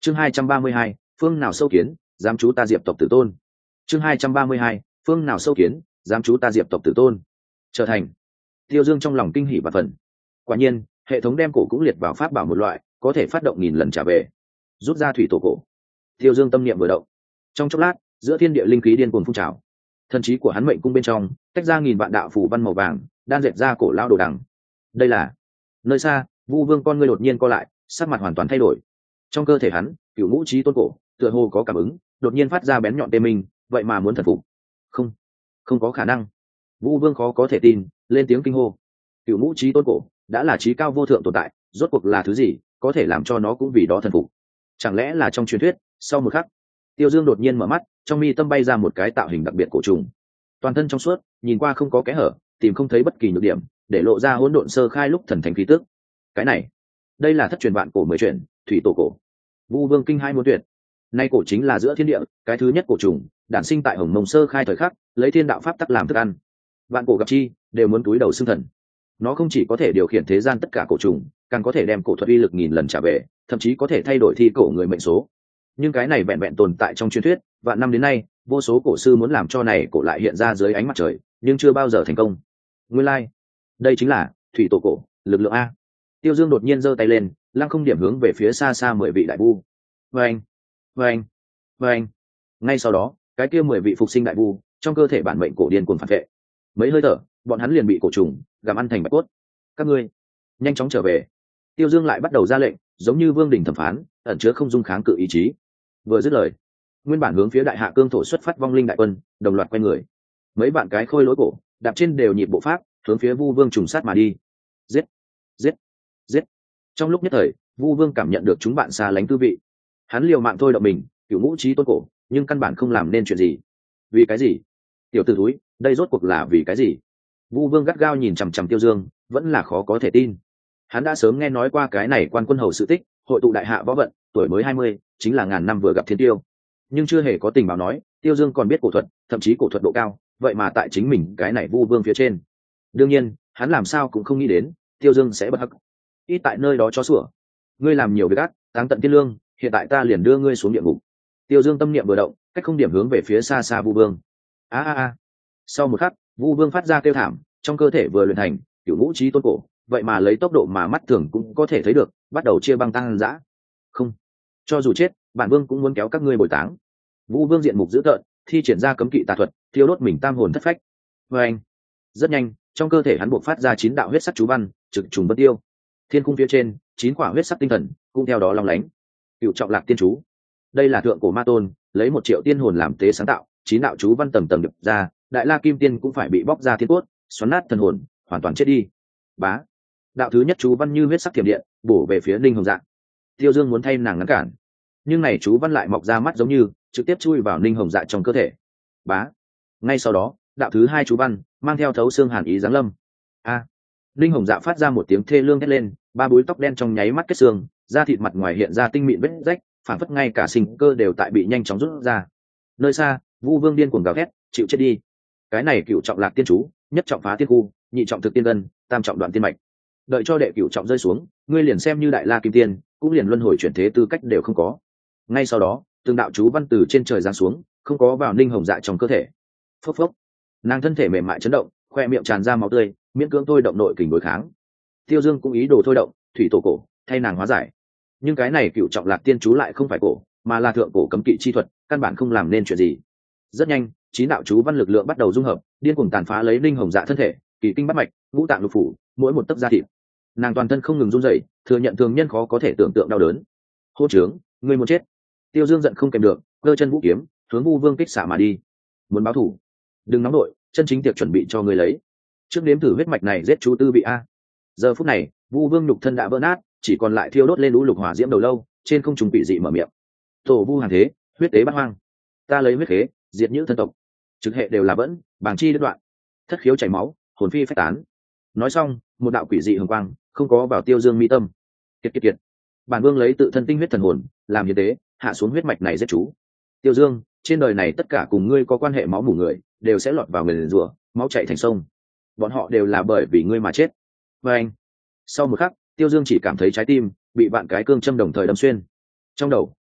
Chương 232, phương nào sâu kiến, dám chú ta Diệp tộc tử tôn. Chương 232, phương nào sâu kiến, dám chú ta Diệp tộc tử tôn. Trở thành. Tiêu Dương trong lòng kinh hỉ và phần. Quả nhiên, hệ thống đem cổ cũng liệt vào pháp bảo một loại, có thể phát động 1000 lần trả về. Rút ra thủy tổ cổ. Tiêu Dương tâm niệm vừa động. Trong chốc lát, giữa thiên địa linh khí điên cuồng phun trào. Thần trí của hắn mệnh cung bên trong, tách ra 1000 vạn đạo phù văn màu vàng, đan dệt ra cổ lao đồ đằng. Đây là. Nơi xa, Vu Vương con ngươi đột nhiên co lại, sắc mặt hoàn toàn thay đổi. Trong cơ thể hắn, cửu ngũ chí tôn cổ, tựa hồ có cảm ứng, đột nhiên phát ra bén nhọn tê minh, vậy mà muốn thần phục. Không, không có khả năng. Vu Vương khó có thể tin, lên tiếng kinh hô. Cửu ngũ chí tôn cổ đã là chí cao vô thượng tồn tại, rốt cuộc là thứ gì có thể làm cho nó cũng vì đó thần phục? Chẳng lẽ là trong truyền thuyết? Sau một khắc, Tiêu Dương đột nhiên mở mắt, trong mi tâm bay ra một cái tạo hình đặc biệt cổ trùng, toàn thân trong suốt, nhìn qua không có kẽ hở, tìm không thấy bất kỳ nhược điểm, để lộ ra hỗn độn sơ khai lúc thần thánh khí tức. Cái này, đây là thất truyền vạn cổ 10 truyền, thủy tổ cổ. Vu Vương kinh hai muốn tuyệt. Nay cổ chính là giữa thiên địa cái thứ nhất cổ trùng, đản sinh tại Hồng Mông sơ khai thời khắc, lấy thiên đạo pháp tắc làm thức ăn. Vạn cổ gặp chi, đều muốn túi đầu xưng thần. Nó không chỉ có thể điều khiển thế gian tất cả cổ trùng, càng có thể đem cổ thuật uy lực 1000 lần trả về, thậm chí có thể thay đổi thi cổ người mệnh số. Nhưng cái này vẹn vẹn tồn tại trong truyền thuyết, vạn năm đến nay, vô số cổ sư muốn làm cho này cổ lại hiện ra dưới ánh mặt trời, nhưng chưa bao giờ thành công. Nguyên lai, đây chính là thủy tổ cổ, lực lượng a. Tiêu Dương đột nhiên giơ tay lên, lăng không điểm hướng về phía xa xa 10 vị đại vu. Vâng, vâng, vâng. Ngay sau đó, cái kia 10 vị phục sinh đại vu, trong cơ thể bản mệnh cổ điên cuồng phản vệ. Mấy hơi thở, bọn hắn liền bị cổ trùng gặm ăn thành bạch cốt. Các ngươi, nhanh chóng trở về. Tiêu Dương lại bắt đầu ra lệnh, giống như vương đình thẩm phán, ẩn chứa không dung kháng cự ý chí. Vừa dứt lời, nguyên bản hướng phía đại hạ cương thổ xuất phát vong linh đại quân, đồng loạt quay người. Mấy bạn cái khôi lỗi cổ, đạp trên đều nhịp bộ pháp, hướng phía Vu Vương trùng sát mà đi. Giết, giết, giết. Trong lúc nhất thời, Vu Vương cảm nhận được chúng bạn xa lánh tư vị. Hắn liều mạng thôi động mình, cửu ngũ chí tôn cổ, nhưng căn bản không làm nên chuyện gì. Vì cái gì? Tiểu tử thúi, đây rốt cuộc là vì cái gì? Vu Vương gắt gao nhìn chằm chằm Tiêu Dương, vẫn là khó có thể tin. Hắn đã sớm nghe nói qua cái này quan quân hầu sự tích, hội tụ đại hạ võ vận, tuổi mới 20, chính là ngàn năm vừa gặp thiên tiêu. Nhưng chưa hề có tình báo nói, Tiêu Dương còn biết cổ thuật, thậm chí cổ thuật độ cao, vậy mà tại chính mình cái này Vu Vương phía trên. Đương nhiên, hắn làm sao cũng không nghĩ đến, Tiêu Dương sẽ bất hắc. Ít tại nơi đó cho sủa. Ngươi làm nhiều việc ác, táng tận thiên lương, hiện tại ta liền đưa ngươi xuống địa ngục. Tiêu Dương tâm niệm vừa động, cách không điểm hướng về phía xa xa Vu Vương. A. Sau một khắc, Vu Vương phát ra kêu thảm, trong cơ thể vừa luyện thành cửu ngũ chí tôn cổ, vậy mà lấy tốc độ mà mắt thường cũng có thể thấy được, bắt đầu chia băng tăng dã. Không, cho dù chết, bản vương cũng muốn kéo các ngươi bồi táng. Vu Vương diện mục dữ tợn, thi triển ra cấm kỵ tà thuật, thiêu đốt mình tam hồn thất phách. Anh, rất nhanh, trong cơ thể hắn buộc phát ra 9 đạo huyết sắc chú văn, trực trùng bất tiêu. Thiên cung phía trên, 9 quả huyết sắc tinh thần cũng theo đó long lánh. Cửu trọng lạc tiên chú, đây là thượng cổ ma tôn lấy 1 triệu tiên hồn làm tế sáng tạo, 9 đạo chú văn tầng tầng đập ra, đại la kim tiên cũng phải bị bóc ra thiên cốt, xoắn nát thần hồn, hoàn toàn chết đi. Bá, đạo thứ nhất chú văn như huyết sắc thiểm điện bổ về phía Ninh Hồng Dạ. Tiêu Dương muốn thay nàng ngăn cản, nhưng này chú văn lại mọc ra mắt giống như trực tiếp chui vào Ninh Hồng Dạ trong cơ thể. Bá, ngay sau đó, đạo thứ hai chú văn mang theo thấu xương hàn ý giáng lâm. A, Ninh Hồng Dạ phát ra một tiếng thê lương hét lên, 3 búi tóc đen trong nháy mắt kết xương, da thịt mặt ngoài hiện ra tinh mịn vết rách, phản phất ngay cả sinh cơ đều tại bị nhanh chóng rút ra. Nơi xa, Vu Vương điên cuồng gào thét, chịu chết đi. Cái này cựu trọng lạc tiên chú, nhất trọng phá tiên khu, nhị trọng thực tiên cân, tam trọng đoạn tiên mạch. Đợi cho đệ cửu trọng rơi xuống, ngươi liền xem như đại la kim tiên, cũng liền luân hồi chuyển thế tư cách đều không có. Ngay sau đó, từng đạo chú văn từ trên trời giáng xuống, không có vào Ninh Hồng Dạ trong cơ thể. Phốc phốc, nàng thân thể mềm mại chấn động, khoe miệng tràn ra máu tươi, miễn cưỡng thôi động nội kình đối kháng. Tiêu Dương cũng ý đồ thôi động thủy tổ cổ, thay nàng hóa giải. Nhưng cái này cựu trọng lạc tiên chú lại không phải cổ, mà là thượng cổ cấm kỵ chi thuật, căn bản không làm nên chuyện gì. Rất nhanh, 9 đạo chú văn lực lượng bắt đầu dung hợp, điên cuồng tàn phá lấy Ninh Hồng Dạ thân thể, kỳ kinh bát mạch, ngũ tạng lục phủ, mỗi một tấc da thịt. Nàng toàn thân không ngừng run rẩy, thừa nhận thường nhân khó có thể tưởng tượng đau đớn. Hô trướng, ngươi muốn chết! Tiêu Dương giận không kèm được, cơ chân vũ kiếm, hướng Vu Vương kích xạ mà đi. Muốn báo thù? Đừng nóng đội, chân chính tiệc chuẩn bị cho ngươi lấy. Trước nếm thử huyết mạch này giết chú tư bị a. Giờ phút này, Vu Vương nhục thân đã vỡ nát, chỉ còn lại thiêu đốt lên lũ lục hỏa diễm đầu lâu, trên không trung quỷ dị mở miệng. Tổ Vu hàng thế, huyết tế bát hoang. Ta lấy huyết khế, diệt những thân tộc. Trực hệ đều là vẫn, bàng chi đứt đoạn. Thất khiếu chảy máu, hồn phi phách tán. Nói xong, một đạo quỷ dị hồng quang không có vào Tiêu Dương mi tâm. Kiệt. Bản Vương lấy tự thân tinh huyết thần hồn làm hiến tế, hạ xuống huyết mạch này giết chú. Tiêu Dương, trên đời này tất cả cùng ngươi có quan hệ máu mủ người đều sẽ lọt vào nguyền rủa, máu chảy thành sông. Bọn họ đều là bởi vì ngươi mà chết. Và anh. Sau một khắc, Tiêu Dương chỉ cảm thấy trái tim bị vạn cái cương châm đồng thời đâm xuyên. Trong đầu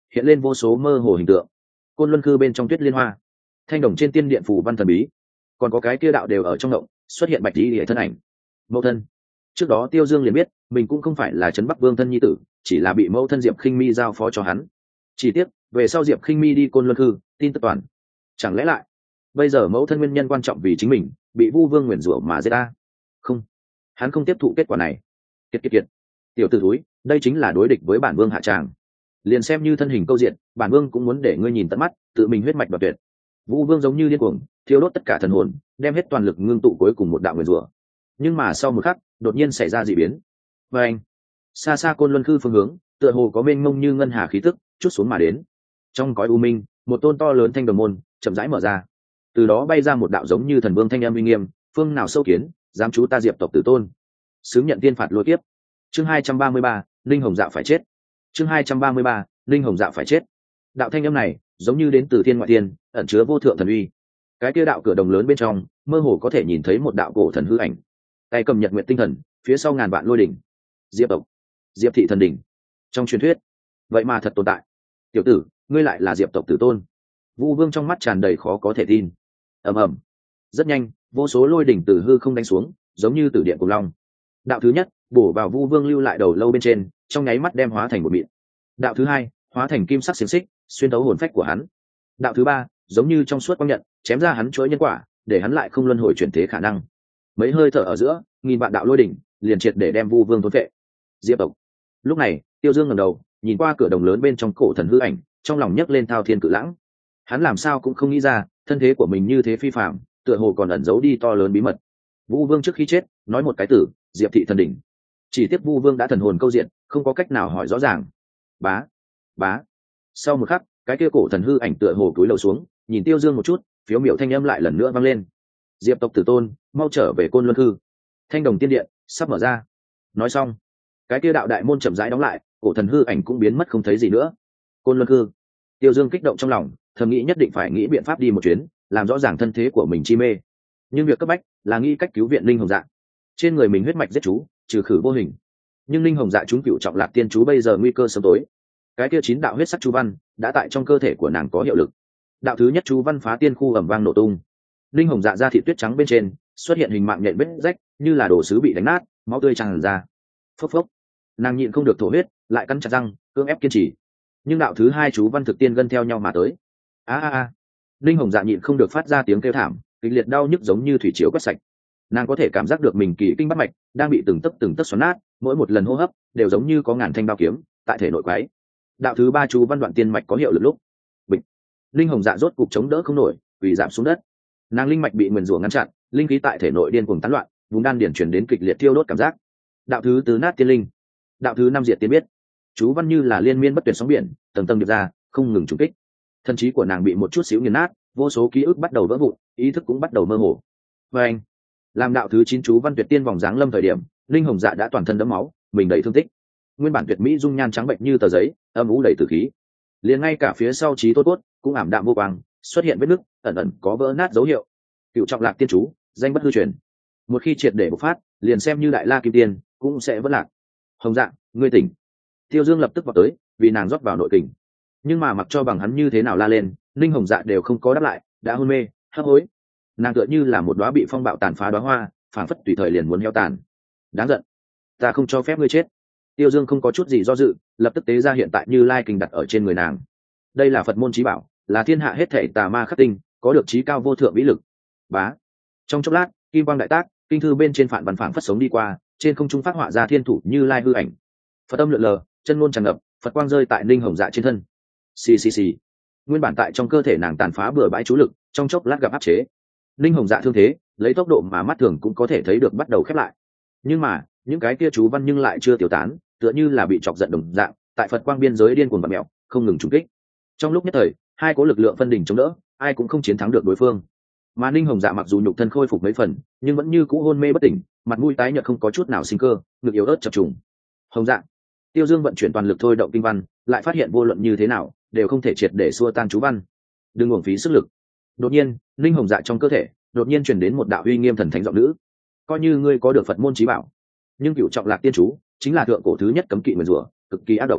hiện lên vô số mơ hồ hình tượng. Côn Luân Cư bên trong Tuyết Liên Hoa, thanh đồng trên tiên điện phù văn thần bí, còn có cái kia đạo đều ở trong động xuất hiện bạch tí hệ thân ảnh. Mẫu thân. Trước đó Tiêu Dương liền biết mình cũng không phải là Trấn Bắc Vương thân nhi tử, chỉ là bị mẫu thân Diệp Khinh Mi giao phó cho hắn. Chỉ tiếc về sau Diệp Khinh Mi đi Côn Luân Cư, tin tức toàn. Chẳng lẽ lại bây giờ mẫu thân nguyên nhân quan trọng vì chính mình bị Vu Vương nguyền rủa mà giết ta? Không, hắn không tiếp thụ kết quả này. Kiệt kiệt kiệt, tiểu tử thúi, đây chính là đối địch với bản vương hạ tràng. Liền xem như thân hình câu diện, bản vương cũng muốn để ngươi nhìn tận mắt, tự mình huyết mạch đoạt tuyệt. Vu Vương giống như điên cuồng, thiêu đốt tất cả thần hồn, đem hết toàn lực ngưng tụ cuối cùng một đạo nguyền rủa. Nhưng mà sau một khắc, đột nhiên xảy ra dị biến. Và anh, xa xa Côn Luân Khư phương hướng, tựa hồ có mênh mông như ngân hà khí tức chút xuống mà đến. Trong cõi u minh, một tôn to lớn thanh đồng môn chậm rãi mở ra, từ đó bay ra một đạo giống như thần vương thanh âm uy nghiêm, phương nào sâu kiến, dám chú ta Diệp tộc tử tôn, xứng nhận tiên phạt lôi kiếp. Chương 233, Linh Hồng Dạ phải chết. Chương 233, Linh Hồng Dạ phải chết. Đạo thanh âm này giống như đến từ thiên ngoại thiên, ẩn chứa vô thượng thần uy. Cái kia đạo cửa đồng lớn bên trong, mơ hồ có thể nhìn thấy một đạo cổ thần hư ảnh, tay cầm nhật nguyện tinh thần, phía sau ngàn vạn lôi đỉnh. Diệp tộc, Diệp thị thần đỉnh. Trong truyền thuyết, vậy mà thật tồn tại. Tiểu tử, ngươi lại là Diệp tộc tử tôn. Vu Vương trong mắt tràn đầy khó có thể tin. Ầm ầm. Rất nhanh, vô số lôi đỉnh từ hư không đánh xuống, giống như từ điện cùng long. Đạo thứ nhất bổ vào Vu Vương lưu lại đầu lâu bên trên, trong nháy mắt đem hóa thành một mịn. Đạo thứ hai hóa thành kim sắc xiềng xích, xuyên thấu hồn phách của hắn. Đạo thứ ba giống như trong suốt quang nhận, chém ra hắn chuỗi nhân quả, để hắn lại không luân hồi chuyển thế khả năng. Mấy hơi thở ở giữa, nghìn vạn đạo lôi đỉnh liền triệt để đem Vu Vương thôn phệ. Diệp tộc. Lúc này, Tiêu Dương ngẩng đầu, nhìn qua cửa đồng lớn bên trong cổ thần hư ảnh, trong lòng nhấc lên thao thiên cự lãng. Hắn làm sao cũng không nghĩ ra, thân thế của mình như thế phi phàm, tựa hồ còn ẩn giấu đi to lớn bí mật. Vu Vương trước khi chết nói một cái từ Diệp thị thần đỉnh, chỉ tiếc Vu Vương đã thần hồn câu diện, không có cách nào hỏi rõ ràng. Bá, bá. Sau một khắc, cái kia cổ thần hư ảnh tựa hồ cúi đầu xuống, nhìn Tiêu Dương một chút, phiếu miểu thanh âm lại lần nữa vang lên. Diệp tộc tử tôn, mau trở về Côn Luân Hư. Thanh đồng tiên điện sắp mở ra. Nói xong, cái kia đạo đại môn chậm rãi đóng lại, cổ thần hư ảnh cũng biến mất không thấy gì nữa. Côn Luân Hư. Tiêu Dương kích động trong lòng, thầm nghĩ nhất định phải nghĩ biện pháp đi một chuyến, làm rõ ràng thân thế của mình chi mê. Nhưng việc cấp bách là nghĩ cách cứu viện Linh Hồng Dạ. Trên người mình huyết mạch giết chú, trừ khử vô hình. Nhưng Linh Hồng Dạ chúng cựu trọng lạc tiên chú bây giờ nguy cơ sớm tối. Cái kia 9 đạo huyết sắc chú văn đã tại trong cơ thể của nàng có hiệu lực. Đạo thứ nhất chú văn phá tiên khu ầm vang nổ tung. Linh Hồng Dạ da thịt tuyết trắng bên trên xuất hiện hình mạng nhện vết rách, như là đồ sứ bị đánh nát, máu tươi tràn ra. Phốc phốc. Nàng nhịn không được thổ huyết, lại cắn chặt răng, cưỡng ép kiên trì. Nhưng đạo thứ hai chú văn thực tiên gân theo nhau mà tới. A. Linh Hồng Dạ nhịn không được phát ra tiếng kêu thảm, kịch liệt đau nhức giống như thủy chiếu quét sạch. Nàng có thể cảm giác được mình kỳ kinh bắt mạch đang bị từng tấc xoắn nát, mỗi một lần hô hấp đều giống như có ngàn thanh đao kiếm tại thể nội quái. Đạo thứ ba chú văn đoạn tiên mạch có hiệu lực lúc, bịch. Linh Hồng Dạ rốt cục chống đỡ không nổi, quỳ giảm xuống đất. Nàng linh mạch bị nguyền rủa ngăn chặn, linh khí tại thể nội điên cuồng tán loạn, vùng đan điển truyền đến kịch liệt thiêu đốt cảm giác. Đạo thứ tứ nát tiên linh. Đạo thứ năm diệt tiên biết. Chú văn như là liên miên bất tuyệt sóng biển, tầng tầng điệp ra, không ngừng trùng kích. Thân trí của nàng bị một chút xíu nghiền nát, vô số ký ức bắt đầu vỡ vụn, ý thức cũng bắt đầu mơ hồ. Và anh, làm đạo thứ 9 chú văn tuyệt tiên vòng dáng lâm thời điểm, Linh Hồng Dạ đã toàn thân đẫm máu, mình đầy thương tích. Nguyên bản tuyệt mỹ dung nhan trắng bệnh như tờ giấy, âm u đầy tử khí. Liền ngay cả phía sau trí tốt cốt cũng ảm đạm vô quang, xuất hiện vết nứt, ẩn ẩn có vỡ nát dấu hiệu. Cựu trọng lạc tiên chú, danh bất hư truyền. Một khi triệt để bộc phát, liền xem như đại la kim tiên cũng sẽ vỡ lạc. Hồng Dạ, ngươi tỉnh. Tiêu Dương lập tức vào tới, vì nàng rót vào nội kình. Nhưng mà mặc cho bằng hắn như thế nào la lên, Linh Hồng Dạ đều không có đáp lại, đã hôn mê, hấp hối. Nàng tựa như là một đóa bị phong bạo tàn phá đóa hoa, phảng phất tùy thời liền muốn heo tàn. Đáng giận, ta không cho phép ngươi chết. Tiêu Dương không có chút gì do dự, lập tức tế ra hiện tại Như Lai kình đặt ở trên người nàng. Đây là Phật môn chí bảo, là thiên hạ hết thảy tà ma khắc tinh, có được chí cao vô thượng vĩ lực. Bá. Trong chốc lát, kim quang đại tác, kinh thư bên trên phản văn phảng phất sống đi qua, trên không trung phát họa ra thiên thủ Như Lai hư ảnh. Phật âm lượn lờ, chân ngôn tràn ngập, Phật quang rơi tại Linh Hồng Dạ trên thân. Xì. Nguyên bản tại trong cơ thể nàng tàn phá bừa bãi chú lực, trong chốc lát gặp áp chế. Linh Hồng Dạ thương thế, lấy tốc độ mà mắt thường cũng có thể thấy được bắt đầu khép lại. Nhưng mà, những cái kia chú văn nhưng lại chưa tiêu tán, tựa như là bị chọc giận đồng dạng, tại Phật quang biên giới điên cuồng vặn mèo, không ngừng trúng kích. Trong lúc nhất thời, hai cố lực lượng phân đỉnh chống đỡ, ai cũng không chiến thắng được đối phương. Mà Linh Hồng Dạ mặc dù nhục thân khôi phục mấy phần, nhưng vẫn như cũ hôn mê bất tỉnh, mặt mũi tái nhợt không có chút nào sinh cơ, ngực yếu ớt chập trùng. Hồng Dạ. Tiêu Dương vận chuyển toàn lực thôi động kinh văn, lại phát hiện vô luận như thế nào, đều không thể triệt để xua tan chú văn. Đừng uổng phí sức lực. Đột nhiên, Linh Hồng Dạ trong cơ thể đột nhiên truyền đến một đạo uy nghiêm thần thánh giọng nữ. Coi như ngươi có được Phật môn chí bảo, nhưng cửu trọng lạc tiên chú chính là thượng cổ thứ nhất cấm kỵ nguyền rủa, cực kỳ ác độc.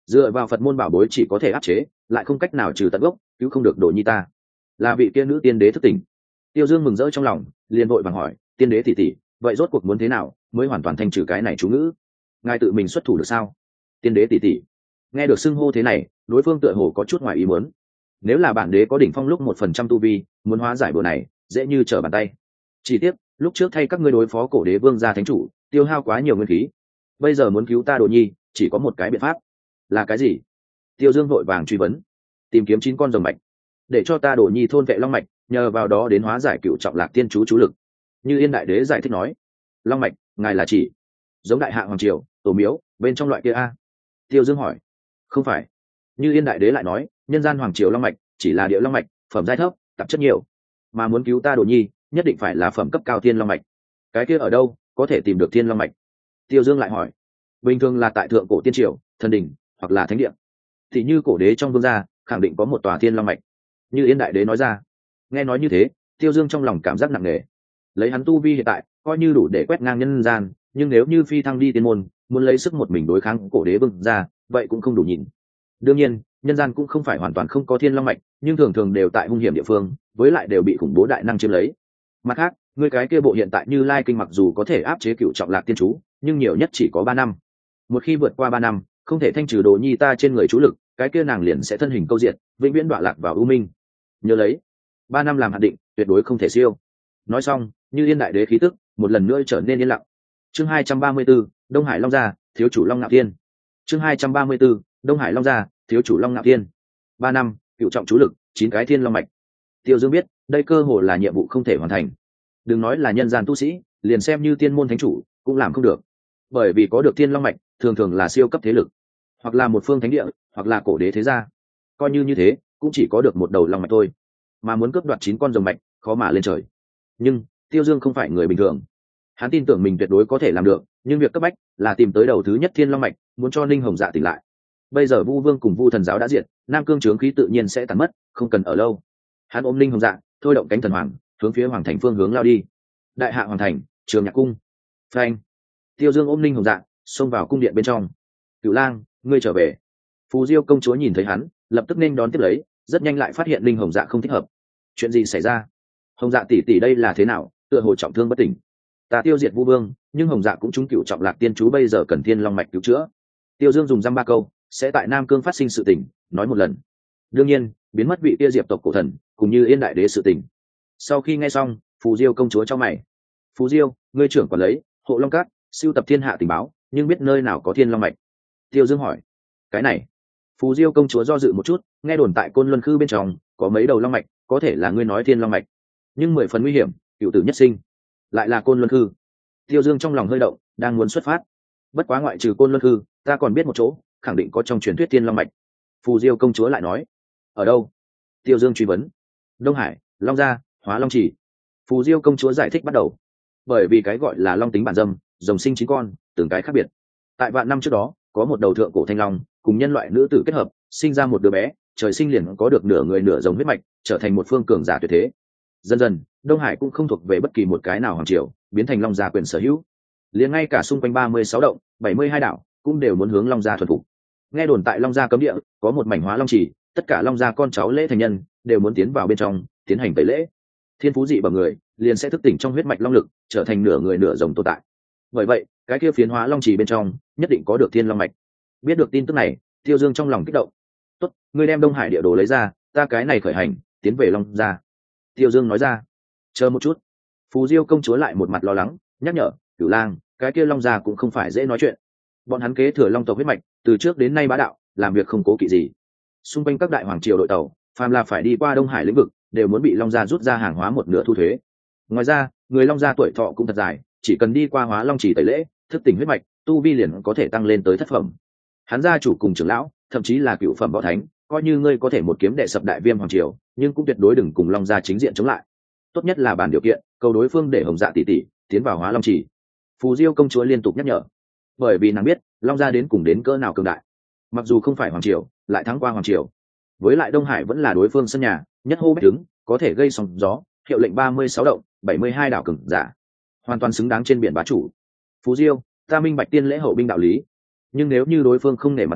dựa vào Phật môn bảo bối chỉ có thể áp chế, lại không cách nào trừ tận gốc, cứu không được Đồ Nhi ta. Là vị kia nữ tiên đế thức tỉnh. Tiêu Dương mừng rỡ trong lòng, liền vội vàng hỏi, tiên đế tỷ tỷ, vậy rốt cuộc muốn thế nào mới hoàn toàn thanh trừ cái này chú ngữ? Ngài tự mình xuất thủ được sao? Tiên đế tỷ tỷ. Nghe được xưng hô thế này, đối phương tựa hồ có chút ngoài ý muốn. Nếu là bản đế có đỉnh phong lúc 1% tu vi, muốn hóa giải bữa này, dễ như trở bàn tay. Chỉ tiếc, lúc trước thay các ngươi đối phó cổ đế vương gia thánh chủ, tiêu hao quá nhiều nguyên khí. Bây giờ muốn cứu ta Đồ Nhi, chỉ có một cái biện pháp. Là cái gì? Tiêu Dương vội vàng truy vấn. Tìm kiếm 9 con rồng mạch, để cho ta Đồ Nhi thôn vệ long mạch, nhờ vào đó đến hóa giải cựu trọng lạc tiên chú lực. Như Yên đại đế giải thích nói. Long mạch, ngài là chỉ giống đại hạ hoàng triều tổ miếu bên trong loại kia a? Tiêu Dương hỏi. Không phải. Như Yên đại đế lại nói, nhân gian hoàng triều long mạch chỉ là địa long mạch, phẩm giai thấp, tạp chất nhiều, mà muốn cứu ta Đồ Nhi, nhất định phải là phẩm cấp cao thiên long mạch. Cái kia ở đâu có thể tìm được thiên long mạch? Tiêu Dương lại hỏi. Bình thường là tại thượng cổ tiên triều, thần đình hoặc là thánh địa. Thì như cổ đế trong vương gia khẳng định có một tòa thiên long mạch. Như Yên đại đế nói ra. Nghe nói như thế, Tiêu Dương trong lòng cảm giác nặng nề. Lấy hắn tu vi hiện tại coi như đủ để quét ngang nhân gian, nhưng nếu như phi thăng đi tiên môn, muốn lấy sức một mình đối kháng cổ đế vương gia, vậy cũng không đủ nhìn. Đương nhiên, nhân gian cũng không phải hoàn toàn không có thiên long mạch, nhưng thường thường đều tại hung hiểm địa phương, với lại đều bị khủng bố đại năng chiếm lấy. Mặt khác, người cái kia bộ hiện tại Như Lai kinh mặc dù có thể áp chế cựu trọng lạc tiên chú, nhưng nhiều nhất chỉ có 3 năm. Một khi vượt qua 3 năm, không thể thanh trừ Đồ Nhi ta trên người chú lực, cái kia nàng liền sẽ thân hình câu diện, vĩnh viễn đọa lạc vào u minh. Nhớ lấy, 3 năm làm hạn định, tuyệt đối không thể siêu. Nói xong, Như Yên đại đế khí tức một lần nữa trở nên yên lặng. Chương 234, Đông Hải Long gia, thiếu chủ Long Nạo Thiên. Chương 234, Đông Hải Long gia, thiếu chủ Long Nạo Thiên. 3 năm, cựu trọng chú lực, 9 cái thiên long mạch. Tiêu Dương biết, đây cơ hồ là nhiệm vụ không thể hoàn thành. Đừng nói là nhân gian tu sĩ, liền xem như tiên môn thánh chủ cũng làm không được. Bởi vì có được thiên long mạch, thường thường là siêu cấp thế lực, hoặc là một phương thánh địa, hoặc là cổ đế thế gia. Coi như thế, cũng chỉ có được một đầu long mạch thôi. Mà muốn cướp đoạt 9 con rồng mạch, khó mà lên trời. Nhưng Tiêu Dương không phải người bình thường, hắn tin tưởng mình tuyệt đối có thể làm được, nhưng việc cấp bách là tìm tới đầu thứ nhất thiên long mạch, muốn cho Ninh Hồng Dạ tỉnh lại. Bây giờ Vu Vương cùng Vu Thần giáo đã diệt, Nam Cương trướng khí tự nhiên sẽ tàn mất, không cần ở lâu. Hắn ôm Ninh Hồng Dạ, thôi động cánh thần hoàng, hướng phía hoàng thành phương hướng lao đi. Đại hạ hoàng thành, Trường Nhạc cung. Phanh. Tiêu Dương ôm Ninh Hồng Dạ, xông vào cung điện bên trong. Cửu Lang, ngươi trở về. Phù Diêu công chúa nhìn thấy hắn, lập tức nên đón tiếp lấy, rất nhanh lại phát hiện Ninh Hồng Dạ không thích hợp. Chuyện gì xảy ra? Hồng Dạ tỷ tỷ đây là thế nào? Tựa hồ trọng thương bất tỉnh. Ta tiêu diệt Vu Vương, nhưng Hồng Dạ cũng trúng cựu trọng lạc tiên chú, bây giờ cần thiên long mạch cứu chữa. Tiêu Dương dùng dăm ba câu, sẽ tại Nam Cương phát sinh sự tình, nói một lần. Đương nhiên, biến mất vị kia diệp tộc cổ thần, cùng Như Yên đại đế sự tình. Sau khi nghe xong, Phù Diêu công chúa cho mày. Phù Diêu, ngươi trưởng quản lấy hộ long cát, siêu tập thiên hạ tình báo, nhưng biết nơi nào có thiên long mạch? Tiêu Dương hỏi. Cái này, Phù Diêu công chúa do dự một chút, nghe đồn tại Côn Luân Khư bên trong có mấy đầu long mạch, có thể là ngươi nói thiên long mạch, nhưng 10 phần nguy hiểm, cựu tử nhất sinh. Lại là Côn Luân Khư. Tiêu Dương trong lòng hơi động, đang muốn xuất phát. Bất quá ngoại trừ Côn Luân Khư, ta còn biết một chỗ, khẳng định có trong truyền thuyết thiên long mạch. Phù Diêu công chúa lại nói. Ở đâu? Tiêu Dương truy vấn. Đông Hải, Long Gia, Hóa Long Chỉ. Phù Diêu công chúa giải thích bắt đầu. Bởi vì cái gọi là long tính bản dâm, rồng sinh 9 con, từng cái khác biệt. Tại vạn năm trước đó, có một đầu thượng cổ thanh long cùng nhân loại nữ tử kết hợp, sinh ra một đứa bé, trời sinh liền có được nửa người nửa rồng huyết mạch, trở thành một phương cường giả tuyệt thế. Dần dần, Đông Hải cũng không thuộc về bất kỳ một cái nào hoàng triều, biến thành Long Gia quyền sở hữu. Liền ngay cả xung quanh 36 động, 72 đảo, cũng đều muốn hướng Long Gia thuần phục. Nghe đồn tại Long Gia cấm địa có một mảnh Hóa Long Chỉ, tất cả Long Gia con cháu lễ thành nhân đều muốn tiến vào bên trong, tiến hành tẩy lễ. Thiên phú dị bẩm người liền sẽ thức tỉnh trong huyết mạch long lực, trở thành nửa người nửa rồng tồn tại. Bởi vậy, cái kia phiến Hóa Long Chỉ bên trong nhất định có được thiên long mạch. Biết được tin tức này, Tiêu Dương trong lòng kích động. Tốt, ngươi đem Đông Hải địa đồ lấy ra, ta cái này khởi hành, tiến về Long Gia. Tiêu Dương nói ra. Chờ một chút. Phù Diêu công chúa lại một mặt lo lắng, nhắc nhở, Cửu Lang, cái kia Long Gia cũng không phải dễ nói chuyện. Bọn hắn kế thừa Long tộc huyết mạch, từ trước đến nay bá đạo, làm việc không cố kỵ gì. Xung quanh các đại hoàng triều đội tàu, phàm là phải đi qua Đông Hải lĩnh vực, đều muốn bị Long Gia rút ra hàng hóa một nửa thu thuế. Ngoài ra, người Long Gia tuổi thọ cũng thật dài, chỉ cần đi qua Hóa Long Chỉ tẩy lễ, thức tỉnh huyết mạch, tu vi liền có thể tăng lên tới thất phẩm. Hắn gia chủ cùng trưởng lão, thậm chí là cựu phẩm võ thánh, coi như ngươi có thể một kiếm đệ sập đại viêm hoàng triều, nhưng cũng tuyệt đối đừng cùng Long Gia chính diện chống lại. Tốt nhất là bàn điều kiện, cầu đối phương để Hồng Dạ tỷ tỷ tiến vào Hóa Long Chỉ. Phù Diêu công chúa liên tục nhắc nhở, bởi vì nàng biết Long Gia đến cùng đến cỡ nào cường đại. Mặc dù không phải hoàng triều, lại thắng qua hoàng triều. Với lại Đông Hải vẫn là đối phương sân nhà, nhất hô bách đứng, có thể gây sóng gió, hiệu lệnh 36 động, 72 đảo cường giả, hoàn toàn xứng đáng trên biển bá chủ. Phù Diêu, ta minh bạch tiên lễ hậu binh đạo lý, nhưng nếu như đối phương không nể mặt mũi,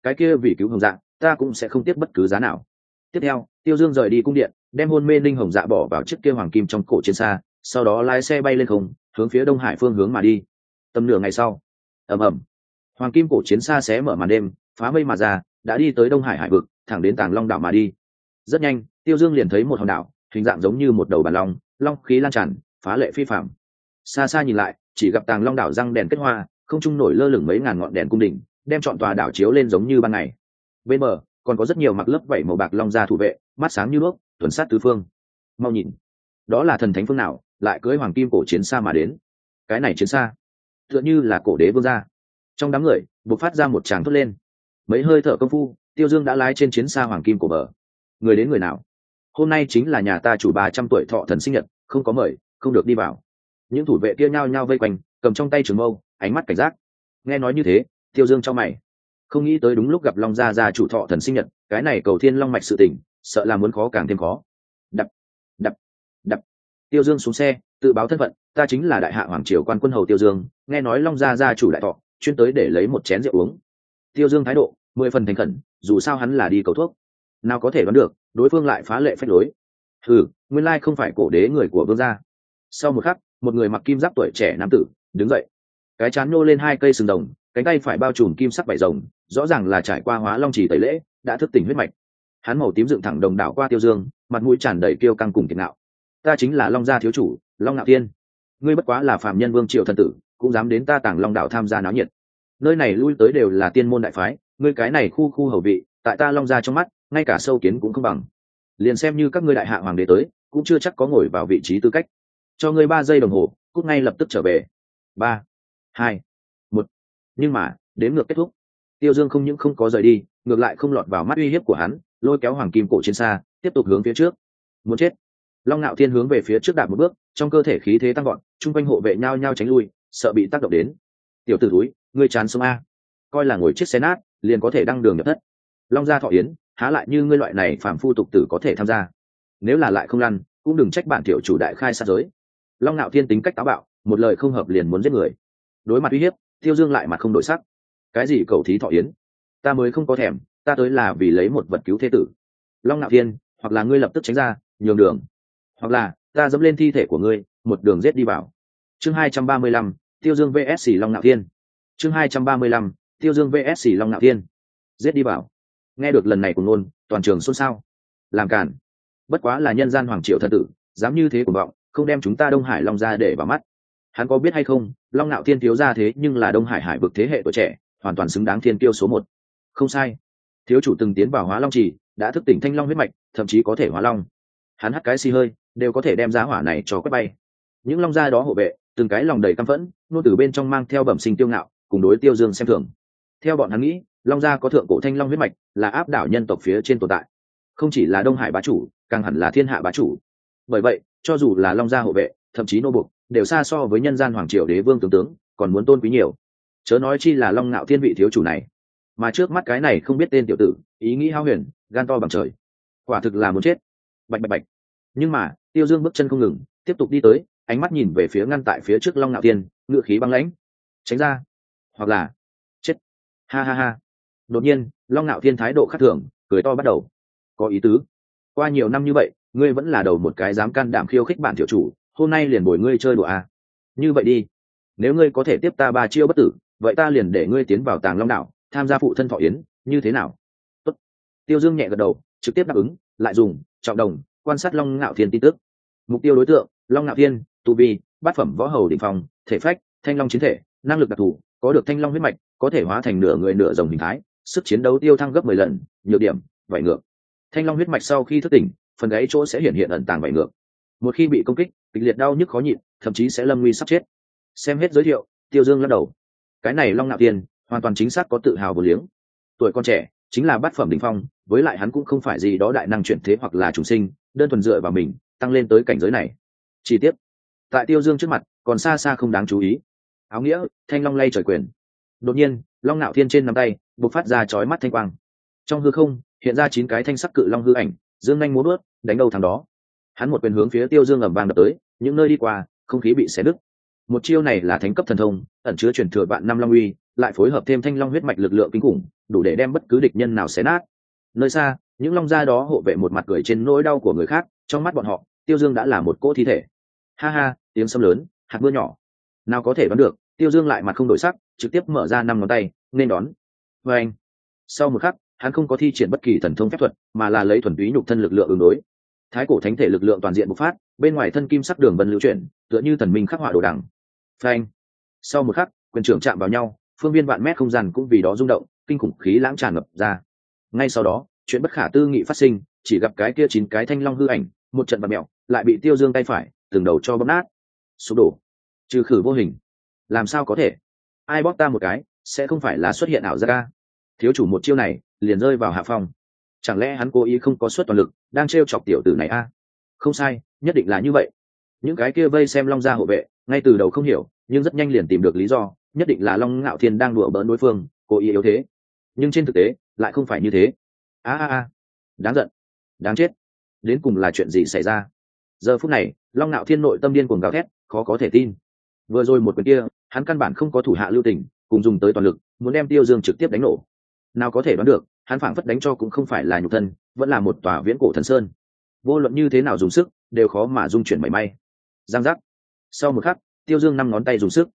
cái kia vì cứu hồng dạ ta cũng sẽ không tiếc bất cứ giá nào. Tiếp theo Tiêu Dương rời đi cung điện, đem hôn mê linh hồng dạ bỏ vào chiếc kia hoàng kim trong cổ chiến xa, sau đó lái xe bay lên không, hướng phía Đông Hải phương hướng mà đi. Tầm nửa ngày sau, ầm ầm, hoàng kim cổ chiến xa xé mở màn đêm, phá mây mà ra, đã đi tới Đông Hải hải vực, thẳng đến Tàng Long đảo mà đi. Rất nhanh, Tiêu Dương liền thấy một hòn đảo, hình dạng giống như một đầu bàn long, long khí lan tràn, phá lệ phi phàm. Xa xa nhìn lại, chỉ gặp Tàng Long đảo răng đèn kết hoa, không trung nổi lơ lửng mấy ngàn ngọn đèn cung đình, đem trọn tòa đảo chiếu lên giống như ban ngày. Bên bờ còn có rất nhiều mặc lớp vảy màu bạc long gia thủ vệ, mắt sáng như đuốc, tuần sát tứ phương. Mau nhìn, đó là thần thánh phương nào lại cưỡi hoàng kim cổ chiến xa mà đến? Cái này chiến xa tựa như là cổ đế vương gia. Trong đám người bộc phát ra một tràng thốt lên. Mấy hơi thở công phu, Tiêu Dương đã lái trên chiến xa hoàng kim cổ bờ. Người đến người nào? Hôm nay chính là nhà ta chủ 300 tuổi thọ thần sinh nhật, không có mời, không được đi vào. Những thủ vệ kia nhao nhao vây quanh, cầm trong tay trường mâu, ánh mắt cảnh giác. Nghe nói như thế, Tiêu Dương trong mày, không nghĩ tới đúng lúc gặp long gia chủ thọ thần sinh nhật, cái này cầu thiên long mạch sự tình, sợ là muốn khó càng thêm khó. Đập, đập, đập. Tiêu Dương xuống xe, tự báo thân phận, ta chính là đại hạ hoàng triều quan quân hầu Tiêu Dương, nghe nói long gia chủ đại thọ, chuyên tới để lấy một chén rượu uống. Tiêu Dương thái độ 10 phần thành khẩn, dù sao hắn là đi cầu thuốc, nào có thể đoán được đối phương lại phá lệ phách lối. Nguyên lai không phải cổ đế người của vương gia. Sau một khắc, một người mặc kim giáp tuổi trẻ nam tử đứng dậy, cái trán nô lên 2 cây sừng đồng, cánh tay phải bao trùm kim sắc vảy rồng, rõ ràng là trải qua hóa long trì tẩy lễ, đã thức tỉnh huyết mạch. Hắn màu tím dựng thẳng đồng đảo qua Tiêu Dương, mặt mũi tràn đầy kiêu căng cùng kiệt ngạo. Ta chính là Long gia thiếu chủ, Long Nạo Thiên. Ngươi bất quá là phàm nhân vương triều thần tử, cũng dám đến ta Tàng Long đảo tham gia náo nhiệt. Nơi này lui tới đều là tiên môn đại phái, ngươi cái này khu hầu vị, tại ta Long gia trong mắt, ngay cả sâu kiến cũng không bằng. Liền xem như các ngươi đại hạ hoàng đế tới, cũng chưa chắc có ngồi vào vị trí tư cách. Cho ngươi 3 giây đồng hồ, cút ngay lập tức trở về. 3, 2, 1. Nhưng mà đếm ngược kết thúc, Tiêu Dương không những không có rời đi, ngược lại không lọt vào mắt uy hiếp của hắn, lôi kéo hoàng kim cổ chiến xa tiếp tục hướng phía trước. Muốn chết! Long Nạo Thiên hướng về phía trước đạp một bước, trong cơ thể khí thế tăng gọn, chung quanh hộ vệ nhao nhao tránh lui, sợ bị tác động đến. Tiểu tử thúi, ngươi chán sống a, coi là ngồi chiếc xe nát liền có thể đăng đường nhập thất. Long gia thọ yến, há lại như ngươi loại này phàm phu tục tử có thể tham gia. Nếu là lại không lăn, cũng đừng trách bản tiểu chủ đại khai sát giới. Long Nạo Thiên tính cách táo bạo, một lời không hợp liền muốn giết người. Đối mặt uy hiếp, Tiêu Dương lại mặt không đổi sắc. Cái gì cầu thí thọ yến, ta mới không có thèm, ta tới là vì lấy một vật cứu thế tử. Long Nạo Thiên, hoặc là ngươi lập tức tránh ra, nhường đường, hoặc là ta dẫm lên thi thể của ngươi, một đường giết đi vào. Chương 235, Tiêu Dương vs Long Nạo Thiên. Chương 235, Tiêu Dương vs Long Nạo Thiên. Giết đi vào. Nghe được lần này của ngôn, toàn trường xôn xao. Làm cản, bất quá là nhân gian hoàng triều thần tử, dám như thế cuồng vọng, không đem chúng ta Đông Hải Long gia để vào mắt. Hắn có biết hay không, Long Nạo Thiên thiếu gia thế nhưng là Đông Hải hải vực thế hệ tuổi trẻ, hoàn toàn xứng đáng thiên kiêu số 1. Không sai, thiếu chủ từng tiến vào hóa long trì, đã thức tỉnh thanh long huyết mạch, thậm chí có thể hóa long. Hắn hắt cái xì hơi, đều có thể đem giá hỏa này cho quét bay. Những long gia đó hộ vệ, từng cái lòng đầy căm phẫn, nô từ bên trong mang theo bẩm sinh tiêu ngạo, cùng đối Tiêu Dương xem thường. Theo bọn hắn nghĩ, long gia có thượng cổ thanh long huyết mạch, là áp đảo nhân tộc phía trên tồn tại, không chỉ là Đông Hải bá chủ, càng hẳn là thiên hạ bá chủ. Bởi vậy, cho dù là long gia hộ vệ, thậm chí nô buộc, đều xa so với nhân gian hoàng triều đế vương tướng còn muốn tôn quý nhiều. Chớ nói chi là Long Nạo Thiên vị thiếu chủ này, mà trước mắt cái này không biết tên tiểu tử, ý nghĩ hao huyền, gan to bằng trời, quả thực là muốn chết. Bạch bạch bạch. Nhưng mà Tiêu Dương bước chân không ngừng, tiếp tục đi tới, ánh mắt nhìn về phía ngăn tại phía trước Long Nạo Thiên, ngựa khí băng lãnh. Tránh ra, hoặc là chết. Ha ha ha. Đột nhiên Long Nạo Thiên thái độ khác thường, cười to bắt đầu. Có ý tứ, qua nhiều năm như vậy, ngươi vẫn là đầu một cái dám can đảm khiêu khích bản tiểu chủ, hôm nay liền bồi ngươi chơi đùa à. Như vậy đi, nếu ngươi có thể tiếp ta 3 chiêu bất tử, vậy ta liền để ngươi tiến vào Tàng Long đảo, tham gia phụ thân thọ yến, như thế nào? Tốt. Tiêu Dương nhẹ gật đầu, trực tiếp đáp ứng, lại dùng trọng đồng quan sát Long Nạo Thiên tin tức. Mục tiêu đối tượng: Long Nạo Thiên, tu vi bát phẩm võ hầu đỉnh phong, thể phách thanh long chiến thể, năng lực đặc thù, có được thanh long huyết mạch, có thể hóa thành nửa người nửa rồng hình thái, sức chiến đấu tiêu thăng gấp 10 lần, nhược điểm vảy ngược. Thanh long huyết mạch sau khi thức tỉnh, phần gáy chỗ sẽ hiện ẩn tàng vảy ngược. Một khi bị công kích, kịch liệt đau nhức khó nhịn, thậm chí sẽ lâm nguy sắp chết. Xem hết giới thiệu, Tiêu Dương lắc đầu. Cái này Long Nạo Thiên hoàn toàn chính xác có tự hào vô liếng. Tuổi con trẻ chính là bát phẩm đỉnh phong, với lại hắn cũng không phải gì đó đại năng chuyển thế hoặc là trùng sinh, đơn thuần dựa vào mình tăng lên tới cảnh giới này. Chi tiết tại Tiêu Dương trước mặt còn xa xa không đáng chú ý. Áo nghĩa thanh long lay trời quyền. Đột nhiên Long Nạo Thiên trên nắm tay bộc phát ra chói mắt thanh quang, trong hư không hiện ra 9 cái thanh sắc cự long hư ảnh, dương nhanh múa bước đánh đầu thằng đó. Hắn một quyền hướng phía Tiêu Dương ầm vang đập tới, những nơi đi qua không khí bị xé nứt. Một chiêu này là thánh cấp thần thông, ẩn chứa truyền thừa vạn năm long uy, lại phối hợp thêm thanh long huyết mạch lực lượng kinh khủng, đủ để đem bất cứ địch nhân nào xé nát. Nơi xa, những long gia đó hộ vệ một mặt cười trên nỗi đau của người khác, trong mắt bọn họ, Tiêu Dương đã là một cỗ thi thể. Ha ha, tiếng sấm lớn, hạt mưa nhỏ. Nào có thể đoán được, Tiêu Dương lại mặt không đổi sắc, trực tiếp mở ra 5 ngón tay, nên đón. Và anh. Sau một khắc, hắn không có thi triển bất kỳ thần thông phép thuật, mà là lấy thuần túy nhục thân lực lượng ứng đối. Thái cổ thánh thể lực lượng toàn diện bộc phát, bên ngoài thân kim sắc đường vân lưu chuyển, tựa như thần minh khắc họa đồ đằng. Phanh. Sau một khắc, quyền trưởng chạm vào nhau, phương viên vạn mét không gian cũng vì đó rung động, kinh khủng khí lãng tràn ngập ra. Ngay sau đó, chuyện bất khả tư nghị phát sinh, chỉ gặp cái kia 9 cái thanh long hư ảnh, một trận bạt mèo, lại bị Tiêu Dương tay phải từng đầu cho bóp nát, sụp đổ, trừ khử vô hình. Làm sao có thể? Ai bóp ta một cái, sẽ không phải là xuất hiện ảo giác? Thiếu chủ một chiêu này, liền rơi vào hạ phong. Chẳng lẽ hắn cố ý không có suất toàn lực, đang trêu chọc tiểu tử này a? Không sai, nhất định là như vậy. Những cái kia vây xem long gia hộ vệ, ngay từ đầu không hiểu, nhưng rất nhanh liền tìm được lý do, nhất định là Long Ngạo Thiên đang đùa bỡn đối phương, cố ý yếu thế. Nhưng trên thực tế, lại không phải như thế. Đáng giận, đáng chết. Đến cùng là chuyện gì xảy ra? Giờ phút này, Long Ngạo Thiên nội tâm điên cuồng gào thét, khó có thể tin. Vừa rồi một quyền kia, hắn căn bản không có thủ hạ lưu tình, cùng dùng tới toàn lực, muốn đem Tiêu Dương trực tiếp đánh nổ. Nào có thể đoán được, hắn phảng phất đánh cho cũng không phải là nhục thân, vẫn là một tòa viễn cổ thần sơn. Vô luận như thế nào dùng sức, đều khó mà dung chuyển mảy may. Giang giác. Sau một khắc, Tiêu Dương 5 ngón tay dùng sức.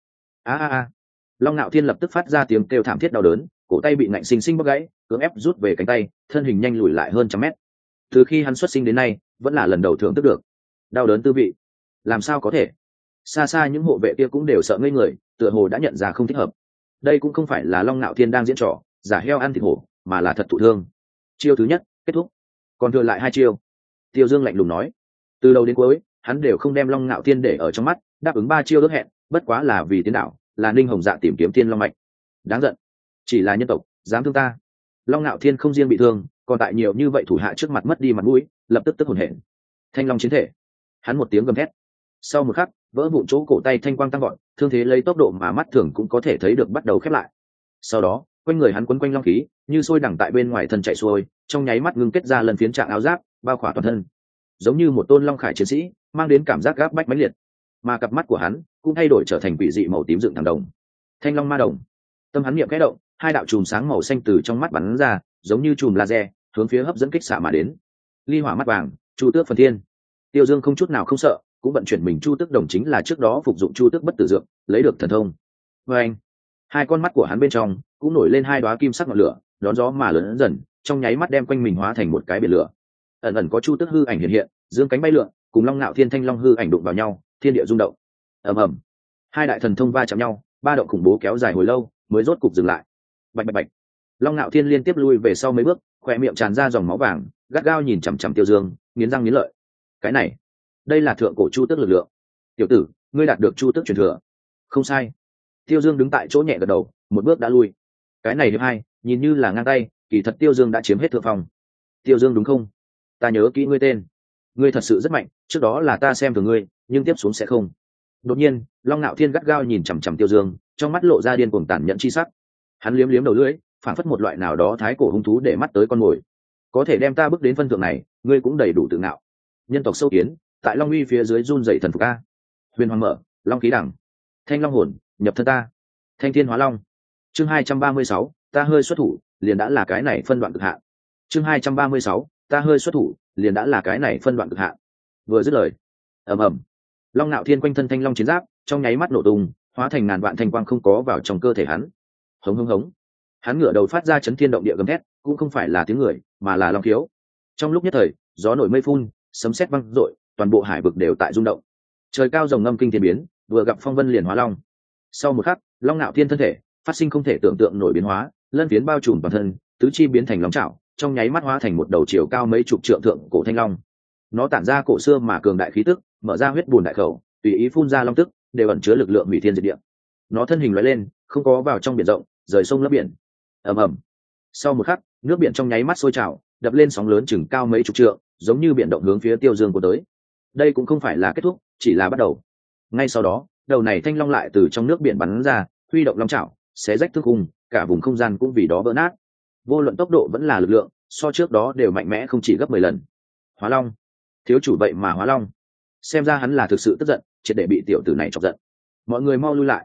Long Nạo Thiên lập tức phát ra tiếng kêu thảm thiết đau đớn, cổ tay bị ngạnh sinh sinh bóc gãy, cưỡng ép rút về cánh tay, thân hình nhanh lùi lại hơn 100 mét. Từ khi hắn xuất sinh đến nay, vẫn là lần đầu thưởng thức được đau đớn tư vị. Làm sao có thể? Xa xa những hộ vệ kia cũng đều sợ ngây người, tựa hồ đã nhận ra không thích hợp. Đây cũng không phải là Long Nạo Thiên đang diễn trò, giả heo ăn thịt hổ, mà là thật thụ thương. Chiêu thứ nhất kết thúc, còn thừa lại 2 chiêu. Tiêu Dương lạnh lùng nói. Từ đầu đến cuối, hắn đều không đem Long Nạo Thiên để ở trong mắt, đáp ứng 3 chiêu ước hẹn, bất quá là vì tiến đạo, là Ninh Hồng Dạ tìm kiếm Thiên Long mạch. Đáng giận, chỉ là nhân tộc, dám thương ta. Long Nạo Thiên không riêng bị thương, còn tại nhiều như vậy thủ hạ trước mặt mất đi mặt mũi, lập tức tức hồn hển. Thanh Long chiến thể. Hắn một tiếng gầm thét. Sau một khắc, vỡ vụn chỗ cổ tay thanh quang tăng gọn, thương thế lấy tốc độ mà mắt thường cũng có thể thấy được bắt đầu khép lại. Sau đó, quanh người hắn quấn quanh long khí, như sôi đẳng tại bên ngoài thân chạy xuôi, trong nháy mắt ngưng kết ra lần phiến trạng áo giáp, bao khỏa toàn thân, giống như một tôn long khải chiến sĩ, mang đến cảm giác gáp bách mãnh liệt. Mà cặp mắt của hắn cũng thay đổi trở thành quỷ dị màu tím dựng thẳng đồng. Thanh long ma đồng. Tâm hắn niệm khẽ động, 2 đạo chùm sáng màu xanh từ trong mắt bắn ra, giống như chùm laser, hướng phía hấp dẫn kích xạ mà đến. Ly hỏa mắt vàng, Chu Tước phần thiên. Tiêu Dương không chút nào không sợ, cũng vận chuyển mình Chu Tước đồng chính là trước đó phục dụng Chu Tước bất tử dược, lấy được thần thông. Và anh, 2 con mắt của hắn bên trong cũng nổi lên 2 đóa kim sắc ngọn lửa, đón gió mà lớn dần, trong nháy mắt đem quanh mình hóa thành một cái biển lửa. Ẩn ẩn có Chu Tước hư ảnh hiện hiện, dương cánh bay lượn, cùng Long Nạo Thiên thanh long hư ảnh đụng vào nhau, thiên địa rung động. Ầm ầm, 2 đại thần thông va chạm nhau, ba động khủng bố kéo dài hồi lâu, mới rốt cục dừng lại. Bạch bạch bạch. Long Nạo Thiên liên tiếp lui về sau mấy bước, khóe miệng tràn ra dòng máu vàng, gắt gao nhìn chằm chằm Tiêu Dương, nghiến răng nghiến lợi. Cái này, đây là thượng cổ Chu Tước lực lượng. Tiểu tử, ngươi đạt được Chu Tước truyền thừa. Không sai. Tiêu Dương đứng tại chỗ nhẹ gật đầu, một bước đã lui. Cái này hiệp 2, nhìn như là ngang tay, kỳ thật Tiêu Dương đã chiếm hết thượng phong. Tiêu Dương đúng không? Ta nhớ kỹ ngươi tên. Ngươi thật sự rất mạnh, trước đó là ta xem thường ngươi, nhưng tiếp xuống sẽ không. Đột nhiên, Long Nạo Thiên gắt gao nhìn chằm chằm Tiêu Dương, trong mắt lộ ra điên cuồng tàn nhẫn chi sắc. Hắn liếm liếm đầu lưỡi, phản phất một loại nào đó thái cổ hung thú để mắt tới con mồi. Có thể đem ta bước đến phân thượng này, ngươi cũng đầy đủ tự ngạo. Nhân tộc sâu kiến, tại Long uy phía dưới run dậy thần phục a. Huyền Hoàng mở, Long khí đẳng. Thanh Long hồn, nhập thân ta. Thanh Thiên Hóa Long. Chương 236, ta hơi xuất thủ, liền đã là cái này phân đoạn cực hạn. Chương 236, ta hơi xuất thủ, liền đã là cái này phân đoạn cực hạn. Vừa dứt lời, ầm ầm, Long Nạo Thiên quanh thân thanh long chiến giáp, trong nháy mắt nổ tung, hóa thành ngàn vạn thanh quang không có vào trong cơ thể hắn. Hống hống hống. Hắn ngửa đầu phát ra chấn thiên động địa gầm thét, cũng không phải là tiếng người, mà là long khiếu. Trong lúc nhất thời, gió nổi mây phun, sấm sét vang rội, toàn bộ hải vực đều tại rung động. Trời cao rồng ngâm kinh thiên biến, vừa gặp phong vân liền hóa long. Sau một khắc, Long Nạo Thiên thân thể phát sinh không thể tưởng tượng nổi biến hóa, lân phiến bao trùm toàn thân, tứ chi biến thành long trảo, trong nháy mắt hóa thành một đầu chiều cao mấy chục trượng thượng cổ thanh long. Nó tản ra cổ xưa mà cường đại khí tức, mở ra huyết bùn đại khẩu, tùy ý phun ra long tức, đều ẩn chứa lực lượng hủy thiên diệt địa. Nó thân hình lóe lên, không có vào trong biển rộng, rời sông lấp biển. Ầm ầm. Sau một khắc, nước biển trong nháy mắt sôi trào, đập lên sóng lớn chừng cao mấy chục trượng, giống như biển động hướng phía Tiêu Dương của tới. Đây cũng không phải là kết thúc, chỉ là bắt đầu. Ngay sau đó, đầu này thanh long lại từ trong nước biển bắn ra, huy động long chảo, xé rách thương khung, cả vùng không gian cũng vì đó vỡ nát. Vô luận tốc độ vẫn là lực lượng, so trước đó đều mạnh mẽ không chỉ gấp 10 lần. Hóa long, thiếu chủ vậy mà hóa long. Xem ra hắn là thực sự tức giận, triệt để bị tiểu tử này chọc giận. Mọi người mau lui lại.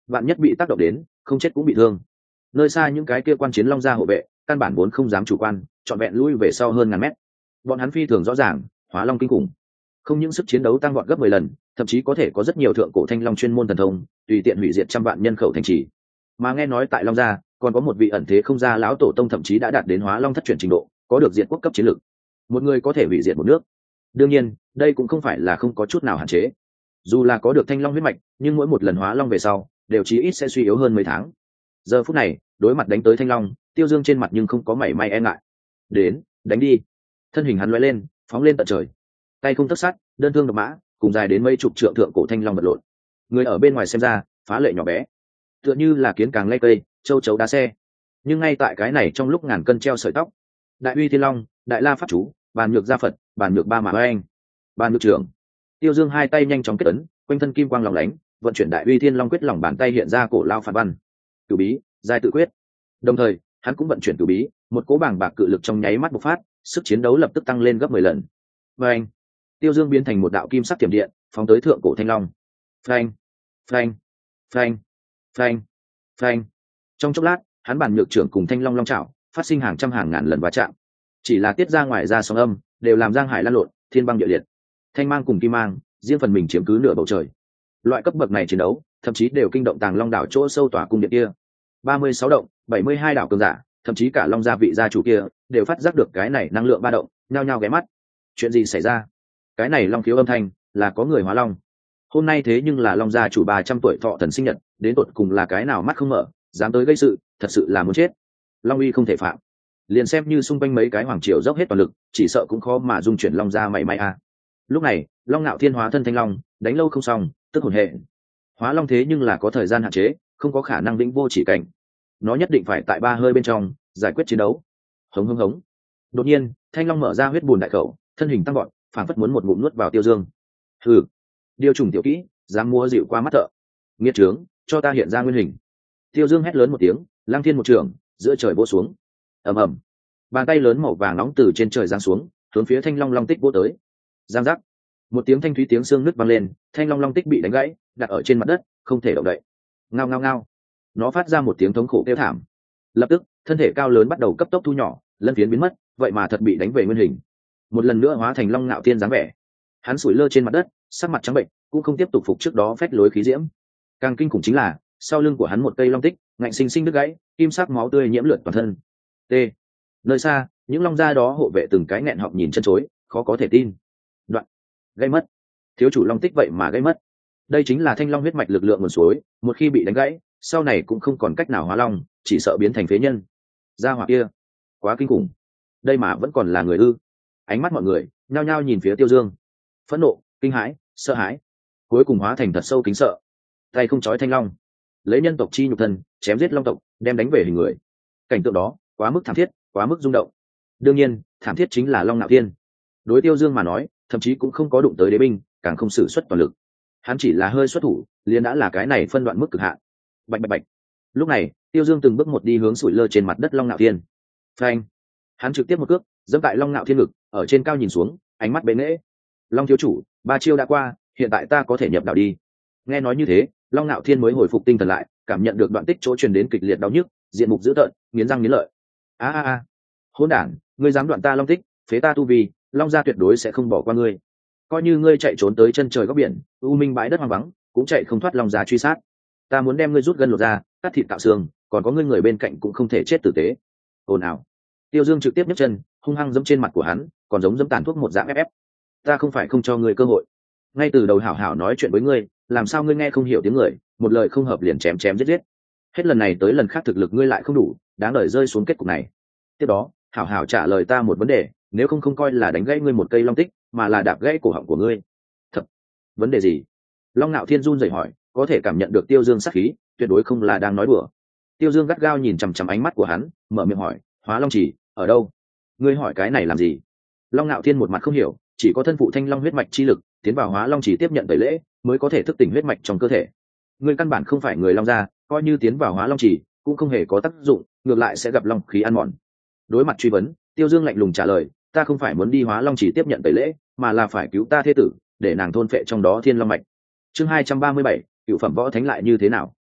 vạn nhất bị tác động đến, không chết cũng bị thương. Nơi xa những cái kia quan chiến long gia hộ vệ căn bản vốn không dám chủ quan, trọn vẹn lui về sau hơn ngàn mét. Bọn hắn phi thường rõ ràng, hóa long kinh khủng, không những sức chiến đấu tăng vọt gấp 10 lần, thậm chí có thể có rất nhiều thượng cổ thanh long chuyên môn thần thông, tùy tiện hủy diệt trăm vạn nhân khẩu thành trì. Mà nghe nói tại long gia còn có một vị ẩn thế không gia lão tổ tông, thậm chí đã đạt đến hóa long thất truyền trình độ, có được diện quốc cấp chiến lược. Một người có thể hủy diệt một nước. Đương nhiên, đây cũng không phải là không có chút nào hạn chế. Dù là có được thanh long huyết mạch, nhưng mỗi một lần hóa long về sau, đều chí ít sẽ suy yếu hơn mấy tháng. Giờ phút này, đối mặt đánh tới thanh long, Tiêu Dương trên mặt nhưng không có mảy may e ngại. Đến, đánh đi. Thân hình hắn lóe lên, phóng lên tận trời. Tay không tấc sắt, đơn thương độc mã, cùng dài đến mấy chục trượng thượng cổ thanh long vật lộn. Người ở bên ngoài xem ra, phá lệ nhỏ bé, tựa như là kiến càng lay cây, châu chấu đá xe. Nhưng ngay tại cái này trong lúc ngàn cân treo sợi tóc, đại uy thiên long, đại la pháp chú, bàn nhược gia phật, bàn nhược ba mã anh, bàn nhược trưởng. Tiêu Dương hai tay nhanh chóng kết ấn, quanh thân kim quang lóng lánh, vận chuyển đại uy thiên long quyết, lòng bàn tay hiện ra cổ lao phản văn, cửu bí, giai tự quyết. Đồng thời, hắn cũng vận chuyển cửu bí, một cỗ bảng bạc cự lực trong nháy mắt bộc phát, sức chiến đấu lập tức tăng lên gấp 10 lần. Phanh! Tiêu Dương biến thành một đạo kim sắc tiềm điện, phóng tới thượng cổ thanh long. Phanh! Phanh! Phanh! Phanh! Phanh! Trong chốc lát, hắn bàn nhược trưởng cùng thanh long long chảo phát sinh hàng trăm hàng ngàn lần va chạm. Chỉ là tiết ra ngoài ra sóng âm, đều làm giang hải lan lộn, thiên băng địa liệt. Thanh mang cùng kim mang, riêng phần mình chiếm cứ nửa bầu trời. Loại cấp bậc này chiến đấu, thậm chí đều kinh động Tàng Long đảo chỗ sâu tỏa cung điện kia. 36 động, 72 đảo cường giả, thậm chí cả Long gia vị gia chủ kia, đều phát giác được cái này năng lượng ba động, nhao nhao ghé mắt. Chuyện gì xảy ra? Cái này long khiếu âm thanh, là có người hóa long. Hôm nay thế nhưng là Long gia chủ 300 tuổi thọ thần sinh nhật, đến tột cùng là cái nào mắt không mở, dám tới gây sự, thật sự là muốn chết. Long uy không thể phạm. Liền xem như xung quanh mấy cái hoàng triều dốc hết toàn lực, chỉ sợ cũng khó mà dung chuyển Long gia mảy may a. Lúc này, Long Nạo Thiên hóa thân thanh long, đánh lâu không xong, tức hồn hệ. Hóa long thế nhưng là có thời gian hạn chế, không có khả năng vĩnh vô chỉ cảnh. Nó nhất định phải tại 3 hơi bên trong giải quyết chiến đấu. Hống hống hống. Đột nhiên, thanh long mở ra huyết bùn đại khẩu, thân hình tăng vọt, phảng phất muốn một ngụm nuốt vào Tiêu Dương. Hừ, điều trùng tiểu kỹ, dám mua dịu qua mắt thợ. Nghiệt trướng, cho ta hiện ra nguyên hình. Tiêu Dương hét lớn một tiếng, Lăng Thiên một trường, giữa trời vỗ xuống. Ầm ầm. Bàn tay lớn màu vàng nóng từ trên trời giáng xuống, hướng phía thanh long long tích vỗ tới. Giang giác. Một tiếng thanh thúy tiếng xương nứt vang lên, thanh long long tích bị đánh gãy, đặt ở trên mặt đất, không thể động đậy. Ngao ngao ngao. Nó phát ra một tiếng thống khổ kêu thảm. Lập tức, thân thể cao lớn bắt đầu cấp tốc thu nhỏ, lân phiến biến mất, vậy mà thật bị đánh về nguyên hình. Một lần nữa hóa thành Long Nạo Thiên dáng vẻ. Hắn sủi lơ trên mặt đất, sắc mặt trắng bệnh, cũng không tiếp tục phục trước đó phách lối khí diễm. Càng kinh khủng chính là, sau lưng của hắn một cây long tích, ngạnh sinh sinh đứt gãy, kim sắc máu tươi nhiễm lượn toàn thân. T. Nơi xa, những long gia đó hộ vệ từng cái nghẹn họng nhìn chân chối, khó có thể tin. Đoạn. Gây mất. Thiếu chủ long tích vậy mà gây mất. Đây chính là thanh long huyết mạch lực lượng nguồn suối, một khi bị đánh gãy, sau này cũng không còn cách nào hóa long, chỉ sợ biến thành phế nhân. Gia hỏa kia, quá kinh khủng. Đây mà vẫn còn là người ư? Ánh mắt mọi người nhao nhao nhìn phía Tiêu Dương, phẫn nộ, kinh hãi, sợ hãi, cuối cùng hóa thành thật sâu kính sợ. Tay không chói thanh long, lấy nhân tộc chi nhục thân chém giết long tộc, đem đánh về hình người. Cảnh tượng đó quá mức thảm thiết, quá mức rung động. Đương nhiên, thảm thiết chính là Long Nạo Thiên. Đối Tiêu Dương mà nói, thậm chí cũng không có đụng tới đế binh, càng không sử xuất toàn lực. Hắn chỉ là hơi xuất thủ, liền đã là cái này phân đoạn mức cực hạn. Bạch bạch bạch. Lúc này, Tiêu Dương từng bước một đi hướng sủi lơ trên mặt đất Long Nạo Thiên. Phanh. Hắn trực tiếp một cước dẫm tại Long Nạo Thiên ngực, ở trên cao nhìn xuống, ánh mắt bệ nghễ. Long thiếu chủ, 3 chiêu đã qua, hiện tại ta có thể nhập đạo đi. Nghe nói như thế, Long Nạo Thiên mới hồi phục tinh thần lại, cảm nhận được đoạn tích chỗ truyền đến kịch liệt đau nhức, diện mục dữ tợn, nghiến răng nghiến lợi. A. Hỗn đản, ngươi dám đoạn ta long tích, phế ta tu vi, Long gia tuyệt đối sẽ không bỏ qua ngươi. Coi như ngươi chạy trốn tới chân trời góc biển, u minh bãi đất hoang vắng, cũng chạy không thoát Long gia truy sát. Ta muốn đem ngươi rút gân lột ra, cắt thịt tạo xương, còn có ngươi người bên cạnh cũng không thể chết tử tế. Ồn ào. Tiêu Dương trực tiếp nhấc chân, hung hăng giẫm trên mặt của hắn, còn giống giẫm tàn thuốc một dạng ép. Ta không phải không cho ngươi cơ hội, ngay từ đầu hảo hảo nói chuyện với ngươi, làm sao ngươi nghe không hiểu tiếng người, một lời không hợp liền chém chém giết giết. Hết lần này tới lần khác thực lực ngươi lại không đủ, đáng đời rơi xuống kết cục này. Tiếp đó, hảo hảo trả lời ta một vấn đề, nếu không coi là đánh gãy ngươi một cây long tích, mà là đạp gãy cổ họng của ngươi. Thật, vấn đề gì? Long Nạo Thiên run rẩy hỏi, có thể cảm nhận được Tiêu Dương sát khí, tuyệt đối không là đang nói đùa. Tiêu Dương gắt gao nhìn chằm chằm ánh mắt của hắn, mở miệng hỏi, Hóa Long Chỉ ở đâu? Ngươi hỏi cái này làm gì? Long Nạo Thiên một mặt không hiểu, chỉ có thân phụ thanh long huyết mạch chi lực tiến vào Hóa Long Chỉ tiếp nhận tẩy lễ, mới có thể thức tỉnh huyết mạch trong cơ thể. Ngươi căn bản không phải người Long gia, coi như tiến vào Hóa Long Chỉ cũng không hề có tác dụng, ngược lại sẽ gặp long khí ăn mòn. Đối mặt truy vấn, Tiêu Dương lạnh lùng trả lời, ta không phải muốn đi Hóa Long Chỉ tiếp nhận tẩy lễ, mà là phải cứu ta thê tử, để nàng thôn phệ trong đó thiên long mạch. Chương 237, cựu phẩm võ thánh lại như thế nào?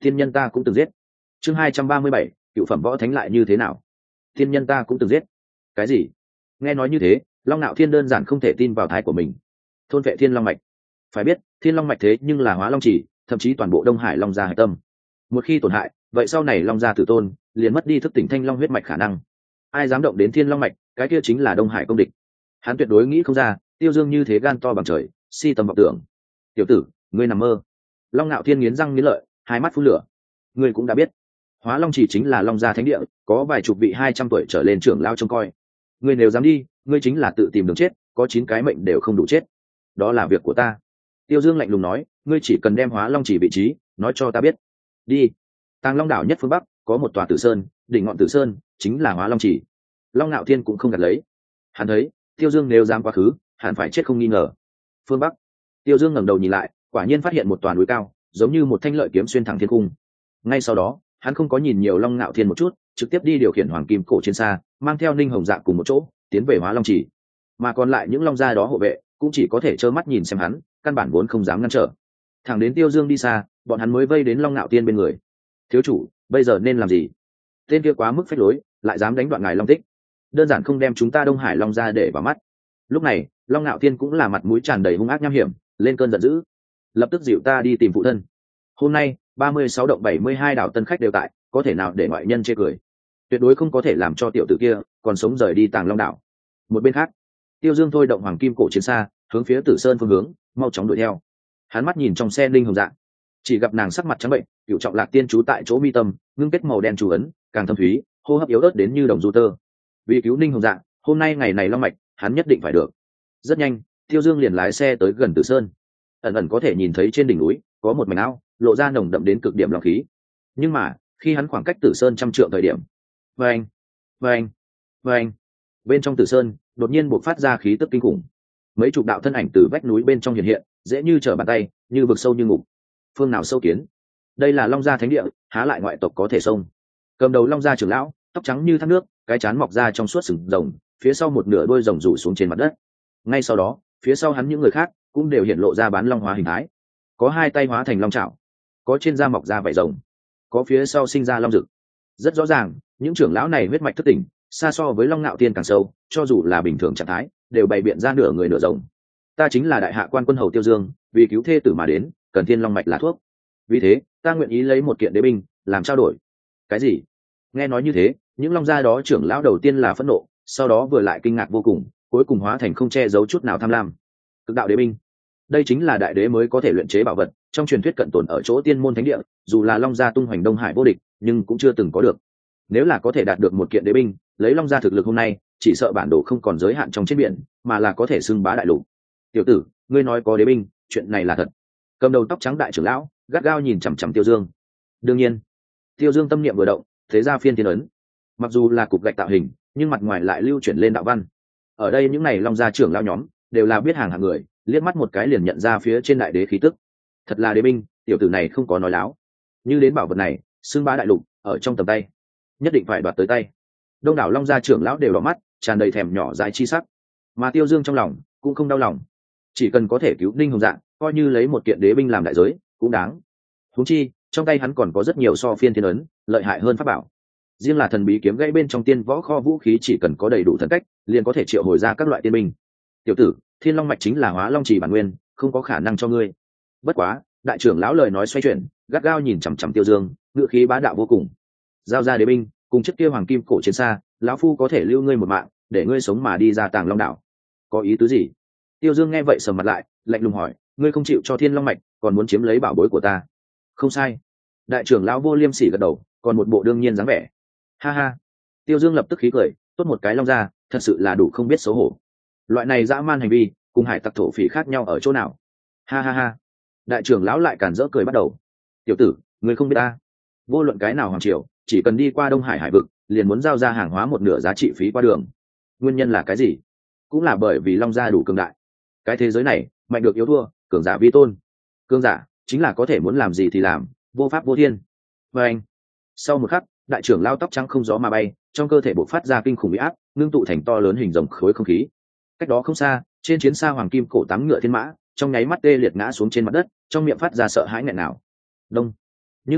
thiên nhân ta cũng từng giết. Chương 237, cựu phẩm võ thánh lại như thế nào? Thiên nhân ta cũng từng giết. Cái gì? Nghe nói như thế, Long Nạo Thiên đơn giản không thể tin vào thái của mình. Thôn vệ thiên long mạch. Phải biết, thiên long mạch thế nhưng là hóa long chỉ, thậm chí toàn bộ Đông Hải long gia hải tâm. Một khi tổn hại, vậy sau này long gia tử tôn liền mất đi thức tỉnh thanh long huyết mạch khả năng. Ai dám động đến thiên long mạch, cái kia chính là Đông Hải công địch. Hắn tuyệt đối nghĩ không ra, Tiêu Dương như thế gan to bằng trời, si tầm vọng tưởng. Tiểu tử, ngươi nằm mơ. Long Nạo Thiên nghiến răng nghiến lợi, hai mắt phun lửa. Ngươi cũng đã biết, hóa long chỉ chính là long gia thánh địa, có vài chục vị 200 tuổi trở lên trưởng lao trông coi. Ngươi nếu dám đi, ngươi chính là tự tìm đường chết, có 9 cái mệnh đều không đủ chết. Đó là việc của ta. Tiêu Dương lạnh lùng nói, ngươi chỉ cần đem hóa long chỉ vị trí nói cho ta biết. Đi. Tàng Long đảo nhất phương bắc có một tòa Tử Sơn, đỉnh ngọn Tử Sơn chính là hóa long chỉ. Long Nạo Thiên cũng không gạt lấy. Hắn thấy, Tiêu Dương nếu dám quá khứ, hẳn phải chết không nghi ngờ. Phương bắc. Tiêu Dương ngẩng đầu nhìn lại, quả nhiên phát hiện một tòa núi cao, giống như một thanh lợi kiếm xuyên thẳng thiên cung. Ngay sau đó, hắn không có nhìn nhiều Long Nạo Thiên một chút, trực tiếp đi điều khiển hoàng kim cổ chiến xa, mang theo Ninh Hồng Dạ cùng một chỗ tiến về hóa long chỉ. Mà còn lại những long gia đó hộ vệ cũng chỉ có thể trơ mắt nhìn xem hắn, căn bản vốn không dám ngăn trở. Thẳng đến Tiêu Dương đi xa, bọn hắn mới vây đến Long Nạo Thiên bên người. Thiếu chủ, bây giờ nên làm gì? Tên kia quá mức phách lối, lại dám đánh đoạn ngài long tích, đơn giản không đem chúng ta Đông Hải long gia để vào mắt. Lúc này, Long Nạo Thiên cũng là mặt mũi tràn đầy hung ác nham hiểm, lên cơn giận dữ. Lập tức dịu ta đi tìm phụ thân. Hôm nay 36 động 72 đảo tân khách đều tại, có thể nào để ngoại nhân chê cười? Tuyệt đối không có thể làm cho tiểu tử kia còn sống rời đi Tàng Long đảo. Một bên khác, Tiêu Dương thôi động hoàng kim cổ chiến xa, hướng phía Tử Sơn phương hướng mau chóng đuổi theo. Hắn mắt nhìn trong xe Ninh Hồng Dạ, chỉ gặp nàng sắc mặt trắng bệnh, cựu trọng lạc tiên trú tại chỗ mi tâm, ngưng kết màu đen chú ấn, càng thâm thúy, hô hấp yếu ớt đến như đồng du tơ. Vì cứu Ninh Hồng Dạ, hôm nay ngày này long mạch, hắn nhất định phải được. Rất nhanh, Tiêu Dương liền lái xe tới gần Tử Sơn. Ẩn ẩn có thể nhìn thấy trên đỉnh núi có một mảnh ao, lộ ra nồng đậm đến cực điểm long khí. Nhưng mà, khi hắn khoảng cách Tử Sơn 100 trượng thời điểm, vâng, vâng, vâng, bên trong Tử Sơn đột nhiên bộc phát ra khí tức kinh khủng. Mấy chục đạo thân ảnh từ vách núi bên trong hiện hiện, dễ như trở bàn tay, như vực sâu như ngục. Phương nào sâu kiến? Đây là Long gia thánh địa, há lại ngoại tộc có thể xông? Cầm đầu Long gia trưởng lão, tóc trắng như thác nước, cái trán mọc ra trong suốt sừng rồng, phía sau một nửa đôi rồng rủ xuống trên mặt đất. Ngay sau đó, phía sau hắn những người khác cũng đều hiện lộ ra bán long hóa hình thái. Có hai tay hóa thành long trảo, có trên da mọc ra vảy rồng, có phía sau sinh ra long rực. Rất rõ ràng, những trưởng lão này huyết mạch thất tỉnh, xa so với Long Nạo Thiên càng sâu, cho dù là bình thường trạng thái, đều bày biện ra nửa người nửa rồng. Ta chính là đại hạ quan quân hầu Tiêu Dương, vì cứu thê tử mà đến, cần thiên long mạch là thuốc. Vì thế, ta nguyện ý lấy một kiện đế binh làm trao đổi. Cái gì? Nghe nói như thế, những long gia đó trưởng lão đầu tiên là phẫn nộ, sau đó vừa lại kinh ngạc vô cùng, cuối cùng hóa thành không che giấu chút nào tham lam. Cực đạo đế binh, đây chính là đại đế mới có thể luyện chế bảo vật, trong truyền thuyết cận tồn ở chỗ tiên môn thánh địa, dù là long gia tung hoành Đông Hải vô địch, nhưng cũng chưa từng có được. Nếu là có thể đạt được một kiện đế binh, lấy long gia thực lực hôm nay, chỉ sợ bản đồ không còn giới hạn trong trên biển, mà là có thể xưng bá đại lục. Tiểu tử, ngươi nói có đế binh, chuyện này là thật? Cầm đầu tóc trắng đại trưởng lão gắt gao nhìn chằm chằm Tiêu Dương. Đương nhiên, Tiêu Dương tâm niệm vừa động, thế ra phiên thiên ấn. Mặc dù là cục gạch tạo hình, nhưng mặt ngoài lại lưu chuyển lên đạo văn. Ở đây những này long gia trưởng lão nhóm đều là biết hàng hạng người, liếc mắt một cái liền nhận ra phía trên đại đế khí tức. Thật là đế binh, tiểu tử này không có nói láo. Như đến bảo vật này, xưng bá đại lục, ở trong tầm tay, nhất định phải đoạt tới tay. Đông đảo long gia trưởng lão đều đỏ mắt, tràn đầy thèm nhỏ dãi chi sắc. Mà Tiêu Dương trong lòng cũng không đau lòng, chỉ cần có thể cứu Ninh Hồng Dạ, coi như lấy một kiện đế binh làm đại giới cũng đáng. Huống chi trong tay hắn còn có rất nhiều so phiên thiên ấn lợi hại hơn pháp bảo. Riêng là thần bí kiếm gãy bên trong tiên võ kho vũ khí, chỉ cần có đầy đủ thần cách, liền có thể triệu hồi ra các loại tiên binh. Tiểu tử, thiên long mạch chính là hóa long trì bản nguyên, không có khả năng cho ngươi. Bất quá, đại trưởng lão lời nói xoay chuyển, gắt gao nhìn chằm chằm Tiêu Dương, ngựa khí bá đạo vô cùng. Giao ra đế binh cùng chiếc kia hoàng kim cổ chiến xa, lão phu có thể lưu ngươi một mạng, để ngươi sống mà đi ra Tàng Long đảo. Có ý tứ gì? Tiêu Dương nghe vậy sầm mặt lại, lạnh lùng hỏi, ngươi không chịu cho thiên long mạch, còn muốn chiếm lấy bảo bối của ta? Không sai. Đại trưởng lão vô liêm sỉ gật đầu, còn một bộ đương nhiên dáng vẻ. Ha ha. Tiêu Dương lập tức khí cười, tốt một cái long gia, thật sự là đủ không biết xấu hổ. Loại này dã man hành vi, cùng hải tặc thổ phỉ khác nhau ở chỗ nào? Ha ha ha. Đại trưởng lão lại càn rỡ cười bắt đầu. Tiểu tử, ngươi không biết ta, vô luận cái nào hoàng triều, chỉ cần đi qua Đông Hải hải vực, liền muốn giao ra hàng hóa một nửa giá trị phí qua đường. Nguyên nhân là cái gì? Cũng là bởi vì long gia đủ cường đại. Cái thế giới này, mạnh được yếu thua, cường giả vi tôn. Cường giả chính là có thể muốn làm gì thì làm, vô pháp vô thiên. Và anh. Sau một khắc, đại trưởng lao tóc trắng không gió mà bay, trong cơ thể bộc phát ra kinh khủng uy áp, ngưng tụ thành to lớn hình rồng khối không khí. Cách đó không xa, trên chiến xa hoàng kim cổ tám ngựa thiên mã, trong nháy mắt tê liệt ngã xuống trên mặt đất, trong miệng phát ra sợ hãi nghẹn nào. Đông. Nhưng mà,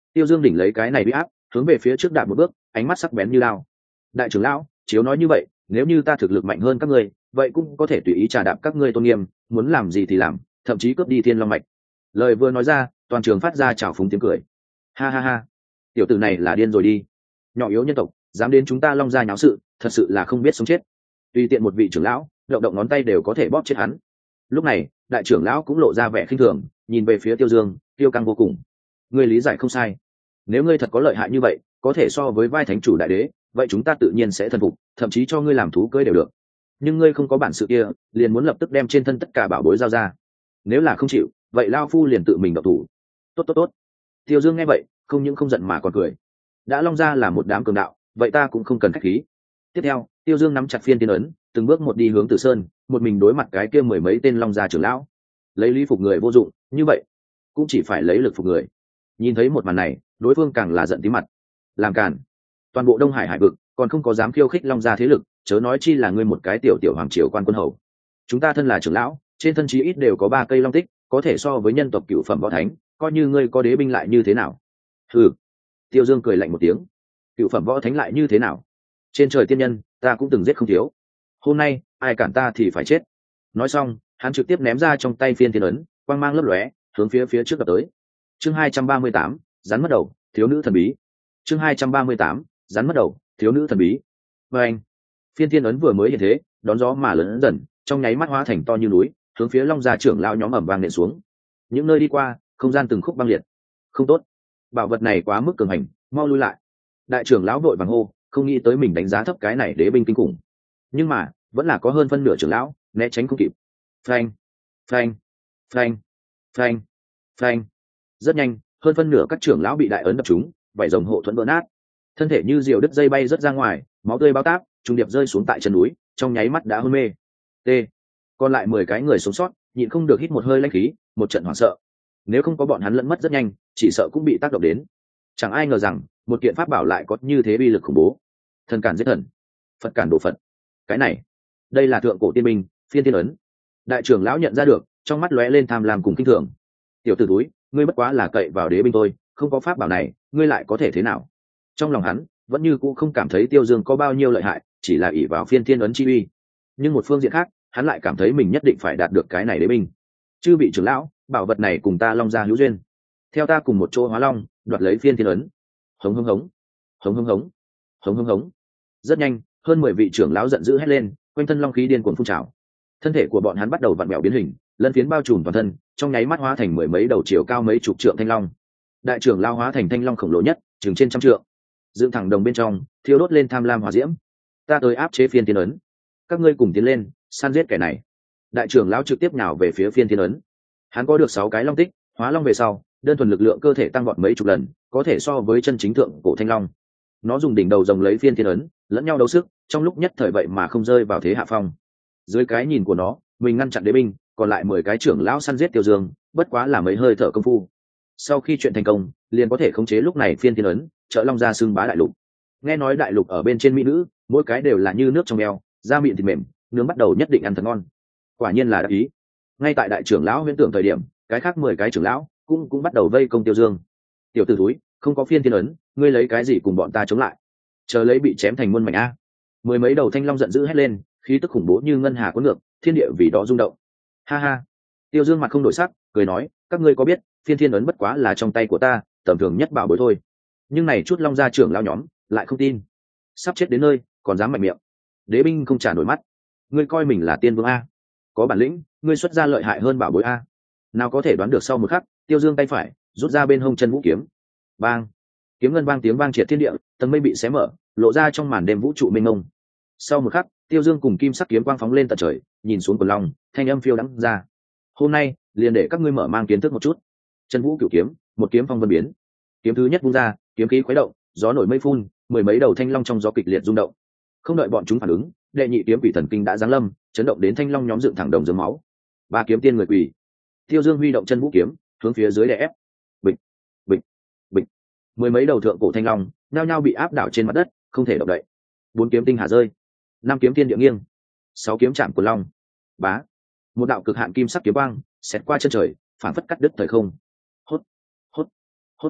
Tiêu Dương đỉnh lấy cái này bị áp, hướng về phía trước đạp một bước, ánh mắt sắc bén như lao. Đại trưởng lão, chiếu nói như vậy, nếu như ta thực lực mạnh hơn các ngươi, vậy cũng có thể tùy ý trà đạp các ngươi tôn nghiêm, muốn làm gì thì làm, thậm chí cướp đi thiên long mạch. Lời vừa nói ra, toàn trường phát ra trào phúng tiếng cười. Ha ha ha, tiểu tử này là điên rồi đi. Nhỏ yếu nhân tộc, dám đến chúng ta Long gia nháo sự, thật sự là không biết sống chết. Tùy tiện một vị trưởng lão, động động ngón tay đều có thể bóp chết hắn. Lúc này, đại trưởng lão cũng lộ ra vẻ khinh thường, nhìn về phía Tiêu Dương, tiêu căng vô cùng. Ngươi lý giải không sai. Nếu ngươi thật có lợi hại như vậy, có thể so với vai thánh chủ đại đế, vậy chúng ta tự nhiên sẽ thần phục, thậm chí cho ngươi làm thú cưới đều được. Nhưng ngươi không có bản sự kia, liền muốn lập tức đem trên thân tất cả bảo bối giao ra. Nếu là không chịu, vậy lao phu liền tự mình động thủ. Tốt tốt tốt. Tiêu Dương nghe vậy, không những không giận mà còn cười. Đã Long gia là một đám cường đạo, vậy ta cũng không cần khách khí. Tiếp theo, Tiêu Dương nắm chặt phiên tiên ấn, từng bước một đi hướng Tử Sơn, một mình đối mặt cái kia mười mấy tên Long gia trưởng lão. Lấy lý phục người vô dụng, như vậy cũng chỉ phải lấy lực phục người. Nhìn thấy một màn này, đối phương càng là giận tí mặt. Làm càn. Toàn bộ Đông Hải hải vực còn không có dám khiêu khích Long gia thế lực, chớ nói chi là ngươi một cái tiểu tiểu hoàng triều quan quân hầu. Chúng ta thân là trưởng lão, trên thân chí ít đều có 3 cây long tích, có thể so với nhân tộc cửu phẩm võ thánh, coi như ngươi có đế binh lại như thế nào? Hừ. Tiêu Dương cười lạnh một tiếng. Cửu phẩm võ thánh lại như thế nào? Trên trời tiên nhân, ta cũng từng giết không thiếu. Hôm nay, ai cản ta thì phải chết. Nói xong, hắn trực tiếp ném ra trong tay phiên thiên ấn, quang mang lấp lóe, hướng phía trước đập tới. Chương 238, rắn mất đầu, thiếu nữ thần bí. Chương 238, rắn mất đầu, thiếu nữ thần bí. Và anh, phiên thiên ấn vừa mới hiện thế, đón gió mà lớn dần, trong nháy mắt hóa thành to như núi, hướng phía Long gia trưởng lão nhóm ầm vang nện xuống. Những nơi đi qua, không gian từng khúc băng liệt. Không tốt, bảo vật này quá mức cường hành, mau lui lại. Đại trưởng lão vội vàng hô, không nghĩ tới mình đánh giá thấp cái này đế binh kinh khủng. Nhưng mà, vẫn là có hơn phân nửa trưởng lão né tránh không kịp. Phanh, phanh, phanh, phanh, phanh. Rất nhanh, hơn phân nửa các trưởng lão bị đại ấn đập trúng, vảy rồng hộ thuẫn vỡ nát, thân thể như diều đứt dây bay rớt ra ngoài, máu tươi bao táp trùng điệp rơi xuống tại chân núi, trong nháy mắt đã hôn mê. T. Còn lại 10 cái người sống sót nhịn không được hít một hơi lãnh khí, một trận hoảng sợ. Nếu không có bọn hắn lẫn mất rất nhanh, chỉ sợ cũng bị tác động đến. Chẳng ai ngờ rằng một kiện pháp bảo lại có như thế uy lực khủng bố. Thần cản giết thần, Phật cản đổ Phật. Cái này, đây là thượng cổ tiên binh, phiên tiên ấn. Đại trưởng lão nhận ra được, trong mắt lóe lên tham lam cùng kinh thường. Tiểu tử túi, ngươi bất quá là cậy vào đế binh thôi, không có pháp bảo này, ngươi lại có thể thế nào? Trong lòng hắn vẫn như cũ không cảm thấy Tiêu Dương có bao nhiêu lợi hại, chỉ là ỷ vào phiên thiên ấn chi uy. Nhưng một phương diện khác, hắn lại cảm thấy mình nhất định phải đạt được cái này đế binh. Chư vị trưởng lão, bảo vật này cùng ta Long gia hữu duyên, theo ta cùng một chỗ hóa long, đoạt lấy phiên thiên ấn. Hống hống hống, hống hống hống, hống hống hống. Rất nhanh, hơn 10 vị trưởng lão giận dữ hét lên, quanh thân long khí điên cuồng phun trào. Thân thể của bọn hắn bắt đầu vặn vẹo biến hình, lân phiến bao trùm toàn thân, trong nháy mắt hóa thành mười mấy đầu chiều cao mấy chục trượng thanh long. Đại trưởng lão hóa thành thanh long khổng lồ nhất, chừng trên 100 trượng. Dựng thẳng đồng bên trong, thiêu đốt lên tham lam hỏa diễm. Ta tới áp chế phiên thiên ấn, các ngươi cùng tiến lên, săn giết kẻ này. Đại trưởng lão trực tiếp nhào về phía phiên thiên ấn. Hắn có được 6 cái long tích, hóa long về sau, đơn thuần lực lượng cơ thể tăng vọt mấy chục lần, có thể so với chân chính thượng cổ thanh long. Nó dùng đỉnh đầu rồng lấy phiên thiên ấn, lẫn nhau đấu sức, trong lúc nhất thời vậy mà không rơi vào thế hạ phong. Dưới cái nhìn của nó, mình ngăn chặn đế binh, còn lại 10 cái trưởng lão săn giết Tiêu Dương, bất quá là mấy hơi thở công phu. Sau khi chuyện thành công, liền có thể khống chế lúc này phiên thiên ấn, trợ long ra xưng bá đại lục. Nghe nói đại lục ở bên trên mỹ nữ, mỗi cái đều là như nước trong eo, da mịn thịt mềm, nướng bắt đầu nhất định ăn thật ngon. Quả nhiên là đắc ý. Ngay tại đại trưởng lão huyễn tưởng thời điểm, cái khác 10 cái trưởng lão cũng bắt đầu vây công Tiêu Dương. Tiểu tử túi, không có phiên thiên ấn, ngươi lấy cái gì cùng bọn ta chống lại? Chờ lấy bị chém thành muôn mảnh a. Mười mấy đầu thanh long giận dữ hét lên, khí tức khủng bố như ngân hà cuốn ngược, thiên địa vì đó rung động. Ha ha. Tiêu Dương mặt không đổi sắc, cười nói, các ngươi có biết, phiên thiên ấn bất quá là trong tay của ta, tầm thường nhất bảo bối thôi. Nhưng này chút long gia trưởng lão nhóm lại không tin. Sắp chết đến nơi, còn dám mạnh miệng. Đế binh không trả nổi mắt. Ngươi coi mình là tiên vương a? Có bản lĩnh, ngươi xuất ra lợi hại hơn bảo bối a. Nào có thể đoán được sau một khắc, Tiêu Dương tay phải rút ra bên hông chân vũ kiếm. Bang! Kiếm ngân vang tiếng vang triệt thiên địa, tầng mây bị xé mở, lộ ra trong màn đêm vũ trụ mênh mông. Sau một khắc, Tiêu Dương cùng kim sắc kiếm quang phóng lên tận trời, nhìn xuống quần long, thanh âm phiêu đắng ra. Hôm nay, liền để các ngươi mở mang kiến thức một chút. Chân vũ cửu kiếm, một kiếm phong vân biến. Kiếm thứ nhất vung ra, kiếm khí khuấy động, gió nổi mây phun, mười mấy đầu thanh long trong gió kịch liệt rung động. Không đợi bọn chúng phản ứng, đệ nhị kiếm quỷ thần kinh đã giáng lâm, chấn động đến thanh long nhóm dựng thẳng đồng dưới máu. Ba kiếm tiên người quỷ. Tiêu Dương huy động chân vũ kiếm, hướng phía dưới đè ép. Bịch, bịch, bịch. Mười mấy đầu thượng cổ thanh long, nhao nhao bị áp đảo trên mặt đất, không thể động đậy. 4 kiếm tinh hà rơi, 5 kiếm tiên địa nghiêng, 6 kiếm chạm của long. Bá. Một đạo cực hạn kim sắc kiếm quang xẹt qua chân trời, phản phất cắt đứt thời không. Hốt, hốt, hốt.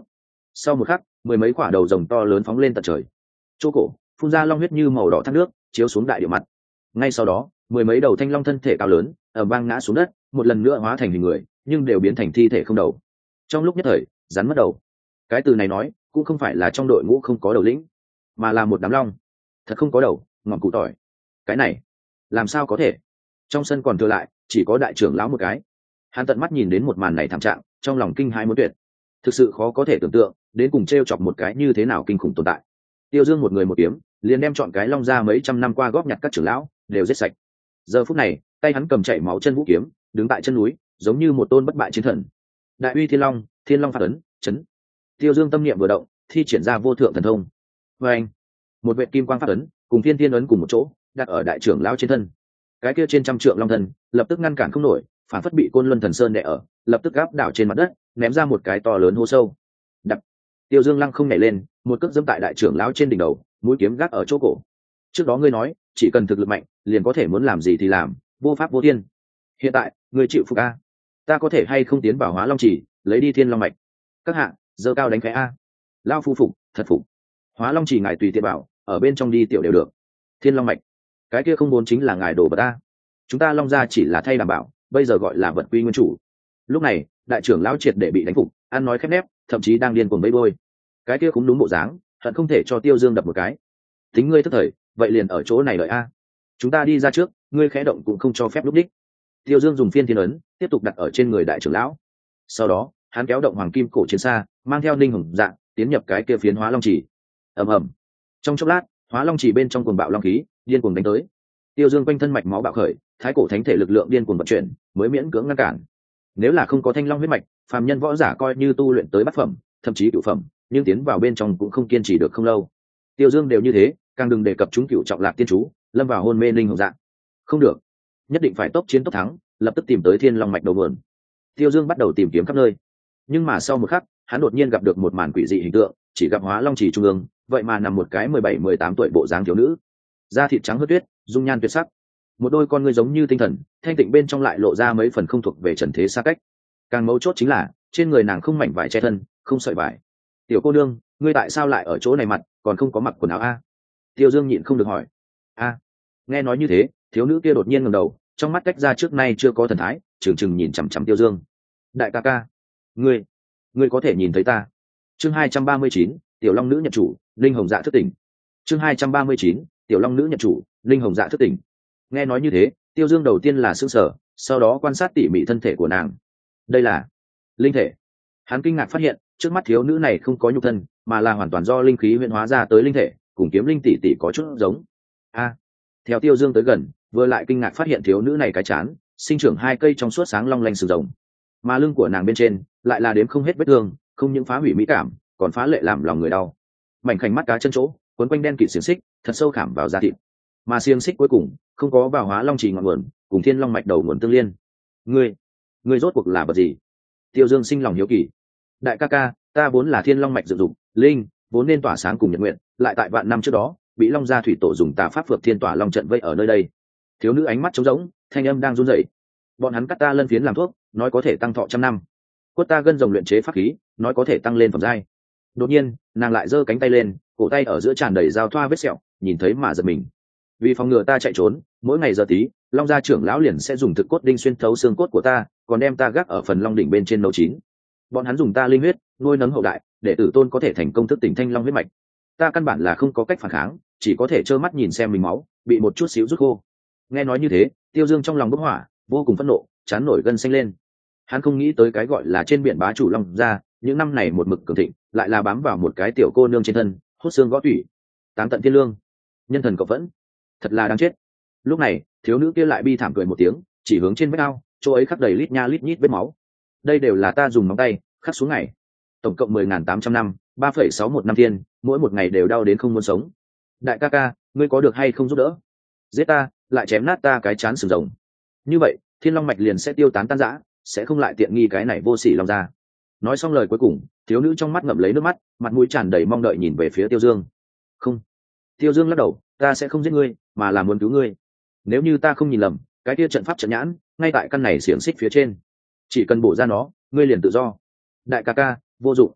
Sau một khắc, mười mấy quả đầu rồng to lớn phóng lên tận trời, chỗ cổ phun ra long huyết như màu đỏ thác nước chiếu xuống đại địa mặt. Ngay sau đó, mười mấy đầu thanh long thân thể cao lớn ở bang ngã xuống đất, một lần nữa hóa thành hình người, nhưng đều biến thành thi thể không đầu. Trong lúc nhất thời, rắn mất đầu. Cái từ này nói cũng không phải là trong đội ngũ không có đầu lĩnh, mà là một đám long thật không có đầu, ngọn cụ tỏi. Cái này làm sao có thể? Trong sân còn thừa lại chỉ có đại trưởng lão một cái. Hắn tận mắt nhìn đến một màn này thảm trạng, trong lòng kinh hãi muốn tuyệt. Thực sự khó có thể tưởng tượng đến cùng t chọc một cái như thế nào kinh khủng tồn tại. Tiêu Dương một người một kiếm liền đem chọn cái long ra mấy trăm năm qua góp nhặt các trưởng lão đều giết sạch. Giờ phút này, tay hắn cầm chảy máu chân vũ kiếm, đứng tại chân núi, giống như một tôn bất bại chiến thần. Đại uy thiên long, thiên long phạt ấn, chấn. Tiêu Dương tâm niệm vừa động, thi triển ra vô thượng thần thông. Và anh, một vệ kim quang phạt ấn cùng thiên thiên ấn cùng một chỗ, đặt ở đại trưởng lão trên thân. Cái kia trên trăm trượng long thần lập tức ngăn cản không nổi, phản phất bị côn luân thần sơn đè ở, lập tức gáp đảo trên mặt đất, ném ra một cái to lớn hố sâu. Đập. Tiêu Dương lăng không nhảy lên, một cước dẫm tại đại trưởng lão trên đỉnh đầu, mũi kiếm gác ở chỗ cổ. Trước đó ngươi nói, chỉ cần thực lực mạnh, liền có thể muốn làm gì thì làm, vô pháp vô thiên. Hiện tại, ngươi chịu phục a? Ta có thể hay không tiến vào Hóa Long Chỉ, lấy đi Thiên Long mạch? Các hạ, giơ cao đánh khẽ a. Lão phu phục, thật phục. Hóa Long Chỉ ngài tùy tiện bảo, ở bên trong đi tiểu đều được. Thiên Long mạch, cái kia không muốn chính là ngài đổ vật ta. Chúng ta Long gia chỉ là thay đảm bảo, bây giờ gọi là vật quy nguyên chủ. Lúc này, đại trưởng lão triệt để bị đánh phục, ăn nói khép nép, thậm chí đang điên cuồng bấy bôi. Cái kia cũng đúng bộ dáng, hận không thể cho Tiêu Dương đập một cái. Tính ngươi tức thời, vậy liền ở chỗ này đợi a. Chúng ta đi ra trước, ngươi khẽ động cũng không cho phép lúc đích. Tiêu Dương dùng phiên thiên ấn tiếp tục đặt ở trên người đại trưởng lão. Sau đó, hắn kéo động hoàng kim cổ chiến xa, mang theo Ninh Hồng Dạng tiến nhập cái kia phiến Hóa Long Chỉ. Ầm ầm. Trong chốc lát, Hóa Long Chỉ bên trong cuồng bạo long khí điên cuồng đánh tới. Tiêu Dương quanh thân mạch máu bạo khởi, thái cổ thánh thể lực lượng điên cuồng vận chuyển, mới miễn cưỡng ngăn cản. Nếu là không có thanh long huyết mạch, phàm nhân võ giả coi như tu luyện tới bát phẩm, thậm chí cửu phẩm, nhưng tiến vào bên trong cũng không kiên trì được không lâu. Tiêu Dương đều như thế, càng đừng đề cập chúng cửu trọng lạc tiên chú, lâm vào hôn mê Ninh Hồng Dạng. Không được, nhất định phải tốc chiến tốc thắng, lập tức tìm tới Thiên Long mạch đầu nguồn. Tiêu Dương bắt đầu tìm kiếm khắp nơi, nhưng mà sau một khắc, hắn đột nhiên gặp được một màn quỷ dị hình tượng, chỉ gặp Hóa Long Chỉ trung ương, vậy mà nằm một cái 17-18 tuổi bộ dáng thiếu nữ, da thịt trắng hớt tuyết, dung nhan tuyệt sắc, một đôi con ngươi giống như tinh thần, thanh tịnh bên trong lại lộ ra mấy phần không thuộc về trần thế xa cách. Càng mấu chốt chính là trên người nàng không mảnh vải che thân, không sợi vải. Tiểu cô nương, ngươi tại sao lại ở chỗ này mặt còn không có mặc quần áo a? Tiêu Dương nhịn không được hỏi. A. Nghe nói như thế, thiếu nữ kia đột nhiên ngẩng đầu, trong mắt cách ra trước nay chưa có thần thái, trừng trừng nhìn chằm chằm Tiêu Dương. Đại ca ca, ngươi có thể nhìn thấy ta? Chương 239, Tiểu Long nữ nhận chủ, Linh Hồng Dạ thức tỉnh. Chương 239, Tiểu Long nữ nhận chủ, Linh Hồng Dạ thức tỉnh. Nghe nói như thế, Tiêu Dương đầu tiên là sững sờ, sau đó quan sát tỉ mỉ thân thể của nàng. Đây là linh thể. Hắn kinh ngạc phát hiện, trước mắt thiếu nữ này không có nhục thân, mà là hoàn toàn do linh khí huyễn hóa ra tới linh thể, cùng kiếm linh tỷ tỷ có chút giống. A. Theo Tiêu Dương tới gần, vừa lại kinh ngạc phát hiện thiếu nữ này cái chán sinh trưởng hai cây trong suốt sáng long lanh sừng rồng, mà lưng của nàng bên trên lại là đếm không hết vết thương, không những phá hủy mỹ cảm, còn phá lệ làm lòng người đau. Mảnh khảnh mắt cá chân chỗ quấn quanh đen kịt xiềng xích, thật sâu khảm vào da thịt, mà xiềng xích cuối cùng không có vào Hóa Long Chỉ ngọn nguồn, cùng Thiên Long mạch đầu nguồn tương liên. Ngươi rốt cuộc là vật gì? Tiêu Dương sinh lòng hiếu kỳ. Đại ca ca, ta vốn là Thiên Long mạch dự dụng linh, vốn nên tỏa sáng cùng nhật nguyện, lại tại vạn năm trước đó bị Long gia thủy tổ dùng tà pháp phược thiên tỏa long trận vây ở nơi đây. Thiếu nữ ánh mắt trống rỗng, thanh âm đang run rẩy. Bọn hắn cắt ta lân phiến làm thuốc, nói có thể tăng thọ 100 năm. Quất ta gân rồng luyện chế pháp khí, nói có thể tăng lên phẩm giai. Đột nhiên, nàng lại giơ cánh tay lên, cổ tay ở giữa tràn đầy dao thoa vết sẹo, nhìn thấy mà giật mình. Vì phòng ngừa ta chạy trốn, mỗi ngày giờ tí, Long gia trưởng lão liền sẽ dùng thực cốt đinh xuyên thấu xương cốt của ta, còn đem ta gác ở phần long đỉnh bên trên nấu chín. Bọn hắn dùng ta linh huyết nuôi nấng hậu đại, để tử tôn có thể thành công thức tỉnh thanh long huyết mạch. Ta căn bản là không có cách phản kháng, chỉ có thể trơ mắt nhìn xem mình máu bị một chút xíu rút khô. Nghe nói như thế, Tiêu Dương trong lòng bốc hỏa, vô cùng phẫn nộ, chán nổi gân xanh lên. Hắn không nghĩ tới cái gọi là trên biển bá chủ Long gia, những năm này một mực cường thịnh, lại là bám vào một cái tiểu cô nương trên thân, hút xương gõ tủy, táng tận thiên lương, nhân thần cộng vẫn, thật là đáng chết. Lúc này, thiếu nữ kia lại bi thảm cười một tiếng, chỉ hướng trên vết ao, chỗ ấy khắc đầy lít nha lít nhít vết máu. Đây đều là ta dùng móng tay khắc xuống ngày, tổng cộng 10.800 năm, 3,61 năm thiên, mỗi một ngày đều đau đến không muốn sống. Đại ca ca, ngươi có được hay không giúp đỡ? Giết ta, lại chém nát ta cái chán sừng rồng. Như vậy, Thiên Long mạch liền sẽ tiêu tán tan rã, sẽ không lại tiện nghi cái này vô sỉ Long gia. Nói xong lời cuối cùng, thiếu nữ trong mắt ngậm lấy nước mắt, mặt mũi tràn đầy mong đợi nhìn về phía Tiêu Dương. Không. Tiêu Dương lắc đầu, ta sẽ không giết ngươi, mà là muốn cứu ngươi. Nếu như ta không nhìn lầm, cái kia trận pháp trận nhãn ngay tại căn này xiềng xích phía trên, chỉ cần bổ ra nó, ngươi liền tự do. Đại ca ca, vô dụng.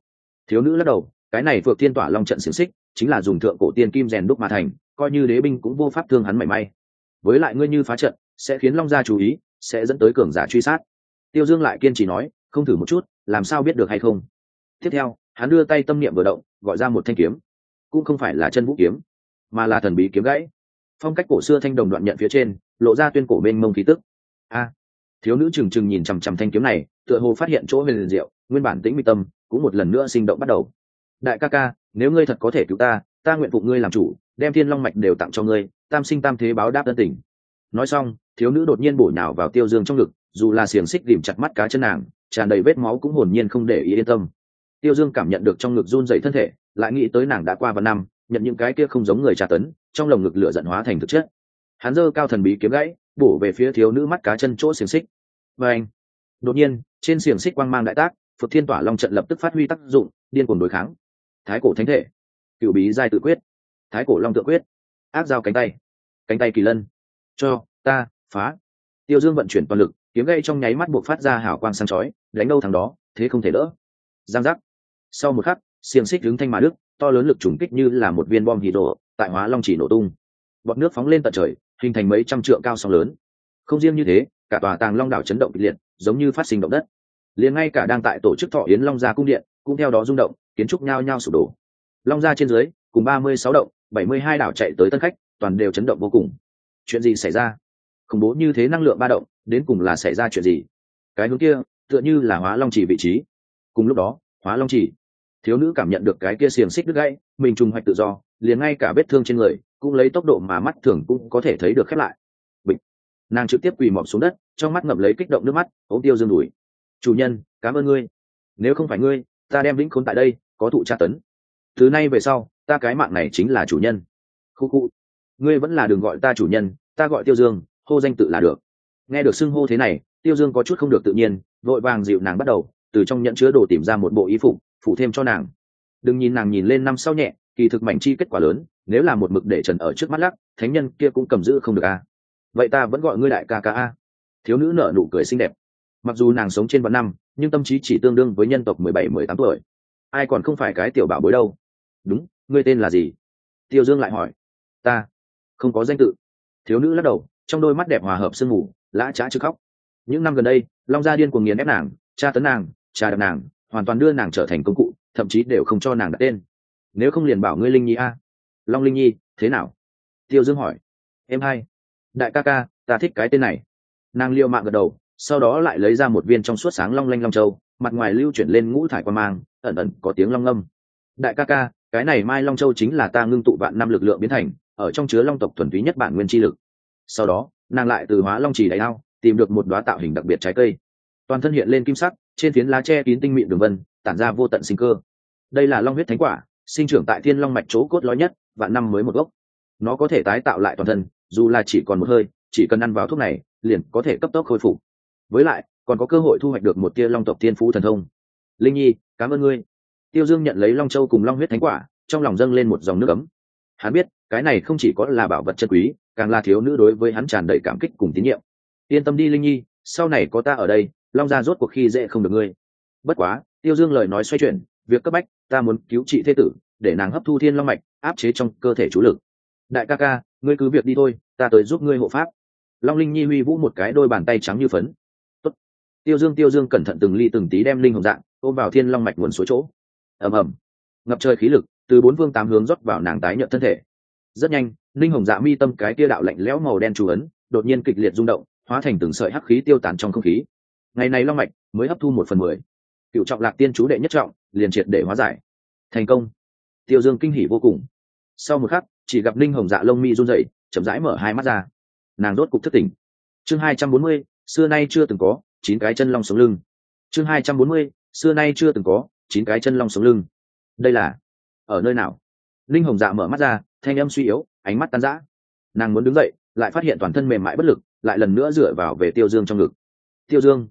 Thiếu nữ lắc đầu, cái này Phược Thiên Tỏa Long trận xiềng xích chính là dùng thượng cổ tiên kim rèn đúc mà thành, coi như đế binh cũng vô pháp thương hắn mảy may. Với lại ngươi như phá trận sẽ khiến Long gia chú ý, sẽ dẫn tới cường giả truy sát. Tiêu Dương lại kiên trì nói, không thử một chút làm sao biết được hay không. Tiếp theo hắn đưa tay tâm niệm vừa động, gọi ra một thanh kiếm, cũng không phải là chân vũ kiếm mà là thần bí kiếm gãy. Phong cách cổ xưa thanh đồng đoạn nhận phía trên lộ ra tuyên cổ mênh mông khí tức. A, thiếu nữ trừng trừng nhìn chằm chằm thanh kiếm này, tựa hồ phát hiện chỗ huyền diệu, nguyên bản tĩnh mịch tâm cũng một lần nữa sinh động bắt đầu. Đại ca ca, nếu ngươi thật có thể cứu ta, ta nguyện phụng ngươi làm chủ, đem thiên long mạch đều tặng cho ngươi, tam sinh tam thế báo đáp ân tình. Nói xong thiếu nữ đột nhiên bổ nhào vào Tiêu Dương trong ngực, dù là xiềng xích ghìm chặt mắt cá chân nàng, tràn đầy vết máu cũng hồn nhiên không để ý, yên tâm. Tiêu Dương cảm nhận được trong ngực run dậy thân thể, lại nghĩ tới nàng đã qua vài năm nhận những cái kia không giống người tra tấn, trong lồng ngực lửa giận hóa thành thực chất. Hắn giơ cao thần bí kiếm gãy, bổ về phía thiếu nữ mắt cá chân chỗ xiềng xích. Và anh, đột nhiên trên xiềng xích quang mang đại tác, Phược Thiên Tỏa Long trận lập tức phát huy tác dụng, điên cuồng đối kháng. Thái cổ thánh thể, cửu bí giai tự quyết, thái cổ long tự quyết, áp giao cánh tay kỳ lân, cho ta phá. Tiêu Dương vận chuyển toàn lực, kiếm gãy trong nháy mắt buộc phát ra hào quang sáng chói, đánh đâu thằng đó, thế không thể đỡ. Giang giác. Sau một khắc xiềng xích đứng thanh mà đức, to lớn lực trùng kích như là một viên bom hydro tại Hóa Long chỉ nổ tung, bọt nước phóng lên tận trời, hình thành mấy trăm trượng cao sóng lớn. Không riêng như thế, cả tòa Tàng Long đảo chấn động kịch liệt, giống như phát sinh động đất. Liền ngay cả đang tại tổ chức thọ yến Long gia cung điện cũng theo đó rung động, kiến trúc nhao nhao sụp đổ. Long gia trên dưới cùng 36 động 72 đảo chạy tới tân khách, toàn đều chấn động vô cùng. Chuyện gì xảy ra? Khủng bố như thế năng lượng ba động, đến cùng là xảy ra chuyện gì? Cái hướng kia tựa như là Hóa Long chỉ vị trí. Cùng lúc đó Hóa Long chỉ, thiếu nữ cảm nhận được cái kia xiềng xích đứt gãy, mình trùng hoạch tự do, liền ngay cả vết thương trên người cũng lấy tốc độ mà mắt thường cũng có thể thấy được khép lại. Bịch, nàng trực tiếp quỳ mọp xuống đất, trong mắt ngậm lấy kích động nước mắt, ôm Tiêu Dương đùi. Chủ nhân, cảm ơn ngươi, nếu không phải ngươi, ta đem vĩnh khốn tại đây, có thụ tra tấn. Từ nay về sau, ta cái mạng này chính là chủ nhân. Khu khu, ngươi vẫn là đừng gọi ta chủ nhân, ta gọi Tiêu Dương, hô danh tự là được. Nghe được xưng hô thế này, Tiêu Dương có chút không được tự nhiên, vội vàng dịu nàng bắt đầu, từ trong nhẫn chứa đồ tìm ra một bộ y phục, phủ thêm cho nàng. Đừng nhìn nàng nhìn lên năm sau nhẹ, kỳ thực mảnh chi kết quả lớn, nếu là một mực để trần ở trước mắt lắc, thánh nhân kia cũng cầm giữ không được a. Vậy ta vẫn gọi ngươi đại ca ca a. Thiếu nữ nở nụ cười xinh đẹp. Mặc dù nàng sống trên vạn năm, nhưng tâm trí chỉ tương đương với nhân tộc 17-18 tuổi. Ai còn không phải cái tiểu bảo bối đâu. Đúng, ngươi tên là gì? Tiêu Dương lại hỏi. Ta không có danh tự. Thiếu nữ lắc đầu, trong đôi mắt đẹp hòa hợp sương mù, lã chã chứ khóc. Những năm gần đây, Long gia điên cuồng nghiền ép nàng, tra tấn nàng, trà đập nàng, hoàn toàn đưa nàng trở thành công cụ, thậm chí đều không cho nàng đặt tên. Nếu không liền bảo ngươi Linh Nhi a. Long Linh Nhi, thế nào? Tiêu Dương hỏi. Em hai, đại ca ca, ta thích cái tên này. Nàng liều mạng gật đầu, sau đó lại lấy ra một viên trong suốt sáng long lanh long châu, mặt ngoài lưu chuyển lên ngũ thải quan mang, ẩn ẩn có tiếng long ngâm. Đại ca ca, cái này Mai Long Châu chính là ta ngưng tụ vạn năm lực lượng biến thành, ở trong chứa long tộc thuần túy nhất bản nguyên chi lực. Sau đó nàng lại từ Hóa Long chỉ đáy ao tìm được một đóa tạo hình đặc biệt trái cây, toàn thân hiện lên kim sắc, trên phiến lá che kín tinh mịn đường vân, tản ra vô tận sinh cơ. Đây là long huyết thánh quả, sinh trưởng tại thiên long mạch chỗ cốt lõi nhất, vạn năm mới một gốc. Nó có thể tái tạo lại toàn thân, dù là chỉ còn một hơi, chỉ cần ăn vào thuốc này liền có thể cấp tốc khôi phục. Với lại còn có cơ hội thu hoạch được một tia long tộc thiên phú thần thông. Linh Nhi, cảm ơn ngươi. Tiêu Dương nhận lấy long châu cùng long huyết thánh quả, trong lòng dâng lên một dòng nước ấm. Hắn biết cái này không chỉ có là bảo vật chân quý, càng là thiếu nữ đối với hắn tràn đầy cảm kích cùng tín nhiệm. Yên tâm đi Linh Nhi, sau này có ta ở đây, long gia rốt cuộc khi dễ không được ngươi. Bất quá Tiêu Dương lời nói xoay chuyển, việc cấp bách, ta muốn cứu trị thế tử, để nàng hấp thu thiên long mạch, áp chế trong cơ thể chú lực. Đại ca ca, ngươi cứ việc đi thôi, ta tới giúp ngươi hộ pháp. Long Linh Nhi huy vũ một cái đôi bàn tay trắng như phấn. Tốt. Tiêu Dương cẩn thận từng ly từng tí đem linh hồn dạng ôm vào thiên long mạch nguồn suối chỗ. Ầm ầm, ngập trời khí lực từ bốn phương tám hướng rót vào nàng tái nhợt thân thể. Rất nhanh, linh hồn dạ mi tâm cái tia đạo lạnh lẽo màu đen chú ấn đột nhiên kịch liệt rung động, hóa thành từng sợi hắc khí tiêu tán trong không khí. Ngày này long mạch mới hấp thu 1/10. Cựu trọng lạc tiên chú đệ nhất trọng liền triệt để hóa giải thành công. Tiêu Dương kinh hỉ vô cùng. Sau một khắc, chỉ gặp linh hồng dạ lông mi run rẩy, chậm rãi mở hai mắt ra. Nàng rốt cục thức tỉnh. Chương 240, xưa nay chưa từng có 9 cái chân long sống lưng. Chương 240, xưa nay chưa từng có 9 cái chân long sống lưng. Đây là ở nơi nào? Linh hồng dạ mở mắt ra, thanh âm suy yếu, ánh mắt tan rã. Nàng muốn đứng dậy, lại phát hiện toàn thân mềm mại bất lực, lại lần nữa dựa vào về Tiêu Dương trong ngực. Tiêu Dương,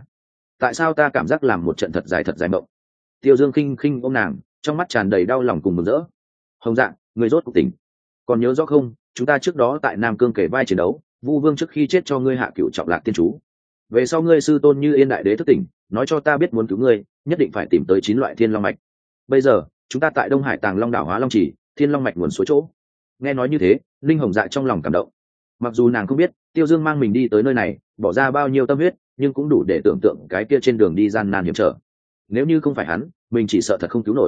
tại sao ta cảm giác làm một trận thật dài mộng? Tiêu Dương khinh khinh ôm nàng, trong mắt tràn đầy đau lòng cùng mừng rỡ. Hồng Dạ, người rốt cuộc tỉnh, còn nhớ rõ không? Chúng ta trước đó tại Nam Cương kể vai chiến đấu, Vu Vương trước khi chết cho ngươi hạ cửu trọng lạc tiên chú. Về sau ngươi sư tôn Như Yên đại đế thức tỉnh, nói cho ta biết muốn cứu ngươi, nhất định phải tìm tới 9 loại thiên long mạch. bây giờ chúng ta tại đông hải tàng long đảo hóa long chỉ thiên long mạch nguồn suối chỗ. Nghe nói như thế, linh hồng dạ trong lòng cảm động. Mặc dù nàng không biết Tiêu Dương mang mình đi tới nơi này bỏ ra bao nhiêu tâm huyết, nhưng cũng đủ để tưởng tượng cái kia trên đường đi gian nan hiểm trở. Nếu như không phải hắn, mình chỉ sợ thật không cứu nổi.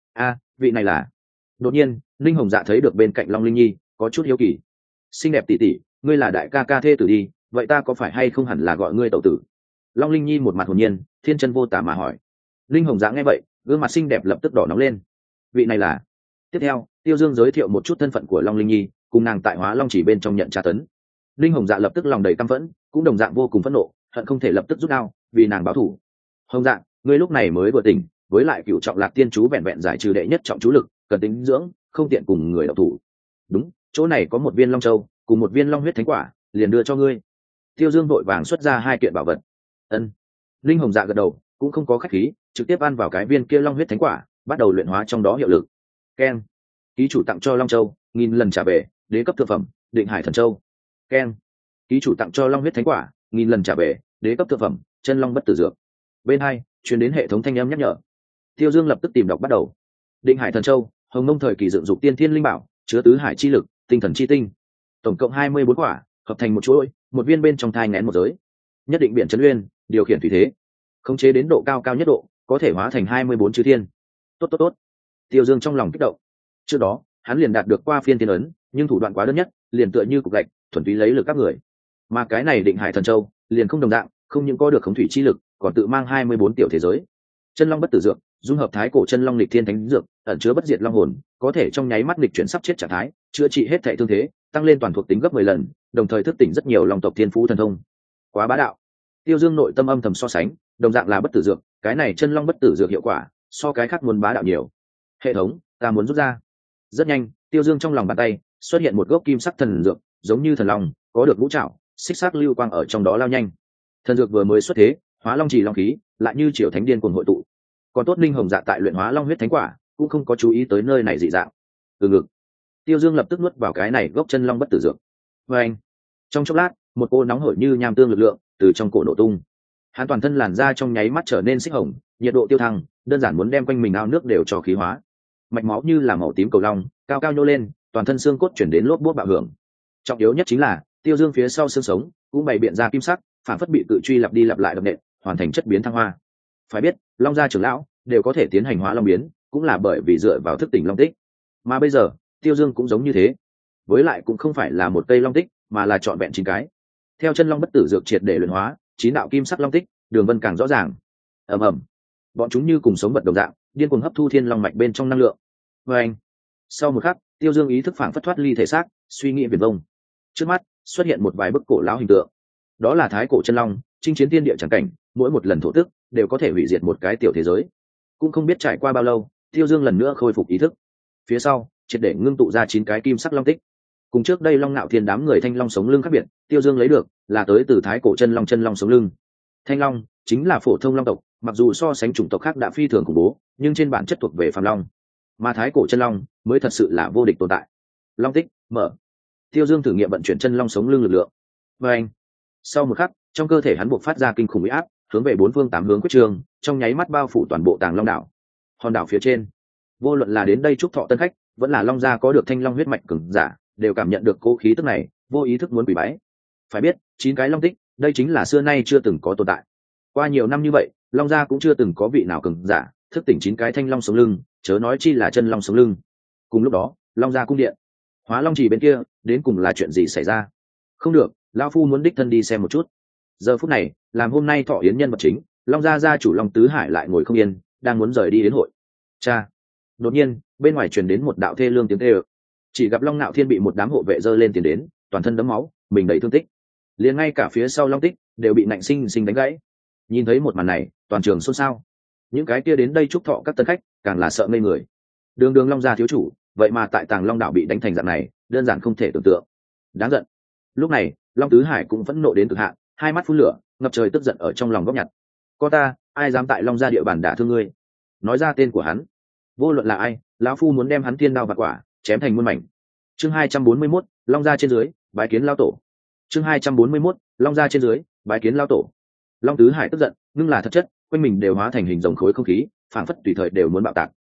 Vị này là... Đột nhiên linh hồng dạ thấy được bên cạnh Long Linh Nhi, có chút hiếu kỳ. Xinh đẹp tỷ tỷ, ngươi là đại ca ca thê tử đi, vậy ta có phải hay không hẳn là gọi ngươi tẩu tử? Long Linh Nhi một mặt hồn nhiên, thiên chân vô tả mà hỏi. Linh hồng dạ nghe vậy, gương mặt xinh đẹp lập tức đỏ nóng lên. Vị này là... Tiếp theo Tiêu Dương giới thiệu một chút thân phận của Long Linh Nhi, cùng nàng tại hóa long chỉ bên trong nhận tra tấn. Linh hồng dạ lập tức lòng đầy căm phẫn, cũng đồng dạng vô cùng phẫn nộ, hận không thể lập tức rút đao vì nàng báo thù. Hồng dạ, ngươi lúc này mới vừa tỉnh, với lại cửu trọng lạc tiên chú vẹn vẹn giải trừ đệ nhất trọng chú lực, cần tính dưỡng, không tiện cùng người đọc thủ. Đúng, chỗ này có một viên long châu cùng một viên long huyết thánh quả, liền đưa cho ngươi. Tiêu Dương vội vàng xuất ra 2 kiện bảo vật. Ân. Linh hồng dạ gật đầu, cũng không có khách khí, trực tiếp ăn vào cái viên kia long huyết thánh quả, bắt đầu luyện hóa trong đó hiệu lực. Keng. Ký chủ tặng cho long châu 1000 lần trả về, đế cấp thượng phẩm, định hải thần châu. Keng. Ký chủ tặng cho long huyết thánh quả 1000 lần trả về, đế cấp thượng phẩm, chân long bất tử dược. Bên hai truyền đến hệ thống thanh âm nhắc nhở. Tiêu Dương lập tức tìm đọc bắt đầu. Định hải thần châu, hồng mông thời kỳ dựng dục tiên thiên linh bảo, chứa tứ hải chi lực, tinh thần chi tinh, tổng cộng 24 quả, hợp thành một chuỗi, một viên bên trong thai nghén một giới. Nhất định biển trấn uyên, điều khiển thủy thế, khống chế đến độ cao cao nhất độ, có thể hóa thành 24 chư thiên. Tốt. Tiêu Dương trong lòng kích động. Trước đó hắn liền đạt được qua phiên tiên ấn, nhưng thủ đoạn quá đơn nhất, liền tựa như cục gạch, thuần túy lấy lực các người. Mà cái này định hải thần châu liền không đồng dạng, không những có được khống thủy chi lực, còn tự mang 24 tiểu thế giới. Chân long bất tử dược, dung hợp thái cổ chân long lịch thiên thánh dược, ẩn chứa bất diệt long hồn, có thể trong nháy mắt lịch chuyển sắp chết trạng thái, chữa trị hết thảy thương thế, tăng lên toàn thuộc tính gấp 10 lần, đồng thời thức tỉnh rất nhiều long tộc thiên phú thần thông. Quá bá đạo. Tiêu Dương nội tâm âm thầm so sánh, đồng dạng là bất tử dược, cái này chân long bất tử dược hiệu quả so cái khác muốn bá đạo nhiều. Hệ thống, ta muốn rút ra. Rất nhanh, Tiêu Dương trong lòng bàn tay xuất hiện một gốc kim sắc thần dược, giống như thần long, có được ngũ trảo, xích sắc lưu quang ở trong đó lao nhanh. Thần dược vừa mới xuất thế, hóa long chỉ long khí, lại như triều thánh điên cuồng hội tụ. Còn tốt linh hồng dạ tại luyện hóa long huyết thánh quả, cũng không có chú ý tới nơi này dị dạng. Từ ngực, Tiêu Dương lập tức nuốt vào cái này gốc chân long bất tử dược. Và anh, trong chốc lát, một cô nóng hổi như nham tương lực lượng từ trong cổ nổ tung. Hắn toàn thân làn da trong nháy mắt trở nên xích hồng, nhiệt độ tiêu thăng, đơn giản muốn đem quanh mình ao nước đều cho khí hóa. Mạch máu như là màu tím cầu long, cao cao nhô lên, toàn thân xương cốt chuyển đến lốp bốt bạo hưởng. Trọng yếu nhất chính là Tiêu Dương phía sau xương sống cũng bày biện ra kim sắc, phản phất bị cự truy lặp đi lặp lại đập nện, hoàn thành chất biến thăng hoa. Phải biết, long gia trưởng lão đều có thể tiến hành hóa long biến, cũng là bởi vì dựa vào thức tỉnh long tích. Mà bây giờ, Tiêu Dương cũng giống như thế. Với lại cũng không phải là một cây long tích, mà là trọn vẹn 9 cái. Theo chân long bất tử dược triệt để luyện hóa, 9 đạo kim sắc long tích, đường vân càng rõ ràng. Ầm ầm, bọn chúng như cùng sống vật đồng dạng, điên cuồng hấp thu thiên long mạch bên trong năng lượng. Và anh, sau một khắc, Tiêu Dương ý thức phảng phất thoát ly thể xác, suy nghĩ viển vông. Trước mắt xuất hiện một vài bức cổ lão hình tượng. Đó là thái cổ chân long chinh chiến thiên địa chẳng cảnh, mỗi một lần thổ tức đều có thể hủy diệt một cái tiểu thế giới. Cũng không biết trải qua bao lâu, Tiêu Dương lần nữa khôi phục ý thức. Phía sau triệt để ngưng tụ ra 9 cái kim sắc long tích. Cùng trước đây Long Nạo Thiên đám người thanh long sống lưng khác biệt, Tiêu Dương lấy được là tới từ thái cổ chân long sống lưng. Thanh long chính là phổ thông long tộc, mặc dù so sánh chủng tộc khác đã phi thường khủng bố, nhưng trên bản chất thuộc về phàm long. Mà thái cổ chân long mới thật sự là vô địch tồn tại. Long tích mở. Tiêu Dương thử nghiệm vận chuyển chân long sống lưng lực lượng. Và anh, sau một khắc, trong cơ thể hắn buộc phát ra kinh khủng uy áp, hướng về 4 phương 8 hướng quyết trường, trong nháy mắt bao phủ toàn bộ Tàng Long đảo. Hòn đảo phía trên, vô luận là đến đây chúc thọ tân khách, vẫn là long gia có được thanh long huyết mạch cường giả, đều cảm nhận được cố khí tức này, vô ý thức muốn quỳ bái. Phải biết, 9 cái long tích, đây chính là xưa nay chưa từng có tồn tại. Qua nhiều năm như vậy, long gia cũng chưa từng có vị nào cường giả thức tỉnh 9 cái thanh long sống lưng, chớ nói chi là chân long sống lưng. Cùng lúc đó, long gia cung điện, hóa long chỉ bên kia, đến cùng là chuyện gì xảy ra? Không được, lão phu muốn đích thân đi xem một chút. Giờ phút này, làm hôm nay thọ yến nhân vật chính, long gia gia chủ Long Tứ Hải lại ngồi không yên, đang muốn rời đi đến hội. Cha! Đột nhiên, bên ngoài truyền đến một đạo thê lương tiếng kêu. Chỉ gặp Long Nạo Thiên bị một đám hộ vệ dơ lên tiền đến, toàn thân đẫm máu, mình đầy thương tích. Liền ngay cả phía sau Long Tích đều bị nạnh sinh sinh đánh gãy. Nhìn thấy một màn này, toàn trường xôn xao. Những cái kia đến đây chúc thọ các tân khách, càng là sợ ngây người. Đường Đường Long gia thiếu chủ, vậy mà tại Tàng Long đảo bị đánh thành dạng này, đơn giản không thể tưởng tượng. Đáng giận. Lúc này, Long Tứ Hải cũng phẫn nộ đến cực hạn, hai mắt phun lửa, ngập trời tức giận ở trong lòng góc nhặt. Có ta, ai dám tại Long gia địa bàn đả thương ngươi? Nói ra tên của hắn. Vô luận là ai, lão phu muốn đem hắn thiên đao vặt quả, chém thành muôn mảnh. Chương 241, Long gia trên dưới, bái kiến lão tổ. Chương 241, Long gia trên dưới, bái kiến lão tổ. Long Tứ Hải tức giận, nhưng là thật chất, quanh mình đều hóa thành hình rồng khối không khí, phảng phất tùy thời đều muốn bạo tạc.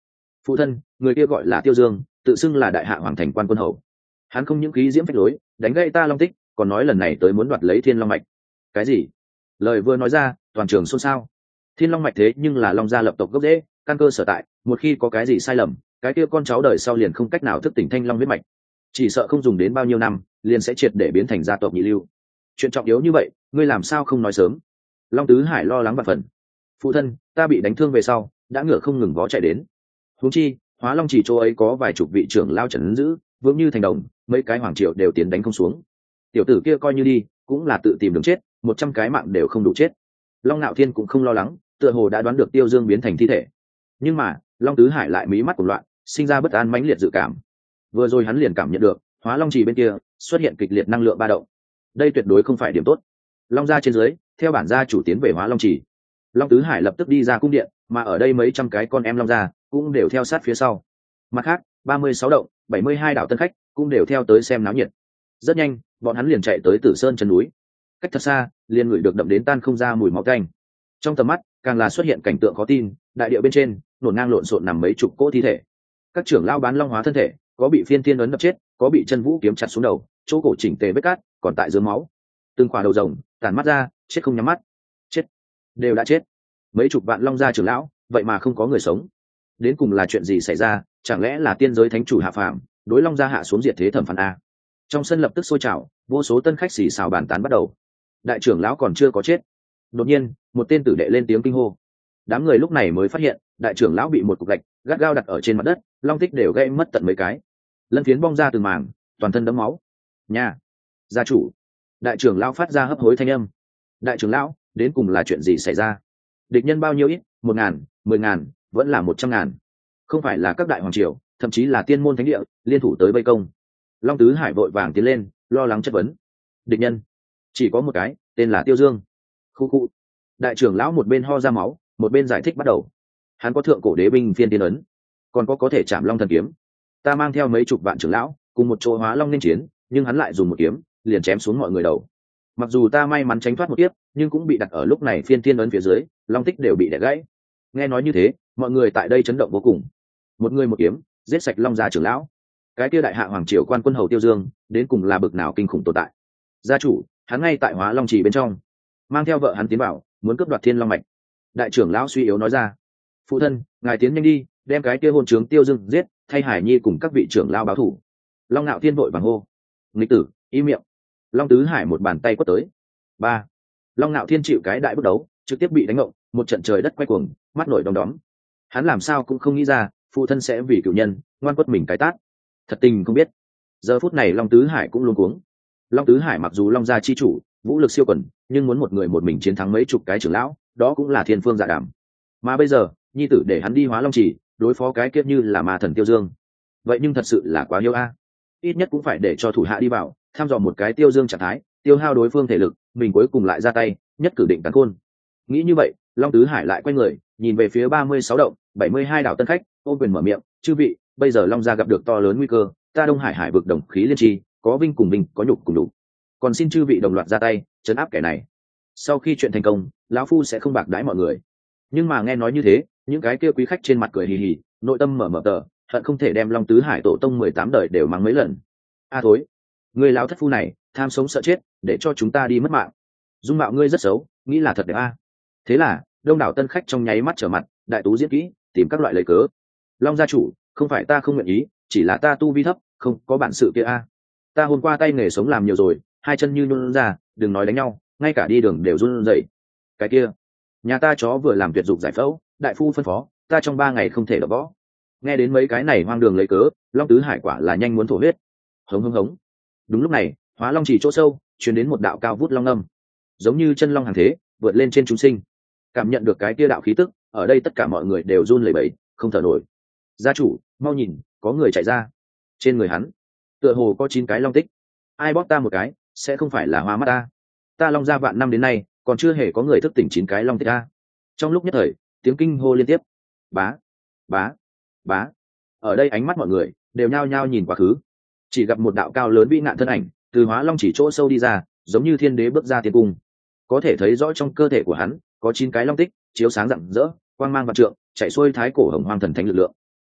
Phụ thân, người kia gọi là Tiêu Dương, tự xưng là đại hạ hoàng thành quan quân hầu. Hắn không những khí diễm phách lối, đánh gãy ta Long Tích, còn nói lần này tới muốn đoạt lấy Thiên Long mạch. Cái gì? Lời vừa nói ra, toàn trường xôn xao. Thiên Long mạch thế nhưng là Long gia lập tộc gốc rễ, căn cơ sở tại, một khi có cái gì sai lầm, cái kia con cháu đời sau liền không cách nào thức tỉnh Thanh Long huyết mạch, chỉ sợ không dùng đến bao nhiêu năm, liền sẽ triệt để biến thành gia tộc nhị lưu. Chuyện trọng yếu như vậy, ngươi làm sao không nói sớm? Long Tứ Hải lo lắng vạn phần. Phụ thân, ta bị đánh thương về sau, đã ngựa không ngừng vó chạy đến. Huống chi, Hóa Long chỉ chỗ ấy có vài chục vị trưởng lao trấn giữ, vững như thành đồng, mấy cái hoàng triều đều tiến đánh không xuống. Tiểu tử kia coi như đi, cũng là tự tìm đường chết, 100 cái mạng đều không đủ chết. Long Nạo Thiên cũng không lo lắng, tựa hồ đã đoán được Tiêu Dương biến thành thi thể. Nhưng mà, Long Tứ Hải lại mí mắt cuồng loạn, sinh ra bất an mãnh liệt dự cảm. Vừa rồi hắn liền cảm nhận được, Hóa Long chỉ bên kia xuất hiện kịch liệt năng lượng ba động. Đây tuyệt đối không phải điểm tốt. Long gia trên dưới, theo bản gia chủ tiến về Hóa Long chỉ. Long Tứ Hải lập tức đi ra cung điện, mà ở đây mấy trăm cái con em Long gia cũng đều theo sát phía sau. Mặt khác, 36 động, 72 đảo tân khách cũng đều theo tới xem náo nhiệt. Rất nhanh, bọn hắn liền chạy tới Tử Sơn chân núi. Cách thật xa, liền ngửi được đậm đến tan không ra mùi máu tanh. Trong tầm mắt, càng là xuất hiện cảnh tượng khó tin, đại địa bên trên, nổn ngang lộn xộn nằm mấy chục cỗ thi thể. Các trưởng lao bán long hóa thân thể, có bị phiên thiên ấn đập chết, có bị chân vũ kiếm chặt xuống đầu, chỗ cổ chỉnh tề vết cát, còn tại dưới máu. Từng khỏa đầu rồng, tàn mắt ra, chết không nhắm mắt. Chết, đều đã chết. Mấy chục vạn long gia trưởng lão, vậy mà không có người sống. Đến cùng là chuyện gì xảy ra, chẳng lẽ là tiên giới thánh chủ hạ phàm, đối long gia hạ xuống diệt thế thẩm phán a? Trong sân lập tức sôi trào, vô số tân khách xì xào bàn tán bắt đầu. Đại trưởng lão còn chưa có chết. Đột nhiên, một tên tử đệ lên tiếng kinh hô. Đám người lúc này mới phát hiện, đại trưởng lão bị một cục gạch gắt gao đặt ở trên mặt đất, long tích đều gãy mất tận mấy cái. Lân phiến bong ra từng mảng, toàn thân đẫm máu. Nha, gia chủ. Đại trưởng lão phát ra hấp hối thanh âm. Đại trưởng lão, đến cùng là chuyện gì xảy ra? Địch nhân bao nhiêu ít? 1.000, 10.000, vẫn là 100.000. Không phải là các đại hoàng triều, thậm chí là tiên môn thánh địa liên thủ tới vây công. Long Tứ Hải vội vàng tiến lên, lo lắng chất vấn. Địch nhân chỉ có một cái, tên là Tiêu Dương. Khu khu. Đại trưởng lão một bên ho ra máu, một bên giải thích bắt đầu. Hắn có thượng cổ đế binh phiên tiên ấn, còn có thể chạm long thần kiếm. Ta mang theo mấy chục vạn trưởng lão cùng một chỗ hóa long nên chiến, nhưng hắn lại dùng một kiếm liền chém xuống mọi người đầu. Mặc dù ta may mắn tránh thoát một kiếp, nhưng cũng bị đặt ở lúc này phiên tiên ấn phía dưới, long tích đều bị đẻ gãy. Nghe nói như thế, mọi người tại đây chấn động vô cùng. Một người một kiếm giết sạch long gia trưởng lão. Cái kia đại hạ hoàng triều quan quân hầu Tiêu Dương đến cùng là bực nào kinh khủng tồn tại. Gia chủ, hắn ngay tại Hóa Long Trì bên trong, mang theo vợ hắn tiến vào, muốn cướp đoạt Thiên Long mạch. Đại trưởng lão suy yếu nói ra. Phụ thân, ngài tiến nhanh đi, đem cái kia hôn trướng Tiêu Dương giết, thay Hải Nhi cùng các vị trưởng lão báo thù. Long Nạo Thiên vội vàng hô. Nghịch tử, im miệng. Long Tứ Hải một bàn tay quất tới. Ba. Long Nạo Thiên chịu cái đại bước đấu, trực tiếp bị đánh ngộng, một trận trời đất quay cuồng, mắt nổi đom đóm. Hắn làm sao cũng không nghĩ ra, phụ thân sẽ vì cửu nhân ngoan quất mình cái tát. Thật tình không biết. Giờ phút này Long Tứ Hải cũng luống cuống. Long Tứ Hải mặc dù Long gia chi chủ, vũ lực siêu quần, nhưng muốn một người một mình chiến thắng mấy chục cái trưởng lão, đó cũng là thiên phương dạ đàm. Mà bây giờ, nhi tử để hắn đi Hóa Long Trì, đối phó cái kiếp như là ma thần Tiêu Dương. Vậy nhưng thật sự là quá yêu a. Ít nhất cũng phải để cho thủ hạ đi vào, tham dò một cái Tiêu Dương trạng thái, tiêu hao đối phương thể lực, mình cuối cùng lại ra tay, nhất cử định cắn khôn. Nghĩ như vậy, Long Tứ Hải lại quay người, nhìn về phía 36 động, 72 đảo tân khách, ôm quyền mở miệng, chư vị, bây giờ Long gia gặp được to lớn nguy cơ, ta Đông Hải hải vực đồng khí liên tri, có vinh cùng vinh, có nhục cùng đủ. Còn xin chư vị đồng loạt ra tay, trấn áp kẻ này. Sau khi chuyện thành công, lão phu sẽ không bạc đãi mọi người. Nhưng mà nghe nói như thế, những cái kia quý khách trên mặt cười hì hì, nội tâm mở mở tờ, hận không thể đem Long Tứ Hải tổ tông 18 đời đều mắng mấy lần. A thối, người lão thất phu này, tham sống sợ chết, để cho chúng ta đi mất mạng. Dung mạo ngươi rất xấu, nghĩ là thật đẹp a. Thế là, đông đảo tân khách trong nháy mắt trở mặt, đại tú diễn kỹ, tìm các loại lời cớ. Long gia chủ, không phải ta không nguyện ý, chỉ là ta tu vi thấp, không có bản sự kia a. Ta hôm qua tay nghề sống làm nhiều rồi, hai chân như nhún ra, đừng nói đánh nhau, ngay cả đi đường đều run rẩy. Cái kia, nhà ta chó vừa làm tuyệt dục giải phẫu, đại phu phân phó, ta trong 3 ngày không thể đập võ. Nghe đến mấy cái này hoang đường lấy cớ, Long Tứ Hải quả là nhanh muốn thổ huyết. Hống hống hống. Đúng lúc này, Hóa Long Chỉ chỗ sâu, truyền đến một đạo cao vút long âm, giống như chân long hàng thế, vượt lên trên chúng sinh. Cảm nhận được cái kia đạo khí tức, ở đây tất cả mọi người đều run lẩy bẩy, không thở nổi. Gia chủ, mau nhìn, có người chạy ra. Trên người hắn, tựa hồ có 9 cái long tích. Ai bóp ta một cái, sẽ không phải là hoa mắt ta. Ta Long gia vạn năm đến nay, còn chưa hề có người thức tỉnh 9 cái long tích ta. Trong lúc nhất thời, tiếng kinh hô liên tiếp. Bá, bá, bá. Ở đây ánh mắt mọi người đều nhao nhao nhìn quá khứ. Chỉ gặp một đạo cao lớn vĩ ngạn thân ảnh, từ Hóa Long Chỉ chỗ sâu đi ra, giống như thiên đế bước ra tiên cung. Có thể thấy rõ trong cơ thể của hắn có 9 cái long tích, chiếu sáng rạng rỡ, quang mang vạn trượng, chạy xuôi thái cổ hồng hoang thần thánh lực lượng.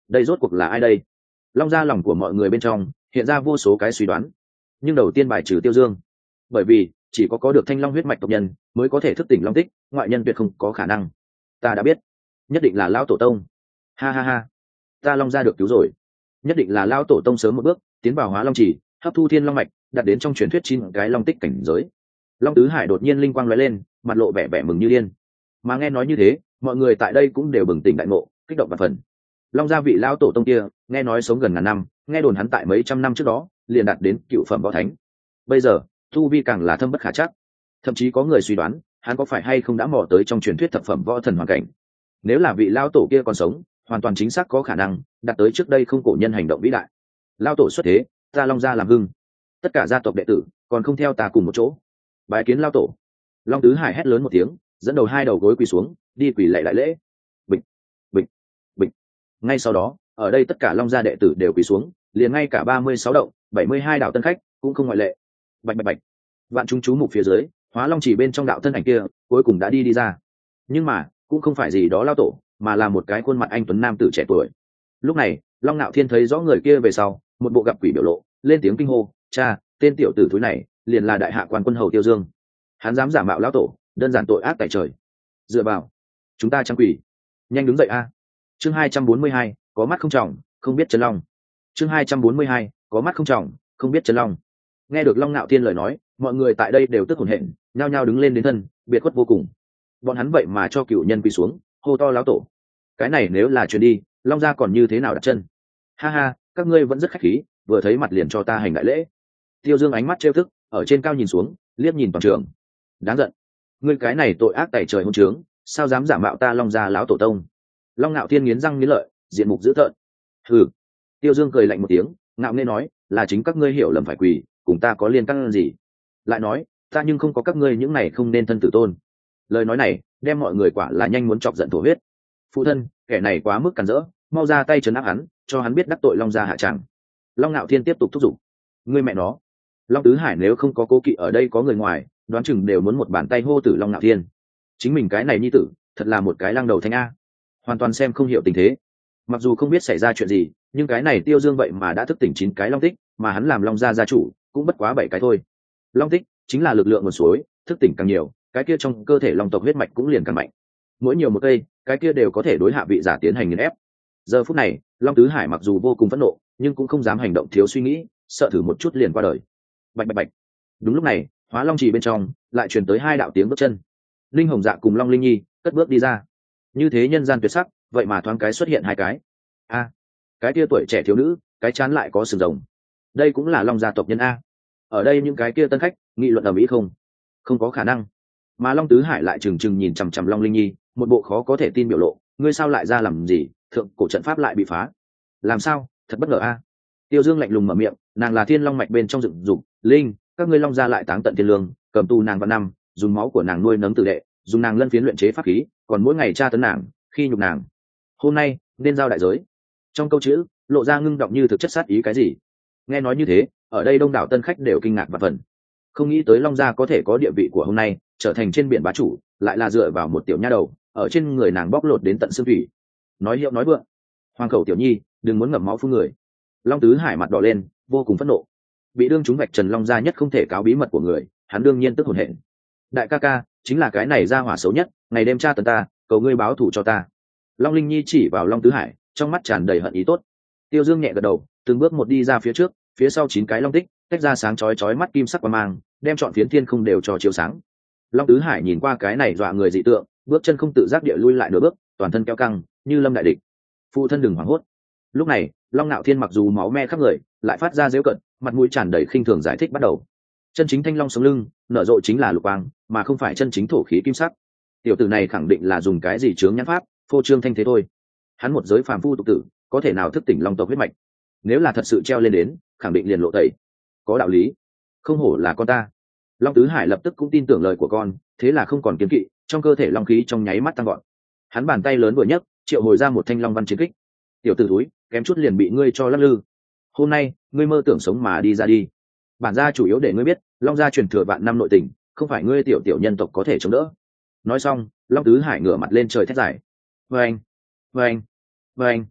đây rốt cuộc là ai đây? Long gia lòng của mọi người bên trong hiện ra vô số cái suy đoán, nhưng đầu tiên bài trừ Tiêu Dương, bởi vì chỉ có được thanh long huyết mạch tộc nhân mới có thể thức tỉnh long tích, ngoại nhân tuyệt không có khả năng. Ta đã biết, nhất định là lão tổ tông. Ha ha ha, ta Long gia được cứu rồi. Nhất định là lão tổ tông sớm một bước tiến vào hóa long chỉ, hấp thu thiên long mạch, đạt đến trong truyền thuyết 9 cái long tích cảnh giới. Long Tứ Hải đột nhiên linh quang lóe lên, mặt lộ vẻ vẻ mừng như điên. Mà nghe nói như thế, mọi người tại đây cũng đều bừng tỉnh đại ngộ, kích động và phần. Long gia vị lão tổ tông kia, nghe nói sống gần ngàn năm, nghe đồn hắn tại mấy trăm năm trước đó liền đạt đến cựu phẩm võ thánh. Bây giờ tu vi càng là thâm bất khả chắc, thậm chí có người suy đoán hắn có phải hay không đã mò tới trong truyền thuyết thập phẩm võ thần hoàn cảnh. Nếu là vị lão tổ kia còn sống, hoàn toàn chính xác có khả năng đạt tới trước đây không cổ nhân hành động vĩ đại. Lão tổ xuất thế, ta Long gia làm hưng, tất cả gia tộc đệ tử còn không theo ta cùng một chỗ bái kiến lão tổ. Long Tứ Hải hét lớn một tiếng, dẫn đầu hai đầu gối quỳ xuống, đi quỳ lạy đại lễ. Bịch bịch bịch. Ngay sau đó, ở đây tất cả Long gia đệ tử đều quỳ xuống, liền ngay cả 36 động 72 đạo tân khách cũng không ngoại lệ. Bạch bạch bạch. Vạn chúng chú mục phía dưới, Hóa Long chỉ bên trong đạo thân ảnh kia cuối cùng đã đi ra. Nhưng mà cũng không phải gì đó lão tổ, mà là một cái khuôn mặt anh tuấn nam tử trẻ tuổi. Lúc này Long Nạo Thiên thấy rõ người kia về sau, một bộ gặp quỷ biểu lộ, lên tiếng kinh hô: cha, tên tiểu tử thúi này liền là đại hạ quan quân hầu Tiêu Dương. Hắn dám giả mạo lão tổ, đơn giản tội ác tại trời. Dựa vào, chúng ta trang quỷ, nhanh đứng dậy a. Chương 242, có mắt không trọng, không biết chân long. Chương 242, có mắt không trọng, không biết chân long. Nghe được Long Nạo Thiên lời nói, mọi người tại đây đều tức hổn hển, nhao nhao đứng lên đến thân, biệt khuất vô cùng. Bọn hắn vậy mà cho cựu nhân quỳ xuống, hô to lão tổ. Cái này nếu là truyền đi, Long gia còn như thế nào đặt chân? Ha ha, các ngươi vẫn rất khách khí, vừa thấy mặt liền cho ta hành đại lễ. Tiêu Dương ánh mắt trêu tức, ở trên cao nhìn xuống, liếc nhìn toàn trường. Đáng giận, ngươi cái này tội ác tày trời hôn trướng, sao dám giả mạo ta Long gia lão tổ tông? Long Nạo Thiên nghiến răng nghiến lợi, diện mục dữ tợn. Hừ. Tiêu Dương cười lạnh một tiếng, ngạo nghễ nói, là chính các ngươi hiểu lầm phải quỳ, cùng ta có liên can gì? Lại nói, ta nhưng không có các ngươi những này không nên thân tử tôn. Lời nói này đem mọi người quả là nhanh muốn chọc giận thổ huyết. Phụ thân, kẻ này quá mức cản rỡ, mau ra tay trấn áp hắn, cho hắn biết đắc tội Long gia hạ tràng. Long Nạo Thiên tiếp tục thúc giục. Ngươi mẹ nó, Long Tứ Hải nếu không có cố kỵ ở đây có người ngoài, đoán chừng đều muốn một bàn tay hô tử Long Nạo Thiên. Chính mình cái này nhi tử, thật là một cái lăng đầu thanh a, hoàn toàn xem không hiểu tình thế. Mặc dù không biết xảy ra chuyện gì, nhưng cái này Tiêu Dương vậy mà đã thức tỉnh 9 cái long tích, mà hắn làm Long gia gia chủ cũng bất quá 7 cái thôi. Long tích chính là lực lượng nguồn suối, thức tỉnh càng nhiều, cái kia trong cơ thể long tộc huyết mạch cũng liền càng mạnh. Mỗi nhiều một cây, cái kia đều có thể đối hạ vị giả tiến hành nghiền ép. Giờ phút này, Long Tứ Hải mặc dù vô cùng phẫn nộ, nhưng cũng không dám hành động thiếu suy nghĩ, sợ thử một chút liền qua đời. Bạch bạch bạch. Đúng lúc này, Hóa Long Trì bên trong lại truyền tới 2 đạo tiếng bước chân. Linh Hồng Dạ cùng Long Linh Nhi cất bước đi ra. Như thế nhân gian tuyệt sắc, vậy mà thoáng cái xuất hiện 2 cái. A, cái kia tuổi trẻ thiếu nữ, cái chán lại có sừng rồng. Đây cũng là Long gia tộc nhân a. Ở đây những cái kia tân khách nghị luận ầm ĩ không? Không có khả năng. Mà Long Tứ Hải lại trừng trừng nhìn chằm chằm Long Linh Nhi, một bộ khó có thể tin biểu lộ, ngươi sao lại ra làm gì, thượng cổ trận pháp lại bị phá. Làm sao, thật bất ngờ a. Tiêu Dương lạnh lùng mở miệng, nàng là thiên long mạch bên trong dựng dục, linh, các ngươi Long gia lại táng tận thiên lương, cầm tù nàng vào năm, dùng máu của nàng nuôi nấng tử đệ, dùng nàng lân phiến luyện chế pháp khí, còn mỗi ngày tra tấn nàng, khi nhục nàng. Hôm nay nên giao đại giới. Trong câu chữ lộ ra ngưng động như thực chất sát ý cái gì. Nghe nói như thế, ở đây đông đảo tân khách đều kinh ngạc và phần. Không nghĩ tới Long gia có thể có địa vị của hôm nay, trở thành trên biển bá chủ, lại là dựa vào một tiểu nha đầu, ở trên người nàng bóc lột đến tận xương thủy. Nói hiệu nói vượng. Hoàng khẩu tiểu nhi, đừng muốn ngậm máu phun người. Long Tứ Hải mặt đỏ lên, vô cùng phẫn nộ. Bị đương chúng vạch trần Long gia nhất không thể cáo bí mật của người, hắn đương nhiên tức hồn hển. Đại ca ca, chính là cái này ra hỏa xấu nhất, ngày đêm tra tấn ta, cầu ngươi báo thù cho ta. Long Linh Nhi chỉ vào Long Tứ Hải, trong mắt tràn đầy hận ý tốt. Tiêu Dương nhẹ gật đầu, từng bước một đi ra phía trước, phía sau 9 cái long tích tách ra sáng chói chói mắt kim sắc quang mang, đem trọn phiến thiên không đều cho chiếu sáng. Long Tứ Hải nhìn qua cái này dọa người dị tượng, bước chân không tự giác địa lui lại nửa bước, toàn thân kéo căng như lâm đại địch. Phụ thân đừng hoảng hốt. Lúc này Long Nạo Thiên mặc dù máu me khắp người, lại phát ra giễu cận, mặt mũi tràn đầy khinh thường giải thích bắt đầu. Chân chính thanh long sống lưng nở rộ chính là lục quang, mà không phải chân chính thổ khí kim sắc. Tiểu tử này khẳng định là dùng cái gì chướng nhãn pháp, phô trương thanh thế thôi. Hắn một giới phàm phu tục tử, có thể nào thức tỉnh long tộc huyết mạch? Nếu là thật sự treo lên đến, khẳng định liền lộ tẩy. Có đạo lý, không hổ là con ta. Long Tứ Hải lập tức cũng tin tưởng lời của con, thế là không còn kiêng kỵ, trong cơ thể long khí trong nháy mắt tăng gọn. Hắn bàn tay lớn vừa nhấc, triệu hồi ra một thanh long văn chiến kích. Tiểu tử thúi, kém chút liền bị ngươi cho lắc lư. Hôm nay ngươi mơ tưởng sống mà đi ra đi. Bản gia chủ yếu để ngươi biết, Long gia truyền thừa vạn năm nội tình, không phải ngươi tiểu tiểu nhân tộc có thể chống đỡ. Nói xong, Long Tứ Hải ngửa mặt lên trời thét dài. Vâng, vâng, vâng.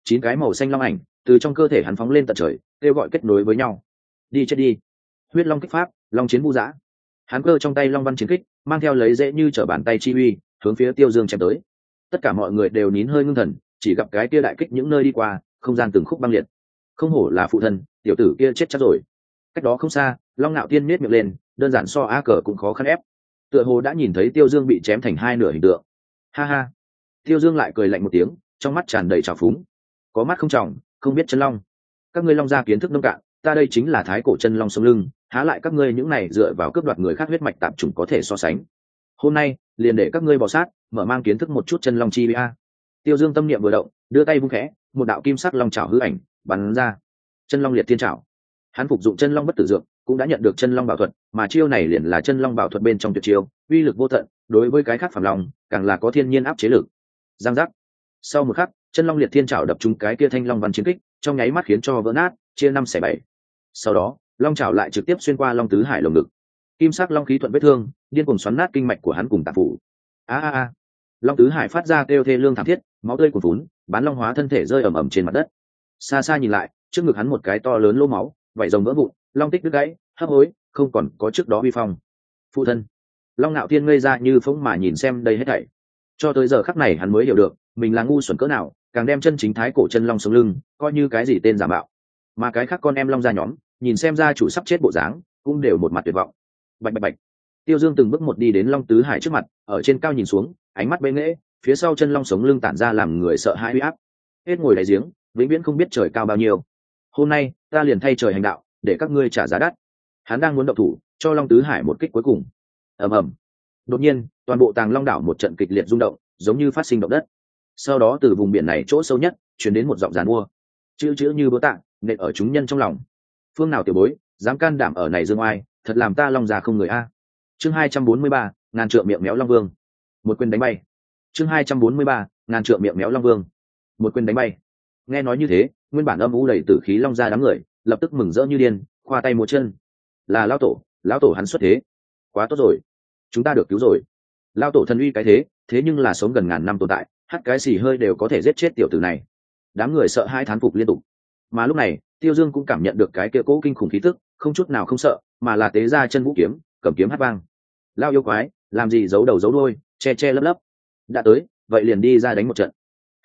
9 cái màu xanh long ảnh từ trong cơ thể hắn phóng lên tận trời, kêu gọi kết nối với nhau. Đi chết đi. Huyết long kích pháp, long chiến vu dã. Hắn cơ trong tay long văn chiến kích, mang theo lấy dễ như trở bàn tay chi uy, hướng phía Tiêu Dương chém tới. Tất cả mọi người đều nín hơi ngưng thần, chỉ gặp cái kia đại kích những nơi đi qua, không gian từng khúc băng liệt. Không hổ là phụ thân, tiểu tử kia chết chắc rồi. Cách đó không xa, Long Nạo Tiên nhếch miệng lên, đơn giản so a cờ cũng khó khăn ép. Tựa hồ đã nhìn thấy Tiêu Dương bị chém thành hai nửa hình tượng. Ha ha. Tiêu Dương lại cười lạnh một tiếng, trong mắt tràn đầy trào phúng. Có mắt không tròng, không biết chân long. Các ngươi long gia kiến thức nông cạn, ta đây chính là thái cổ chân long sống lưng, há lại các ngươi những này dựa vào cướp đoạt người khác huyết mạch tạm chủng có thể so sánh. Hôm nay, liền để các ngươi bò sát, mở mang kiến thức một chút chân long chi a. Tiêu Dương tâm niệm vừa động, đưa tay vung khẽ, một đạo kim sắc long chảo hư ảnh bắn ra. Chân long liệt thiên chảo. Hắn phục dụng chân long bất tử dược, cũng đã nhận được chân long bảo thuật, mà chiêu này liền là chân long bảo thuật bên trong tuyệt chiêu, uy lực vô tận, đối với cái khác phàm long, càng là có thiên nhiên áp chế lực. Giang giác. Sau một khắc, chân long liệt thiên chảo đập trúng cái kia thanh long văn chiến kích, trong nháy mắt khiến cho vỡ nát, chia 5/7. Sau đó, long chảo lại trực tiếp xuyên qua long tứ hải lồng ngực. Kim sắc long khí thuận vết thương, điên cuồng xoắn nát kinh mạch của hắn cùng tạng phủ. A. Long tứ hải phát ra kêu thê lương thảm thiết, máu tươi cuồn phún, bán long hóa thân thể rơi ầm ầm trên mặt đất. Xa xa nhìn lại, trước ngực hắn một cái to lớn lỗ máu, vảy rồng vỡ vụn, long tích đứt gãy, hấp hối, không còn có trước đó uy phong. Phụ thân. Long Nạo Thiên ngây ra như phóng mà nhìn xem đây hết thảy. Cho tới giờ khắc này hắn mới hiểu được, mình là ngu xuẩn cỡ nào, càng đem chân chính thái cổ chân long sống lưng, coi như cái gì tên giả mạo. Mà cái khác con em long gia nhóm, nhìn xem gia chủ sắp chết bộ dáng, cũng đều một mặt tuyệt vọng. Bạch bạch bạch. Tiêu Dương từng bước một đi đến Long Tứ Hải trước mặt, ở trên cao nhìn xuống, ánh mắt bệ nghễ, phía sau chân long sống lưng tản ra làm người sợ hãi uy áp. Hết ngồi đáy giếng, vĩnh viễn không biết trời cao bao nhiêu. Hôm nay, ta liền thay trời hành đạo, để các ngươi trả giá đắt. Hắn đang muốn động thủ, cho Long Tứ Hải một kích cuối cùng. Ầm ầm. Đột nhiên, toàn bộ Tàng Long đảo một trận kịch liệt rung động, giống như phát sinh động đất. Sau đó từ vùng biển này chỗ sâu nhất, truyền đến một giọng giàn mua, chữ như búa tạ, nện ở chúng nhân trong lòng. Phương nào tiểu bối, dám can đảm ở này dương oai, thật làm ta long già không người a. Chương 243, ngàn trượng miệng méo long vương. Một quyền đánh bay. Chương 243, ngàn trượng miệng méo long vương. Một quyền đánh bay. Nghe nói như thế, nguyên bản âm u đầy tử khí long gia đám người, lập tức mừng rỡ như điên, khoa tay múa chân. Là lão tổ hắn xuất thế. Quá tốt rồi, chúng ta được cứu rồi. Lão tổ thần uy cái thế nhưng là sống gần ngàn năm tồn tại, hắt cái xì hơi đều có thể giết chết tiểu tử này. Đám người sợ hai thán phục liên tục. Mà lúc này, Tiêu Dương cũng cảm nhận được cái kia cố kinh khủng khí tức, không chút nào không sợ, mà là tế ra chân vũ kiếm, cầm kiếm hát vang. Lao yêu quái, làm gì giấu đầu giấu đuôi, che lấp lấp. Đã tới, vậy liền đi ra đánh một trận.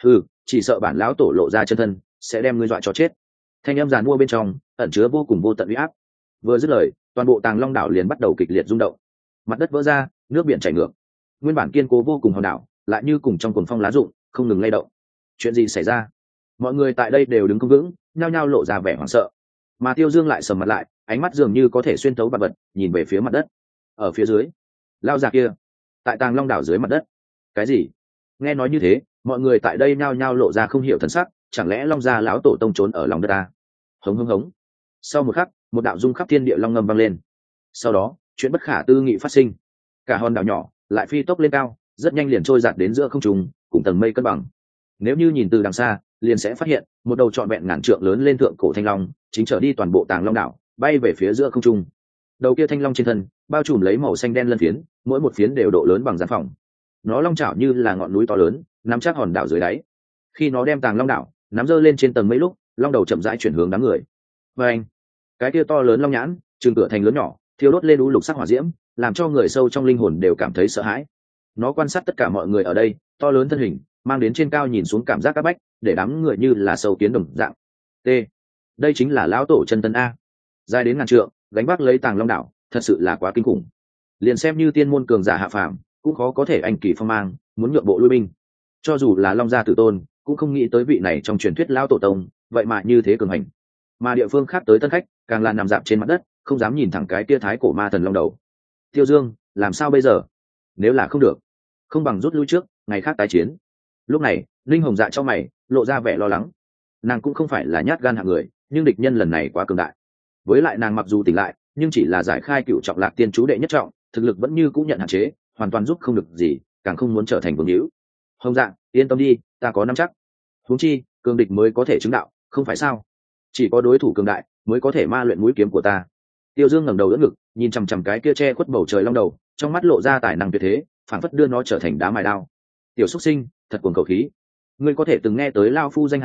Chỉ sợ bản lão tổ lộ ra chân thân, sẽ đem ngươi dọa cho chết. Thanh âm giàn mua bên trong, ẩn chứa vô cùng vô tận uy áp. Vừa dứt lời, toàn bộ Tàng Long đảo liền bắt đầu kịch liệt rung động. Mặt đất vỡ ra, nước biển chảy ngược. Nguyên bản kiên cố vô cùng hòn đảo, lại như cùng trong cuồng phong lá rụng, không ngừng lay động. Chuyện gì xảy ra? Mọi người tại đây đều đứng không vững, nhao nhao lộ ra vẻ hoảng sợ. Mà Tiêu Dương lại sầm mặt lại, ánh mắt dường như có thể xuyên thấu vật vật, nhìn về phía mặt đất. Ở phía dưới, lao già kia, tại Tàng Long đảo dưới mặt đất. Cái gì? Nghe nói như thế, mọi người tại đây nhao nhao lộ ra không hiểu thần sắc, chẳng lẽ Long gia lão tổ tông trốn ở lòng đất ta? Hống hống hống. Sau một khắc, một đạo rung khắp thiên địa long ngâm vang lên. Sau đó, chuyện bất khả tư nghị phát sinh. Cả hòn đảo nhỏ lại phi tốc lên cao, rất nhanh liền trôi giạt đến giữa không trung, cùng tầng mây cân bằng. Nếu như nhìn từ đằng xa, liền sẽ phát hiện một đầu trọn vẹn ngàn trượng lớn lên thượng cổ thanh long, chính trở đi toàn bộ Tàng Long đảo, bay về phía giữa không trung. Đầu kia thanh long trên thân bao trùm lấy màu xanh đen lân phiến, mỗi một phiến đều độ lớn bằng gian phòng. Nó long chảo như là ngọn núi to lớn, nắm chắc hòn đảo dưới đáy. Khi nó đem Tàng Long đảo nắm giơ lên trên tầng mấy lúc, long đầu chậm rãi chuyển hướng đám người. Và anh, cái kia to lớn long nhãn, trừng cửa thành lớn nhỏ, thiêu đốt lên u lục sắc hỏa diễm, làm cho người sâu trong linh hồn đều cảm thấy sợ hãi. Nó quan sát tất cả mọi người ở đây, to lớn thân hình, mang đến trên cao nhìn xuống cảm giác áp bách, để đám người như là sâu kiến đồng dạng. T. Đây chính là lão tổ chân tân a. Dài đến ngàn trượng, gánh vác lấy Tàng Long đảo, thật sự là quá kinh khủng. Liền xem như tiên môn cường giả hạ phàm, cũng khó có thể anh kỳ phong mang, muốn nhượng bộ lui binh. Cho dù là Long gia tử tôn, cũng không nghĩ tới vị này trong truyền thuyết lão tổ tông, vậy mà như thế cường hành. Mà địa phương khác tới tân khách, càng là nằm dạp trên mặt đất, không dám nhìn thẳng cái kia thái cổ ma thần long đầu. Tiêu Dương, làm sao bây giờ? Nếu là không được, không bằng rút lui trước, ngày khác tái chiến. Lúc này, Linh Hồng Dạ trong mày, lộ ra vẻ lo lắng. Nàng cũng không phải là nhát gan hạng người, nhưng địch nhân lần này quá cường đại. Với lại nàng mặc dù tỉnh lại, nhưng chỉ là giải khai cựu trọng lạc tiên chú đệ nhất trọng, thực lực vẫn như cũng nhận hạn chế, hoàn toàn giúp không được gì, càng không muốn trở thành vương hữu. Hồng Dạ, yên tâm đi, ta có nắm chắc. Huống chi, cường địch mới có thể chứng đạo, không phải sao? Chỉ có đối thủ cường đại mới có thể ma luyện mũi kiếm của ta. Tiêu Dương ngẩng đầu đỡ ngực, nhìn chằm chằm cái kia che khuất bầu trời long đầu, trong mắt lộ ra tài năng tuyệt thế, phảng phất đưa nó trở thành đá mài đao. Tiểu xuất sinh, thật cuồng cầu khí. Ngươi có thể từng nghe tới lao phu danh hảo,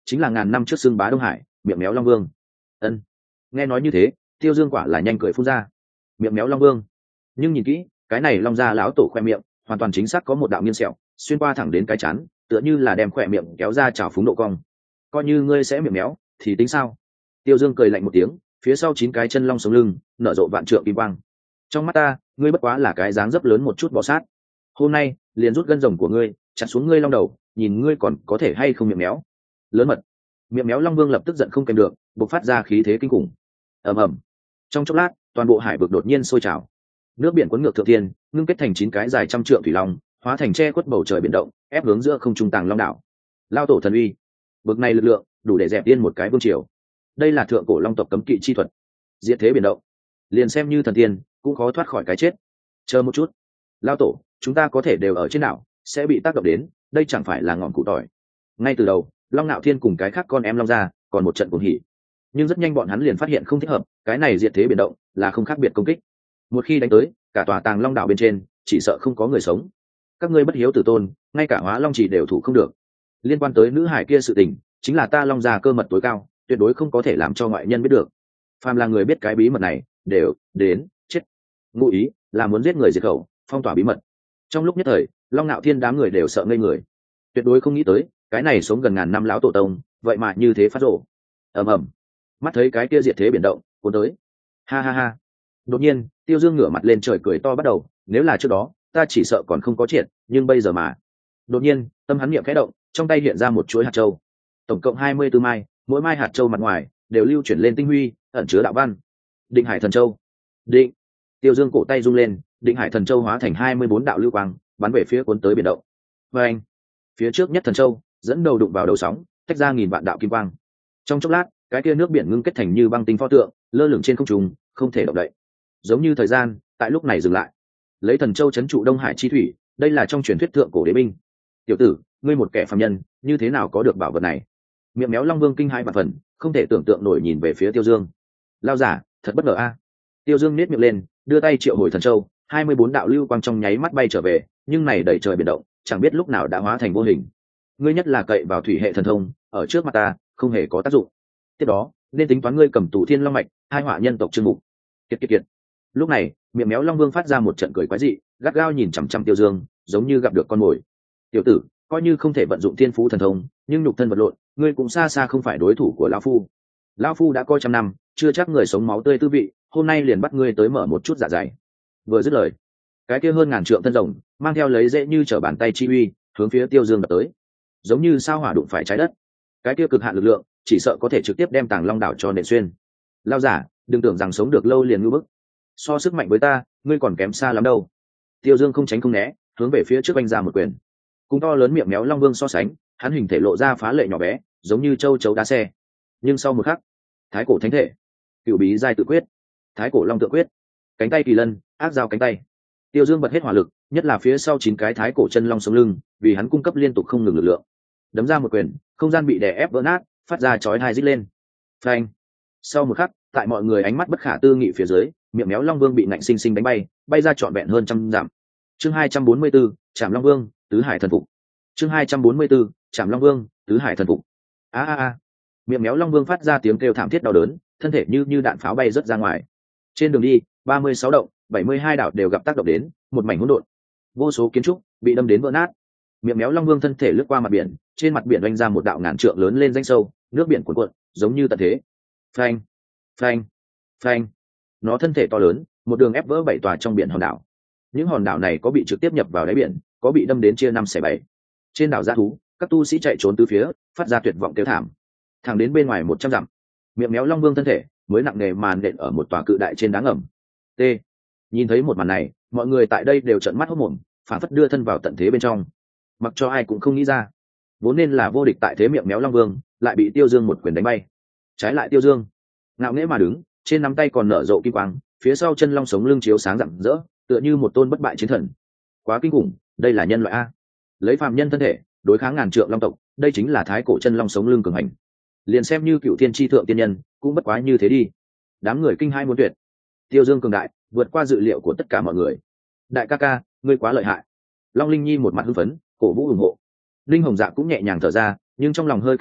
chính là ngàn năm trước xưng bá Đông Hải miệng méo Long Vương. Ân. Nghe nói như thế, Tiêu Dương quả là nhanh cười phun ra. Miệng méo Long Vương. Nhưng nhìn kỹ, cái này Long gia lão tổ khoe miệng hoàn toàn chính xác có một đạo nghiêng sẹo xuyên qua thẳng đến cái chán, tựa như là đem khoe miệng kéo ra trào phúng độ cong. Coi như ngươi sẽ miệng méo thì tính sao? Tiêu Dương cười lạnh một tiếng, phía sau 9 cái chân long sống lưng nở rộ vạn trượng kim quang. Trong mắt ta, ngươi bất quá là cái dáng dấp lớn một chút bò sát. Hôm nay liền rút gân rồng của ngươi chặt xuống ngươi long đầu, nhìn ngươi còn có thể hay không miệng méo. Lớn mật. Miệng méo Long Vương lập tức giận không kèm được, bộc phát ra khí thế kinh khủng. Ầm ầm. Trong chốc lát, toàn bộ hải vực đột nhiên sôi trào. Nước biển cuốn ngược thượng thiên, ngưng kết thành 9 cái dài trăm trượng thủy long, hóa thành che khuất bầu trời biển động, ép hướng giữa không trung Tàng Long đảo. Lao tổ thần uy, bực này lực lượng đủ để dẹp điên một cái vương triều. Đây là thượng cổ long tộc cấm kỵ chi thuật, diệt thế biển động. Liền xem như thần tiên cũng khó thoát khỏi cái chết. Chờ một chút, Lao tổ, chúng ta có thể đều ở trên đảo, sẽ bị tác động đến, đây chẳng phải là ngọn cụ tỏi. Ngay từ đầu, Long Nạo Thiên cùng cái khác con em Long gia còn một trận cuồng hỉ, nhưng rất nhanh bọn hắn liền phát hiện không thích hợp, cái này diệt thế biển động là không khác biệt công kích. Một khi đánh tới, cả tòa Tàng Long đảo bên trên chỉ sợ không có người sống. Các ngươi bất hiếu tử tôn, ngay cả Hóa Long chỉ đều thủ không được. Liên quan tới nữ hải kia sự tình, chính là ta Long gia cơ mật tối cao, tuyệt đối không có thể làm cho ngoại nhân biết được. Phàm là người biết cái bí mật này, đều đến chết. Ngụ ý là muốn giết người diệt khẩu, phong tỏa bí mật. Trong lúc nhất thời, Long Nạo Thiên đám người đều sợ ngây người, tuyệt đối không nghĩ tới cái này sống gần ngàn năm lão tổ tông vậy mà như thế phát rộ. Ầm ầm. Mắt thấy cái kia diệt thế biển động cuốn tới, ha ha ha. Đột nhiên Tiêu Dương ngửa mặt lên trời cười to bắt đầu, nếu là trước đó ta chỉ sợ còn không có triệt, nhưng bây giờ mà. Đột nhiên tâm hắn niệm khẽ động, trong tay hiện ra một chuỗi hạt châu, tổng cộng 24 mai, mỗi mai hạt châu mặt ngoài đều lưu chuyển lên tinh huy, ẩn chứa đạo văn. Định Hải Thần Châu. Định. Tiêu Dương cổ tay rung lên, Định Hải Thần Châu hóa thành 24 đạo lưu quang, bắn về phía cuốn tới biển động. Và anh, phía trước nhất Thần Châu dẫn đầu đụng vào đầu sóng, tách ra nghìn vạn đạo kim quang. Trong chốc lát, cái kia nước biển ngưng kết thành như băng tinh pho tượng, lơ lửng trên không trung, không thể động đậy. Giống như thời gian tại lúc này dừng lại. Lấy Thần Châu trấn trụ Đông Hải chi thủy, đây là trong truyền thuyết thượng cổ đế binh. Tiểu tử, ngươi một kẻ phàm nhân, như thế nào có được bảo vật này? Miệng méo Long Vương kinh hai vạn phần, không thể tưởng tượng nổi nhìn về phía Tiêu Dương. Lao giả, thật bất ngờ a. Tiêu Dương nét miệng lên, đưa tay triệu hồi Thần Châu, 24 đạo lưu quang trong nháy mắt bay trở về, nhưng này đẩy trời biển động, chẳng biết lúc nào đã hóa thành vô hình. Ngươi nhất là cậy vào thủy hệ thần thông, ở trước mặt ta không hề có tác dụng. Tiếp đó nên tính toán ngươi cầm tù thiên long mạch, hai họa nhân tộc trương mục. Kiệt kiệt kiệt. Lúc này miệng méo Long Vương phát ra một trận cười quái dị, gắt gao nhìn chằm chằm Tiêu Dương, giống như gặp được con mồi. Tiểu tử, coi như không thể vận dụng thiên phú thần thông, nhưng nhục thân vật lộn, ngươi cũng xa xa không phải đối thủ của lão phu. Lão phu đã coi trăm năm, chưa chắc người sống máu tươi tư vị, hôm nay liền bắt ngươi tới mở một chút dạ dày. Vừa dứt lời, cái kia hơn ngàn trượng thân rồng mang theo lấy dễ như trở bàn tay chi uy, hướng phía Tiêu Dương đập tới, giống như sao hỏa đụng phải trái đất. Cái kia cực hạn lực lượng chỉ sợ có thể trực tiếp đem Tàng Long đảo cho nện xuyên. Lao giả, đừng tưởng rằng sống được lâu liền ngưỡng bức, so sức mạnh với ta ngươi còn kém xa lắm đâu. Tiêu Dương không tránh không né, hướng về phía trước anh ra một quyền. Cùng to lớn miệng méo Long Vương so sánh, hắn hình thể lộ ra phá lệ nhỏ bé, giống như châu chấu đá xe. Nhưng sau một khắc, thái cổ thánh thể, cựu bí giai tự quyết, thái cổ long tự quyết, cánh tay kỳ lân, ác giao cánh tay. Tiêu Dương bật hết hỏa lực, nhất là phía sau 9 cái thái cổ chân long sống lưng, vì hắn cung cấp liên tục không ngừng lực lượng. Đấm ra một quyền, không gian bị đè ép vỡ nát, phát ra chói tai rít lên. Phanh. Sau một khắc, tại mọi người ánh mắt bất khả tư nghị phía dưới, miệng méo Long Vương bị nạnh sinh sinh đánh bay, bay ra trọn vẹn hơn trăm dặm. Chương 244, Trảm Long Vương, tứ hải thần phục. Chương 244, Trảm Long Vương, tứ hải thần phục. A a a. Miệng méo Long Vương phát ra tiếng kêu thảm thiết đau đớn, thân thể như đạn pháo bay rất ra ngoài. Trên đường đi, 36 động, 72 đảo đều gặp tác động đến, một mảnh hỗn độn. Vô số kiến trúc bị đâm đến vỡ nát. Miệng méo Long Vương thân thể lướt qua mặt biển, trên mặt biển vành ra một đạo ngàn trượng lớn lên danh sâu, nước biển cuồn cuộn, giống như tận thế. Phanh, phanh, phanh. Nó thân thể to lớn, một đường ép vỡ 7 tòa trong biển hòn đảo. Những hòn đảo này có bị trực tiếp nhập vào đáy biển, có bị đâm đến chia 5/7. Trên đảo dã thú, các tu sĩ chạy trốn tứ phía, phát ra tuyệt vọng kêu thảm. Thẳng đến bên ngoài 100 dặm, miệng méo Long Vương thân thể mới nặng nề màn đện ở một tòa cự đại trên đá ngầm. T. Nhìn thấy một màn này, mọi người tại đây đều trợn mắt hốt mồm, phản phất đưa thân vào tận thế bên trong. Mặc cho ai cũng không nghĩ ra, vốn nên là vô địch tại thế miệng méo Long Vương, lại bị Tiêu Dương một quyền đánh bay. Trái lại Tiêu Dương, ngạo nghễ mà đứng, trên nắm tay còn nở rộ kim quang, phía sau chân long sống lưng chiếu sáng rạng rỡ, tựa như một tôn bất bại chiến thần. Quá kinh khủng, đây là nhân loại a. Lấy phàm nhân thân thể đối kháng ngàn trượng long tộc, đây chính là thái cổ chân long sống lưng cường hành. Liền xem như cựu thiên tri thượng tiên nhân, cũng bất quá như thế đi. Đám người kinh hai muốn tuyệt. Tiêu Dương cường đại, vượt qua dự liệu của tất cả mọi người. Đại ca ca, ngươi quá lợi hại. Long Linh Nhi một mặt hưng phấn, cổ vũ ủng hộ. Linh Hồng Dạ cũng nhẹ nhàng thở ra, nhưng trong lòng hơi kinh ngạc,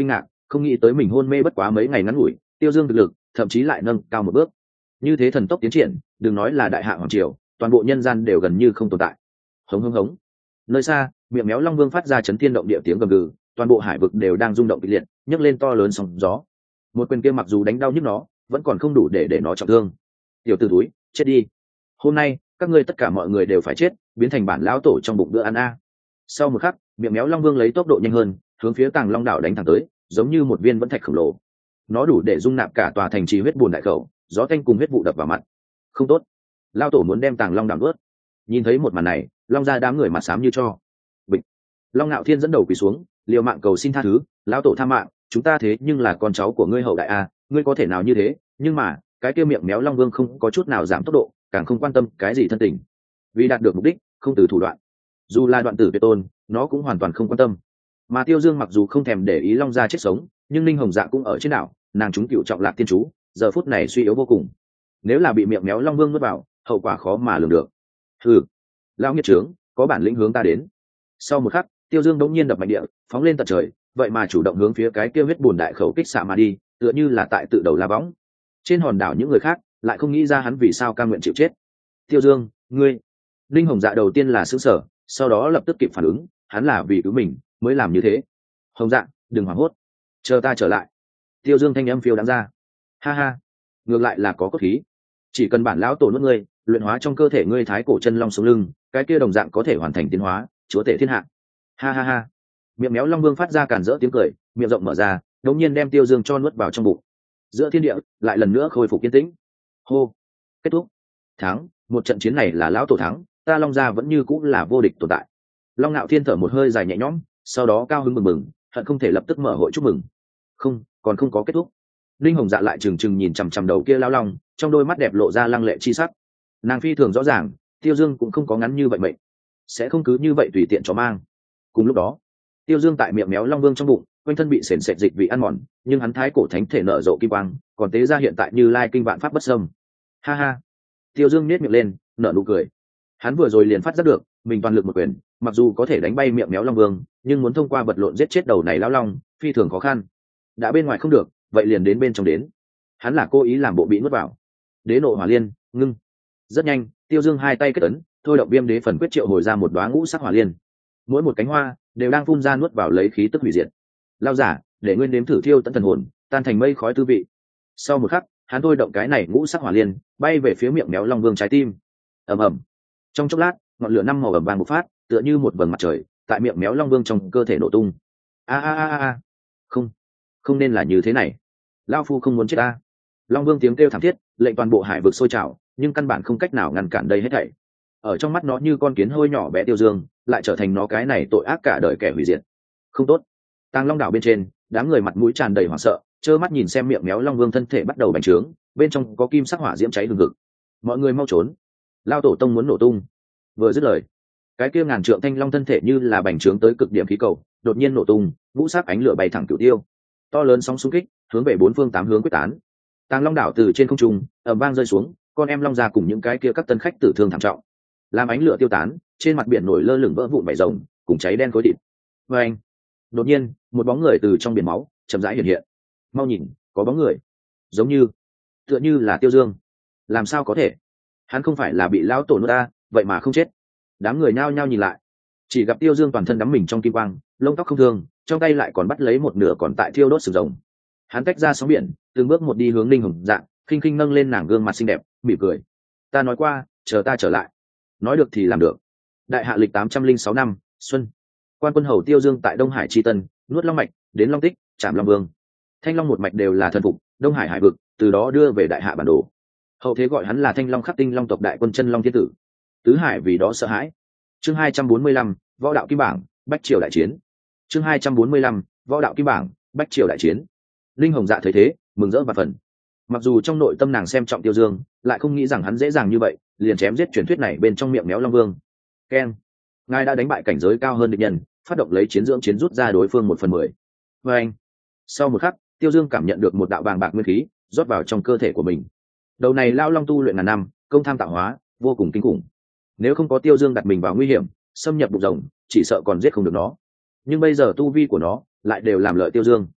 không nghĩ tới mình hôn mê bất quá mấy ngày ngắn ngủi, Tiêu Dương thực lực thậm chí lại nâng cao một bước. Như thế thần tốc tiến triển, đừng nói là đại hạ hoàng triều, toàn bộ nhân gian đều gần như không tồn tại. Hống hống hống. Nơi xa, miệng méo long vương phát ra chấn thiên động địa tiếng gầm gừ, toàn bộ hải vực đều đang rung động kịch liệt, nhấc lên to lớn sóng gió. Một quyền kia mặc dù đánh đau nhức nó, vẫn còn không đủ để nó trọng thương. Tiểu tử túi, chết đi. Hôm nay, các ngươi tất cả mọi người đều phải chết, biến thành bản lão tổ trong bụng bữa ăn a. Sau một khắc, miệng méo long vương lấy tốc độ nhanh hơn, hướng phía Tàng Long đảo đánh thẳng tới, giống như một viên vẫn thạch khổng lồ. Nó đủ để dung nạp cả tòa thành trì huyết bùn đại khẩu, gió tanh cùng huyết vụ đập vào mặt. Không tốt, lão tổ muốn đem Tàng Long đảo nuốt. Nhìn thấy một màn này, long gia đám người mặt xám như cho. Bịch. Long Nạo Thiên dẫn đầu quỳ xuống, liều mạng cầu xin tha thứ, lão tổ tha mạng, chúng ta thế nhưng là con cháu của ngươi hậu đại a, ngươi có thể nào như thế? Nhưng mà, cái kia miệng méo long vương không có chút nào giảm tốc độ, càng không quan tâm cái gì thân tình. Vì đạt được mục đích, không từ thủ đoạn. Dù là đoạn tử tuyệt tôn, nó cũng hoàn toàn không quan tâm. Mà Tiêu Dương mặc dù không thèm để ý long gia chết sống, nhưng Linh Hồng Dạ cũng ở trên đảo, nàng chúng cựu trọng lạc tiên chú, giờ phút này suy yếu vô cùng. Nếu là bị miệng méo long vương nuốt vào, hậu quả khó mà lường được. Hừ, lão nghiệt trướng, có bản lĩnh hướng ta đến. Sau một khắc, Tiêu Dương đống nhiên đập mạnh địa, phóng lên tận trời, vậy mà chủ động hướng phía cái kia huyết bùn đại khẩu kích xạ mà đi, tựa như là tại tự đầu la võng. Trên hòn đảo những người khác lại không nghĩ ra hắn vì sao cam nguyện chịu chết. Tiêu Dương, ngươi. Linh Hồng Dạ đầu tiên là sững sờ, sau đó lập tức kịp phản ứng, hắn là vì cứu mình mới làm như thế. Hồng Dạ, đừng hoảng hốt, chờ ta trở lại. Tiêu Dương thanh âm phiêu đáng ra. Ha ha, ngược lại là có cốt khí. Chỉ cần bản lão tổ nuốt ngươi, luyện hóa trong cơ thể ngươi thái cổ chân long sống lưng, cái kia đồng dạng có thể hoàn thành tiến hóa, chúa tể thiên hạ. Ha ha ha. Miệng méo long vương phát ra càn rỡ tiếng cười, miệng rộng mở ra, đột nhiên đem Tiêu Dương cho nuốt vào trong bụng. Giữa thiên địa lại lần nữa khôi phục yên tĩnh. Hô, kết thúc. Thắng, một trận chiến này là lão tổ thắng, ta long gia vẫn như cũng là vô địch tồn tại. Long Nạo Thiên thở một hơi dài nhẹ nhõm, sau đó cao hứng mừng mừng, hận không thể lập tức mở hội chúc mừng. Không, còn không có kết thúc. Linh Hồng Dạ lại trừng trừng nhìn chằm chằm đầu kia lão long, trong đôi mắt đẹp lộ ra lăng lệ chi sắc. Nàng phi thường rõ ràng, Tiêu Dương cũng không có ngắn như vậy mệnh, sẽ không cứ như vậy tùy tiện cho mang. Cùng lúc đó, Tiêu Dương tại miệng méo long vương trong bụng, quanh thân bị sền sệt dịch vị ăn mòn, nhưng hắn thái cổ thánh thể nở rộ kim quang, còn tế ra hiện tại Như Lai kinh vạn pháp bất xâm. Ha ha. Tiêu Dương nhếch miệng lên, nở nụ cười. Hắn vừa rồi liền phát giác được, mình toàn lực một quyền, mặc dù có thể đánh bay miệng méo long vương, nhưng muốn thông qua vật lộn giết chết đầu này lão long, phi thường khó khăn. Đã bên ngoài không được, vậy liền đến bên trong đến. Hắn là cố ý làm bộ bị nuốt vào. Đế nộ hỏa liên, ngưng. Rất nhanh, Tiêu Dương hai tay kết ấn, thôi động viêm đế phần quyết triệu hồi ra một đóa ngũ sắc hỏa liên. Mỗi một cánh hoa đều đang phun ra nuốt vào lấy khí tức hủy diệt. Lao giả, để nguyên nếm thử thiêu tận thần hồn, tan thành mây khói tư vị. Sau một khắc, hắn thôi động cái này ngũ sắc hỏa liên, bay về phía miệng méo long vương trái tim. Ầm ầm. Trong chốc lát, ngọn lửa năm màu ầm vàng bộc phát, tựa như một vầng mặt trời, tại miệng méo long vương trong cơ thể nổ tung. A a a a, không, không nên là như thế này. Lao phu không muốn chết a. Long vương tiếng kêu thảm thiết, lệnh toàn bộ hải vực sôi trào, nhưng căn bản không cách nào ngăn cản đây hết thảy. Ở trong mắt nó như con kiến hôi nhỏ bé Tiêu Dương, lại trở thành nó cái này tội ác cả đời kẻ hủy diệt. Không tốt. Tàng Long đảo bên trên, đám người mặt mũi tràn đầy hoảng sợ, trơ mắt nhìn xem miệng méo long vương thân thể bắt đầu bành trướng, bên trong có kim sắc hỏa diễm cháy hừng hực. Mọi người mau trốn, lao tổ tông muốn nổ tung. Vừa dứt lời, cái kia ngàn trượng thanh long thân thể như là bành trướng tới cực điểm khí cầu, đột nhiên nổ tung, ngũ sắc ánh lửa bay thẳng cửu tiêu. To lớn sóng xung kích, hướng về bốn phương tám hướng quyết tán. Tàng Long đảo từ trên không trung ầm vang rơi xuống, con em long ra cùng những cái kia các tân khách tử thương thảm trọng. Làm ánh lửa tiêu tán, trên mặt biển nổi lơ lửng vỡ vụn vảy rồng, cùng cháy đen khối thịt. Và anh, đột nhiên, một bóng người từ trong biển máu chậm rãi hiện hiện. Mau nhìn, có bóng người, giống như, tựa như là Tiêu Dương. Làm sao có thể? Hắn không phải là bị lão tổ nuốt ta, vậy mà không chết. Đám người nhao nhao nhìn lại, chỉ gặp Tiêu Dương toàn thân đắm mình trong kim quang, lông tóc không thương, trong tay lại còn bắt lấy một nửa còn tại thiêu đốt sừng rồng. Hắn tách ra sóng biển, từng bước một đi hướng Linh Hồng Dạ, khinh khinh nâng lên nàng gương mặt xinh đẹp, mỉm cười. Ta nói qua, chờ ta trở lại. Nói được thì làm được. Đại hạ lịch 806 năm xuân, quan quân hầu Tiêu Dương tại Đông Hải Chi Tân nuốt long mạch đến Long Tích, Trảm Long Vương, Thanh Long một mạch đều là thần phục Đông Hải hải vực, từ đó đưa về đại hạ bản đồ. Hậu thế gọi hắn là Thanh Long Khắc Tinh Long tộc đại quân chân long thiên tử. Tứ hải vì đó sợ hãi. Chương 245, võ đạo kim bảng, bách triều đại chiến. Chương 245, võ đạo kim bảng, bách triều đại chiến. Linh Hồng Dạ thấy thế, mừng rỡ và phần. Mặc dù trong nội tâm nàng xem trọng Tiêu Dương, lại không nghĩ rằng hắn dễ dàng như vậy liền chém giết truyền thuyết này bên trong miệng méo long vương. Ken, ngài đã đánh bại cảnh giới cao hơn địch nhân, phát động lấy chiến dưỡng chiến rút ra đối phương 1/10. Và anh, sau một khắc, Tiêu Dương cảm nhận được một đạo bàng bạc nguyên khí rót vào trong cơ thể của mình. Đầu này lao long tu luyện ngàn năm, công tham tạo hóa, vô cùng kinh khủng. Nếu không có Tiêu Dương đặt mình vào nguy hiểm, xâm nhập bụng rồng, chỉ sợ còn giết không được nó. Nhưng bây giờ tu vi của nó lại đều làm lợi Tiêu Dương.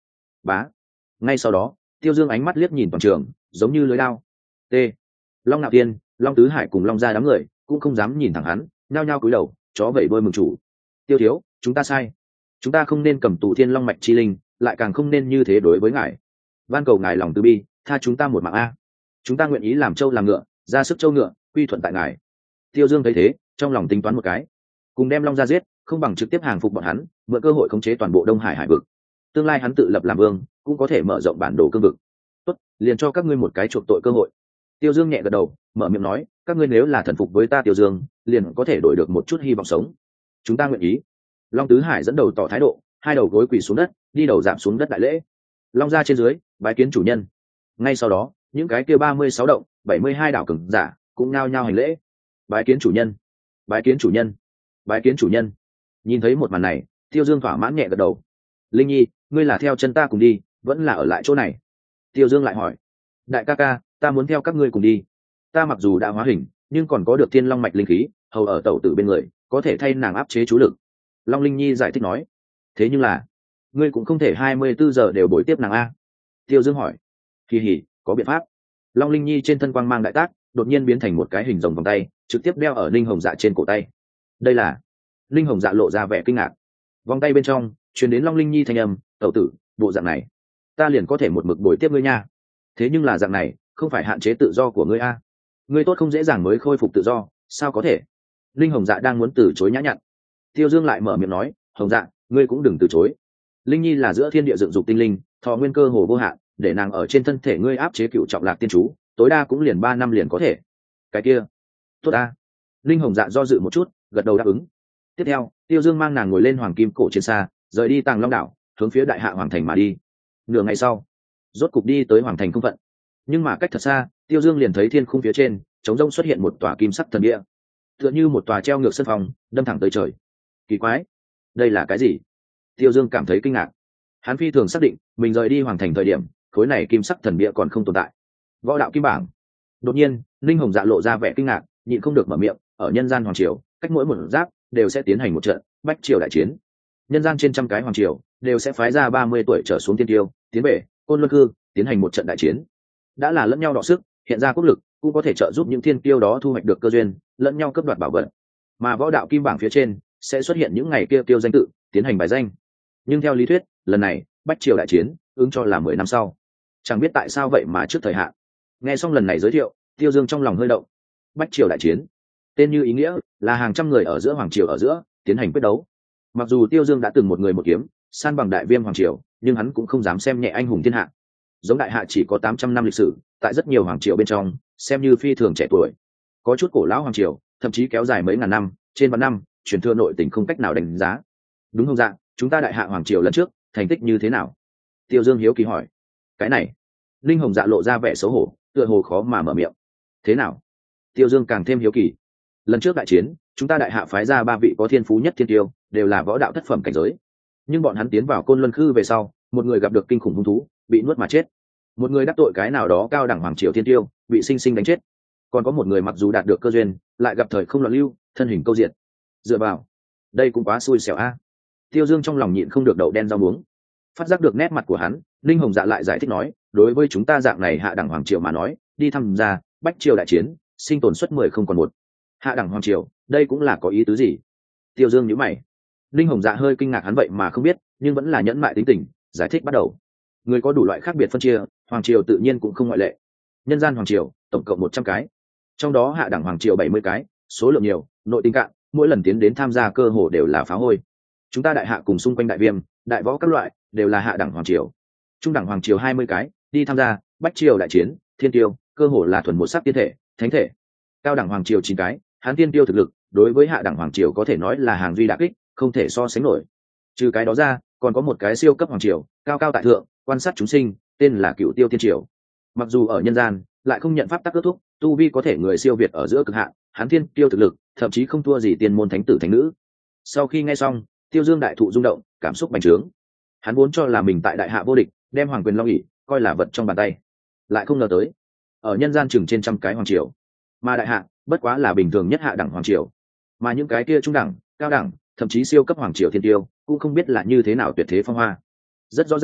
Bá. Ngay sau đó, Tiêu Dương ánh mắt liếc nhìn toàn trường, giống như lưới đao. T. Long Nạo Tiên, Long Tứ Hải cùng Long gia đám người cũng không dám nhìn thẳng hắn, nhao nhao cúi đầu, chó vẩy đuôi mừng chủ. Tiêu thiếu, chúng ta sai. Chúng ta không nên cầm tù Thiên Long mạch chi linh, lại càng không nên như thế đối với ngài. Van cầu ngài lòng từ bi, tha chúng ta một mạng a. Chúng ta nguyện ý làm trâu làm ngựa, ra sức trâu ngựa, quy thuận tại ngài. Tiêu Dương thấy thế, trong lòng tính toán một cái, cùng đem Long gia giết, không bằng trực tiếp hàng phục bọn hắn, mượn cơ hội khống chế toàn bộ Đông Hải hải vực. Tương lai hắn tự lập làm vương, cũng có thể mở rộng bản đồ cương vực. Tốt, liền cho các ngươi một cái chuộc tội cơ hội. Tiêu Dương nhẹ gật đầu, mở miệng nói, các ngươi nếu là thần phục với ta Tiêu Dương, liền có thể đổi được một chút hy vọng sống. Chúng ta nguyện ý. Long Tứ Hải dẫn đầu tỏ thái độ, hai đầu gối quỳ xuống đất, đi đầu giảm xuống đất đại lễ. Long gia trên dưới, bái kiến chủ nhân. Ngay sau đó, những cái kia 36 động, 72 đảo cường giả cũng nhao nhao hành lễ. Bái kiến chủ nhân, bái kiến chủ nhân, bái kiến chủ nhân. Nhìn thấy một màn này, Tiêu Dương thỏa mãn nhẹ gật đầu. Linh Nhi, ngươi là theo chân ta cùng đi, vẫn là ở lại chỗ này? Tiêu Dương lại hỏi. Đại ca ca, ta muốn theo các ngươi cùng đi. Ta mặc dù đã hóa hình, nhưng còn có được Thiên Long mạch linh khí, hầu ở tẩu tử bên người, có thể thay nàng áp chế chú lực. Long Linh Nhi giải thích nói. Thế nhưng là, ngươi cũng không thể 24 giờ đều bồi tiếp nàng a. Tiêu Dương hỏi. Kỳ hỉ, có biện pháp. Long Linh Nhi trên thân quang mang đại tác, đột nhiên biến thành một cái hình rồng vòng tay, trực tiếp đeo ở Linh Hồng Dạ trên cổ tay. Đây là... Linh Hồng Dạ lộ ra vẻ kinh ngạc. Vòng tay bên trong truyền đến Long Linh Nhi thanh âm, tẩu tử, bộ dạng này ta liền có thể một mực bồi tiếp ngươi nha. Thế nhưng là dạng này không phải hạn chế tự do của ngươi a. Ngươi tốt không dễ dàng mới khôi phục tự do, sao có thể? Linh Hồng Dạ đang muốn từ chối nhã nhặn. Tiêu Dương lại mở miệng nói, Hồng Dạ, ngươi cũng đừng từ chối. Linh Nhi là giữa thiên địa dựng dục tinh linh, thọ nguyên cơ hồ vô hạn, để nàng ở trên thân thể ngươi áp chế cựu trọng lạc tiên chú, tối đa cũng liền 3 năm liền có thể. Cái kia tốt a. Linh Hồng Dạ do dự một chút, gật đầu đáp ứng. Tiếp theo, Tiêu Dương mang nàng ngồi lên hoàng kim cổ chiến xa, rời đi Tàng Long đảo, hướng phía đại hạ hoàng thành mà đi. Nửa ngày sau, rốt cục đi tới hoàng thành không phận. Nhưng mà cách thật xa, Tiêu Dương liền thấy thiên khung phía trên trống rông xuất hiện một tòa kim sắc thần địa, tựa như một tòa treo ngược sân phòng, đâm thẳng tới trời. Kỳ quái, đây là cái gì? Tiêu Dương cảm thấy kinh ngạc. Hắn phi thường xác định mình rời đi hoàng thành thời điểm, khối này kim sắc thần địa còn không tồn tại. Võ đạo kim bảng. Đột nhiên, Linh Hồng Dạ lộ ra vẻ kinh ngạc, nhịn không được mở miệng, ở nhân gian hoàng triều, cách mỗi một giáp đều sẽ tiến hành một trận bách triều đại chiến. Nhân gian trên trăm cái hoàng triều đều sẽ phái ra 30 tuổi trở xuống tiên tiêu tiến về Côn Luân Cư tiến hành một trận đại chiến. Đã là lẫn nhau đọ sức, hiện ra quốc lực, cũng có thể trợ giúp những thiên tiêu đó thu hoạch được cơ duyên, lẫn nhau cướp đoạt bảo vật. Mà võ đạo kim bảng phía trên sẽ xuất hiện những ngày kia tiêu danh tự, tiến hành bài danh. Nhưng theo lý thuyết, lần này bách triều đại chiến ứng cho là 10 năm sau. Chẳng biết tại sao vậy mà trước thời hạn. Nghe xong lần này giới thiệu, Tiêu Dương trong lòng hơi động. Bách triều đại chiến, tên như ý nghĩa là hàng trăm người ở giữa hoàng triều ở giữa tiến hành quyết đấu. Mặc dù Tiêu Dương đã từng một người một kiếm san bằng đại viêm hoàng triều, nhưng hắn cũng không dám xem nhẹ anh hùng thiên hạ. Giống đại hạ chỉ có 800 năm lịch sử, tại rất nhiều hoàng triều bên trong xem như phi thường trẻ tuổi. Có chút cổ lão hoàng triều thậm chí kéo dài mấy ngàn năm, trên vạn năm, truyền thừa nội tình không cách nào đánh giá. Đúng không dạ, chúng ta đại hạ hoàng triều lần trước thành tích như thế nào? Tiêu Dương hiếu kỳ hỏi. Cái này, Linh Hồng Dạ lộ ra vẻ xấu hổ, tựa hồ khó mà mở miệng. Thế nào? Tiêu Dương càng thêm hiếu kỳ. Lần trước đại chiến, chúng ta đại hạ phái ra 3 vị có thiên phú nhất thiên tiêu, đều là võ đạo thất phẩm cảnh giới. Nhưng bọn hắn tiến vào Côn Luân Khư về sau, một người gặp được kinh khủng hung thú, bị nuốt mà chết. Một người đắc tội cái nào đó cao đẳng hoàng triều thiên tiêu, bị sinh sinh đánh chết. Còn có một người mặc dù đạt được cơ duyên, lại gặp thời không loạn lưu, thân hình câu diệt. Dựa vào, đây cũng quá xui xẻo a. Tiêu Dương trong lòng nhịn không được đậu đen rau muống. Phát giác được nét mặt của hắn, Linh Hồng Dạ lại giải thích nói, đối với chúng ta dạng này hạ đẳng hoàng triều mà nói, đi tham gia bách triều đại chiến, sinh tồn suất 10 không còn một. Hạ đẳng hoàng triều, đây cũng là có ý tứ gì? Tiêu Dương nhíu mày. Linh Hồng Dạ hơi kinh ngạc hắn vậy mà không biết, nhưng vẫn là nhẫn mại tính tình, giải thích bắt đầu. Người có đủ loại khác biệt phân chia, hoàng triều tự nhiên cũng không ngoại lệ. Nhân gian hoàng triều, tổng cộng 100 cái. Trong đó hạ đẳng hoàng triều 70 cái, số lượng nhiều, nội tình cạn, mỗi lần tiến đến tham gia cơ hồ đều là phá hôi. Chúng ta đại hạ cùng xung quanh đại viêm, đại võ các loại, đều là hạ đẳng hoàng triều. Trung đẳng hoàng triều 20 cái, đi tham gia bách triều đại chiến, thiên tiêu, cơ hồ là thuần một sắc tiên thể, thánh thể. Cao đẳng hoàng triều 9 cái, hán tiên tiêu thực lực, đối với hạ đẳng hoàng triều có thể nói là hàng duy đả kích, không thể so sánh nổi. Trừ cái đó ra, còn có một cái siêu cấp hoàng triều, cao cao tại thượng, quan sát chúng sinh, tên là Cửu Tiêu Tiên Triều. Mặc dù ở nhân gian, lại không nhận pháp tắc ước thúc, tu vi có thể người siêu việt ở giữa cực hạn, hán thiên tiêu thực lực, thậm chí không thua gì tiên môn thánh tử thánh nữ. Sau khi nghe xong, Tiêu Dương đại thụ rung động, cảm xúc bành trướng. Hắn vốn cho là mình tại đại hạ vô địch, đem hoàng quyền long ỷ coi là vật trong bàn tay, lại không ngờ tới, ở nhân gian chừng trên trăm cái hoàng triều, mà đại hạ bất quá là bình thường nhất hạ đẳng hoàng triều, mà những cái kia trung đẳng, cao đẳng, thậm chí siêu cấp hoàng triều thiên tiêu cũng không biết là như thế nào tuyệt thế phong hoa. Rất rõ ràng,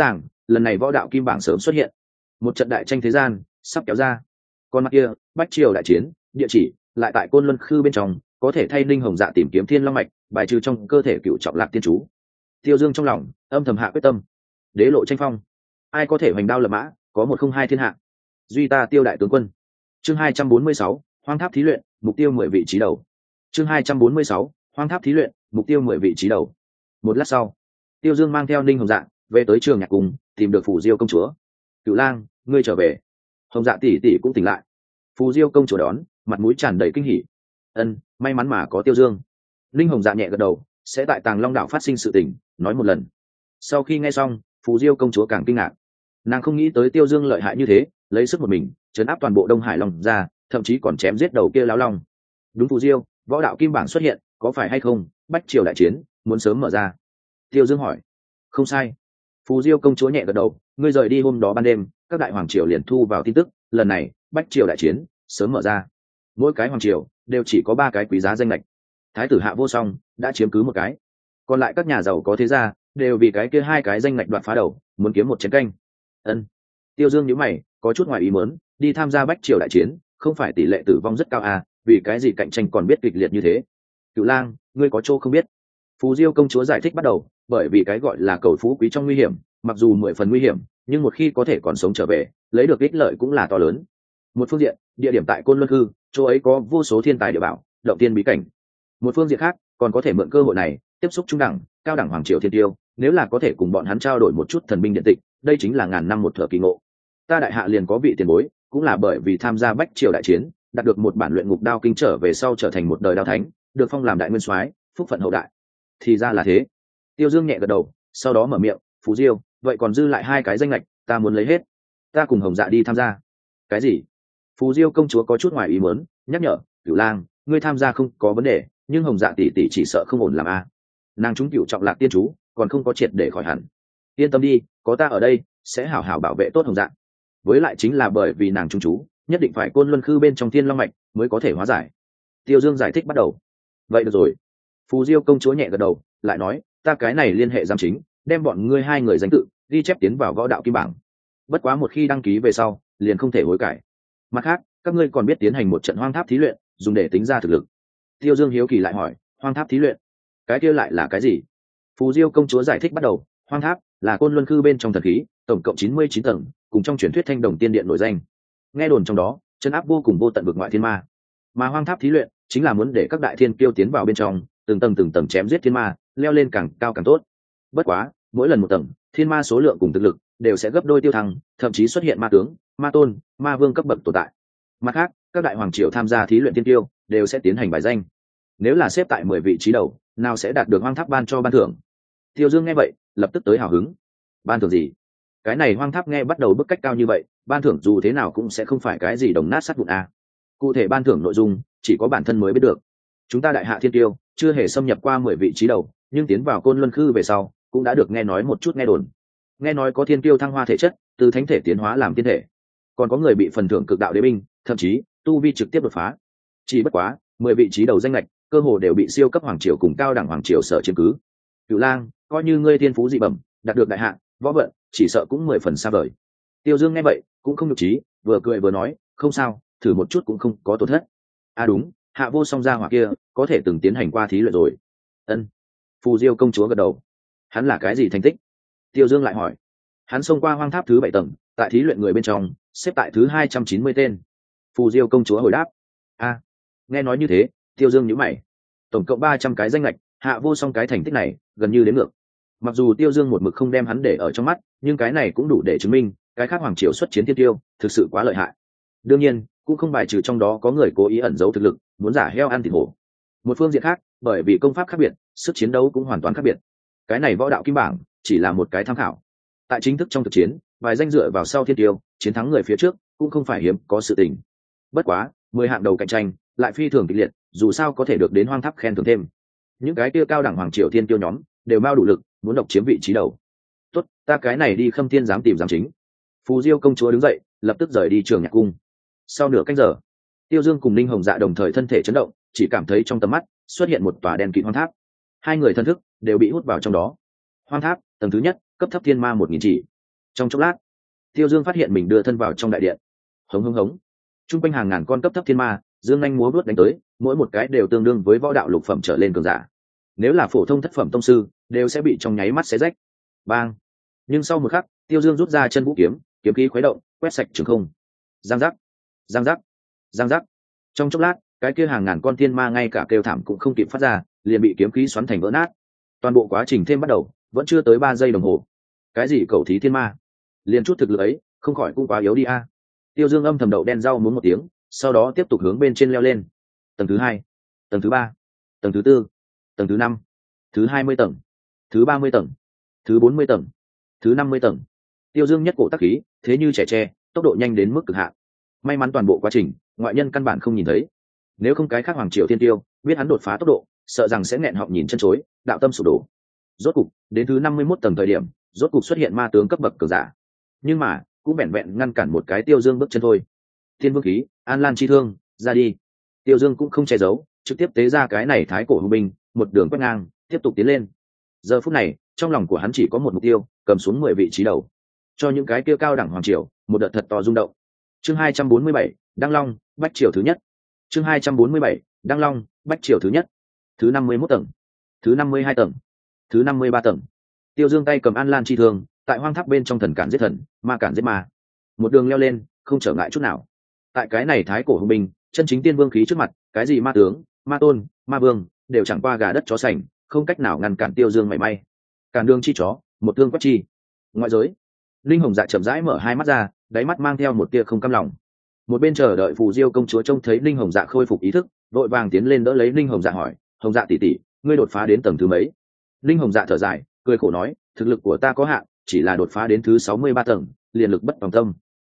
lần này võ đạo kim bảng sớm xuất hiện, một trận đại tranh thế gian sắp kéo ra. Còn mặt kia bách triều đại chiến, địa chỉ lại tại côn luân khư bên trong, có thể thay linh hồng dạ tìm kiếm thiên long mạch, bài trừ trong cơ thể cựu trọng lạc tiên chú. Tiêu Dương trong lòng âm thầm hạ quyết tâm, đế lộ tranh phong, ai có thể hoành đao lập mã, có một không hai thiên hạ, duy ta Tiêu đại tướng quân. Chương 246, hoang tháp thí luyện, mục tiêu 10 vị trí đầu. Chương 246, hoang tháp thí luyện, mục tiêu 10 vị trí đầu. Một lát sau, Tiêu Dương mang theo Ninh Hồng Dạ về tới trường nhạc cùng, tìm được Phù Diêu công chúa. Cửu Lang, ngươi trở về. Hồng Dạ tỷ tỷ cũng tỉnh lại. Phù Diêu công chúa đón, mặt mũi tràn đầy kinh hỉ. Ân, may mắn mà có Tiêu Dương. Ninh Hồng Dạ nhẹ gật đầu, sẽ tại Tàng Long đảo phát sinh sự tình, nói một lần. Sau khi nghe xong, Phù Diêu công chúa càng kinh ngạc. Nàng không nghĩ tới Tiêu Dương lợi hại như thế, lấy sức một mình trấn áp toàn bộ Đông Hải Long ra, thậm chí còn chém giết đầu kia lão long. Đúng, Phù Diêu, võ đạo kim bảng xuất hiện, có phải hay không? Bách triều đại chiến muốn sớm mở ra. Tiêu Dương hỏi. Không sai. Phù Diêu công chúa nhẹ gật đầu, ngươi rời đi hôm đó ban đêm, các đại hoàng triều liền thu vào tin tức, lần này bách triều đại chiến sớm mở ra. Mỗi cái hoàng triều đều chỉ có 3 cái quý giá danh lệch. Thái tử Hạ Vô Song đã chiếm cứ 1 cái, còn lại các nhà giàu có thế gia đều vì cái kia 2 cái danh lệch đoạt phá đầu, muốn kiếm một chén canh. Ân. Tiêu Dương nhíu mày, có chút ngoài ý muốn, đi tham gia bách triều đại chiến, không phải tỷ lệ tử vong rất cao à, vì cái gì cạnh tranh còn biết kịch liệt như thế? Cửu Lang, ngươi có chỗ không biết. Phù Diêu công chúa giải thích bắt đầu, bởi vì cái gọi là cầu phú quý trong nguy hiểm, mặc dù 10 phần nguy hiểm, nhưng một khi có thể còn sống trở về, lấy được ích lợi cũng là to lớn. Một phương diện, địa điểm tại Côn Luân Hư, chỗ ấy có vô số thiên tài địa bảo, động tiên bí cảnh. Một phương diện khác, còn có thể mượn cơ hội này tiếp xúc trung đẳng, cao đẳng hoàng triều thiên tiêu, nếu là có thể cùng bọn hắn trao đổi một chút thần binh điện tịch, đây chính là ngàn năm một thở kỳ ngộ. Ta đại hạ liền có vị tiền bối, cũng là bởi vì tham gia bách triều đại chiến, đạt được một bản luyện ngục đao kinh trở về sau trở thành một đời đao thánh, được phong làm đại nguyên soái, phúc phận hậu đại. Thì ra là thế. Tiêu Dương nhẹ gật đầu, sau đó mở miệng, Phù Diêu, vậy còn dư lại 2 cái danh lệch, ta muốn lấy hết. Ta cùng Hồng Dạ đi tham gia. Cái gì? Phù Diêu công chúa có chút ngoài ý muốn, nhắc nhở, Cửu Lang, ngươi tham gia không có vấn đề, nhưng Hồng Dạ tỷ tỷ chỉ sợ không ổn làm a. Nàng trúng cửu trọng lạc tiên chú, còn không có triệt để khỏi hẳn. Yên tâm đi, có ta ở đây, sẽ hảo hảo bảo vệ tốt Hồng Dạ. Với lại chính là bởi vì nàng trúng chú, nhất định phải Côn Luân Khư bên trong Thiên Long mạch mới có thể hóa giải. Tiêu Dương giải thích bắt đầu. Vậy được rồi. Phù Diêu công chúa nhẹ gật đầu, lại nói, ta cái này liên hệ giám chính, đem bọn ngươi 2 người danh tự ghi chép tiến vào võ đạo kim bảng. Bất quá một khi đăng ký về sau, liền không thể hối cải. Mặt khác, các ngươi còn biết tiến hành một trận hoang tháp thí luyện, dùng để tính ra thực lực. Tiêu Dương hiếu kỳ lại hỏi, hoang tháp thí luyện, cái kia lại là cái gì? Phù Diêu công chúa giải thích bắt đầu, hoang tháp là Côn Luân Khư bên trong thần khí, tổng cộng 99 tầng, cùng trong truyền thuyết Thanh Đồng Tiên Điện nổi danh. Nghe đồn trong đó, chân áp vô cùng vô tận vực ngoại thiên ma. Mà hoang tháp thí luyện chính là muốn để các đại thiên kiêu tiến vào bên trong, từng tầng chém giết thiên ma, leo lên càng cao càng tốt. Bất quá, mỗi lần một tầng, thiên ma số lượng cùng thực lực đều sẽ gấp đôi tiêu thăng, thậm chí xuất hiện ma tướng, ma tôn, ma vương cấp bậc tồn tại. Mặt khác, các đại hoàng triều tham gia thí luyện thiên kiêu đều sẽ tiến hành bài danh. Nếu là xếp tại 10 vị trí đầu, nào sẽ đạt được hoang tháp ban cho ban thưởng. Tiêu Dương nghe vậy, lập tức tới hào hứng. Ban thưởng gì? Cái này hoang tháp nghe bắt đầu bức cách cao như vậy, ban thưởng dù thế nào cũng sẽ không phải cái gì đồng nát sắt vụn a. Cụ thể ban thưởng nội dung chỉ có bản thân mới biết được. Chúng ta đại hạ thiên tiêu chưa hề xâm nhập qua 10 vị trí đầu, nhưng tiến vào Côn Luân Khư về sau, cũng đã được nghe nói một chút nghe đồn. Nghe nói có thiên tiêu thăng hoa thể chất, từ thánh thể tiến hóa làm tiên thể. Còn có người bị phần thưởng cực đạo đế binh, thậm chí tu vi trực tiếp đột phá. Chỉ bất quá, 10 vị trí đầu danh lệch, cơ hồ đều bị siêu cấp hoàng triều cùng cao đẳng hoàng triều sở chiếm cứ. Cửu Lang, coi như ngươi thiên phú dị bẩm, đạt được đại hạ, võ vận, chỉ sợ cũng 10 phần xa vời. Tiêu Dương nghe vậy, cũng không nhục trí, vừa cười vừa nói, không sao, thử một chút cũng không có tổn thất. À đúng, Hạ Vô Song gia hỏa kia, có thể từng tiến hành qua thí luyện rồi. Ân. Phù Diêu công chúa gật đầu. Hắn là cái gì thành tích? Tiêu Dương lại hỏi. Hắn xông qua hoang tháp thứ 7 tầng, tại thí luyện người bên trong, xếp tại thứ 290 tên. Phù Diêu công chúa hồi đáp. A, nghe nói như thế, Tiêu Dương nhíu mày. Tổng cộng 300 cái danh lệch, Hạ Vô Song cái thành tích này, gần như đến ngược. Mặc dù Tiêu Dương một mực không đem hắn để ở trong mắt, nhưng cái này cũng đủ để chứng minh, cái khác hoàng triều xuất chiến thiên tiêu, thực sự quá lợi hại. Đương nhiên, cũng không bài trừ trong đó có người cố ý ẩn giấu thực lực, muốn giả heo ăn thịt hổ. Một phương diện khác, bởi vì công pháp khác biệt, sức chiến đấu cũng hoàn toàn khác biệt. Cái này võ đạo kim bảng chỉ là một cái tham khảo. Tại chính thức trong thực chiến, vài danh dựa vào sau thiên tiêu, chiến thắng người phía trước, cũng không phải hiếm có sự tình. Bất quá, 10 hạng đầu cạnh tranh, lại phi thường kịch liệt, dù sao có thể được đến hoang tháp khen thưởng thêm. Những cái kia cao đẳng hoàng triều thiên tiêu nhóm, đều bao đủ lực, muốn độc chiếm vị trí đầu. Tốt, ta cái này đi Khâm Thiên giám tìm giám chính. Phù Diêu công chúa đứng dậy, lập tức rời đi trường nhạc cung. Sau nửa canh giờ, Tiêu Dương cùng Ninh Hồng Dạ đồng thời thân thể chấn động, chỉ cảm thấy trong tầm mắt xuất hiện một tòa đen kịt hoang tháp. 2 người thân thức đều bị hút vào trong đó. Hoang tháp tầng thứ nhất, cấp thấp thiên ma 1000 chỉ. Trong chốc lát, Tiêu Dương phát hiện mình đưa thân vào trong đại điện. Hống hống hống, trung quanh hàng ngàn con cấp thấp thiên ma dương nhanh múa vuốt đánh tới, mỗi một cái đều tương đương với võ đạo lục phẩm trở lên cường giả. Nếu là phổ thông thất phẩm tông sư đều sẽ bị trong nháy mắt xé rách. Bang! Nhưng sau một khắc, Tiêu Dương rút ra chân vũ kiếm, kiếm khí khuấy động, quét sạch trường không. Giang giác, giang giác, giang giác. Trong chốc lát, cái kia hàng ngàn con thiên ma ngay cả kêu thảm cũng không kịp phát ra, liền bị kiếm khí xoắn thành vỡ nát. Toàn bộ quá trình thêm bắt đầu vẫn chưa tới 3 giây đồng hồ. Cái gì cầu thí thiên ma, liền chút thực lực ấy không khỏi cũng quá yếu đi a. Tiêu Dương âm thầm đậu đen rau muốn một tiếng, sau đó tiếp tục hướng bên trên leo lên. Tầng thứ 2, tầng thứ 3, tầng thứ 4, tầng thứ 5, thứ 20 tầng, thứ 30 tầng, thứ 40 tầng, thứ 50 tầng. Tiêu Dương nhất cổ tắc khí, thế như trẻ tre, tốc độ nhanh đến mức cực hạn. May mắn toàn bộ quá trình ngoại nhân căn bản không nhìn thấy, nếu không cái khác Hoàng Triều Thiên Tiêu biết hắn đột phá tốc độ, sợ rằng sẽ nghẹn họng nhìn chân chối, đạo tâm sụp đổ. Rốt cục đến thứ 51 tầng thời điểm, rốt cục xuất hiện ma tướng cấp bậc cường giả, nhưng mà cũng vẹn vẹn ngăn cản một cái Tiêu Dương bước chân thôi. Thiên Vương khí, An Lan chi thương, ra đi. Tiêu Dương cũng không che giấu, trực tiếp tế ra cái này thái cổ hung binh, một đường quét ngang, tiếp tục tiến lên. Giờ phút này, trong lòng của hắn chỉ có một mục tiêu, cầm xuống 10 vị trí đầu, cho những cái kia cao đẳng hoàng triều một đợt thật to rung động. Chương 247, Đăng Long, Bách Triều thứ nhất. Chương 247, Đăng Long, Bách Triều thứ nhất. Thứ 51 tầng, thứ 52 tầng, thứ 53 tầng. Tiêu Dương tay cầm An Lan chi thương, tại hoang tháp bên trong thần cản giết thần, ma cản giết ma, một đường leo lên, không trở ngại chút nào. Tại cái này thái cổ hung binh, chân chính tiên vương khí trước mặt, cái gì ma tướng, ma tôn, ma vương, đều chẳng qua gà đất chó sành, không cách nào ngăn cản Tiêu Dương mảy may. Cản đường chi chó, một tương quét chi. Ngoại giới, Linh Hồng Dạ chậm rãi mở hai mắt ra, đáy mắt mang theo một tia không cam lòng. Một bên chờ đợi Phù Diêu công chúa trông thấy Linh Hồng Dạ khôi phục ý thức, vội vàng tiến lên đỡ lấy Linh Hồng Dạ hỏi: "Hồng Dạ tỷ tỷ, ngươi đột phá đến tầng thứ mấy?" Linh Hồng Dạ thở dài, cười khổ nói: "Thực lực của ta có hạn, chỉ là đột phá đến thứ 63 tầng, liền lực bất tòng tâm."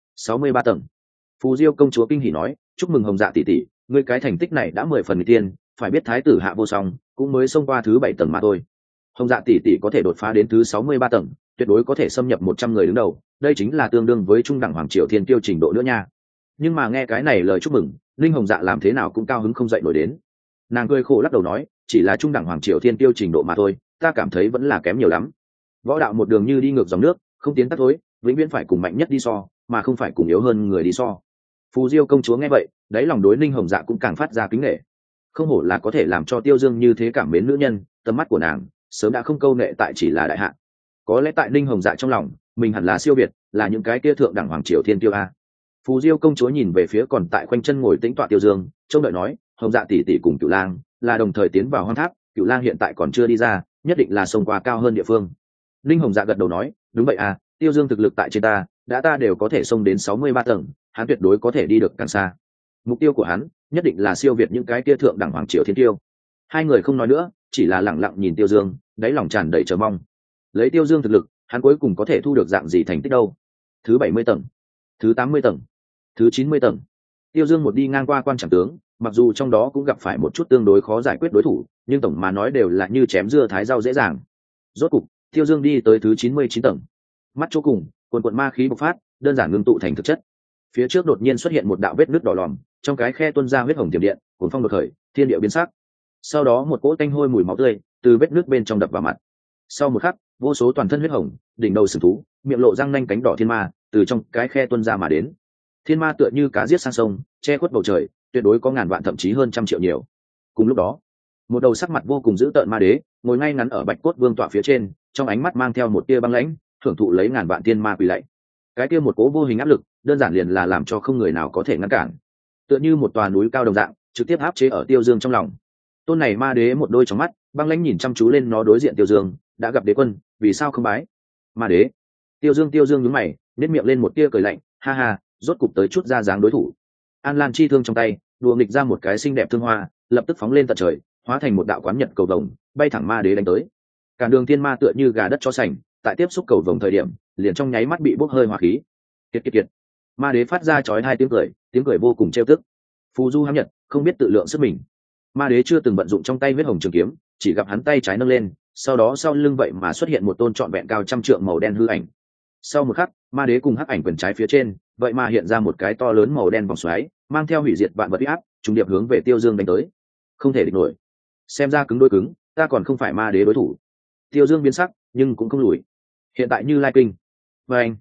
63 tầng. Phù Diêu công chúa kinh hỉ nói: "Chúc mừng Hồng Dạ tỷ tỷ, ngươi cái thành tích này đã 10 phần người tiên, phải biết thái tử Hạ Vô Song cũng mới xông qua thứ 7 tầng mà thôi. Hồng Dạ tỷ tỷ có thể đột phá đến thứ 63 tầng, tuyệt đối có thể xâm nhập 100 người đứng đầu, đây chính là tương đương với trung đẳng hoàng triều thiên tiêu trình độ nữa nha." Nhưng mà nghe cái này lời chúc mừng, Linh Hồng Dạ làm thế nào cũng cao hứng không dậy nổi đến. Nàng cười khổ lắc đầu nói: "Chỉ là trung đẳng hoàng triều thiên tiêu trình độ mà thôi, ta cảm thấy vẫn là kém nhiều lắm. Võ đạo một đường như đi ngược dòng nước, không tiến tắt thối, vĩnh viễn phải cùng mạnh nhất đi so, mà không phải cùng yếu hơn người đi so." Phù Diêu công chúa nghe vậy, đáy lòng đối Linh Hồng Dạ cũng càng phát ra kính nể. Không hổ là có thể làm cho Tiêu Dương như thế cảm mến nữ nhân, tầm mắt của nàng sớm đã không câu nệ tại chỉ là đại hạ. Có lẽ tại Linh Hồng Dạ trong lòng, mình hẳn là siêu việt, là những cái kia thượng đẳng hoàng triều thiên tiêu a. Phù Diêu công chúa nhìn về phía còn tại khoanh chân ngồi tĩnh tọa Tiêu Dương, trông đợi nói: "Hồng Dạ tỷ tỷ cùng Cửu Lang là đồng thời tiến vào hoang tháp, Cửu Lang hiện tại còn chưa đi ra, nhất định là xông qua cao hơn địa phương." Linh Hồng Dạ gật đầu nói: "Đúng vậy à, Tiêu Dương thực lực tại trên ta đều có thể xông đến 63 tầng, hắn tuyệt đối có thể đi được càng xa. Mục tiêu của hắn nhất định là siêu việt những cái kia thượng đẳng hoàng triều thiên tiêu." Hai người không nói nữa, chỉ là lặng lặng nhìn Tiêu Dương, đáy lòng tràn đầy chờ mong. Lấy Tiêu Dương thực lực, hắn cuối cùng có thể thu được dạng gì thành tích đâu? Thứ 70 tầng, thứ 80 tầng, thứ 90 tầng. Tiêu Dương một đi ngang qua quan trảm tướng, mặc dù trong đó cũng gặp phải một chút tương đối khó giải quyết đối thủ, nhưng tổng mà nói đều là như chém dưa thái rau dễ dàng. Rốt cục, Tiêu Dương đi tới thứ 99 tầng. Mắt chỗ cùng, quần ma khí bộc phát, đơn giản ngưng tụ thành thực chất. Phía trước đột nhiên xuất hiện một đạo vết nứt đỏ lòm, trong cái khe tuôn ra huyết hồng tiềm điện, cuồng phong đột khởi, thiên địa biến sắc. Sau đó một cỗ tanh hôi mùi máu tươi từ vết nứt bên trong đập vào mặt. Sau một khắc, vô số toàn thân huyết hồng, đỉnh đầu sừng thú, miệng lộ răng nanh cánh đỏ thiên ma từ trong cái khe tuôn ra mà đến. Thiên ma tựa như cá giết sang sông, che khuất bầu trời, tuyệt đối có ngàn vạn thậm chí hơn trăm triệu nhiều. Cùng lúc đó, một đầu sắc mặt vô cùng dữ tợn ma đế ngồi ngay ngắn ở bạch cốt vương tọa phía trên, trong ánh mắt mang theo một tia băng lãnh, thưởng thụ lấy ngàn vạn thiên ma quỳ lạy. Cái kia một cố vô hình áp lực, đơn giản liền là làm cho không người nào có thể ngăn cản, tựa như một tòa núi cao đồng dạng, trực tiếp áp chế ở Tiêu Dương trong lòng. Tôn này ma đế một đôi trong mắt băng lãnh nhìn chăm chú lên nó, đối diện Tiêu Dương, đã gặp đế quân, vì sao không bái? Ma đế. Tiêu Dương nhướng mày, nét miệng lên một tia cười lạnh, ha ha, rốt cục tới chút ra dáng đối thủ. An Lan chi thương trong tay đùa nghịch ra một cái xinh đẹp thương hoa, lập tức phóng lên tận trời, hóa thành một đạo quán nhật cầu vồng, bay thẳng ma đế đánh tới. Cản đường thiên ma tựa như gà đất chó sành, tại tiếp xúc cầu vồng thời điểm, liền trong nháy mắt bị bốc hơi hỏa khí. Kiệt. Ma đế phát ra chói hai tiếng cười vô cùng trêu tức. Phù du hám nhật, không biết tự lượng sức mình. Ma đế chưa từng vận dụng trong tay huyết hồng trường kiếm, chỉ gặp hắn tay trái nâng lên, sau đó sau lưng vậy mà xuất hiện một tôn trọn vẹn cao trăm trượng màu đen hư ảnh. Sau một khắc, ma đế cùng hắc ảnh quyền trái phía trên, vậy mà hiện ra một cái to lớn màu đen vòng xoáy, mang theo hủy diệt vạn vật uy áp, trùng điệp hướng về Tiêu Dương đánh tới. Không thể địch nổi. Xem ra cứng đối cứng, ta còn không phải ma đế đối thủ. Tiêu Dương biến sắc, nhưng cũng không lùi. Hiện tại Như Lai Kinh. Và anh,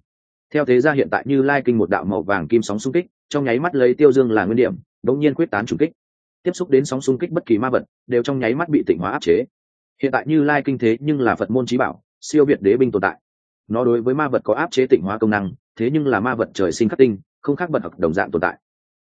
Theo thế ra hiện tại Như Lai kinh một đạo màu vàng kim sóng xung kích, trong nháy mắt lấy Tiêu Dương là nguyên điểm, đột nhiên quyết tán trùng kích. Tiếp xúc đến sóng xung kích bất kỳ ma vật, đều trong nháy mắt bị tịnh hóa áp chế. Hiện tại Như Lai kinh thế nhưng là Phật môn chí bảo, siêu việt đế binh tồn tại. Nó đối với ma vật có áp chế tịnh hóa công năng, thế nhưng là ma vật trời sinh khắc tinh, không khác bật học đồng dạng tồn tại.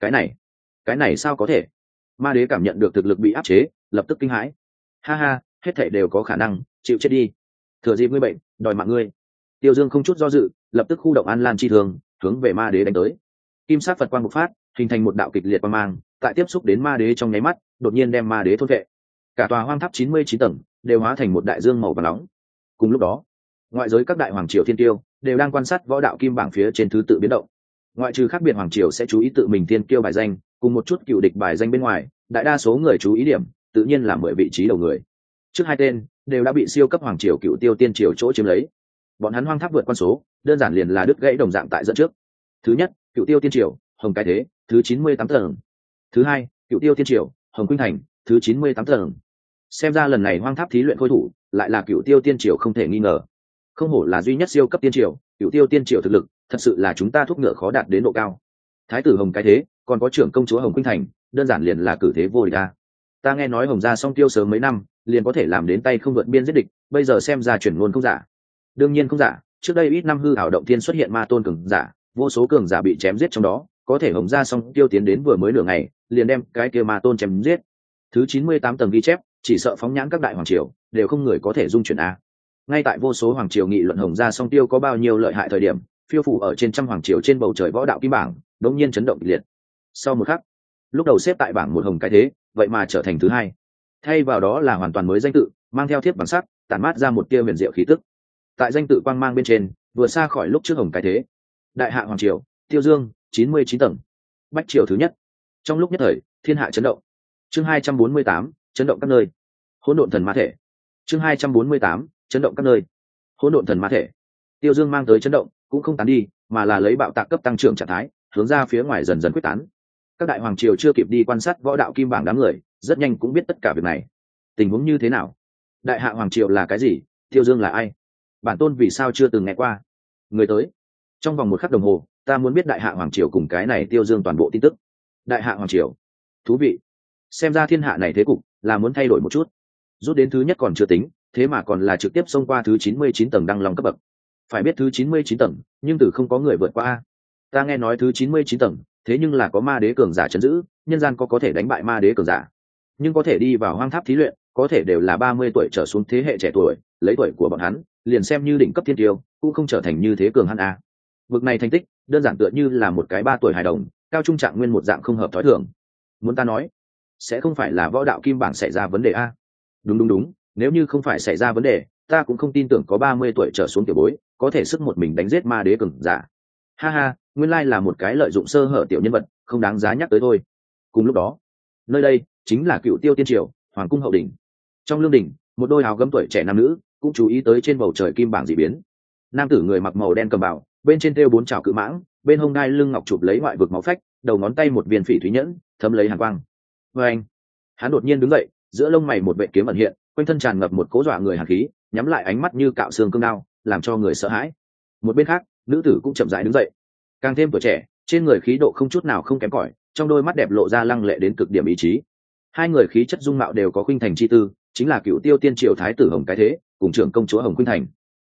Cái này sao có thể? Ma đế cảm nhận được thực lực bị áp chế, lập tức kinh hãi. Ha ha, hết thảy đều có khả năng, chịu chết đi. Thừa dịp ngươi bệnh, đòi mạng ngươi. Tiêu Dương không chút do dự, lập tức khu động An Lan chi thường, hướng về ma đế đánh tới. Kim sát Phật quang bộc phát, hình thành một đạo kịch liệt quang mang, tại tiếp xúc đến ma đế trong nháy mắt, đột nhiên đem ma đế thôn vệ. Cả tòa hoang tháp 99 tầng đều hóa thành một đại dương màu vàng nóng. Cùng lúc đó, ngoại giới các đại hoàng triều thiên tiêu đều đang quan sát võ đạo kim bảng phía trên thứ tự biến động. Ngoại trừ khác biệt hoàng triều sẽ chú ý tự mình thiên kiêu bài danh, cùng một chút cựu địch bài danh bên ngoài, đại đa số người chú ý điểm tự nhiên là 10 vị trí đầu người. Trước hai tên đều đã bị siêu cấp hoàng triều cựu tiêu tiên triều chỗ chiếm lấy. Bọn hắn hoang tháp vượt con số, đơn giản liền là đứt gãy đồng dạng tại dẫn trước. Thứ nhất, cựu tiêu tiên triều, Hồng Cái Thế, thứ 98 tầng. Thứ hai, cựu tiêu tiên triều, Hồng Khuynh Thành, thứ 98 tầng. Xem ra lần này hoang tháp thí luyện khôi thủ lại là cựu tiêu tiên triều không thể nghi ngờ. Không hổ là duy nhất siêu cấp tiên triều, cựu tiêu tiên triều thực lực thật sự là chúng ta thúc ngựa khó đạt đến độ cao. Thái tử Hồng Cái Thế, còn có trưởng công chúa Hồng Khuynh Thành, đơn giản liền là cử thế vô địch ta. Ta nghe nói Hồng gia song tiêu sớm mấy năm liền có thể làm đến tay không vượt biên giết địch, bây giờ xem ra chuyển ngôn không giả. Đương nhiên không giả, trước đây ít năm hư ảo động thiên xuất hiện ma tôn cường giả, vô số cường giả bị chém giết trong đó, có thể Hồng gia song tiêu tiến đến vừa mới nửa ngày, liền đem cái kia ma tôn chém giết. Thứ 98 tầng ghi chép, chỉ sợ phóng nhãn các đại hoàng triều, đều không người có thể dung chuyển a. Ngay tại vô số hoàng triều nghị luận Hồng gia song tiêu có bao nhiêu lợi hại thời điểm, phiêu phủ ở trên trăm hoàng triều trên bầu trời võ đạo kim bảng, đột nhiên chấn động kịch liệt. Sau một khắc, lúc đầu xếp tại bảng một Hồng Cái Thế, vậy mà trở thành thứ hai. Thay vào đó là hoàn toàn mới danh tự, mang theo thiếp bản sắc, tản mát ra một tia huyền diệu khí tức. Tại danh tự quang mang bên trên, vừa xa khỏi lúc trước Hồng Cái Thế. Đại hạ hoàng triều, Tiêu Dương, 99 tầng. Bách triều thứ nhất. Trong lúc nhất thời, thiên hạ chấn động. Chương 248, chấn động các nơi. Hỗn độn thần ma thể. Chương 248, chấn động các nơi. Hỗn độn thần ma thể. Tiêu Dương mang tới chấn động, cũng không tán đi, mà là lấy bạo tạc cấp tăng trưởng trạng thái, hướng ra phía ngoài dần dần quyết tán. Các đại hoàng triều chưa kịp đi quan sát võ đạo kim bảng đám người, rất nhanh cũng biết tất cả việc này. Tình huống như thế nào? Đại hạ hoàng triều là cái gì? Tiêu Dương là ai? Bản tôn vì sao chưa từng nghe qua? Người tới. Trong vòng một khắc đồng hồ, ta muốn biết đại hạ hoàng triều cùng cái này Tiêu Dương toàn bộ tin tức. Đại hạ hoàng triều. Thú vị. Xem ra thiên hạ này thế cục là muốn thay đổi một chút. Rút đến thứ nhất còn chưa tính, thế mà còn là trực tiếp xông qua thứ 99 tầng đăng long cấp bậc. Phải biết thứ 99 tầng, nhưng từ không có người vượt qua a. Ta nghe nói thứ 99 tầng, thế nhưng là có ma đế cường giả trấn giữ, nhân gian có thể đánh bại ma đế cường giả, nhưng có thể đi vào hoang tháp thí luyện, có thể đều là 30 tuổi trở xuống thế hệ trẻ tuổi, lấy tuổi của bọn hắn, liền xem như đỉnh cấp thiên tiêu, cũng không trở thành như thế cường hắn a. Vực này thành tích, đơn giản tựa như là một cái 3 tuổi hài đồng, cao trung trạng nguyên một dạng không hợp thói thường. Muốn ta nói, sẽ không phải là võ đạo kim bảng xảy ra vấn đề a? Đúng, nếu như không phải xảy ra vấn đề, ta cũng không tin tưởng có 30 tuổi trở xuống tiểu bối, có thể sức một mình đánh giết ma đế cường giả. Ha ha, nguyên lai là một cái lợi dụng sơ hở tiểu nhân vật, không đáng giá nhắc tới thôi. Cùng lúc đó, nơi đây chính là cựu tiêu tiên triều, hoàng cung hậu đỉnh. Trong lương đỉnh, một đôi áo gấm tuổi trẻ nam nữ cũng chú ý tới trên bầu trời kim bảng dị biến. Nam tử người mặc màu đen cầm bảo, bên trên thêu 4 trào cự mãng, bên hông đai lưng ngọc chụp lấy ngoại vực máu phách, đầu ngón tay một viên phỉ thúy nhẫn, thấm lấy hàn quang. Và anh, hắn đột nhiên đứng dậy, giữa lông mày một vệt kiếm ẩn hiện, quanh thân tràn ngập một cố dọa người hàn khí, nhắm lại ánh mắt như cạo xương cương đao, làm cho người sợ hãi. Một bên khác, nữ tử cũng chậm rãi đứng dậy, càng thêm tuổi trẻ, trên người khí độ không chút nào không kém cỏi, trong đôi mắt đẹp lộ ra lăng lệ đến cực điểm ý chí. Hai người khí chất dung mạo đều có khuynh thành chi tư, chính là cựu tiêu tiên triều thái tử Hồng Cái Thế cùng trưởng công chúa Hồng Khuynh Thành.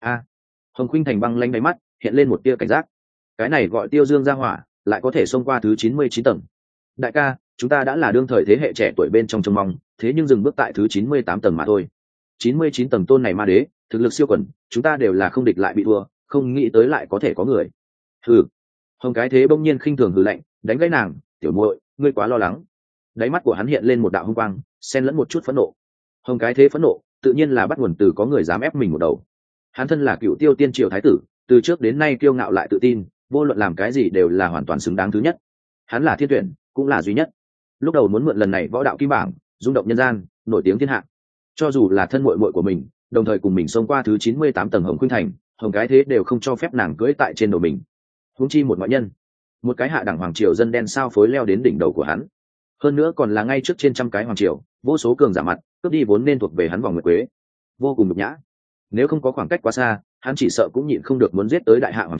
Hồng Khuynh Thành băng lanh đáy mắt hiện lên một tia cảnh giác. Cái này gọi Tiêu Dương ra hỏa, lại có thể xông qua thứ 99 tầng. Đại ca, chúng ta đã là đương thời thế hệ trẻ tuổi bên trong trông mong, thế nhưng dừng bước tại thứ 98 tầng mà thôi. 99 tầng tôn này ma đế, thực lực siêu quần, chúng ta đều là không địch lại bị thua, không nghĩ tới lại có thể có người. Hừ. Hồng Cái Thế bỗng nhiên khinh thường hừ lạnh, đánh gãy nàng, tiểu muội, ngươi quá lo lắng. Đáy mắt của hắn hiện lên một đạo hung quang, xen lẫn một chút phẫn nộ. Hồng Cái Thế phẫn nộ, tự nhiên là bắt nguồn từ có người dám ép mình một đầu. Hắn thân là cựu tiêu tiên triều thái tử, từ trước đến nay kiêu ngạo lại tự tin, vô luận làm cái gì đều là hoàn toàn xứng đáng thứ nhất. Hắn là thiên tuyển, cũng là duy nhất. Lúc đầu muốn mượn lần này võ đạo kim bảng, rung động nhân gian, nổi tiếng thiên hạ. Cho dù là thân muội muội của mình, đồng thời cùng mình xông qua thứ 98 tầng Hồng Khuynh Thành, Hồng Cái Thế đều không cho phép nàng cưỡi tại trên đầu mình. Huống chi một ngoại nhân, một cái hạ đẳng hoàng triều dân đen sao phối leo đến đỉnh đầu của hắn. Hơn nữa còn là ngay trước trên trăm cái hoàng triều, vô số cường giả mặt, cướp đi vốn nên thuộc về hắn vòng nguyệt quế, vô cùng nhục nhã. Nếu không có khoảng cách quá xa, hắn chỉ sợ cũng nhịn không được muốn giết tới đại hạ hoàng triều,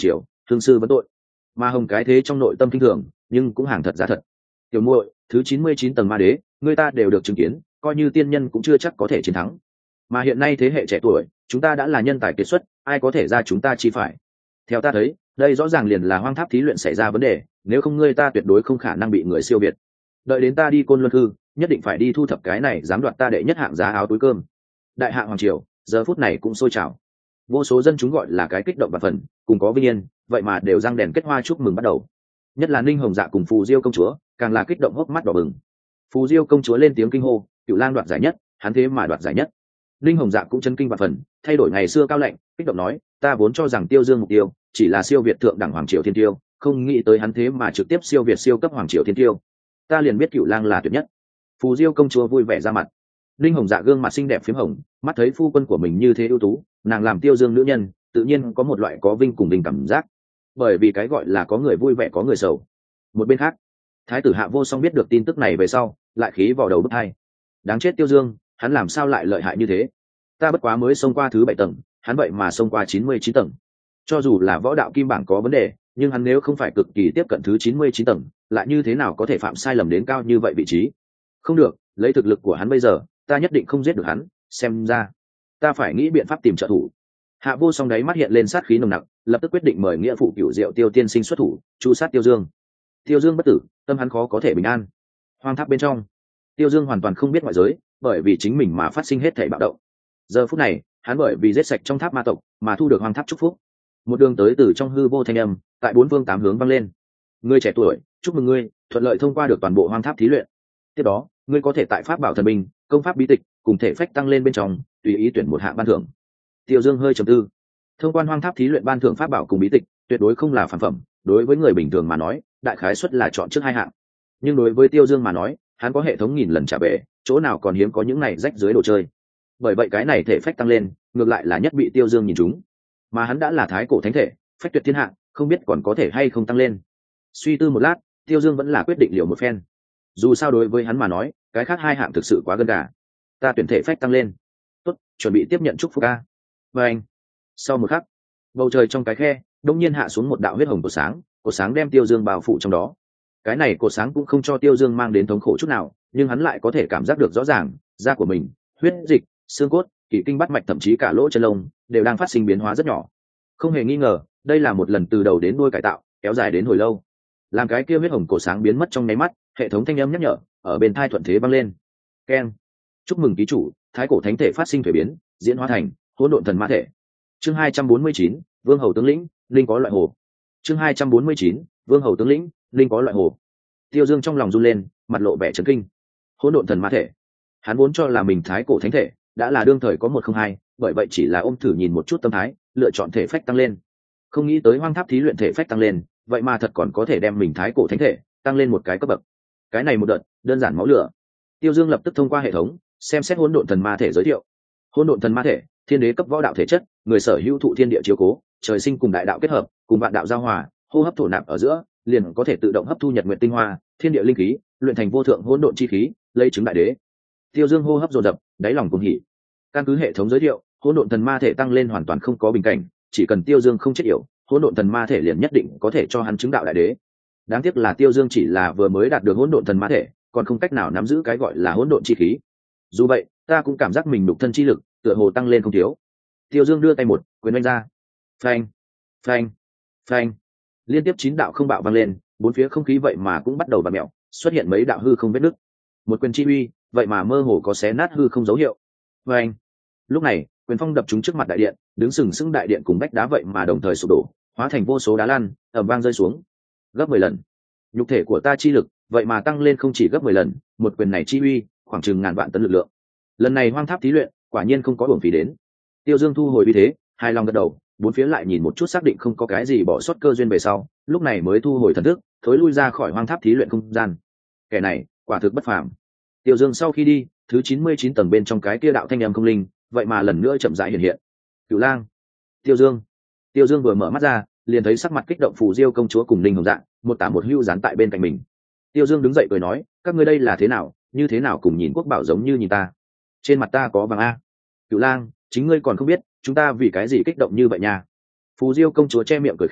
hương sư vấn tội. Mà Hồng cái thế trong nội tâm kinh thường, nhưng cũng hàng thật giá thật. Tiểu muội, thứ 99 tầng ma đế, người ta đều được chứng kiến, coi như tiên nhân cũng chưa chắc có thể chiến thắng. Mà hiện nay thế hệ trẻ tuổi, chúng ta đã là nhân tài kiệt xuất, ai có thể ra chúng ta chi phải. Theo ta thấy, đây rõ ràng liền là hoang tháp thí luyện xảy ra vấn đề, nếu không ngươi ta tuyệt đối không khả năng bị người siêu việt. Đợi đến ta đi Côn Luân Hư, nhất định phải đi thu thập cái này dám đoạt ta đệ nhất hạng giá áo túi cơm. Đại hạ hoàng triều, giờ phút này cũng sôi trào. Vô số dân chúng gọi là cái kích động và phần, cùng có vinh yên, vậy mà đều răng đèn kết hoa chúc mừng bắt đầu. Nhất là Ninh Hồng Dạ cùng Phù Diêu công chúa, càng là kích động hốc mắt đỏ bừng. Phù Diêu công chúa lên tiếng kinh hô, Cửu Lang đoạt giải nhất, hắn thế mà đoạt giải nhất. Ninh Hồng Dạ cũng chấn kinh và phần, thay đổi ngày xưa cao lạnh, kích động nói, ta vốn cho rằng Tiêu Dương mục tiêu chỉ là siêu việt thượng đẳng hoàng triều thiên tiêu, không nghĩ tới hắn thế mà trực tiếp siêu việt siêu cấp hoàng triều thiên tiêu. Ta liền biết Cửu Lang là tuyệt nhất. Phù Diêu công chúa vui vẻ ra mặt. Ninh Hồng Dạ gương mặt xinh đẹp phím hồng, mắt thấy phu quân của mình như thế ưu tú, nàng làm Tiêu Dương nữ nhân, tự nhiên có một loại có vinh cùng đình cảm giác. Bởi vì cái gọi là có người vui vẻ có người sầu. Một bên khác, Thái tử Hạ Vô Song biết được tin tức này về sau, lại khí vào đầu bứt tai. Đáng chết Tiêu Dương, hắn làm sao lại lợi hại như thế? Ta bất quá mới xông qua thứ 7 tầng, hắn vậy mà xông qua 99 tầng. Cho dù là võ đạo kim bảng có vấn đề, nhưng hắn nếu không phải cực kỳ tiếp cận thứ 99 tầng, lại như thế nào có thể phạm sai lầm đến cao như vậy vị trí? Không được, lấy thực lực của hắn bây giờ, ta nhất định không giết được hắn, xem ra ta phải nghĩ biện pháp tìm trợ thủ. Hạ Vô Song đáy mắt hiện lên sát khí nồng nặc, lập tức quyết định mời nghĩa phụ Cửu Diệu Tiêu tiên sinh xuất thủ, chu sát Tiêu Dương. Tiêu Dương bất tử, tâm hắn khó có thể bình an. Hoang tháp bên trong, Tiêu Dương hoàn toàn không biết ngoại giới, bởi vì chính mình mà phát sinh hết thảy bạo động. Giờ phút này, hắn bởi vì giết sạch trong tháp ma tộc, mà thu được hoang tháp chúc phúc. Một đường tới từ trong hư vô thanh âm, tại bốn phương tám hướng vang lên. Ngươi trẻ tuổi, chúc mừng ngươi, thuận lợi thông qua được toàn bộ hoang tháp thí luyện. Tiếp đó, ngươi có thể tại pháp bảo thần binh, công pháp bí tịch, cùng thể phách tăng lên bên trong, tùy ý tuyển một hạng ban thưởng. Tiêu Dương hơi trầm tư. Thông quan hoang tháp thí luyện ban thưởng pháp bảo cùng bí tịch, tuyệt đối không là phản phẩm, đối với người bình thường mà nói, đại khái suất là chọn trước hai hạng. Nhưng đối với Tiêu Dương mà nói, hắn có hệ thống nghìn lần trả về, chỗ nào còn hiếm có những này rách dưới đồ chơi. Bởi vậy cái này thể phách tăng lên, ngược lại là nhất bị Tiêu Dương nhìn trúng. Mà hắn đã là thái cổ thánh thể, phách tuyệt thiên hạ, không biết còn có thể hay không tăng lên. Suy tư một lát, Tiêu Dương vẫn là quyết định liều một phen. Dù sao đối với hắn mà nói, cái khác hai hạng thực sự quá gần gà. Ta tuyển thể phách tăng lên. Tốt, chuẩn bị tiếp nhận chúc phúc ca. Và anh. Sau một khắc, bầu trời trong cái khe đông nhiên hạ xuống một đạo huyết hồng cột sáng đem Tiêu Dương bao phủ trong đó. Cái này cột sáng cũng không cho Tiêu Dương mang đến thống khổ chút nào, nhưng hắn lại có thể cảm giác được rõ ràng, da của mình, huyết dịch, xương cốt, kỷ kinh bát mạch thậm chí cả lỗ chân lông đều đang phát sinh biến hóa rất nhỏ. Không hề nghi ngờ, đây là một lần từ đầu đến đuôi cải tạo, kéo dài đến hồi lâu. Làm cái kia huyết hồng cột sáng biến mất trong nháy mắt, hệ thống thanh âm nhắc nhở ở bên tai thuận thế vang lên. Keng. Chúc mừng ký chủ, thái cổ thánh thể phát sinh thuế biến, diễn hóa thành hỗn độn thần ma thể. Chương 249, Vương hầu tướng lĩnh, linh có loại hồ. Chương 249, Vương hầu tướng lĩnh, linh có loại hồ. Tiêu Dương trong lòng run lên, mặt lộ vẻ chấn kinh. Hỗn độn thần ma thể. Hắn vốn cho là mình thái cổ thánh thể đã là đương thời có 102, bởi vậy chỉ là ôm thử nhìn một chút tâm thái, lựa chọn thể phách tăng lên. Không nghĩ tới hoang tháp thí luyện thể phách tăng lên, vậy mà thật còn có thể đem mình thái cổ thánh thể tăng lên một cái cấp bậc. Cái này một đợt, đơn giản máu lửa. Tiêu Dương lập tức thông qua hệ thống xem xét hỗn độn thần ma thể giới thiệu. Hỗn độn thần ma thể, thiên đế cấp võ đạo thể chất, người sở hữu thụ thiên địa chiếu cố, trời sinh cùng đại đạo kết hợp, cùng vạn đạo giao hòa, hô hấp thổ nạp ở giữa, liền có thể tự động hấp thu nhật nguyện tinh hoa, thiên địa linh khí, luyện thành vô thượng hỗn độn chi khí, lấy chứng đại đế. Tiêu Dương hô hấp dồn dập, đáy lòng cuồng hỉ. Căn cứ hệ thống giới thiệu, hỗn độn thần ma thể tăng lên hoàn toàn không có bình cảnh, chỉ cần Tiêu Dương không chết yểu, hỗn độn thần ma thể liền nhất định có thể cho hắn chứng đạo đại đế. Đáng tiếc là Tiêu Dương chỉ là vừa mới đạt được hỗn độn thần ma thể, còn không cách nào nắm giữ cái gọi là hỗn độn chi khí. Dù vậy, ta cũng cảm giác mình đục thân chi lực tựa hồ tăng lên không thiếu. Tiêu Dương đưa tay một quyền đánh ra. Phanh, phanh, phanh. Liên tiếp 9 đạo không bạo vang lên, bốn phía không khí vậy mà cũng bắt đầu vặn mèo, xuất hiện mấy đạo hư không vết nứt. Một quyền chi uy, vậy mà mơ hồ có xé nát hư không dấu hiệu. Phanh. Lúc này, quyền phong đập trúng trước mặt đại điện, đứng sừng sững đại điện cùng vách đá vậy mà đồng thời sụp đổ, hóa thành vô số đá lăn, ầm vang rơi xuống. Gấp 10 lần. Nhục thể của ta chi lực, vậy mà tăng lên không chỉ gấp 10 lần, một quyền này chi uy, khoảng chừng ngàn vạn tấn lực lượng. Lần này hoang tháp thí luyện, quả nhiên không có uổng phí đến. Tiêu Dương thu hồi uy thế, hài lòng gật đầu, bốn phía lại nhìn một chút xác định không có cái gì bỏ sót cơ duyên về sau, lúc này mới thu hồi thần thức, thối lui ra khỏi hoang tháp thí luyện không gian. Kẻ này, quả thực bất phàm. Tiêu Dương sau khi đi, thứ 99 tầng bên trong cái kia đạo thanh âm không linh, vậy mà lần nữa chậm rãi hiện hiện. Cửu Lang, Tiêu Dương. Tiêu Dương vừa mở mắt ra, liền thấy sắc mặt kích động Phù Diêu công chúa cùng Ninh Hồng Dạ, một tả một hưu dán tại bên cạnh mình. Tiêu Dương đứng dậy cười nói, các ngươi đây là thế nào, như thế nào cùng nhìn quốc bảo giống như nhìn ta. Trên mặt ta có vàng a. Cửu Lang, chính ngươi còn không biết chúng ta vì cái gì kích động như vậy nha. Phù Diêu công chúa che miệng cười khẽ,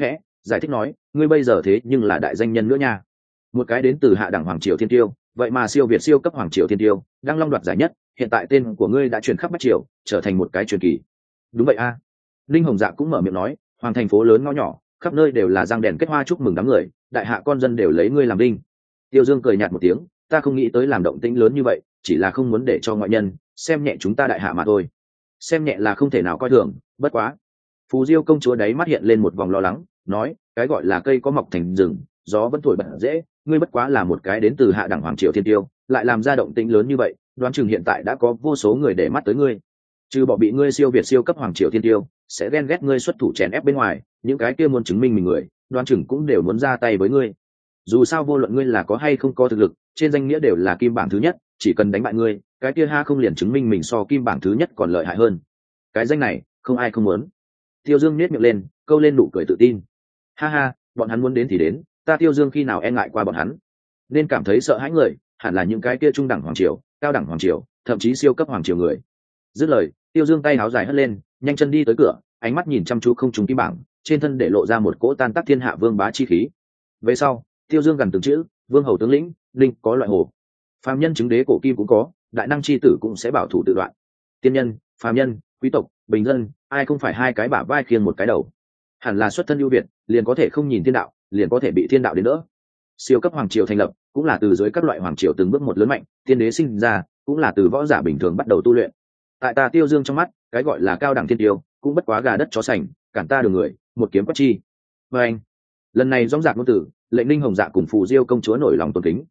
giải thích nói, ngươi bây giờ thế nhưng là đại danh nhân nữa nha. Một cái đến từ hạ đẳng hoàng triều thiên tiêu, vậy mà siêu việt siêu cấp hoàng triều thiên tiêu, đang long đoạt giải nhất, hiện tại tên của ngươi đã truyền khắp bách triều, trở thành một cái truyền kỳ. Đúng vậy a. Linh Hồng Dạ cũng mở miệng nói, hoàng thành phố lớn ngõ nhỏ, khắp nơi đều là răng đèn kết hoa chúc mừng đám người, đại hạ con dân đều lấy ngươi làm đinh. Tiêu Dương cười nhạt một tiếng, ta không nghĩ tới làm động tĩnh lớn như vậy, chỉ là không muốn để cho ngoại nhân xem nhẹ chúng ta đại hạ mà thôi. Xem nhẹ là không thể nào coi thường, bất quá. Phù Diêu công chúa đáy mắt hiện lên một vòng lo lắng, nói, cái gọi là cây có mọc thành rừng, gió vẫn thổi bật dễ, ngươi bất quá là một cái đến từ hạ đẳng hoàng triều thiên tiêu, lại làm ra động tĩnh lớn như vậy, đoán chừng hiện tại đã có vô số người để mắt tới ngươi. Trừ bỏ bị ngươi siêu việt siêu cấp hoàng triều thiên tiêu, sẽ ghen ghét ngươi xuất thủ chèn ép bên ngoài, những cái kia muốn chứng minh mình người, đoán chừng cũng đều muốn ra tay với ngươi. Dù sao vô luận ngươi là có hay không có thực lực, trên danh nghĩa đều là kim bảng thứ nhất, chỉ cần đánh bại ngươi, cái kia ha không liền chứng minh mình so kim bảng thứ nhất còn lợi hại hơn. Cái danh này, không ai không muốn. Tiêu Dương nhếch miệng lên, câu lên nụ cười tự tin. Ha ha, bọn hắn muốn đến thì đến, ta Tiêu Dương khi nào e ngại qua bọn hắn. Nên cảm thấy sợ hãi người, hẳn là những cái kia trung đẳng hoàng triều, cao đẳng hoàng triều, thậm chí siêu cấp hoàng triều người. Dứt lời, Tiêu Dương tay áo dài hất lên, nhanh chân đi tới cửa, ánh mắt nhìn chăm chú không trùng kim bảng, trên thân để lộ ra một cỗ tan tác thiên hạ vương bá chi khí. Về sau, Tiêu Dương gần từng chữ, vương hầu tướng lĩnh, linh có loại hồ. Phàm nhân chứng đế cổ kim cũng có, đại năng chi tử cũng sẽ bảo thủ tự đoạn. Tiên nhân, phàm nhân, quý tộc, bình dân, ai không phải hai cái bả vai khiêng một cái đầu. Hẳn là xuất thân ưu việt, liền có thể không nhìn thiên đạo, liền có thể bị thiên đạo đến đỡ. Siêu cấp hoàng triều thành lập, cũng là từ dưới các loại hoàng triều từng bước một lớn mạnh, tiên đế sinh ra, cũng là từ võ giả bình thường bắt đầu tu luyện. Tại ta Tiêu Dương trong mắt, cái gọi là cao đẳng thiên tiêu, cũng bất quá gà đất chó sành, cản ta đường người, một kiếm quét chi. Và anh, lần này dõng dạc ngôn tử, lệnh Linh Hồng Dạ cùng Phù Diêu công chúa nổi lòng tôn kính.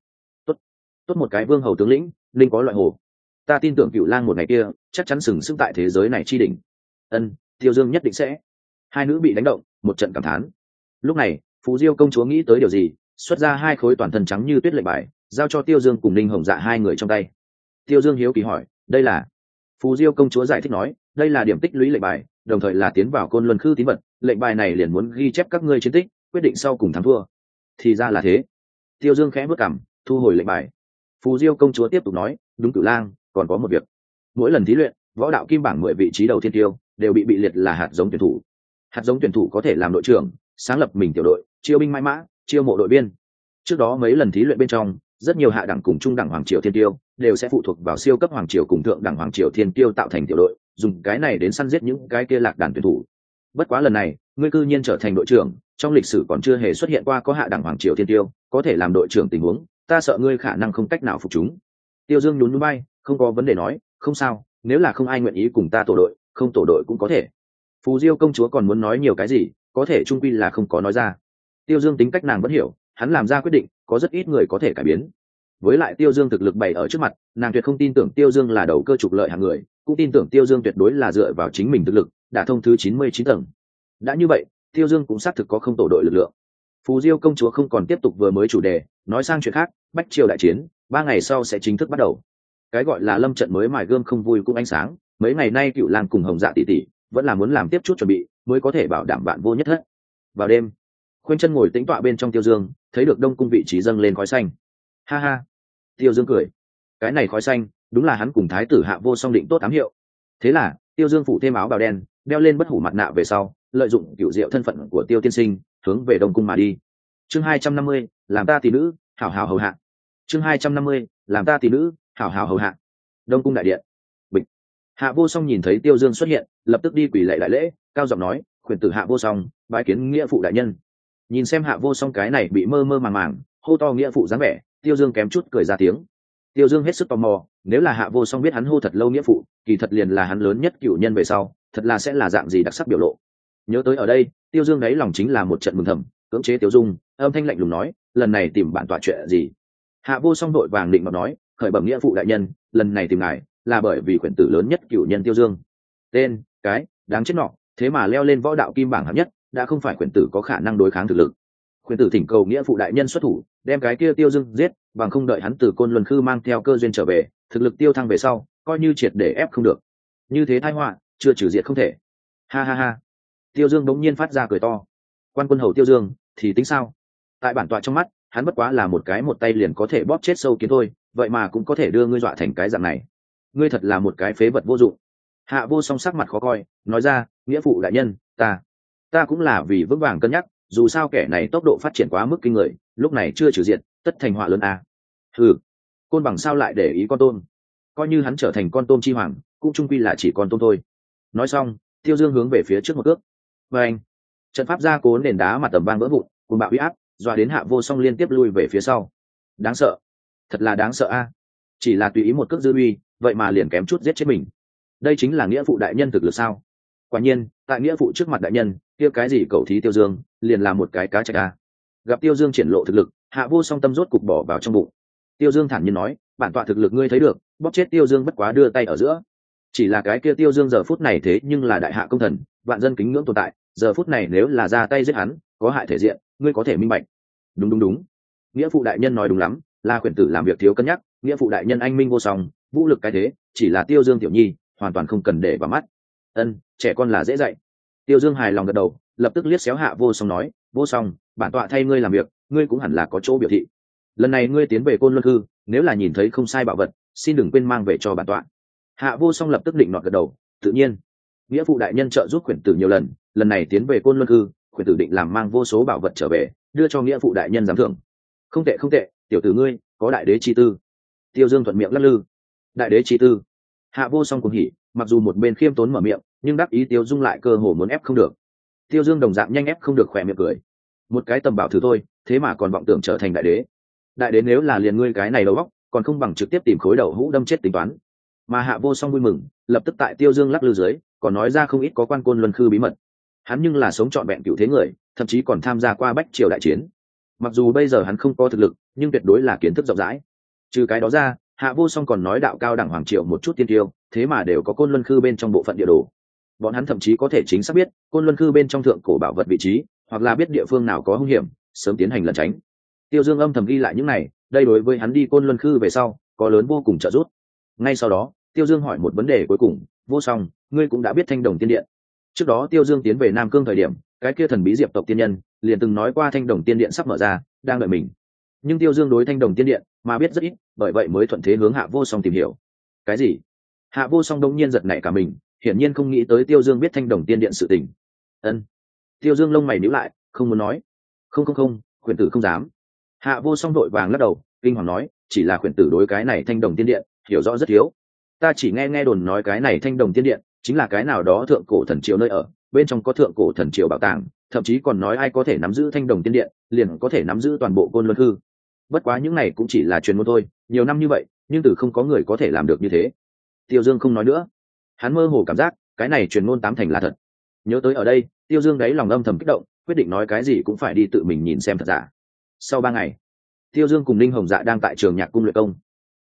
Tốt một cái vương hầu tướng lĩnh, linh có loại hồ. Ta tin tưởng Cửu Lang một ngày kia chắc chắn sừng sững tại thế giới này chi đỉnh. Ân, Tiêu Dương nhất định sẽ. Hai nữ bị đánh động, một trận cảm thán. Lúc này, Phù Diêu công chúa nghĩ tới điều gì, xuất ra hai khối toàn thân trắng như tuyết lệnh bài, giao cho Tiêu Dương cùng Linh Hồng Dạ hai người trong tay. Tiêu Dương hiếu kỳ hỏi, đây là? Phù Diêu công chúa giải thích nói, đây là điểm tích lũy lệnh bài, đồng thời là tiến vào Côn Luân Khư tín vật, lệnh bài này liền muốn ghi chép các ngươi chiến tích, quyết định sau cùng thắng thua. Thì ra là thế. Tiêu Dương khẽ bước cằm, thu hồi lệnh bài. Phù Diêu công chúa tiếp tục nói, đúng Cửu Lang, còn có một việc. Mỗi lần thí luyện, võ đạo kim bảng 10 vị trí đầu thiên tiêu đều bị liệt là hạt giống tuyển thủ. Hạt giống tuyển thủ có thể làm đội trưởng, sáng lập mình tiểu đội, chiêu binh mãi mã, chiêu mộ đội viên. Trước đó mấy lần thí luyện bên trong, rất nhiều hạ đẳng cùng trung đẳng hoàng triều thiên tiêu đều sẽ phụ thuộc vào siêu cấp hoàng triều cùng thượng đẳng hoàng triều thiên tiêu tạo thành tiểu đội, dùng cái này đến săn giết những cái kia lạc đàn tuyển thủ. Bất quá lần này, ngươi cư nhiên trở thành đội trưởng, trong lịch sử còn chưa hề xuất hiện qua có hạ đẳng hoàng triều thiên tiêu có thể làm đội trưởng tình huống, ta sợ ngươi khả năng không cách nào phục chúng. Tiêu Dương nhún nhún bay, không có vấn đề nói, không sao, nếu là không ai nguyện ý cùng ta tổ đội, không tổ đội cũng có thể. Phù Diêu công chúa còn muốn nói nhiều cái gì, có thể trung quy là không có nói ra. Tiêu Dương tính cách nàng vẫn hiểu, hắn làm ra quyết định, có rất ít người có thể cải biến. Với lại Tiêu Dương thực lực bày ở trước mặt, nàng tuyệt không tin tưởng Tiêu Dương là đầu cơ trục lợi hàng người, cũng tin tưởng Tiêu Dương tuyệt đối là dựa vào chính mình thực lực, đã thông thứ 99 tầng. Đã như vậy, Tiêu Dương cũng xác thực có không tổ đội lực lượng. Phù Diêu công chúa không còn tiếp tục vừa mới chủ đề, nói sang chuyện khác, bách triều đại chiến, 3 ngày sau sẽ chính thức bắt đầu. Cái gọi là lâm trận mới mài gươm không vui cũng ánh sáng, mấy ngày nay Cựu Lang cùng Hồng Dạ tỷ tỷ vẫn là muốn làm tiếp chút chuẩn bị, mới có thể bảo đảm bạn vô nhất thất. Vào đêm, Khuynh Chân ngồi tĩnh tọa bên trong Tiêu Dương, thấy được Đông cung vị trí dâng lên khói xanh. Ha ha, Tiêu Dương cười, cái này khói xanh, đúng là hắn cùng thái tử Hạ Vô Song định tốt ám hiệu. Thế là, Tiêu Dương phủ thêm áo bào đen, đeo lên bất hủ mặt nạ về sau, lợi dụng cựu diệu thân phận của Tiêu tiên sinh, hướng về Đông cung mà đi. Chương 250, làm ta tỷ nữ, hảo hảo hầu hạ. Chương 250, làm ta tỷ nữ, hảo hảo hầu hạ. Đông cung đại điện. Bịch. Hạ Vô Song nhìn thấy Tiêu Dương xuất hiện, lập tức đi quỳ lạy đại lễ, cao giọng nói, "Khuyển tử Hạ Vô Song, bái kiến nghĩa phụ đại nhân." Nhìn xem Hạ Vô Song cái này bị mơ mơ màng màng, hô to nghĩa phụ dáng vẻ, Tiêu Dương kém chút cười ra tiếng. Tiêu Dương hết sức tò mò, nếu là Hạ Vô Song biết hắn hô thật lâu nghĩa phụ, kỳ thật liền là hắn lớn nhất cựu nhân về sau, thật là sẽ là dạng gì đặc sắc biểu lộ. Nhớ tới ở đây, Tiêu Dương đáy lòng chính là một trận mừng thầm, cưỡng chế Tiêu Dung, âm thanh lạnh lùng nói, lần này tìm bản tọa chuyện gì? Hạ Vô Song đội vàng định mà nói, khởi bẩm nghĩa phụ đại nhân, lần này tìm ngài là bởi vì quyển tử lớn nhất cựu nhân Tiêu Dương. Tên, cái, đáng chết nọ, thế mà leo lên võ đạo kim bảng hạng nhất, đã không phải quyển tử có khả năng đối kháng thực lực. Quyển tử thỉnh cầu nghĩa phụ đại nhân xuất thủ, đem cái kia Tiêu Dương giết, bằng không đợi hắn từ Côn Luân Khư mang theo cơ duyên trở về, thực lực tiêu thăng về sau, coi như triệt để ép không được. Như thế tai họa, chưa trừ diệt không thể. Ha ha ha. Tiêu Dương bỗng nhiên phát ra cười to. Quan quân hầu Tiêu Dương, thì tính sao? Tại bản tọa trong mắt, hắn bất quá là một cái một tay liền có thể bóp chết sâu kiến thôi, vậy mà cũng có thể đưa ngươi dọa thành cái dạng này. Ngươi thật là một cái phế vật vô dụng. Hạ Vô Song sắc mặt khó coi, nói ra, nghĩa phụ đại nhân, ta cũng là vì vững vàng cân nhắc, dù sao kẻ này tốc độ phát triển quá mức kinh người, lúc này chưa trừ diện tất thành họa lớn a. Côn bằng sao lại để ý con tôm, coi như hắn trở thành con tôm chi hoàng cũng trung quy là chỉ con tôm thôi. Nói xong Tiêu Dương hướng về phía trước một cước, và anh trận pháp gia cố nền đá mặt tầm vang vỡ vụn, cùng bạo uy áp dọa đến Hạ Vô Song liên tiếp lui về phía sau. Đáng sợ, thật là đáng sợ a. Chỉ là tùy ý một cước dư uy vậy mà liền kém chút giết chết mình. Đây chính là nghĩa phụ đại nhân thực lực sao? Quả nhiên tại nghĩa phụ trước mặt đại nhân kia cái gì cầu thí Tiêu Dương liền là một cái cá chạch a. Gặp Tiêu Dương triển lộ thực lực, Hạ Vô Song tâm rốt cục bỏ vào trong bụng. Tiêu Dương thản nhiên nói, bản tọa thực lực ngươi thấy được, bóp chết Tiêu Dương bất quá đưa tay ở giữa. Chỉ là cái kia Tiêu Dương giờ phút này thế nhưng là đại hạ công thần, vạn dân kính ngưỡng tồn tại, giờ phút này nếu là ra tay giết hắn có hại thể diện, ngươi có thể minh bạch. Đúng, nghĩa phụ đại nhân nói đúng lắm, là khuyển tử làm việc thiếu cân nhắc, nghĩa phụ đại nhân anh minh vô song, vũ lực cái thế, chỉ là Tiêu Dương tiểu nhi hoàn toàn không cần để vào mắt. Trẻ con là dễ dạy. Tiêu Dương hài lòng gật đầu, lập tức liếc xéo Hạ Vô Song nói, Vô Song, bản tọa thay ngươi làm việc, ngươi cũng hẳn là có chỗ biểu thị. Lần này ngươi tiến về Côn Luân Hư, nếu là nhìn thấy không sai bảo vật xin đừng quên mang về cho bản tọa. Hạ Vô Song lập tức định nọt gật đầu, tự nhiên nghĩa phụ đại nhân trợ giúp khuyển tử nhiều lần, lần này tiến về Côn Luân Hư khuyển tử định làm mang vô số bảo vật trở về đưa cho nghĩa phụ đại nhân giám thưởng. Không tệ, tiểu tử ngươi có đại đế chi tư. Tiêu Dương thuận miệng lắc lư. Đại đế chi tư. Hạ Vô Song cùng hỉ, mặc dù một bên khiêm tốn mở miệng nhưng đáp ý Tiêu Dung lại cơ hồ muốn ép không được. Tiêu Dương đồng dạng nhanh ép không được, khỏe miệng cười. Một cái tầm bảo thử thôi thế mà còn vọng tưởng trở thành đại đế. Đại đế nếu là liền ngươi cái này đầu óc còn không bằng trực tiếp tìm khối đầu hũ đâm chết tính toán. Mà Hạ Vô Song vui mừng, lập tức tại Tiêu Dương lắc lư dưới còn nói ra không ít có quan Côn Luân Khư bí mật. Hắn nhưng là sống trọn vẹn cựu thế người, thậm chí còn tham gia qua bách triều đại chiến. Mặc dù bây giờ hắn không có thực lực nhưng tuyệt đối là kiến thức rộng rãi. Trừ cái đó ra, Hạ Vô Song còn nói đạo cao đẳng hoàng triều một chút tiên tiêu thế mà đều có Côn Luân Khư bên trong bộ phận địa đồ. Bọn hắn thậm chí có thể chính xác biết Côn Luân Khư bên trong thượng cổ bảo vật vị trí, hoặc là biết địa phương nào có hung hiểm sớm tiến hành lẩn tránh. Tiêu Dương âm thầm ghi lại những này, đây đối với hắn đi Côn Luân Khư về sau có lớn vô cùng trợ giúp. Ngay sau đó Tiêu Dương hỏi một vấn đề cuối cùng, Vô Song, ngươi cũng đã biết Thanh Đồng Tiên Điện. Trước đó Tiêu Dương tiến về Nam Cương thời điểm, cái kia thần bí Diệp tộc tiên nhân liền từng nói qua Thanh Đồng Tiên Điện sắp mở ra, đang đợi mình. Nhưng Tiêu Dương đối Thanh Đồng Tiên Điện mà biết rất ít, bởi vậy mới thuận thế hướng Hạ Vô Song tìm hiểu. Cái gì? Hạ Vô Song đống nhiên giật nảy cả mình, hiển nhiên không nghĩ tới Tiêu Dương biết Thanh Đồng Tiên Điện sự tình. Tiêu Dương lông mày nhíu lại, không muốn nói. Không, khuyển tử không dám. Hạ Vô Song đội vàng lắc đầu, kinh hoàng nói, chỉ là khuyển tử đối cái này Thanh Đồng Tiên Điện hiểu rõ rất thiếu. Ta chỉ nghe đồn nói cái này Thanh Đồng Tiên Điện chính là cái nào đó thượng cổ thần triều nơi ở, bên trong có thượng cổ thần triều bảo tàng, thậm chí còn nói ai có thể nắm giữ Thanh Đồng Tiên Điện liền có thể nắm giữ toàn bộ Côn Luân Hư. Bất quá những này cũng chỉ là truyền ngôn thôi, nhiều năm như vậy nhưng từ không có người có thể làm được như thế. Tiêu Dương không nói nữa, hắn mơ hồ cảm giác cái này truyền ngôn tám thành là thật. Nhớ tới ở đây, Tiêu Dương đáy lòng âm thầm kích động, quyết định nói cái gì cũng phải đi tự mình nhìn xem thật giả. Sau 3 ngày, Tiêu Dương cùng Ninh Hồng Dạ đang tại trường nhạc cung luyện công.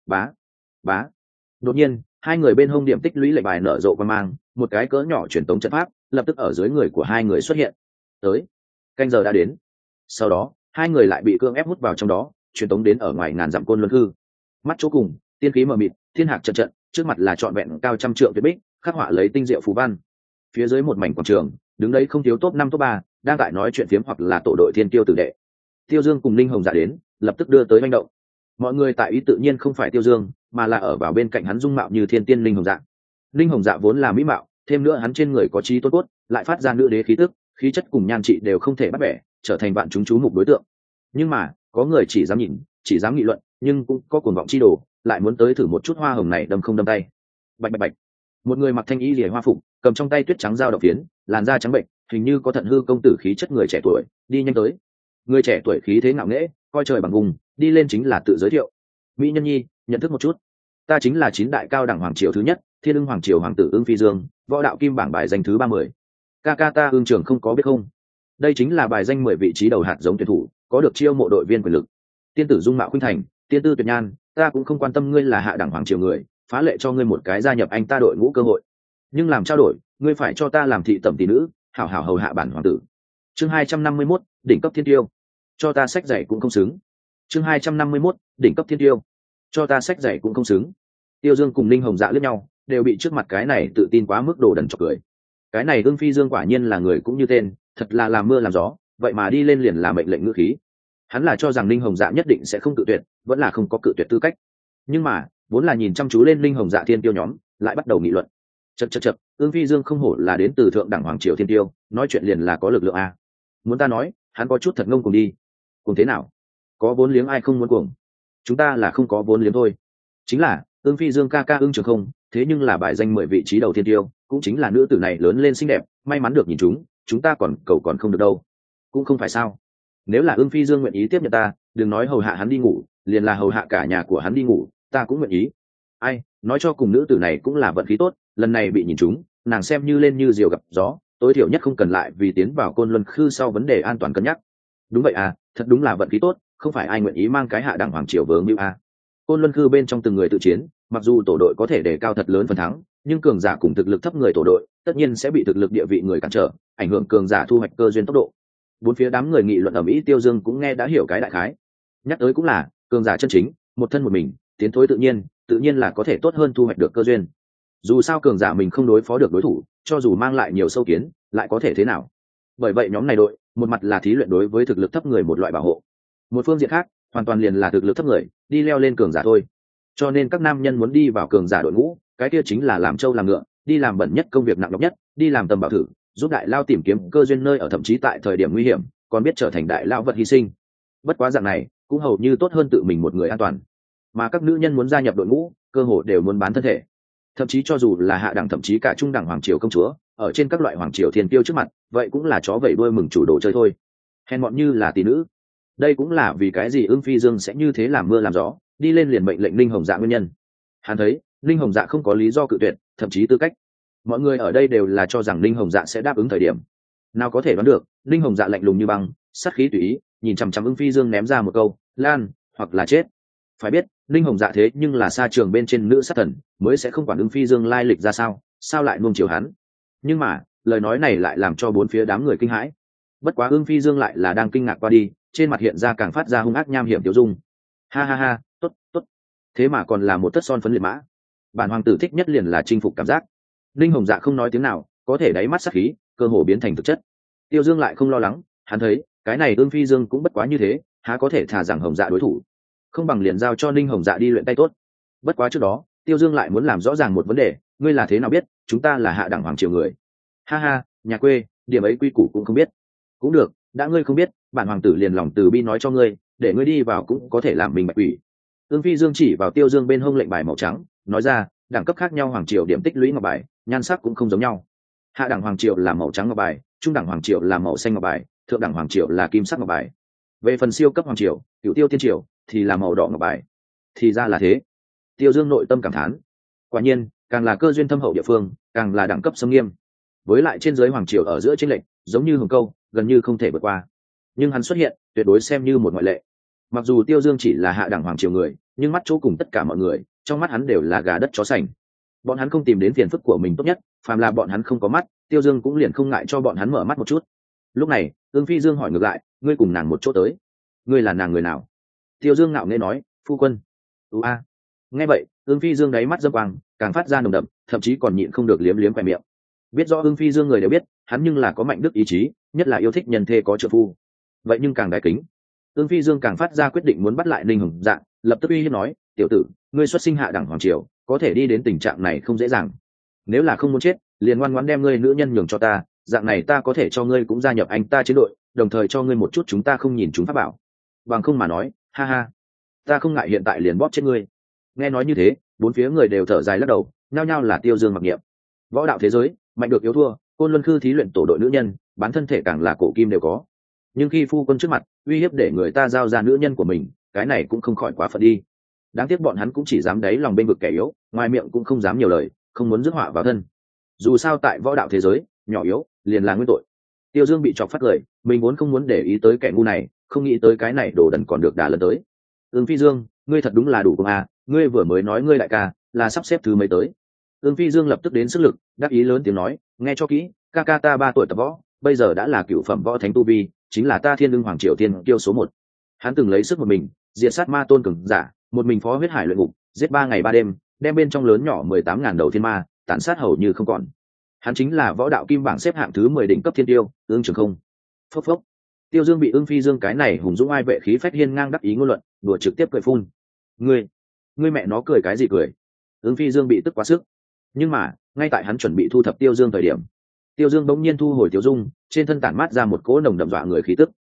Bá. Đột nhiên, hai người bên hông điểm tích lũy lệnh bài nở rộ qua mang, một cái cỡ nhỏ truyền tống trận pháp lập tức ở dưới người của hai người xuất hiện. Tới, canh giờ đã đến. Sau đó, hai người lại bị cưỡng ép hút vào trong đó, truyền tống đến ở ngoài ngàn dặm Côn Luân Hư. Mắt chỗ cùng, tiên khí mờ mịt, thiên hạc trận, trước mặt là trọn vẹn cao trăm trượng tuyệt bích, khắc họa lấy tinh diệu phù văn. Phía dưới một mảnh quảng trường, đứng đấy không thiếu top 5 top 3, đang tại nói chuyện phiếm hoặc là tổ đội thiên tiêu tử đệ. Tiêu Dương cùng Ninh Hồng Dạ đến, lập tức đưa tới manh động. Mọi người tại ý tự nhiên không phải Tiêu Dương, mà là ở vào bên cạnh hắn dung mạo như thiên tiên Ninh Hồng Dạ. Ninh Hồng Dạ vốn là mỹ mạo, thêm nữa hắn trên người có trí tôn cốt, lại phát ra nữ đế khí tức, khí chất cùng nhan trị đều không thể bắt bẻ, trở thành vạn chúng chú mục đối tượng. Nhưng mà, có người chỉ dám nhìn, chỉ dám nghị luận, nhưng cũng có cuồng vọng chi đồ, lại muốn tới thử một chút hoa hồng này đâm không đâm tay. Bạch. Một người mặc thanh y liễu hoa phục, cầm trong tay tuyết trắng dao động phiến, làn da trắng bệnh, hình như có thận hư công tử khí chất người trẻ tuổi, đi nhanh tới. Người trẻ tuổi khí thế ngạo nghễ, coi trời bằng vùng, đi lên chính là tự giới thiệu. Mỹ nhân nhi, nhận thức một chút, ta chính là 9 đại cao đẳng hoàng triều thứ nhất, Thiên Ưng hoàng triều hoàng tử Ưng Phi Dương, võ đạo kim bảng bài danh thứ 30. Ca ta Ưng trưởng không có biết không? Đây chính là bài danh 10 vị trí đầu hạt giống tuyển thủ, có được chiêu mộ đội viên quyền lực. Tiên tử dung mạo khuynh thành, tiên tư tuyệt nhan, ta cũng không quan tâm ngươi là hạ đẳng hoàng triều người, phá lệ cho ngươi một cái gia nhập anh ta đội ngũ cơ hội. Nhưng làm trao đổi, ngươi phải cho ta làm thị tẩm tỷ nữ, hảo hảo hầu hạ bản hoàng tử. Chương 251, đỉnh cấp thiên tiêu. Cho ta sách giày cũng không xứng. Chương 251, đỉnh cấp thiên tiêu. Cho ta sách giày cũng không xứng. Tiêu Dương cùng Ninh Hồng Dạ liếc nhau, đều bị trước mặt cái này tự tin quá mức đồ đần chọc cười. Cái này Ưng Phi Dương quả nhiên là người cũng như tên, thật là làm mưa làm gió, vậy mà đi lên liền là mệnh lệnh ngữ khí. Hắn là cho rằng Ninh Hồng Dạ nhất định sẽ không cự tuyệt, vẫn là không có cự tuyệt tư cách. Nhưng mà, vốn là nhìn chăm chú lên Ninh Hồng Dạ thiên tiêu nhóm, lại bắt đầu nghị luận. Chậc, Ưng Phi Dương không hổ là đến từ thượng đẳng hoàng triều thiên tiêu, nói chuyện liền là có lực lượng a. Muốn ta nói, Hắn có chút thật ngông cuồng đi. Cuồng thế nào? Có vốn liếng ai không muốn cuồng? Chúng ta là không có vốn liếng thôi. Chính là ương phi dương ca ca ương trường không, thế nhưng là bài danh 10 vị trí đầu thiên tiêu, cũng chính là nữ tử này lớn lên xinh đẹp, may mắn được nhìn chúng ta còn cầu còn không được đâu. Cũng không phải sao? Nếu là ương phi dương nguyện ý tiếp nhận ta, đừng nói hầu hạ hắn đi ngủ, liền là hầu hạ cả nhà của hắn đi ngủ, ta cũng nguyện ý. Ai nói cho cùng nữ tử này cũng là vận khí tốt, lần này bị nhìn chúng, nàng xem như lên như diều gặp gió, tối thiểu nhất không cần lại vì tiến vào côn luân khư sau vấn đề an toàn cân nhắc. Đúng vậy à, thật đúng là vận khí tốt, không phải ai nguyện ý mang cái hạ đẳng hoàng triều vướng như a. Côn luân khư bên trong từng người tự chiến, mặc dù tổ đội có thể đề cao thật lớn phần thắng, nhưng cường giả cùng thực lực thấp người tổ đội tất nhiên sẽ bị thực lực địa vị người cản trở, ảnh hưởng cường giả thu hoạch cơ duyên tốc độ. Bốn phía đám người nghị luận ở mỹ, Tiêu Dương cũng nghe đã hiểu cái đại khái. Nhắc tới cũng là cường giả chân chính, một thân một mình, tiến thối tự nhiên là có thể tốt hơn thu hoạch được cơ duyên. Dù sao cường giả mình không đối phó được đối thủ, cho dù mang lại nhiều sâu kiến lại có thể thế nào. Bởi vậy nhóm này đội một mặt là thí luyện đối với thực lực thấp người một loại bảo hộ, một phương diện khác hoàn toàn liền là thực lực thấp người đi leo lên cường giả thôi. Cho nên các nam nhân muốn đi vào cường giả đội ngũ, cái kia chính là làm trâu làm ngựa, đi làm bẩn nhất công việc nặng nhọc nhất, đi làm tầm bảo thử, giúp đại lao tìm kiếm cơ duyên nơi ở, thậm chí tại thời điểm nguy hiểm còn biết trở thành đại lao vật hy sinh. Bất quá dạng này cũng hầu như tốt hơn tự mình một người an toàn. Mà các nữ nhân muốn gia nhập đội ngũ, cơ hội đều muốn bán thân thể, thậm chí cho dù là hạ đẳng thậm chí cả trung đẳng hoàng triều công chúa, ở trên các loại hoàng triều thiên tiêu trước mặt, vậy cũng là chó vẩy đuôi mừng chủ đồ chơi thôi, hèn mọn như là tỷ nữ. Đây cũng là vì cái gì ưng phi dương sẽ như thế làm mưa làm gió, đi lên liền mệnh lệnh linh hồng dạ nguyên nhân. Hắn thấy linh hồng dạ không có lý do cự tuyệt, thậm chí tư cách. Mọi người ở đây đều là cho rằng linh hồng dạ sẽ đáp ứng thời điểm, nào có thể đoán được linh hồng dạ lạnh lùng như băng, sát khí tùy ý, nhìn chằm chằm ưng phi dương ném ra một câu lan hoặc là chết. Phải biết linh hồng dạ thế nhưng là xa trường bên trên nữ sát thần, mới sẽ không quản ưng phi dương lai lịch ra sao lại nuông chiều hắn. Nhưng mà lời nói này lại làm cho bốn phía đám người kinh hãi. Bất quá ưng phi dương lại là đang kinh ngạc qua đi, trên mặt hiện ra càng phát ra hung ác nham hiểm tiêu dung. Ha ha ha, tốt tốt, thế mà còn là một tất son phấn liệt mã. Bản hoàng tử thích nhất liền là chinh phục cảm giác. linh hồng dạ không nói tiếng nào, có thể đáy mắt sát khí cơ hồ biến thành thực chất. Tiêu Dương lại không lo lắng, hắn thấy cái này ưng phi dương cũng bất quá như thế, há có thể thả rằng hồng dạ đối thủ. Không bằng liền giao cho ninh hồng dạ đi luyện tay tốt. Bất quá trước đó Tiêu Dương lại muốn làm rõ ràng một vấn đề, ngươi là thế nào biết chúng ta là hạ đẳng hoàng triều người? Ha ha, nhà quê điểm ấy quy củ cũng không biết. Cũng được, đã ngươi không biết, bản hoàng tử liền lòng từ bi nói cho ngươi, để ngươi đi vào cũng có thể làm mình bạch quỷ. Ưng phi dương chỉ vào Tiêu Dương bên hông lệnh bài màu trắng, nói ra, đẳng cấp khác nhau hoàng triều điểm tích lũy ngọc bài, nhan sắc cũng không giống nhau. Hạ đẳng hoàng triều là màu trắng ngọc bài, trung đẳng hoàng triều là màu xanh ngọc bài, thượng đẳng hoàng triều là kim sắc ngọc bài. Về phần siêu cấp hoàng triều, cửu tiêu tiên triều thì là màu đỏ ngọc bài. Thì ra là thế. Tiêu Dương nội tâm cảm thán. Quả nhiên, càng là cơ duyên thâm hậu địa phương, càng là đẳng cấp xâm nghiêm. Với lại trên dưới hoàng triều ở giữa chênh lệch, giống như hồng câu, gần như không thể vượt qua. Nhưng hắn xuất hiện, tuyệt đối xem như một ngoại lệ. Mặc dù Tiêu Dương chỉ là hạ đẳng hoàng triều người, nhưng mắt chỗ cùng tất cả mọi người, trong mắt hắn đều là gà đất chó sành. Bọn hắn không tìm đến phiền phức của mình tốt nhất, phàm là bọn hắn không có mắt, Tiêu Dương cũng liền không ngại cho bọn hắn mở mắt một chút. Lúc này ương phi dương hỏi ngược lại, ngươi cùng nàng một chỗ tới, ngươi là nàng người nào? Tiêu Dương ngạo nghễ nói, phu quân. A. Nghe vậy ương phi dương đáy mắt dâm quang càng phát ra nồng đậm, thậm chí còn nhịn không được liếm liếm khoe miệng. Biết rõ ương phi dương người đều biết hắn nhưng là có mạnh đức ý chí, nhất là yêu thích nhân thê có trợ phu. Vậy nhưng càng đái kính, ương phi dương càng phát ra quyết định muốn bắt lại ninh hồng dạ, lập tức uy hiếp nói, tiểu tử, ngươi xuất sinh hạ đẳng hoàng triều, có thể đi đến tình trạng này không dễ dàng. Nếu là không muốn chết, liền ngoan ngoãn đem ngươi nữ nhân nhường cho ta, dạng này ta có thể cho ngươi cũng gia nhập anh ta chiến đội, đồng thời cho ngươi một chút chúng ta không nhìn chúng pháp bảo. Bằng không mà nói, ha ha, ta không ngại hiện tại liền bóp chết ngươi. Nghe nói như thế, bốn phía người đều thở dài lắc đầu, nhao nhao là Tiêu Dương mặc niệm. Võ đạo thế giới, mạnh được yếu thua, côn luân khư thí luyện tổ đội nữ nhân, bán thân thể càng là cổ kim đều có. Nhưng khi phu quân trước mặt, uy hiếp để người ta giao ra nữ nhân của mình, cái này cũng không khỏi quá phận đi. Đáng tiếc bọn hắn cũng chỉ dám đáy lòng bên vực kẻ yếu, ngoài miệng cũng không dám nhiều lời, không muốn rước họa vào thân. Dù sao tại võ đạo thế giới, nhỏ yếu liền là nguyên tội. Tiêu Dương bị chọc phát cười, mình vốn không muốn để ý tới kẻ ngu này, không nghĩ tới cái này đồ đần còn được đả lần tới. Ưng Phi Dương, ngươi thật đúng là đủ công à, ngươi vừa mới nói ngươi đại ca là sắp xếp thứ mấy tới. Ưng Phi Dương lập tức đến sức lực, đáp ý lớn tiếng nói, nghe cho kỹ, ca ca ta 3 tuổi tập võ, bây giờ đã là cửu phẩm võ thánh tu vi, chính là ta Thiên Ưng Hoàng Triều Thiên kiêu số 1. Hắn từng lấy sức một mình diệt sát ma tôn cường giả, một mình phó huyết hải luyện ngục, giết 3 ngày 3 đêm, đem bên trong lớn nhỏ 18.000 đầu thiên ma tàn sát hầu như không còn. Hắn chính là võ đạo kim bảng xếp hạng thứ 10 đỉnh cấp thiên tiêu, Ưng Trường Không. Phốc phốc. Tiêu Dương bị Ưng Phi Dương cái này hùng dũng ai vệ khí phách hiên ngang đắc ý ngôn luận, đùa trực tiếp cười phun. Ngươi mẹ nó cười cái gì cười? Ưng Phi Dương bị tức quá sức. Nhưng mà, ngay tại hắn chuẩn bị thu thập Tiêu Dương thời điểm, Tiêu Dương bỗng nhiên thu hồi Tiêu Dung, trên thân tản mát ra một cỗ nồng đậm dọa người khí tức.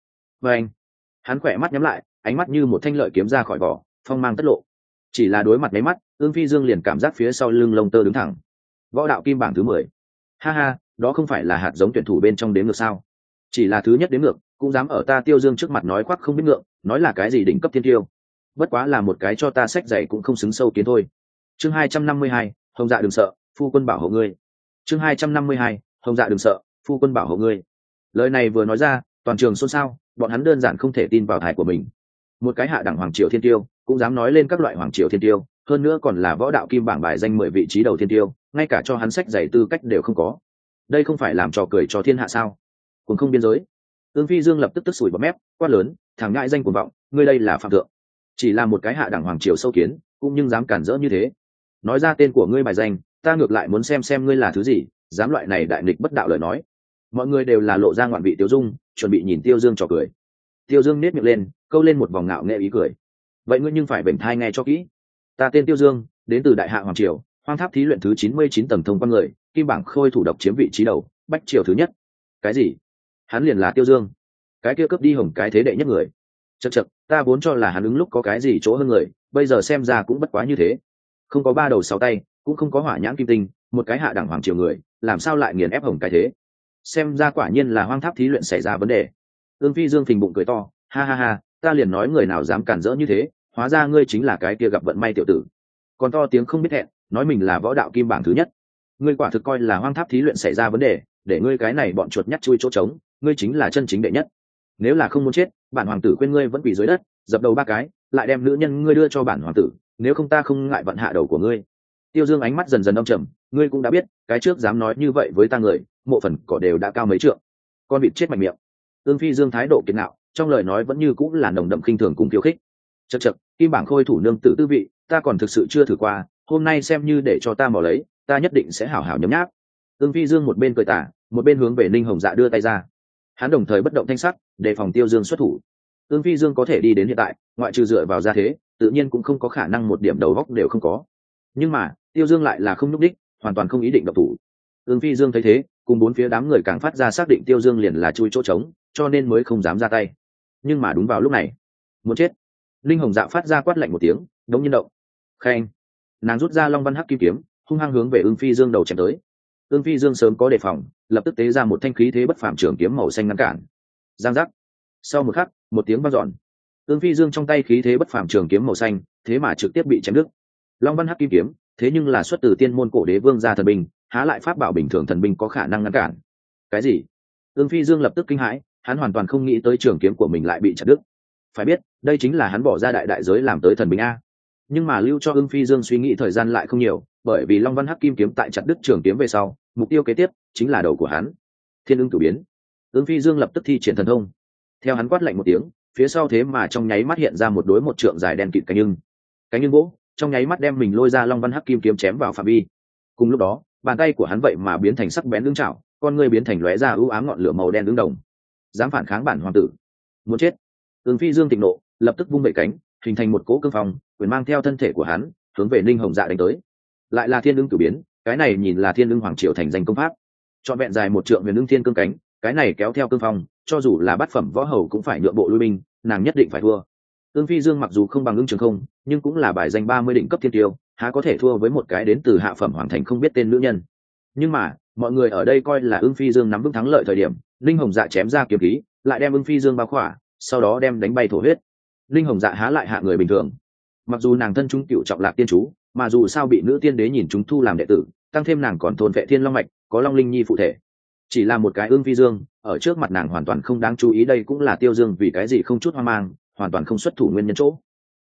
và anh, hắn khỏe mắt nhắm lại, ánh mắt như một thanh lợi kiếm ra khỏi vỏ, phong mang tất lộ. Chỉ là đối mặt mấy mắt, Ưng Phi Dương liền cảm giác phía sau lưng lông tơ đứng thẳng. Võ đạo kim bảng thứ 10. Ha ha, đó không phải là hạt giống tuyển thủ bên trong đếm ngược sao? Chỉ là thứ nhất đếm ngược, cũng dám ở ta Tiêu Dương trước mặt nói khoác không biết ngượng, nói là cái gì đỉnh cấp thiên tiêu. Bất quá là một cái cho ta sách dạy cũng không xứng sâu kiến thôi. Chương 252, Hồng Dạ đừng sợ, phu quân bảo hộ ngươi. Chương 252, Hồng Dạ đừng sợ, phu quân bảo hộ ngươi. Lời này vừa nói ra, toàn trường xôn xao, bọn hắn đơn giản không thể tin vào thải của mình. Một cái hạ đẳng hoàng triều thiên tiêu, cũng dám nói lên các loại hoàng triều thiên tiêu, hơn nữa còn là võ đạo kim bảng bài danh 10 vị trí đầu thiên tiêu, ngay cả cho hắn sách giày tư cách đều không có. Đây không phải làm trò cười cho thiên hạ sao? Cũng không biên giới. Ưng Phi Dương lập tức tức sủi bọt mép, quát lớn, thằng ngại danh cuồng vọng, ngươi đây là phạm thượng. Chỉ là một cái hạ đẳng hoàng triều sâu kiến, cũng nhưng dám cản rỡ như thế. Nói ra tên của ngươi bài danh, ta ngược lại muốn xem ngươi là thứ gì, dám loại này đại nghịch bất đạo lời nói. Mọi người đều là lộ ra ngoạn vị Tiêu Dung, chuẩn bị nhìn Tiêu Dương trò cười. Tiêu Dương nét miệng lên, câu lên một vòng ngạo nghễ ý cười. Vậy ngươi nhưng phải bềnh thai nghe cho kỹ. Ta tên Tiêu Dương, đến từ đại hạ hoàng triều, hoang tháp thí luyện thứ 99 tầng thông quan người, kim bảng khôi thủ độc chiếm vị trí đầu, bách triều thứ nhất. Cái gì? Hắn liền là Tiêu Dương? Cái kia cướp đi hồng cái thế đệ nhất người? Chậc chậc, ta vốn cho là hắn ứng lúc có cái gì chỗ hơn người, bây giờ xem ra cũng bất quá như thế. Không có ba đầu sáu tay, cũng không có hỏa nhãn kim tinh, một cái hạ đẳng hoàng triều người, làm sao lại nghiền ép hồng cái thế? Xem ra quả nhiên là hoang tháp thí luyện xảy ra vấn đề. Ưng Phi Dương phình bụng cười to, ha ha ha, ta liền nói người nào dám cản rỡ như thế, hóa ra ngươi chính là cái kia gặp vận may tiểu tử. Còn to tiếng không biết hẹn, nói mình là võ đạo kim bảng thứ nhất. Ngươi quả thực coi là hoang tháp thí luyện xảy ra vấn đề, để ngươi cái này bọn chuột nhắt chui chỗ trống, ngươi chính là chân chính đệ nhất. Nếu là không muốn chết, bản hoàng tử khuyên ngươi vẫn quỳ dưới đất, dập đầu ba cái, lại đem nữ nhân ngươi đưa cho bản hoàng tử, nếu không ta không ngại vận hạ đầu của ngươi. Tiêu Dương ánh mắt dần dần âm trầm, ngươi cũng đã biết, cái trước dám nói như vậy với ta người, mộ phần cỏ đều đã cao mấy trượng. Con vịt chết mạnh miệng. Ưng Phi Dương thái độ kiệt ngạo, trong lời nói vẫn như cũng là nồng đậm khinh thường cùng khiêu khích. Chậc chậc, kim bảng khôi thủ nương tử tư vị, ta còn thực sự chưa thử qua, hôm nay xem như để cho ta mò lấy, ta nhất định sẽ hảo hảo nhấm nháp. Ưng Phi Dương một bên cười tà, một bên hướng về Ninh Hồng Dạ đưa tay ra. Hắn đồng thời bất động thanh sắc, đề phòng Tiêu Dương xuất thủ. Ưng Phi Dương có thể đi đến hiện tại, ngoại trừ dựa vào gia thế, tự nhiên cũng không có khả năng một điểm đầu góc đều không có. Nhưng mà, Tiêu Dương lại là không nhúc đích, hoàn toàn không ý định động thủ. Ưng Phi Dương thấy thế, cùng bốn phía đám người càng phát ra xác định Tiêu Dương liền là chui chỗ trống, cho nên mới không dám ra tay. Nhưng mà đúng vào lúc này, muốn chết. Linh Hồng Dạ phát ra quát lạnh một tiếng, đống nhiên động. Khen. Nàng rút ra Long Văn Hắc Kim kiếm, hung hăng hướng về Ưng Phi Dương đầu chém tới. Ưng Phi Dương sớm có đề phòng, lập tức tế ra một thanh khí thế bất phàm trường kiếm màu xanh ngăn cản. Giang giác. Sau một khắc, một tiếng vang dọn. Ưng Phi Dương trong tay khí thế bất phàm trường kiếm màu xanh, thế mà trực tiếp bị chém đứt. Long Văn Hắc Kim kiếm, thế nhưng là xuất từ tiên môn cổ đế vương gia thần binh, há lại pháp bảo bình thường thần binh có khả năng ngăn cản. Cái gì? Ưng Phi Dương lập tức kinh hãi, hắn hoàn toàn không nghĩ tới trường kiếm của mình lại bị chặt đứt. Phải biết, đây chính là hắn bỏ ra đại đại giới làm tới thần binh a. Nhưng mà lưu cho Ưng Phi Dương suy nghĩ thời gian lại không nhiều, bởi vì Long Văn Hắc Kim kiếm tại chặt đứt trường kiếm về sau, mục tiêu kế tiếp chính là đầu của hắn. Thiên Ưng Cửu Biến. Ưng Phi Dương lập tức thi triển thần thông. Theo hắn quát lạnh một tiếng, phía sau thế mà trong nháy mắt hiện ra một đối một trượng dài đen kịt cánh ưng. Cánh ưng vỗ, trong nháy mắt đem mình lôi ra Long Văn Hắc Kim kiếm chém vào phạm vi. Cùng lúc đó, bàn tay của hắn vậy mà biến thành sắc bén lưỡng chảo, con ngươi biến thành lóe ra ưu ám ngọn lửa màu đen lưỡng đồng. Dám phản kháng bản hoàng tử, muốn chết. Ưng Phi Dương thịnh nộ, lập tức vung bệ cánh, hình thành một cỗ cương phong, quyền mang theo thân thể của hắn, hướng về Ninh Hồng Dạ đánh tới. Lại là Thiên Ưng Cửu Biến, cái này nhìn là Thiên Ưng Hoàng Triều thành danh công pháp. Trọn vẹn dài một trượng huyền ưng thiên cương cánh, cái này kéo theo cương phong, cho dù là bát phẩm võ hầu cũng phải nhượng bộ lui binh, nàng nhất định phải thua. Ưng Phi Dương mặc dù không bằng Ưng Trường Không, nhưng cũng là bài danh 30 đỉnh cấp thiên tiêu, há có thể thua với một cái đến từ hạ phẩm hoàng thành không biết tên nữ nhân. Nhưng mà, mọi người ở đây coi là Ưng Phi Dương nắm vững thắng lợi thời điểm, Linh Hồng Dạ chém ra kiếm khí, lại đem Ưng Phi Dương bao khỏa, sau đó đem đánh bay thổ huyết. Linh Hồng Dạ há lại hạ người bình thường. Mặc dù nàng thân chúng cựu trọng lạc tiên chú, mà dù sao bị nữ tiên đế nhìn chúng thu làm đệ tử, tăng thêm nàng còn thôn vệ thiên long mạch, có long linh nhi phụ thể. Chỉ là một cái Ưng Phi Dương, ở trước mặt nàng hoàn toàn không đáng chú ý, đây cũng là Tiêu Dương vì cái gì không chút hoang mang, hoàn toàn không xuất thủ nguyên nhân chỗ.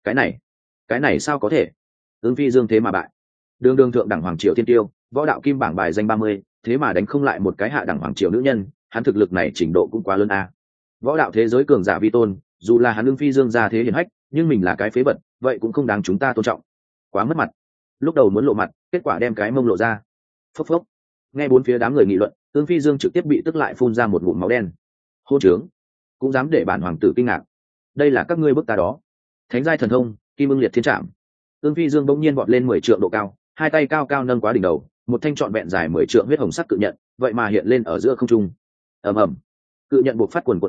Cái này sao có thể? Ưng Phi Dương thế mà bại. Đường đường thượng đẳng hoàng triều thiên tiêu, võ đạo kim bảng bài danh 30, thế mà đánh không lại một cái hạ đẳng hoàng triều nữ nhân, hắn thực lực này trình độ cũng quá lớn a. Võ đạo thế giới cường giả vi tôn, dù là hắn Ưng Phi Dương ra thế hiển hách, nhưng mình là cái phế vật, vậy cũng không đáng chúng ta tôn trọng. Quá mất mặt. Lúc đầu muốn lộ mặt, kết quả đem cái mông lộ ra. Phốc phốc. Nghe bốn phía đám người nghị luận, Ưng Phi Dương trực tiếp bị tức lại phun ra một ngụm máu đen. Hôn trướng, cũng dám để bản hoàng tử kinh ngạc. Đây là các ngươi bức ta đó. Thánh giai thần thông, Kim Ưng Liệt Thiên Trảm. Ưng Phi Dương bỗng nhiên vọt lên 10 trượng độ cao, hai tay cao cao nâng quá đỉnh đầu, một thanh trọn vẹn dài 10 trượng huyết hồng sắc cự nhận, vậy mà hiện lên ở giữa không trung. Ầm ầm. Cự nhận buộc phát quần quần uy áp,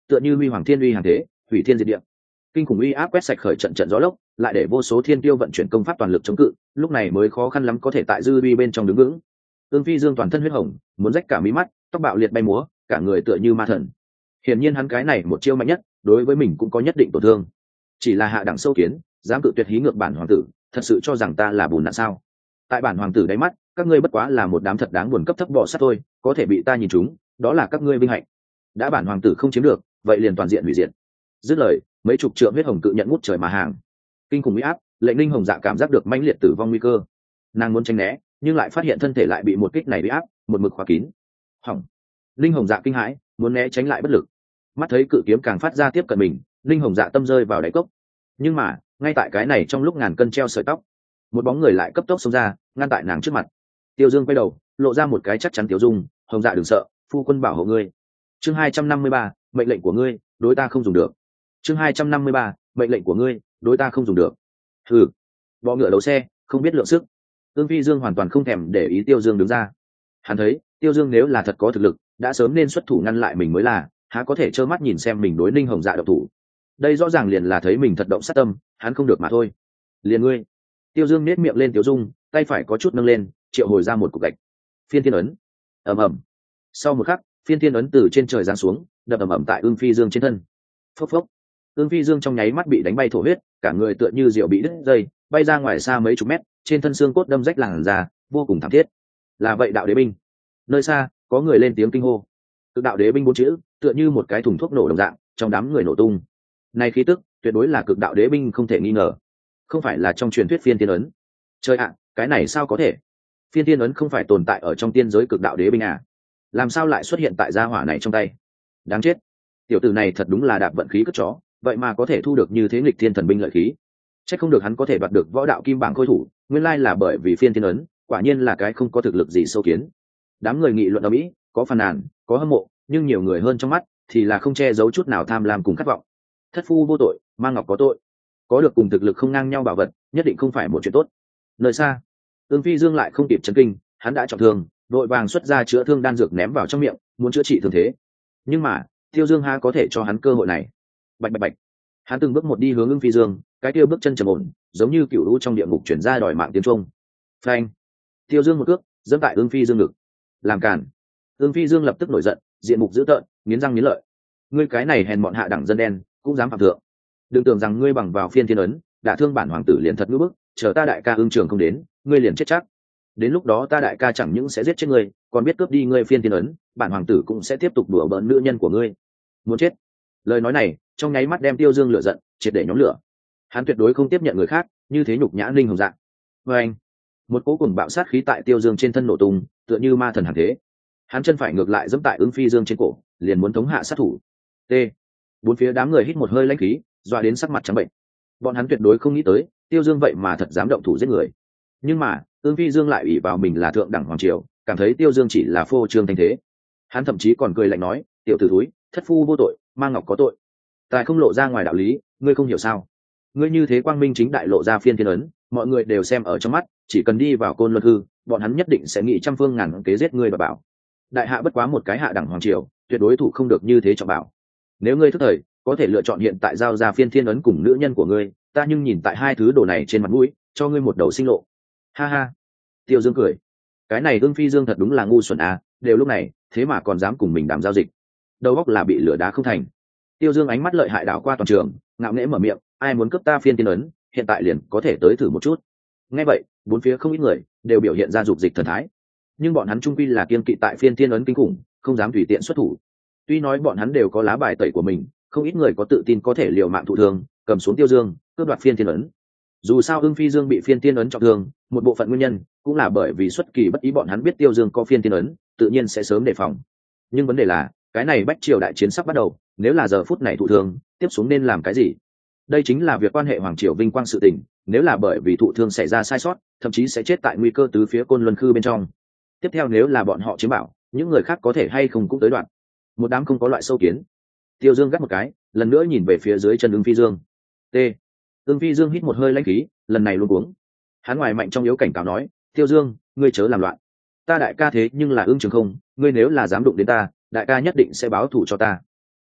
tựa như huy hoàng thiên uy hàng thế, hủy thiên diệt địa. Kinh khủng uy áp quét sạch khởi trận trận gió lốc, lại để vô số thiên tiêu vận chuyển công pháp toàn lực chống cự, lúc này mới khó khăn lắm có thể tại dư uy bên trong đứng vững. Ương Phi Dương toàn thân huyết hồng, muốn rách cả mí mắt, tóc bạo liệt bay múa, cả người tựa như ma thần. Hiển nhiên hắn cái này một chiêu mạnh nhất, đối với mình cũng có nhất định tổn thương. Chỉ là hạ đẳng sâu kiến, dám cự tuyệt hí ngược bản hoàng tử, thật sự cho rằng ta là bùn nạn sao? Tại bản hoàng tử đáy mắt, các ngươi bất quá là một đám thật đáng buồn cấp thấp bò sát thôi, có thể bị ta nhìn trúng, đó là các ngươi vinh hạnh. Đã bản hoàng tử không chiếm được, vậy liền toàn diện hủy diệt. Dứt lời, mấy chục trượng huyết hồng cự nhận ngút trời mà hàng. Kinh khủng uy áp, lệnh linh hồng dạ cảm giác được mãnh liệt tử vong nguy cơ. Nàng muốn tránh né, nhưng lại phát hiện thân thể lại bị một kích này uy áp một mực khóa kín. Hỏng! Linh hồng dạ kinh hãi, muốn né tránh lại bất lực. Mắt thấy cự kiếm càng phát ra tiếp cận mình, linh hồng dạ tâm rơi vào đáy cốc. Nhưng mà ngay tại cái này trong lúc ngàn cân treo sợi tóc, một bóng người lại cấp tốc xông ra, ngăn tại nàng trước mặt. Tiêu Dương quay đầu, lộ ra một cái chắc chắn tiêu dung. Hồng dạ đừng sợ, phu quân bảo hộ ngươi. Chương 253, mệnh lệnh của ngươi đối ta không dùng được. Chương 253, mệnh lệnh của ngươi đối ta không dùng được. Hừ, bọ ngựa đấu xe, không biết lượng sức. Ương Phi Dương hoàn toàn không thèm để ý Tiêu Dương đứng ra. Hắn thấy Tiêu Dương nếu là thật có thực lực, đã sớm nên xuất thủ ngăn lại mình mới là, há có thể trơ mắt nhìn xem mình đối Ninh Hồng Dạ độc thủ. Đây rõ ràng liền là thấy mình thật động sát tâm, hắn không được mà thôi. Liền ngươi. Tiêu Dương nét miệng lên Tiêu Dung, tay phải có chút nâng lên, triệu hồi ra một cục gạch. Phiên Thiên ấn. Ầm ầm. Sau một khắc, Phiên Thiên ấn từ trên trời giáng xuống, đập ầm ầm tại Ương Phi Dương trên thân. Phốc phốc. Ương Phi Dương trong nháy mắt bị đánh bay thổ huyết, cả người tựa như diều bị đứt dây, bay ra ngoài xa mấy chục mét, trên thân xương cốt đâm rách làn da, vô cùng thảm thiết. Là vậy đạo đế binh. Nơi xa, có người lên tiếng kinh hô. Cực đạo đế binh bốn chữ, tựa như một cái thùng thuốc nổ đồng dạng, trong đám người nổ tung. Này khí tức, tuyệt đối là cực đạo đế binh không thể nghi ngờ. Không phải là trong truyền thuyết Phiên Thiên ấn. Trời ạ, cái này sao có thể? Phiên Thiên ấn không phải tồn tại ở trong tiên giới cực đạo đế binh à? Làm sao lại xuất hiện tại gia hỏa này trong tay? Đáng chết. Tiểu tử này thật đúng là đạp vận khí cất chó, vậy mà có thể thu được như thế nghịch thiên thần binh lợi khí. Chắc không được hắn có thể đoạt được võ đạo kim bảng khôi thủ, nguyên lai là bởi vì Phiên Thiên ấn, quả nhiên là cái không có thực lực gì sâu kiến. Đám người nghị luận ầm ĩ, có phàn nàn, có hâm mộ, nhưng nhiều người hơn trong mắt thì là không che giấu chút nào tham lam cùng khát vọng. Thất phu vô tội, mang ngọc có tội. Có được cùng thực lực không ngang nhau bảo vật, nhất định không phải một chuyện tốt. Nơi xa, Ương Phi Dương lại không kịp chấn kinh, hắn đã trọng thương, vội vàng xuất ra chữa thương đan dược ném vào trong miệng, muốn chữa trị thương thế. Nhưng mà, Tiêu Dương ha có thể cho hắn cơ hội này. Bạch bạch bạch. Hắn từng bước một đi hướng Ương Phi Dương, cái kia bước chân trầm ổn, giống như cựu lũ trong địa ngục chuyển ra đòi mạng tiếng trung. Phanh. Tiêu Dương một cước dẫm tại Ương Phi Dương ngực. Làm cản. Ương Phi Dương lập tức nổi giận, diện mục dữ tợn, nghiến răng nghiến lợi. Ngươi cái này hèn mọn hạ đẳng dân đen, cũng dám phạm thượng. Đừng tưởng rằng ngươi bằng vào Phiên Thiên ấn, đả thương bản hoàng tử liền thật ngữ bức, chờ ta đại ca Ương Trường không đến, ngươi liền chết chắc. Đến lúc đó ta đại ca chẳng những sẽ giết chết ngươi, còn biết cướp đi ngươi Phiên Thiên ấn, bản hoàng tử cũng sẽ tiếp tục đùa bỡn nữ nhân của ngươi. Muốn chết. Lời nói này, trong nháy mắt đem Tiêu Dương lửa giận, triệt để nhóm lửa. Hắn tuyệt đối không tiếp nhận người khác như thế nhục nhã Linh Hồng Dạ. Và anh, một cỗ cùng bạo sát khí tại Tiêu Dương trên thân nổ tung, tựa như ma thần hàng thế. Hắn chân phải ngược lại giẫm tại Ương Phi Dương trên cổ, liền muốn thống hạ sát thủ. T. Bốn phía đám người hít một hơi lãnh khí, dọa đến sắc mặt trắng bệnh. Bọn hắn tuyệt đối không nghĩ tới, Tiêu Dương vậy mà thật dám động thủ giết người. Nhưng mà, Ương Phi Dương lại ủy vào mình là thượng đẳng hoàng triều, cảm thấy Tiêu Dương chỉ là phô trương thanh thế. Hắn thậm chí còn cười lạnh nói, tiểu tử thúi, thất phu vô tội, mang ngọc có tội. Tài không lộ ra ngoài đạo lý, ngươi không hiểu sao? Ngươi như thế quang minh chính đại lộ ra Phiên Thiên ấn, mọi người đều xem ở trong mắt, chỉ cần đi vào Côn Luân Hư, bọn hắn nhất định sẽ nghĩ trăm phương ngàn kế giết ngươi và bảo. Đại hạ bất quá một cái hạ đẳng hoàng triều, tuyệt đối thủ không được như thế trọng bảo. Nếu ngươi thức thời, có thể lựa chọn hiện tại giao ra Phiên Thiên ấn cùng nữ nhân của ngươi, ta nhưng nhìn tại hai thứ đồ này trên mặt mũi, cho ngươi một đầu sinh lộ. Ha ha. Tiêu Dương cười. Cái này Ương Phi Dương thật đúng là ngu xuẩn à, đều lúc này, thế mà còn dám cùng mình đàm giao dịch. Đầu óc là bị lửa đá không thành. Tiêu Dương ánh mắt lợi hại đảo qua toàn trường, ngạo nghễ mở miệng, ai muốn cướp ta Phiên Thiên ấn, hiện tại liền có thể tới thử một chút. Nghe vậy, bốn phía không ít người đều biểu hiện ra dục dịch thần thái. Nhưng bọn hắn trung quy là kiên kỵ tại Phiên Thiên ấn kinh khủng, không dám tùy tiện xuất thủ. Tuy nói bọn hắn đều có lá bài tẩy của mình, không ít người có tự tin có thể liều mạng thụ thương, cầm xuống Tiêu Dương, cướp đoạt Phiên Thiên ấn. Dù sao Ương Phi Dương bị Phiên Thiên ấn trọng thương, một bộ phận nguyên nhân cũng là bởi vì xuất kỳ bất ý bọn hắn biết Tiêu Dương có Phiên Thiên ấn, tự nhiên sẽ sớm đề phòng. Nhưng vấn đề là, cái này bách triều đại chiến sắp bắt đầu, nếu là giờ phút này thụ thương, tiếp xuống nên làm cái gì? Đây chính là việc quan hệ hoàng triều vinh quang sự tình, nếu là bởi vì thụ thương xảy ra sai sót, thậm chí sẽ chết tại nguy cơ tứ phía Côn Luân Khư bên trong. Tiếp theo nếu là bọn họ chiếm bảo, những người khác có thể hay không cũng tới đoạn. Một đám không có loại sâu kiến. Tiêu Dương gắt một cái, lần nữa nhìn về phía dưới chân Ương Phi Dương. T. Ương Phi Dương hít một hơi lãnh khí, lần này luôn cuống. Hắn ngoài mạnh trong yếu cảnh cáo nói, Tiêu Dương, ngươi chớ làm loạn. Ta đại ca thế nhưng là Ương Trường không, ngươi nếu là dám đụng đến ta, đại ca nhất định sẽ báo thù cho ta. Tốt,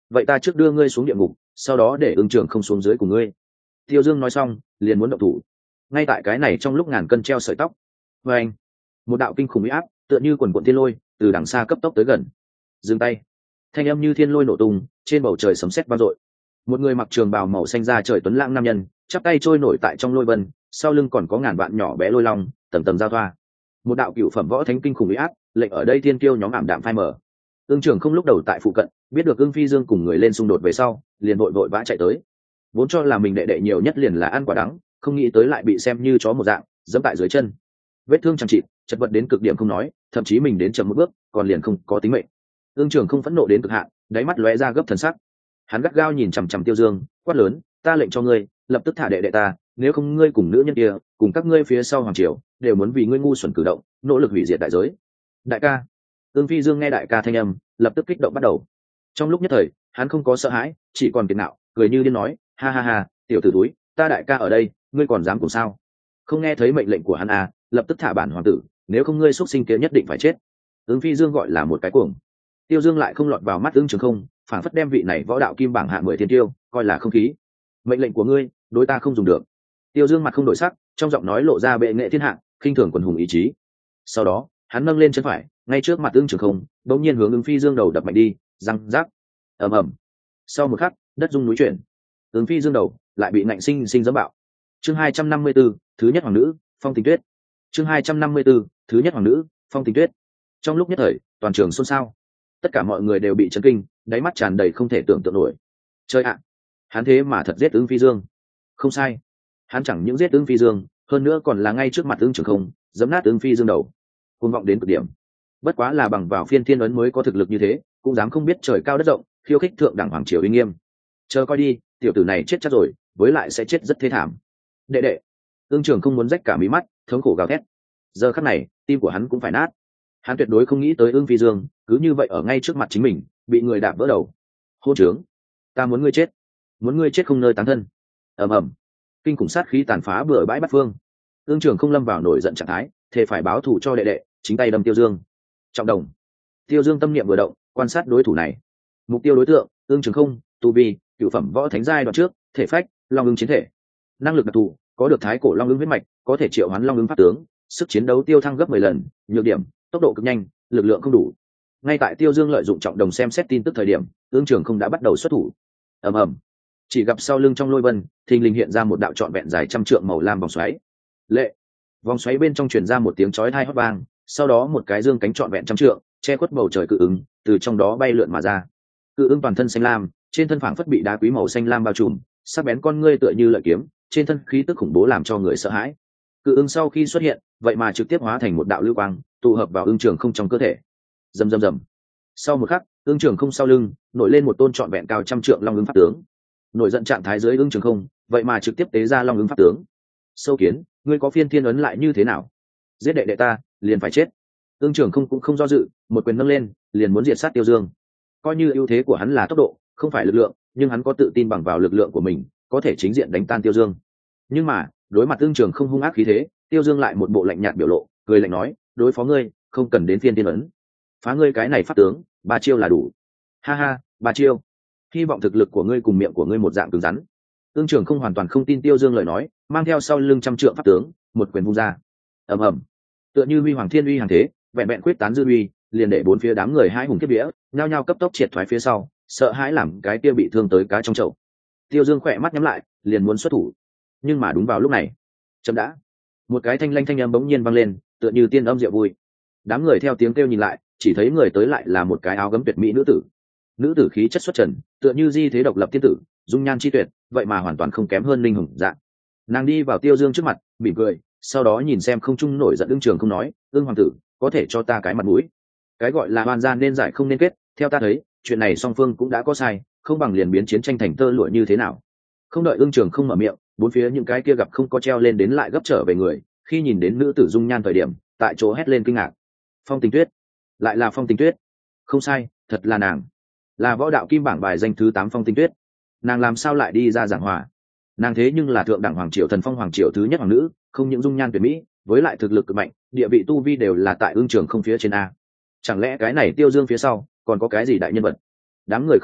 vậy ta trước đưa ngươi xuống địa ngục, sau đó để ưng trường không xuống dưới của ngươi. Tiêu Dương nói xong liền muốn động thủ. Ngay tại cái này trong lúc ngàn cân treo sợi tóc, và anh, một đạo kinh khủng uy áp tựa như quần quận thiên lôi từ đằng xa cấp tốc tới gần. Dừng tay. Thanh âm như thiên lôi nổ tung, trên bầu trời sấm sét vang dội. Một người mặc trường bào màu xanh da trời tuấn lãng nam nhân chắp tay trôi nổi tại trong lôi vân, sau lưng còn có ngàn vạn nhỏ bé lôi long tầng tầng giao thoa. Một đạo cựu phẩm võ thánh kinh khủng uy áp lệnh ở đây thiên kiêu nhóm ảm đạm phai mờ. Ưng Trường không lúc đầu tại phụ cận biết được Ưng Phi Dương cùng người lên xung đột về sau, liền vội vội vã chạy tới. Vốn cho là mình đệ đệ nhiều nhất liền là ăn quả đắng, không nghĩ tới lại bị xem như chó một dạng dẫm tại dưới chân. Vết thương chẳng trị, chật vật đến cực điểm không nói, thậm chí mình đến chậm một bước còn liền không có tính mệnh. Ưng Trường không phẫn nộ đến cực hạn, đáy mắt lóe ra gấp thần sắc. Hắn gắt gao nhìn chằm chằm Tiêu Dương, quát lớn, ta lệnh cho ngươi lập tức thả đệ đệ ta, nếu không ngươi cùng nữ nhân kia cùng các ngươi phía sau hoàng triều đều muốn vì ngươi ngu xuẩn cử động nỗ lực hủy diệt đại giới. Đại ca. Ưng Phi Dương nghe đại ca thanh âm lập tức kích động bắt đầu. Trong lúc nhất thời hắn không có sợ hãi, chỉ còn kiệt nạo cười như điên nói, ha ha ha, tiểu tử túi, ta đại ca ở đây ngươi còn dám cùng sao? Không nghe thấy mệnh lệnh của hắn à, lập tức thả bản hoàng tử, nếu không ngươi xuất sinh kia nhất định phải chết. Ưng Phi Dương gọi là một cái cuồng. Tiêu Dương lại không lọt vào mắt Ưng Trường không, phản phất đem vị này võ đạo kim bảng hạng 10 thiên tiêu coi là không khí. Mệnh lệnh của ngươi đối ta không dùng được. Tiêu Dương mặt không đổi sắc, trong giọng nói lộ ra bệ nghệ thiên hạ, khinh thường quần hùng ý chí. Sau đó hắn nâng lên chân phải ngay trước mặt Ưng Trường không, đột nhiên hướng Ưng Phi Dương đầu đập mạnh đi, răng rác, ầm ầm. Sau một khắc đất rung núi chuyển, Ưng Phi Dương đầu lại bị nạnh sinh sinh giẫm bạo. Chương 254, thứ nhất hoàng nữ Phong Tình Tuyết. Chương 254, thứ nhất hoàng nữ Phong Tình Tuyết. Trong lúc nhất thời toàn trường xôn xao, tất cả mọi người đều bị chấn kinh, đáy mắt tràn đầy không thể tưởng tượng nổi. Chơi ạ, hắn thế mà thật giết Ưng Phi Dương. Không sai, hắn chẳng những giết Ưng Phi Dương, hơn nữa còn là ngay trước mặt Ưng Trường không giẫm nát Ưng Phi Dương đầu. Cuồng vọng đến cực điểm. Bất quá là bằng vào phiên thiên ấn mới có thực lực như thế, cũng dám không biết trời cao đất rộng, khiêu khích thượng đẳng hoàng triều uy nghiêm. Chờ coi đi, tiểu tử này chết chắc rồi, với lại sẽ chết rất thê thảm. Đệ đệ. Ưng Trường không muốn rách cả mí mắt, thống khổ gào thét. Giờ khắc này tim của hắn cũng phải nát. Hắn tuyệt đối không nghĩ tới Ưng Phi Dương cứ như vậy ở ngay trước mặt chính mình bị người đạp vỡ đầu. Hôn trướng, ta muốn ngươi chết, muốn ngươi chết không nơi tán thân. Ầm ầm, kinh khủng sát khí tàn phá bừa bãi bát phương. Ưng Trường không lâm vào nổi giận trạng thái, thề phải báo thù cho đệ đệ, chính tay đâm Tiêu Dương. Trọng đồng. Tiêu Dương tâm niệm vừa động, quan sát đối thủ này. Mục tiêu đối tượng Ưng Trường không, tu vi cựu phẩm võ thánh giai đoạn trước, thể phách long ưng chiến thể, năng lực đặc thù có được thái cổ long ưng huyết mạch, có thể triệu hoán long ưng pháp tướng, sức chiến đấu tiêu thăng gấp 10 lần, nhược điểm tốc độ cực nhanh, lực lượng không đủ. Ngay tại Tiêu Dương lợi dụng trọng đồng xem xét tin tức thời điểm, Ưng Trường không đã bắt đầu xuất thủ. Ầm ầm, chỉ gặp sau lưng trong lôi vân thình lình hiện ra một đạo trọn vẹn dài trăm trượng màu lam vòng xoáy. Lệ, vòng xoáy bên trong truyền ra một tiếng chói tai hót vang, sau đó một cái dương cánh trọn vẹn trăm trượng che khuất bầu trời cự ứng từ trong đó bay lượn mà ra. Cự ứng toàn thân xanh lam, trên thân phảng phất bị đá quý màu xanh lam bao trùm, sắc bén con ngươi tựa như lợi kiếm, trên thân khí tức khủng bố làm cho người sợ hãi. Cự ứng sau khi xuất hiện, vậy mà trực tiếp hóa thành một đạo lưu quang, tụ hợp vào Ưng Trường không trong cơ thể. Rầm rầm rầm. Sau một khắc, Ưng Trường không sau lưng nổi lên một tôn trọn vẹn cao trăm trượng long ưng pháp tướng. Nổi giận trạng thái dưới Ưng Trường không, vậy mà trực tiếp tế ra long ưng pháp tướng. Sâu kiến, ngươi có phiên thiên ấn lại như thế nào? Giết đệ đệ ta, liền phải chết. Ưng Trường không cũng không do dự, một quyền nâng lên, liền muốn diệt sát Tiêu Dương. Coi như ưu thế của hắn là tốc độ, không phải lực lượng, nhưng hắn có tự tin bằng vào lực lượng của mình, có thể chính diện đánh tan Tiêu Dương. Nhưng mà, đối mặt Ưng Trường không hung ác khí thế, Tiêu Dương lại một bộ lạnh nhạt biểu lộ, cười lạnh nói, đối phó ngươi, không cần đến phiên thiên ấn. Phá ngươi cái này pháp tướng, 3 chiêu là đủ. Ha ha, 3 chiêu. Hy vọng thực lực của ngươi cùng miệng của ngươi một dạng cứng rắn. Ưng Trường không hoàn toàn không tin Tiêu Dương lời nói, mang theo sau lưng trăm trượng pháp tướng, một quyền vung ra. Ầm ầm. Tựa như huy hoàng thiên uy hàng thế, vẹn vẹn quyết tán dư uy, liền để bốn phía đám người hai hùng kiếp vía, nhao nhao cấp tốc triệt thoái phía sau, sợ hãi làm cái kia bị thương tới cá trong chậu. Tiêu Dương khỏe mắt nhắm lại, liền muốn xuất thủ. Nhưng mà đúng vào lúc này, chậm đã. Một cái thanh lanh thanh âm bỗng nhiên vang lên, tựa như tiên âm diệu vui. Đám người theo tiếng kêu nhìn lại, chỉ thấy người tới lại là một cái áo gấm tuyệt mỹ nữ tử. Nữ tử khí chất xuất trần, tựa như di thế độc lập tiên tử, dung nhan chi tuyệt, vậy mà hoàn toàn không kém hơn linh hùng dạng. Nàng đi vào Tiêu Dương trước mặt, mỉm cười, sau đó nhìn xem không trung nổi giận Ưng Trường không nói, Ưng hoàng tử, có thể cho ta cái mặt mũi. Cái gọi là oan gian nên giải không nên kết, theo ta thấy, chuyện này song phương cũng đã có sai, không bằng liền biến chiến tranh thành tơ lụa như thế nào. Không đợi Ưng Trường không mở miệng, bốn phía những cái kia gặp không có treo lên đến lại gấp trở về người, khi nhìn đến nữ tử dung nhan thời điểm, tại chỗ hét lên kinh ngạc. Phong Tình Tuyết, lại là Phong Tình Tuyết. Không sai, thật là nàng, là võ đạo kim bảng bài danh thứ 8 Phong Tình Tuyết. Nàng làm sao lại đi ra giảng hòa? Nàng thế nhưng là thượng đẳng hoàng triều thần phong hoàng triều thứ nhất hoàng nữ, không những dung nhan tuyệt mỹ, với lại thực lực cực mạnh, địa vị tu vi đều là tại Ưng Trường không phía trên a. Chẳng lẽ cái này Tiêu Dương phía sau còn có cái gì đại nhân vật? Đám người không hiểu,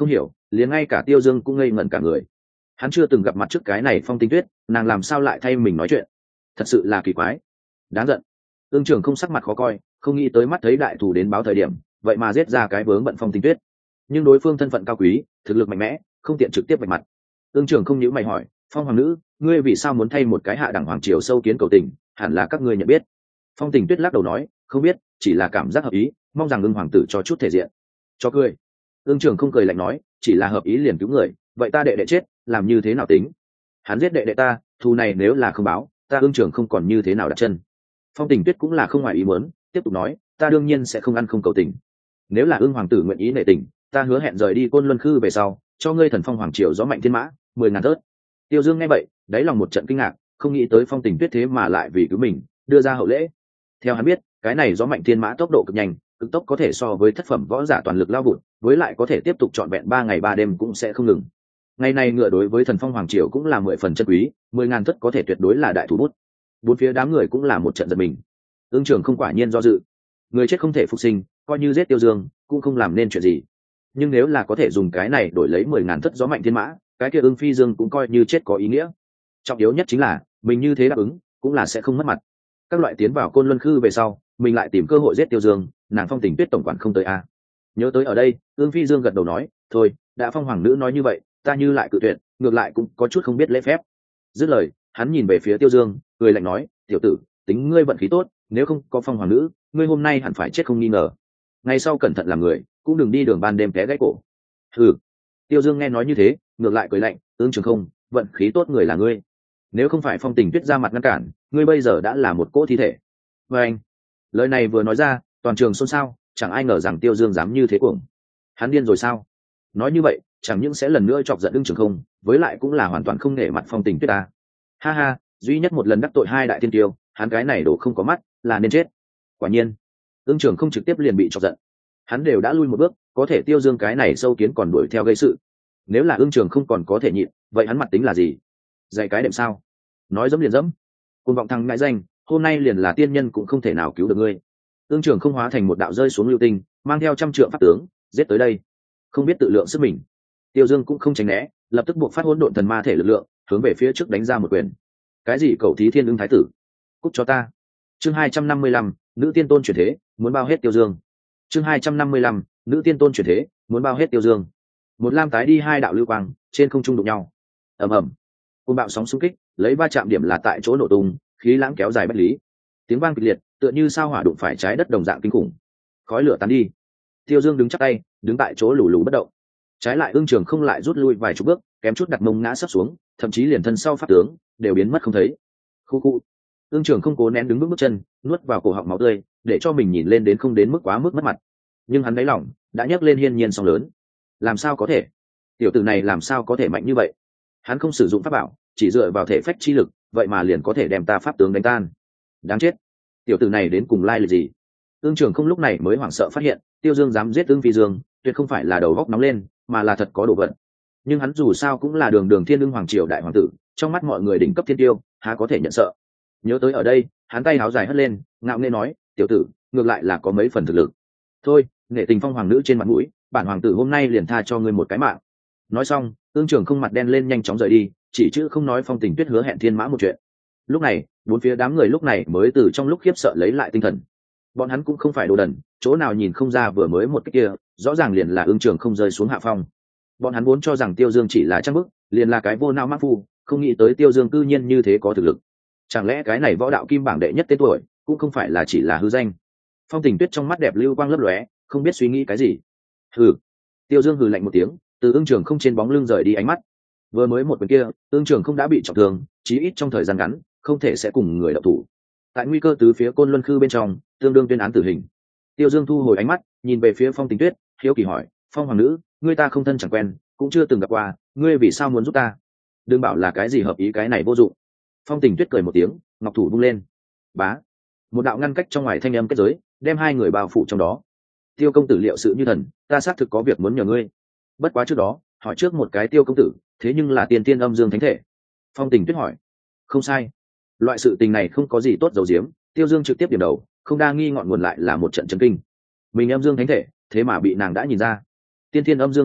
liền ngay cả Tiêu Dương cũng ngây ngẩn cả người. Hắn chưa từng gặp mặt trước cái này Phong Tình Tuyết, nàng làm sao lại thay mình nói chuyện? Thật sự là kỳ quái, đáng giận. Ương Trường không sắc mặt khó coi, không nghĩ tới mắt thấy đại thủ đến báo thời điểm, vậy mà giết ra cái vướng bận Phong Tình Tuyết. Nhưng đối phương thân phận cao quý, thực lực mạnh mẽ, không tiện trực tiếp vạch mặt. Ương Trường không nhíu mày hỏi, Phong hoàng nữ, ngươi vì sao muốn thay một cái hạ đẳng hoàng triều sâu kiến cầu tình, hẳn là các ngươi nhận biết. Phong Tình Tuyết lắc đầu nói, không biết, chỉ là cảm giác hợp ý, mong rằng Ưng hoàng tử cho chút thể diện. Cho cười. Ương Trường không cười lạnh nói, chỉ là hợp ý liền cứu người, vậy ta đệ đệ chết, làm như thế nào tính? Hắn giết đệ đệ ta, thù này nếu là không báo, ta Ương Trường không còn như thế nào đặt chân. Phong Tình Tuyết cũng là không ngoài ý muốn, tiếp tục nói, ta đương nhiên sẽ không ăn không cầu tình. Nếu là Ưng hoàng tử nguyện ý nể tình, ta hứa hẹn rời đi Côn Luân Khư về sau, cho ngươi Thần Phong hoàng triều gió mạnh thiên mã 10.000 thớt. Tiêu Dương nghe vậy, đáy lòng một trận kinh ngạc, không nghĩ tới Phong Tình Tuyết thế mà lại vì cứu mình đưa ra hậu lễ. Theo hắn biết, cái này gió mạnh thiên mã tốc độ cực nhanh, cực tốc có thể so với thất phẩm võ giả toàn lực lao vụt, với lại có thể tiếp tục trọn vẹn 3 ngày 3 đêm cũng sẽ không ngừng. Ngày này ngựa đối với Thần Phong hoàng triều cũng là 10 phần chân quý, 10.000 thất có thể tuyệt đối là đại thủ bút. Bốn phía đám người cũng là một trận giật mình. Ương Trường không quả nhiên do dự, người chết không thể phục sinh, coi như giết Tiêu Dương cũng không làm nên chuyện gì. Nhưng nếu là có thể dùng cái này đổi lấy 10.000 thất gió mạnh thiên mã, cái kia Ưng Phi Dương cũng coi như chết có ý nghĩa. Trọng yếu nhất chính là mình như thế đáp ứng cũng là sẽ không mất mặt. Các loại tiến vào Côn Luân Khư về sau, mình lại tìm cơ hội giết Tiêu Dương, nàng Phong Tình Tuyết tổng quản không tới a. Nhớ tới ở đây, Ưng Phi Dương gật đầu nói, thôi, đã Phong hoàng nữ nói như vậy, ta như lại cự tuyệt, ngược lại cũng có chút không biết lễ phép. Dứt lời, hắn nhìn về phía Tiêu Dương, cười lạnh nói, tiểu tử, tính ngươi vận khí tốt, nếu không có Phong hoàng nữ, ngươi hôm nay hẳn phải chết không nghi ngờ. Ngày sau cẩn thận làm người, cũng đừng đi đường ban đêm té gãy cổ. Ừ. Tiêu Dương nghe nói như thế, ngược lại cười lạnh, Ương Trường không, vận khí tốt người là ngươi. Nếu không phải Phong Tình Tuyết ra mặt ngăn cản, ngươi bây giờ đã là một cỗ thi thể. Và anh, lời này vừa nói ra, toàn trường xôn xao, chẳng ai ngờ rằng Tiêu Dương dám như thế cuồng. Hắn điên rồi sao? Nói như vậy, chẳng những sẽ lần nữa chọc giận Ưng Trường không, với lại cũng là hoàn toàn không nể mặt Phong Tình Tuyết ta. Ha ha, duy nhất một lần đắc tội hai đại thiên tiêu, hắn cái này đổ không có mắt, là nên chết. Quả nhiên, Ưng Trường không trực tiếp liền bị chọc giận. Hắn đều đã lui một bước, có thể Tiêu Dương cái này sâu kiến còn đuổi theo gây sự. Nếu là Ưng Trường không còn có thể nhịn, vậy hắn mặt tính là gì? Dạy cái đệm sao? Nói dẫm liền dẫm. Côn vọng thằng ngại danh, hôm nay liền là tiên nhân cũng không thể nào cứu được ngươi. Ương Trường không hóa thành một đạo rơi xuống lưu tinh, mang theo 100 trượng pháp tướng giết tới đây, không biết tự lượng sức mình. Tiêu Dương cũng không tránh né, lập tức buộc phát hỗn độn thần ma thể lực lượng, hướng về phía trước đánh ra một quyền. Cái gì cầu thí thiên ưng thái tử, cút cho ta. Chương 255, nữ tiên tôn chuyển thế, muốn bao hết Tiêu Dương. Chương 255, nữ tiên tôn chuyển thế, muốn bao hết Tiêu Dương. Một lam tái đi hai đạo lưu quang trên không trung đụng nhau, ầm ầm, côn bạo sóng xung kích, lấy va chạm điểm là tại chỗ nổ tung, khí lãng kéo dài bất lý, tiếng vang kịch liệt, tựa như sao hỏa đụng phải trái đất đồng dạng kinh khủng. Khói lửa tán đi, Tiêu Dương đứng chắp tay, đứng tại chỗ lù lù bất động. Trái lại Ương Trường không lại rút lui vài chục bước, kém chút đặt mông ngã sấp xuống, thậm chí liền thân sau pháp tướng đều biến mất không thấy. Khu khu. Ương Trường không cố nén đứng bước chân, nuốt vào cổ họng máu tươi, để cho mình nhìn lên đến không đến mức quá mức mất mặt. Nhưng hắn đáy lòng đã nhấc lên hiên nhiên sóng lớn. Làm sao có thể? Tiểu tử này làm sao có thể mạnh như vậy? Hắn không sử dụng pháp bảo, chỉ dựa vào thể phách chi lực, vậy mà liền có thể đem ta pháp tướng đánh tan. Đáng chết! Tiểu tử này đến cùng lai lịch gì? Ương Trường không lúc này mới hoảng sợ phát hiện, Tiêu Dương dám giết Ương Phi Dương, tuyệt không phải là đầu góc nóng lên, mà là thật có đồ vật. Nhưng hắn dù sao cũng là đường đường thiên ưng hoàng triều đại hoàng tử, trong mắt mọi người đỉnh cấp thiên tiêu, há có thể nhận sợ. Nhớ tới ở đây, hắn tay háo dài hất lên, ngạo nghễ nói, tiểu tử, ngược lại là có mấy phần thực lực. Thôi, nể tình Phong hoàng nữ trên mặt mũi, bản hoàng tử hôm nay liền tha cho ngươi một cái mạng. Nói xong, Ương Trường không mặt đen lên nhanh chóng rời đi, chỉ chữ không nói Phong Tình Tuyết hứa hẹn thiên mã một chuyện. Lúc này, bốn phía đám người lúc này mới từ trong lúc khiếp sợ lấy lại tinh thần. Bọn hắn cũng không phải đồ đần, chỗ nào nhìn không ra vừa mới một cái kia, rõ ràng liền là Ương Trường không rơi xuống hạ phong. Bọn hắn vốn cho rằng Tiêu Dương chỉ là trang bức, liền là cái vô não mắc phu, không nghĩ tới Tiêu Dương cư nhiên như thế có thực lực. Chẳng lẽ cái này võ đạo kim bảng đệ nhất tên tuổi, cũng không phải là chỉ là hư danh? Phong Tình Tuyết trong mắt đẹp lưu quang lấp lóe, không biết suy nghĩ cái gì. Hừ. Tiêu Dương hừ lạnh một tiếng, từ Ương Trường không trên bóng lưng rời đi ánh mắt. Vừa mới một quyền kia, Ương Trường không đã bị trọng thương, chí ít trong thời gian ngắn, không thể sẽ cùng người đậu thủ. Tại nguy cơ từ phía Côn Luân Khư bên trong, tương đương tuyên án tử hình. Tiêu Dương thu hồi ánh mắt, nhìn về phía Phong Tình Tuyết, hiếu kỳ hỏi, Phong hoàng nữ, ngươi ta không thân chẳng quen, cũng chưa từng gặp qua, ngươi vì sao muốn giúp ta? Đừng bảo là cái gì hợp ý cái này vô dụng. Phong Tình Tuyết cười một tiếng, ngọc thủ vung lên, bá, một đạo ngăn cách trong ngoài thanh âm kết giới, đem hai người bao phủ trong đó. Tiêu công tử liệu sự như thần, ta xác thực có việc muốn nhờ ngươi. Bất quá trước đó, hỏi trước một cái Tiêu công tử, thế nhưng là tiền tiên âm dương thánh thể. Phong Tình Tuyết hỏi. Không sai, loại sự tình này không có gì tốt giấu giếm. Tiêu Dương trực tiếp điểm đầu, không đa nghi ngọn nguồn lại là một trận chấn kinh. Mình âm dương thánh thể, thế mà bị nàng đã nhìn ra. Tiên thiên âm dương thánh thể,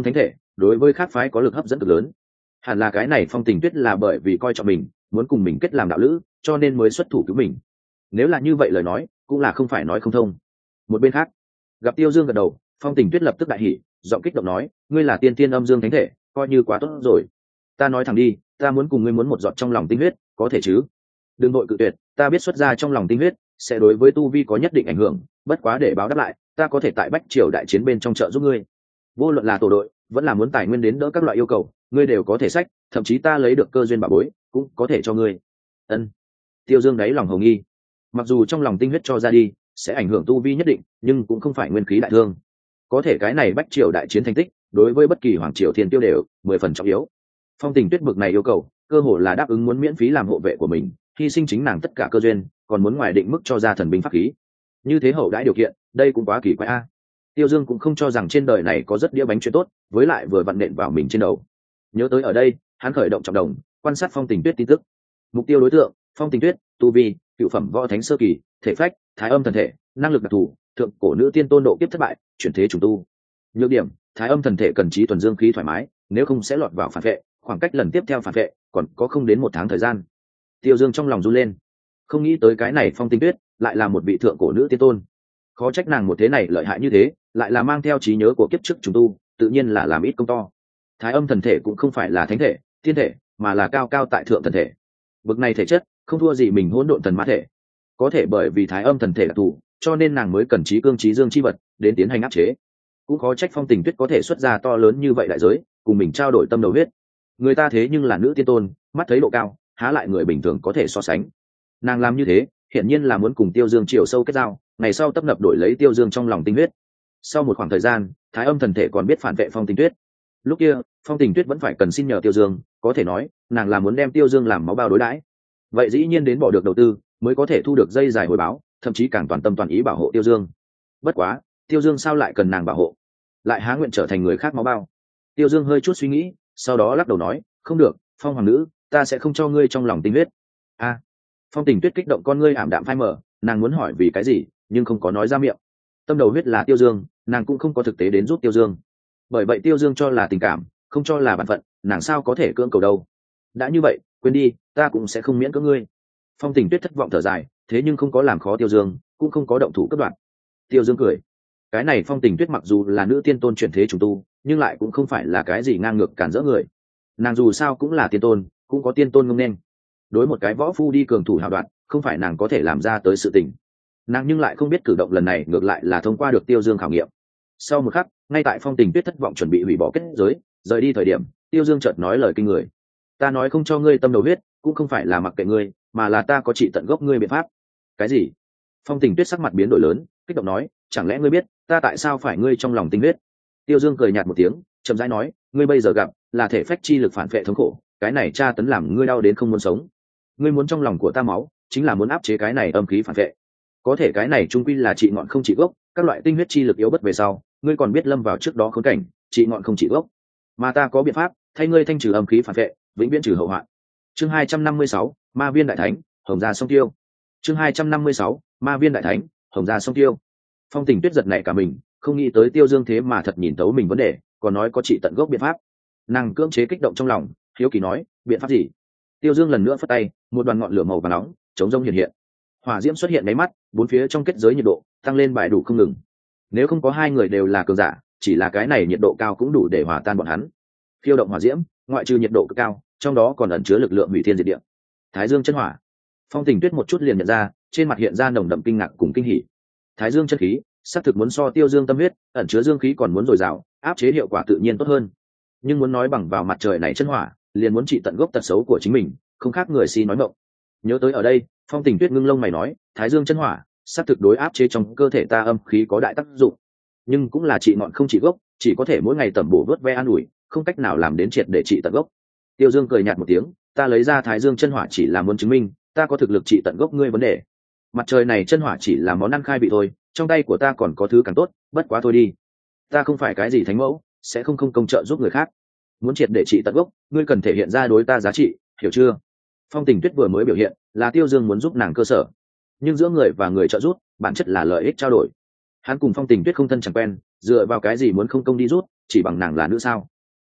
đối với khác phái có lực hấp dẫn cực lớn. Hẳn là cái này Phong Tình Tuyết là bởi vì coi trọng mình, muốn cùng mình kết làm đạo lữ, cho nên mới xuất thủ cứu mình. Nếu là như vậy lời nói, cũng là không phải nói không thông. Một bên khác, gặp Tiêu Dương gật đầu, Phong Tình Tuyết lập tức đại hỉ, giọng kích động nói, ngươi là tiên tiên âm dương thánh thể, coi như quá tốt rồi. Ta nói thẳng đi, ta muốn cùng ngươi muốn một giọt trong lòng tinh huyết, có thể chứ? Đừng vội cự tuyệt, ta biết xuất ra trong lòng tinh huyết sẽ đối với tu vi có nhất định ảnh hưởng, bất quá để báo đáp lại, ta có thể tại Bách Triều đại chiến bên trong trợ giúp ngươi. Vô luận là tổ đội, vẫn là muốn tài nguyên đến đỡ các loại yêu cầu, ngươi đều có thể sách, thậm chí ta lấy được cơ duyên bảo bối, cũng có thể cho ngươi. Ân. Tiêu Dương đáy lòng hồng nghi, mặc dù trong lòng tinh huyết cho ra đi sẽ ảnh hưởng tu vi nhất định, nhưng cũng không phải nguyên khí đại thương. Có thể cái này Bách Triều đại chiến thành tích, đối với bất kỳ hoàng triều thiên tiêu đều 10 phần trọng yếu. Phong Tình Tuyết bực này yêu cầu, cơ hồ là đáp ứng muốn miễn phí làm hộ vệ của mình, hy sinh chính nàng tất cả cơ duyên, còn muốn ngoài định mức cho ra thần binh pháp khí. Như thế hậu đãi điều kiện, đây cũng quá kỳ quái a. Tiêu Dương cũng không cho rằng trên đời này có rất đĩa bánh chuyện tốt, với lại vừa vặn nện vào mình trên đầu. Nhớ tới ở đây, hắn khởi động trọng đồng, quan sát Phong Tình Tuyết tin tức. Mục tiêu đối tượng: Phong Tình Tuyết, tu vi, cựu phẩm võ thánh sơ kỳ, thể phách, thái âm thần thể, năng lực đặc thù, thượng cổ nữ tiên tôn độ kiếp thất bại, chuyển thế trùng tu. Nhược điểm: thái âm thần thể cần trí thuần dương khí thoải mái, nếu không sẽ lọt vào phản vệ, khoảng cách lần tiếp theo phản vệ còn có không đến 1 tháng thời gian. Tiêu Dương trong lòng run lên, không nghĩ tới cái này Phong Tình Tuyết lại là một vị thượng cổ nữ tiên tôn. Khó trách nàng một thế này lợi hại như thế, lại là mang theo trí nhớ của kiếp trước trùng tu, tự nhiên là làm ít công to. Thái âm thần thể cũng không phải là thánh thể, tiên thể, mà là cao cao tại thượng thần thể. Bực này thể chất không thua gì mình hỗn độn thần mã thể. Có thể bởi vì thái âm thần thể đặc thù, cho nên nàng mới cần trí cương trí dương chi vật đến tiến hành áp chế. Cũng khó trách Phong Tình Tuyết có thể xuất ra to lớn như vậy đại giới, cùng mình trao đổi tâm đầu huyết. Người ta thế nhưng là nữ tiên tôn, mắt thấy độ cao, há lại người bình thường có thể so sánh. Nàng làm như thế, hiển nhiên là muốn cùng Tiêu Dương chiều sâu kết giao, ngày sau tấp nập đổi lấy Tiêu Dương trong lòng tinh huyết. Sau một khoảng thời gian, thái âm thần thể còn biết phản vệ Phong Tình Tuyết. Lúc kia, Phong Tình Tuyết vẫn phải cần xin nhờ Tiêu Dương, có thể nói, nàng là muốn đem Tiêu Dương làm máu bao đối đãi. Vậy dĩ nhiên đến bỏ được đầu tư, mới có thể thu được dây dài hồi báo, thậm chí càng toàn tâm toàn ý bảo hộ Tiêu Dương. Bất quá, Tiêu Dương sao lại cần nàng bảo hộ, lại há nguyện trở thành người khác máu bao? Tiêu Dương hơi chút suy nghĩ, sau đó lắc đầu nói, không được, Phong hoàng nữ, ta sẽ không cho ngươi trong lòng tinh huyết. A. Phong Tình Tuyết kích động con ngươi ảm đạm phai mờ, nàng muốn hỏi vì cái gì, nhưng không có nói ra miệng. Tâm đầu huyết là Tiêu Dương, nàng cũng không có thực tế đến giúp Tiêu Dương. Bởi vậy Tiêu Dương cho là tình cảm, không cho là bản phận, nàng sao có thể cưỡng cầu đâu. Đã như vậy, quên đi, ta cũng sẽ không miễn cưỡng ngươi. Phong Tình Tuyết thất vọng thở dài, thế nhưng không có làm khó Tiêu Dương, cũng không có động thủ cướp đoạt. Tiêu Dương cười, cái này Phong Tình Tuyết mặc dù là nữ tiên tôn chuyển thế trùng tu, nhưng lại cũng không phải là cái gì ngang ngược cản rỡ người. Nàng dù sao cũng là tiên tôn, cũng có tiên tôn ngông nên. Đối một cái võ phu đi cường thủ hào đoạn, không phải nàng có thể làm ra tới sự tình. Nàng nhưng lại không biết cử động lần này ngược lại là thông qua được Tiêu Dương khảo nghiệm. Sau một khắc, ngay tại Phong Tình Tuyết thất vọng chuẩn bị hủy bỏ kết giới, rời đi thời điểm, Tiêu Dương chợt nói lời kinh người. Ta nói không cho ngươi tâm đầu huyết, cũng không phải là mặc kệ ngươi, mà là ta có trị tận gốc ngươi biện pháp. Cái gì? Phong Tình Tuyết sắc mặt biến đổi lớn, kích động nói, chẳng lẽ ngươi biết ta tại sao phải ngươi trong lòng tinh huyết? Tiêu Dương cười nhạt một tiếng, chậm rãi nói, ngươi bây giờ gặp là thể phách chi lực phản vệ thống khổ, cái này tra tấn làm ngươi đau đến không muốn sống. Ngươi muốn trong lòng của ta máu, chính là muốn áp chế cái này âm khí phản vệ. Có thể cái này trung quy là trị ngọn không trị gốc, các loại tinh huyết chi lực yếu bất về sau, ngươi còn biết lâm vào trước đó khốn cảnh, trị ngọn không trị gốc. Mà ta có biện pháp, thay ngươi thanh trừ âm khí phản vệ, vĩnh viễn trừ hậu hoạn. Chương 256, Ma Viên đại thánh, Hồng Gia sông Tiêu. Chương 256, Ma Viên đại thánh, Hồng Gia sông Tiêu. Phong Tình Tuyết giật nảy cả mình, không nghĩ tới Tiêu Dương thế mà thật nhìn tấu mình vấn đề, còn nói có trị tận gốc biện pháp. Nàng cưỡng chế kích động trong lòng, hiếu kỳ nói, biện pháp gì? Tiêu Dương lần nữa phất tay, một đoàn ngọn lửa màu vàng nóng chống rông hiện hiện. Hỏa diễm xuất hiện mấy mắt, bốn phía trong kết giới nhiệt độ tăng lên bài đủ không ngừng. Nếu không có hai người đều là cường giả, chỉ là cái này nhiệt độ cao cũng đủ để hòa tan bọn hắn. Khiêu động hỏa diễm, ngoại trừ nhiệt độ cực cao, trong đó còn ẩn chứa lực lượng hủy thiên diệt địa. Thái Dương chân hỏa. Phong Tình Tuyết một chút liền nhận ra, trên mặt hiện ra nồng đậm kinh ngạc cùng kinh hỉ. Thái Dương chân khí, xác thực muốn so Tiêu Dương tâm huyết, ẩn chứa dương khí còn muốn dồi dào, áp chế hiệu quả tự nhiên tốt hơn. Nhưng muốn nói bằng vào mặt trời này chân hỏa, liền muốn trị tận gốc tật xấu của chính mình, không khác người si nói mộng. Nhớ tới ở đây, Phong Tình Tuyết ngưng lông mày nói, Thái Dương chân hỏa, xác thực đối áp chế trong cơ thể ta âm khí có đại tác dụng, nhưng cũng là trị ngọn không trị gốc, chỉ có thể mỗi ngày tẩm bổ vớt ve an ủi, không cách nào làm đến triệt để trị tận gốc. Tiêu Dương cười nhạt một tiếng, ta lấy ra Thái Dương chân hỏa chỉ là muốn chứng minh ta có thực lực trị tận gốc ngươi vấn đề. Mặt trời này chân hỏa chỉ là món ăn khai vị thôi, trong tay của ta còn có thứ càng tốt, bất quá thôi đi. Ta không phải cái gì thánh mẫu, sẽ không công trợ giúp người khác. Muốn triệt để trị tận gốc, ngươi cần thể hiện ra đối ta giá trị, hiểu chưa? Phong Tình Tuyết vừa mới biểu hiện là Tiêu Dương muốn giúp nàng cơ sở, nhưng giữa người và người trợ giúp bản chất là lợi ích trao đổi. Hắn cùng Phong Tình Tuyết không thân chẳng quen, dựa vào cái gì muốn không công đi rút, chỉ bằng nàng là nữ sao?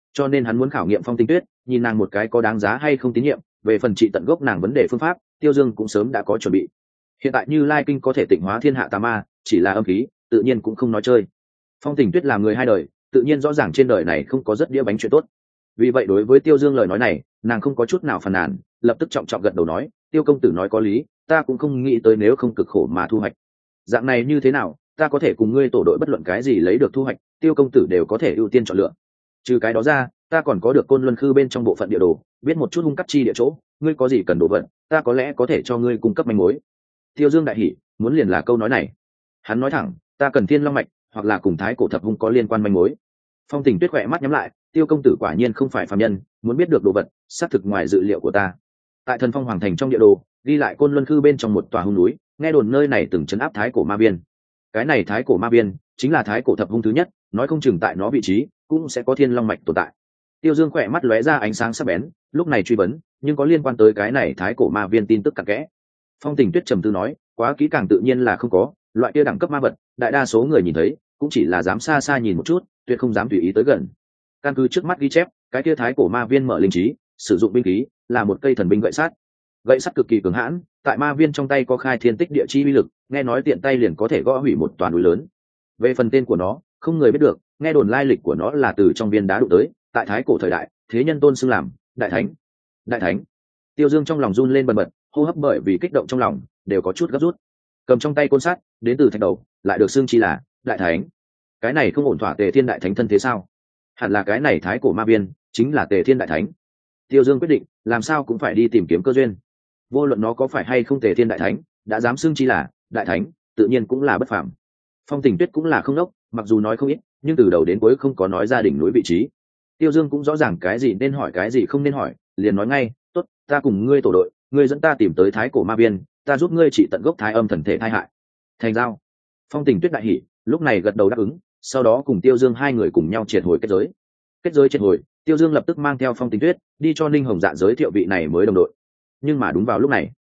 cho nên hắn muốn khảo nghiệm Phong Tình Tuyết, nhìn nàng một cái có đáng giá hay không tín nhiệm. Về phần trị tận gốc nàng vấn đề phương pháp, Tiêu Dương cũng sớm đã có chuẩn bị. Hiện tại Như Lai Kinh có thể tịnh hóa thiên hạ tà ma, chỉ là âm khí, tự nhiên cũng không nói chơi. Phong Tình Tuyết làm người hai đời, tự nhiên rõ ràng trên đời này không có rất đĩa bánh chuyện tốt. Vì vậy đối với Tiêu Dương lời nói này, nàng không có chút nào phàn nàn, lập tức trọng trọng gật đầu nói, Tiêu công tử nói có lý, ta cũng không nghĩ tới nếu không cực khổ mà thu hoạch. Dạng này như thế nào, ta có thể cùng ngươi tổ đội bất luận cái gì lấy được thu hoạch, Tiêu công tử đều có thể ưu tiên chọn lựa. Trừ cái đó ra, ta còn có được Côn Luân Khư bên trong bộ phận địa đồ, biết một chút hung cắt chi địa chỗ, ngươi có gì cần đồ vật, ta có lẽ có thể cho ngươi cung cấp manh mối. Tiêu Dương đại hỉ, muốn liền là câu nói này. Hắn nói thẳng, ta cần Thiên Long mạch, hoặc là cùng Thái Cổ Thập Hung có liên quan manh mối. Phong Tình Tuyết khỏe mắt nhắm lại, Tiêu công tử quả nhiên không phải phàm nhân, muốn biết được đồ vật, xác thực ngoài dự liệu của ta. Tại Thần Phong Hoàng thành trong địa đồ, ghi lại Côn Luân Khư bên trong một tòa hung núi, nghe đồn nơi này từng trấn áp Thái Cổ Ma Biên. Cái này Thái Cổ Ma Biên chính là Thái Cổ Thập Hung thứ nhất, nói không chừng tại nó vị trí cũng sẽ có Thiên Long mạch tồn tại. Tiêu Dương khỏe mắt lóe ra ánh sáng sắc bén, lúc này truy vấn, nhưng có liên quan tới cái này Thái Cổ Ma Viên tin tức cặn kẽ. Phong Tình Tuyết trầm tư nói, quá kỹ càng tự nhiên là không có, loại kia đẳng cấp ma vật, đại đa số người nhìn thấy cũng chỉ là dám xa xa nhìn một chút, tuyệt không dám tùy ý tới gần. Căn cứ trước mắt ghi chép, cái kia Thái Cổ Ma Viên mở linh trí, sử dụng binh khí là một cây thần binh gậy sắt. Gậy sắt cực kỳ cường hãn, tại Ma Viên trong tay có khai thiên tích địa chi uy lực, nghe nói tiện tay liền có thể gõ hủy một toàn núi lớn. Về phần tên của nó, không người biết được, nghe đồn lai lịch của nó là từ trong viên đá đụng tới, tại Thái Cổ thời đại, thế nhân tôn xưng làm đại thánh. Đại thánh. Tiêu Dương trong lòng run lên bần bật, hô hấp bởi vì kích động trong lòng đều có chút gấp rút. Cầm trong tay côn sắt, đến từ thạch đầu, lại được xưng chi là đại thánh. Cái này không ổn thỏa Tề Thiên đại thánh thân thế sao? Hẳn là cái này Thái Cổ Ma Biên chính là Tề Thiên đại thánh. Tiêu Dương quyết định, làm sao cũng phải đi tìm kiếm cơ duyên. Vô luận nó có phải hay không Tề Thiên đại thánh, đã dám xưng chi là đại thánh, tự nhiên cũng là bất phàm. Phong Tình Tuyết cũng là không đốc, mặc dù nói không ít, nhưng từ đầu đến cuối không có nói ra đỉnh núi vị trí. Tiêu Dương cũng rõ ràng cái gì nên hỏi cái gì không nên hỏi, liền nói ngay, tốt, ta cùng ngươi tổ đội, ngươi dẫn ta tìm tới Thái Cổ Ma Biên, ta giúp ngươi trị tận gốc Thái Âm thần thể tai hại. Thành giao. Phong Tình Tuyết đại hỉ, lúc này gật đầu đáp ứng, sau đó cùng Tiêu Dương hai người cùng nhau triệt hồi kết giới. Kết giới triệt hồi, Tiêu Dương lập tức mang theo Phong Tình Tuyết đi cho Ninh Hồng Dạ giới thiệu vị này mới đồng đội. Nhưng mà đúng vào lúc này,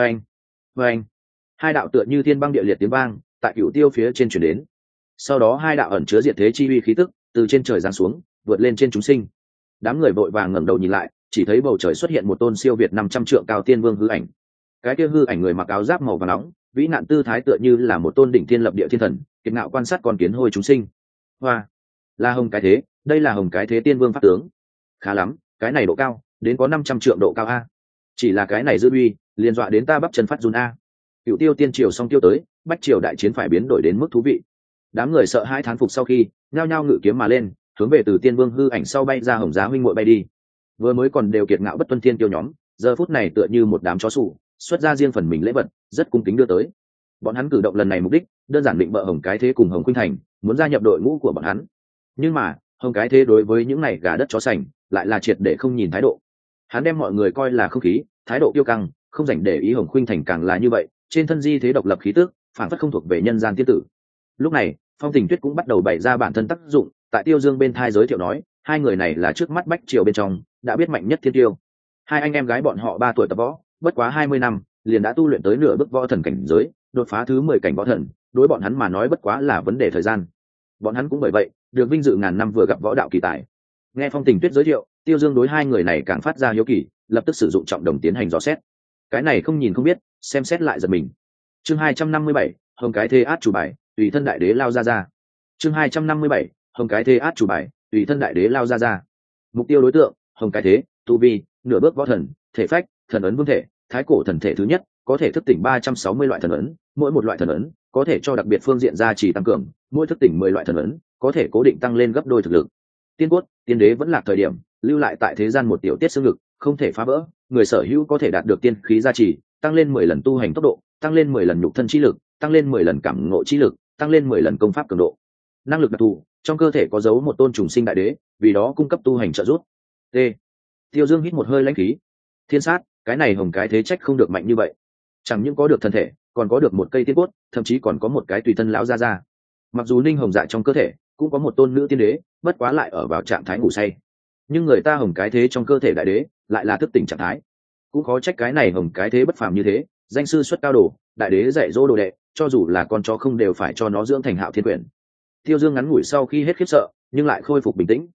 vâng, hai đạo tựa như thiên băng địa liệt tiếng vang tại Cửu Tiêu phía trên truyền đến. Sau đó hai đạo ẩn chứa diệt thế chi uy khí tức từ trên trời giáng xuống, vượt lên trên chúng sinh. Đám người vội vàng ngẩng đầu nhìn lại, chỉ thấy bầu trời xuất hiện một tôn siêu việt 500 trượng cao tiên vương hư ảnh. Cái kia hư ảnh người mặc áo giáp màu vàng nóng, vĩ nạn tư thái tựa như là một tôn đỉnh thiên lập địa thiên thần, kiệt ngạo quan sát con kiến hôi chúng sinh. Hoa, là Hồng Cái Thế, đây là Hồng Cái Thế tiên vương pháp tướng. Khá lắm, cái này độ cao, đến có 500 trượng độ cao a. Chỉ là cái này dư uy, liền dọa đến ta bắp chân phát run a. Cửu Tiêu tiên triều song tiêu tới, bách triều đại chiến phải biến đổi đến mức thú vị. Đám người sợ hãi thán phục sau khi nhao nhao ngự kiếm mà lên, hướng về từ tiên vương hư ảnh sau bay ra Hồng Giá huynh muội bay đi. Vừa mới còn đều kiệt ngạo bất tuân thiên tiêu nhóm, giờ phút này tựa như một đám chó sủ, xuất ra riêng phần mình lễ vật, rất cung kính đưa tới. Bọn hắn cử động lần này mục đích đơn giản định bợ Hồng Cái Thế cùng Hồng Khuynh Thành muốn gia nhập đội ngũ của bọn hắn. Nhưng mà Hồng Cái Thế đối với những này gà đất chó sành lại là triệt để không nhìn thái độ. Hắn đem mọi người coi là không khí, thái độ kiêu căng, không dành để ý. Hồng Khuynh Thành càng là như vậy, trên thân di thế độc lập khí tức, phản phất không thuộc về nhân gian tiên tử. Lúc này Phong Tình Tuyết cũng bắt đầu bày ra bản thân tác dụng, tại Tiêu Dương bên thai giới thiệu nói, hai người này là trước mắt bách triều bên trong đã biết mạnh nhất thiên tiêu. Hai anh em gái bọn họ 3 tuổi tập võ, bất quá 20 năm liền đã tu luyện tới nửa bước võ thần cảnh giới, đột phá thứ 10 cảnh võ thần, đối bọn hắn mà nói bất quá là vấn đề thời gian. Bọn hắn cũng bởi vậy được vinh dự ngàn năm vừa gặp võ đạo kỳ tài. Nghe Phong Tình Tuyết giới thiệu, Tiêu Dương đối hai người này càng phát ra hiếu kỳ, lập tức sử dụng trọng đồng tiến hành dò xét. Cái này không nhìn không biết, xem xét lại giật mình. Chương 257, Hồng Cái Thế át chủ bài, tùy thân đại đế lao ra. Chương 257, Hồng Cái Thế át chủ bài, tùy thân đại đế lao ra. Mục tiêu đối tượng, Hồng Cái Thế, tu vi, nửa bước võ thần, thể phách, thần ấn vương thể, thái cổ thần thể thứ nhất, có thể thức tỉnh 360 loại thần ấn, mỗi một loại thần ấn có thể cho đặc biệt phương diện gia trì tăng cường, mỗi thức tỉnh 10 loại thần ấn, có thể cố định tăng lên gấp đôi thực lực. Tiên cốt, tiên đế vẫn lạc thời điểm, lưu lại tại thế gian một tiểu tiết xương lực, không thể phá vỡ, người sở hữu có thể đạt được tiên khí gia trì, tăng lên 10 lần tu hành tốc độ, tăng lên 10 lần nhục thân chi lực, tăng lên 10 lần cảm ngộ chi lực, tăng lên 10 lần công pháp cường độ. Năng lực đặc thù, trong cơ thể có dấu một tôn trùng sinh đại đế, vì đó cung cấp tu hành trợ giúp. T. Tiêu Dương hít một hơi lãnh khí. Thiên sát, cái này Hồng Cái Thế trách không được mạnh như vậy. Chẳng những có được thân thể, còn có được một cây tiên cốt, thậm chí còn có một cái tùy thân lão gia gia. Mặc dù Ninh Hồng Dạ trong cơ thể cũng có một tôn nữ tiên đế, bất quá lại ở vào trạng thái ngủ say. Nhưng người ta Hồng Cái Thế trong cơ thể đại đế lại là thức tỉnh trạng thái. Cũng khó trách cái này Hồng Cái Thế bất phàm như thế, danh sư xuất cao đồ, đại đế dạy dỗ đồ đệ, cho dù là con chó không đều phải cho nó dưỡng thành Hạo Thiên Quyển. Tiêu Dương ngắn ngủi sau khi hết khiếp sợ, nhưng lại khôi phục bình tĩnh.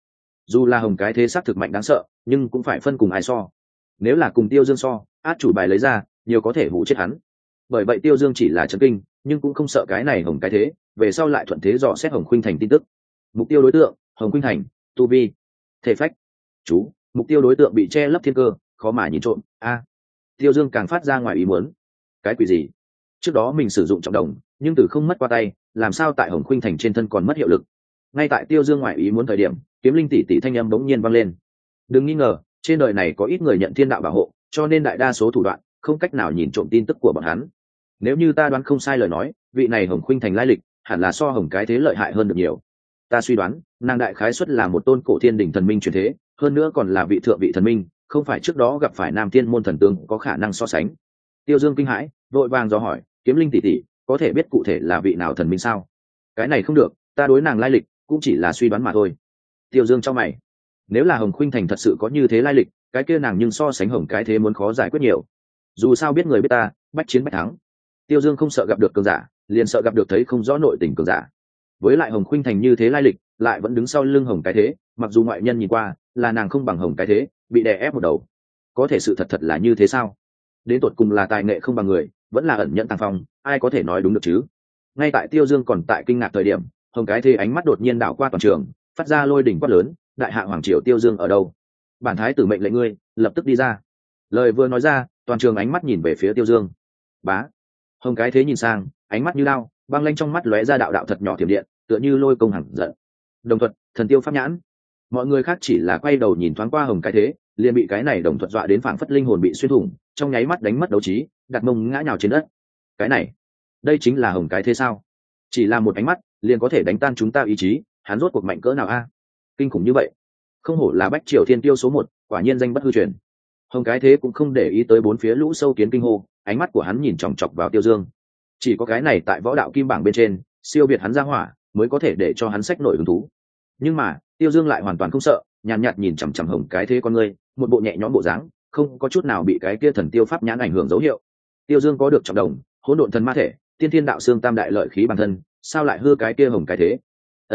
dù là hồng cái thế xác thực mạnh đáng sợ nhưng cũng phải phân cùng ai so. Nếu là cùng Tiêu Dương so, át chủ bài lấy ra nhiều có thể hụ chết hắn. Bởi vậy Tiêu Dương chỉ là chấn kinh nhưng cũng không sợ cái này hồng cái thế, về sau lại thuận thế dò xét Hồng Khuynh Thành tin tức. Mục tiêu đối tượng Hồng Khuynh Thành, tu vi, thể phách. Chú, mục tiêu đối tượng bị che lấp thiên cơ, khó mà nhìn trộm. Tiêu Dương càng phát ra ngoài ý muốn. Cái quỷ gì? Trước đó mình sử dụng trọng đồng nhưng từ không mất qua tay, làm sao tại Hồng Khuynh Thành trên thân còn mất hiệu lực? Ngay tại Tiêu Dương ngoài ý muốn thời điểm, kiếm linh tỷ tỷ thanh âm bỗng nhiên vang lên. Đừng nghi ngờ, trên đời này có ít người nhận thiên đạo bảo hộ, cho nên đại đa số thủ đoạn không cách nào nhìn trộm tin tức của bọn hắn. Nếu như ta đoán không sai lời nói, vị này Hồng Khuynh Thành lai lịch hẳn là so Hồng cái thế lợi hại hơn được nhiều. Ta suy đoán nàng đại khái xuất là một tôn cổ thiên đỉnh thần minh truyền thế, hơn nữa còn là vị thượng vị thần minh, không phải trước đó gặp phải Nam Thiên môn thần tướng có khả năng so sánh. Tiêu Dương kinh hãi vội vàng dò hỏi, kiếm linh tỷ tỷ có thể biết cụ thể là vị nào thần minh sao? Cái này không được, ta đối nàng lai lịch cũng chỉ là suy đoán mà thôi. Tiêu Dương trong mày, nếu là Hồng Khuynh Thành thật sự có như thế lai lịch, cái kia nàng nhưng so sánh Hồng cái thế muốn khó giải quyết nhiều. Dù sao biết người biết ta, bách chiến bách thắng. Tiêu Dương không sợ gặp được cường giả, liền sợ gặp được thấy không rõ nội tình cường giả. Với lại Hồng Khuynh Thành như thế lai lịch, lại vẫn đứng sau lưng Hồng cái thế, mặc dù ngoại nhân nhìn qua là nàng không bằng Hồng cái thế, bị đè ép một đầu. Có thể sự thật thật là như thế sao? Đến tột cùng là tài nghệ không bằng người, vẫn là ẩn nhẫn tàng phong, ai có thể nói đúng được chứ? Ngay tại Tiêu Dương còn tại kinh ngạc thời điểm, Hồng cái thế ánh mắt đột nhiên đảo qua toàn trường, phát ra lôi đỉnh quát lớn, đại hạ hoàng triều Tiêu Dương ở đâu? Bản thái tử mệnh lệnh ngươi lập tức đi ra. Lời vừa nói ra, toàn trường ánh mắt nhìn về phía Tiêu Dương. Bá. Hồng cái thế nhìn sang, ánh mắt như lao, băng lanh trong mắt lóe ra đạo đạo thật nhỏ thiểm điện, tựa như lôi công hẳn giận. Đồng thuật, thần tiêu pháp nhãn. Mọi người khác chỉ là quay đầu nhìn thoáng qua Hồng cái thế, liền bị cái này đồng thuật dọa đến phảng phất linh hồn bị xuyên thủng, trong nháy mắt đánh mất đấu trí, đặt mông ngã nhào trên đất. Cái này, đây chính là Hồng cái thế sao? Chỉ là một ánh mắt liền có thể đánh tan chúng ta ý chí, hắn rốt cuộc mạnh cỡ nào a? Kinh khủng như vậy. Không hổ là bách triều thiên tiêu số 1, quả nhiên danh bất hư truyền. Hồng cái thế cũng không để ý tới bốn phía lũ sâu kiến kinh hô, ánh mắt của hắn nhìn chòng chọc vào Tiêu Dương. Chỉ có cái này tại võ đạo kim bảng bên trên siêu việt hắn ra hỏa mới có thể để cho hắn sách nổi hứng thú. Nhưng mà Tiêu Dương lại hoàn toàn không sợ, nhàn nhạt nhìn chằm chằm Hồng cái thế con người, một bộ nhẹ nhõm bộ dáng, không có chút nào bị cái kia thần tiêu pháp nhãn ảnh hưởng dấu hiệu. Tiêu Dương có được trọng đồng, hỗn độn thần ma thể, tiên thiên đạo xương tam đại lợi khí bản thân, sao lại hư cái kia Hồng cái thế?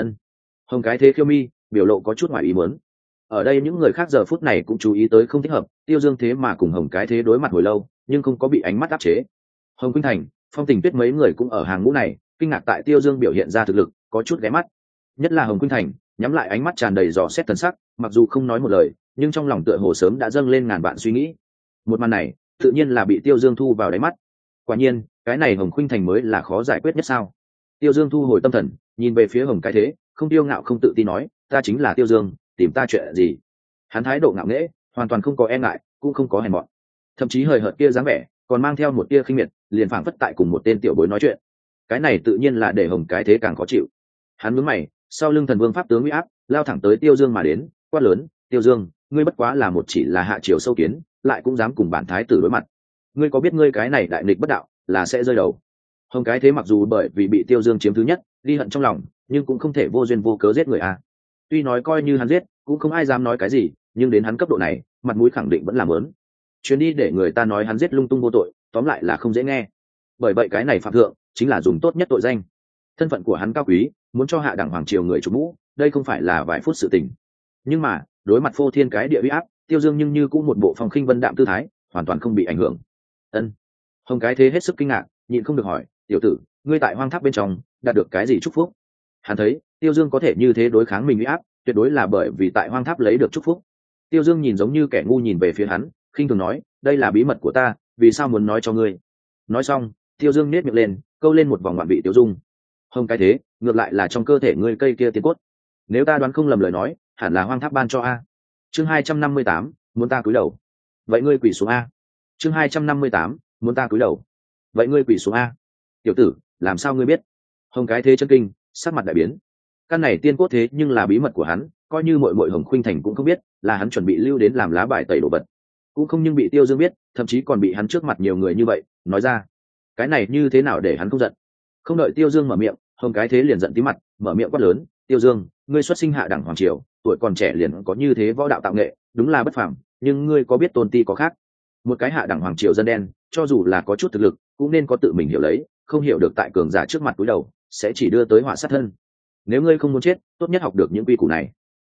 Hồng cái thế khiêu mi, biểu lộ có chút ngoài ý muốn. Ở đây những người khác giờ phút này cũng chú ý tới không thích hợp, Tiêu Dương thế mà cùng Hồng cái thế đối mặt hồi lâu nhưng không có bị ánh mắt áp chế. Hồng Khuynh Thành, Phong Tình Tuyết mấy người cũng ở hàng ngũ này, kinh ngạc tại Tiêu Dương biểu hiện ra thực lực, có chút ghé mắt. Nhất là Hồng Khuynh Thành, nhắm lại ánh mắt tràn đầy dò xét thần sắc, mặc dù không nói một lời nhưng trong lòng tựa hồ sớm đã dâng lên ngàn vạn suy nghĩ. Một màn này tự nhiên là bị Tiêu Dương thu vào đáy mắt. Quả nhiên cái này Hồng Khuynh Thành mới là khó giải quyết nhất sao? Tiêu Dương thu hồi tâm thần, nhìn về phía Hồng cái thế, không tiêu ngạo không tự tin nói, ta chính là Tiêu Dương, tìm ta chuyện gì? Hắn thái độ ngạo nghễ, hoàn toàn không có e ngại, cũng không có hèn mọn, thậm chí hời hợt kia dáng vẻ còn mang theo một tia khinh miệt, liền phảng phất tại cùng một tên tiểu bối nói chuyện. Cái này tự nhiên là để Hồng cái thế càng khó chịu. Hắn nhướng mày, sau lưng thần vương pháp tướng uy áp lao thẳng tới Tiêu Dương mà đến, quát lớn, Tiêu Dương, ngươi bất quá là một chỉ là hạ triều sâu kiến, lại cũng dám cùng bản thái tử đối mặt. Ngươi có biết ngươi cái này đại nghịch bất đạo là sẽ rơi đầu? Hồng cái thế mặc dù bởi vì bị Tiêu Dương chiếm thứ nhất ghi hận trong lòng, nhưng cũng không thể vô duyên vô cớ giết người a. Tuy nói coi như hắn giết cũng không ai dám nói cái gì, nhưng đến hắn cấp độ này mặt mũi khẳng định vẫn làm lớn. Chuyến đi để người ta nói hắn giết lung tung vô tội, tóm lại là không dễ nghe. Bởi vậy cái này phạm thượng chính là dùng tốt nhất tội danh. Thân phận của hắn cao quý, muốn cho hạ đẳng hoàng triều người chủ mũ, đây không phải là vài phút sự tình. Nhưng mà đối mặt phô thiên cái địa uy áp, Tiêu Dương nhưng như cũng một bộ phong khinh vân đạm tư thái, hoàn toàn không bị ảnh hưởng. Hồng cái thế hết sức kinh ngạc, nhịn không được hỏi, tiểu tử, ngươi tại hoang tháp bên trong đạt được cái gì chúc phúc? Hắn thấy Tiêu Dương có thể như thế đối kháng mình uy áp, tuyệt đối là bởi vì tại hoang tháp lấy được chúc phúc. Tiêu Dương nhìn giống như kẻ ngu nhìn về phía hắn, khinh thường nói, đây là bí mật của ta, vì sao muốn nói cho ngươi? Nói xong Tiêu Dương nết miệng lên, câu lên một vòng ngoạn vị tiêu dung. Hồng cái thế, ngược lại là trong cơ thể ngươi cây kia tiên cốt, nếu ta đoán không lầm lời nói, hẳn là hoang tháp ban cho a. Chương 258, muốn ta cúi đầu, vậy ngươi quỳ xuống a. Chương 258, muốn ta cúi đầu, vậy ngươi quỳ xuống a. Tiểu tử, làm sao ngươi biết? Hồng cái thế chân kinh, sắc mặt đại biến. Căn này tiên cốt thế nhưng là bí mật của hắn, coi như muội muội Hồng Khuynh Thành cũng không biết, là hắn chuẩn bị lưu đến làm lá bài tẩy đồ vật. Cũng không nhưng bị Tiêu Dương biết, thậm chí còn bị hắn trước mặt nhiều người như vậy nói ra. Cái này như thế nào để hắn không giận? Không đợi Tiêu Dương mở miệng, Hồng cái thế liền giận tí mặt, mở miệng quát lớn, Tiêu Dương, ngươi xuất sinh hạ đẳng hoàng triều, tuổi còn trẻ liền có như thế võ đạo tạo nghệ, đúng là bất phàm, nhưng ngươi có biết tôn ti có khác? Một cái hạ đẳng hoàng triều dân đen, cho dù là có chút thực lực, cũng nên có tự mình hiểu lấy, không hiểu được tại cường giả trước mặt cúi đầu, sẽ chỉ đưa tới họa sát thân. Nếu ngươi không muốn chết, tốt nhất học được những quy củ này.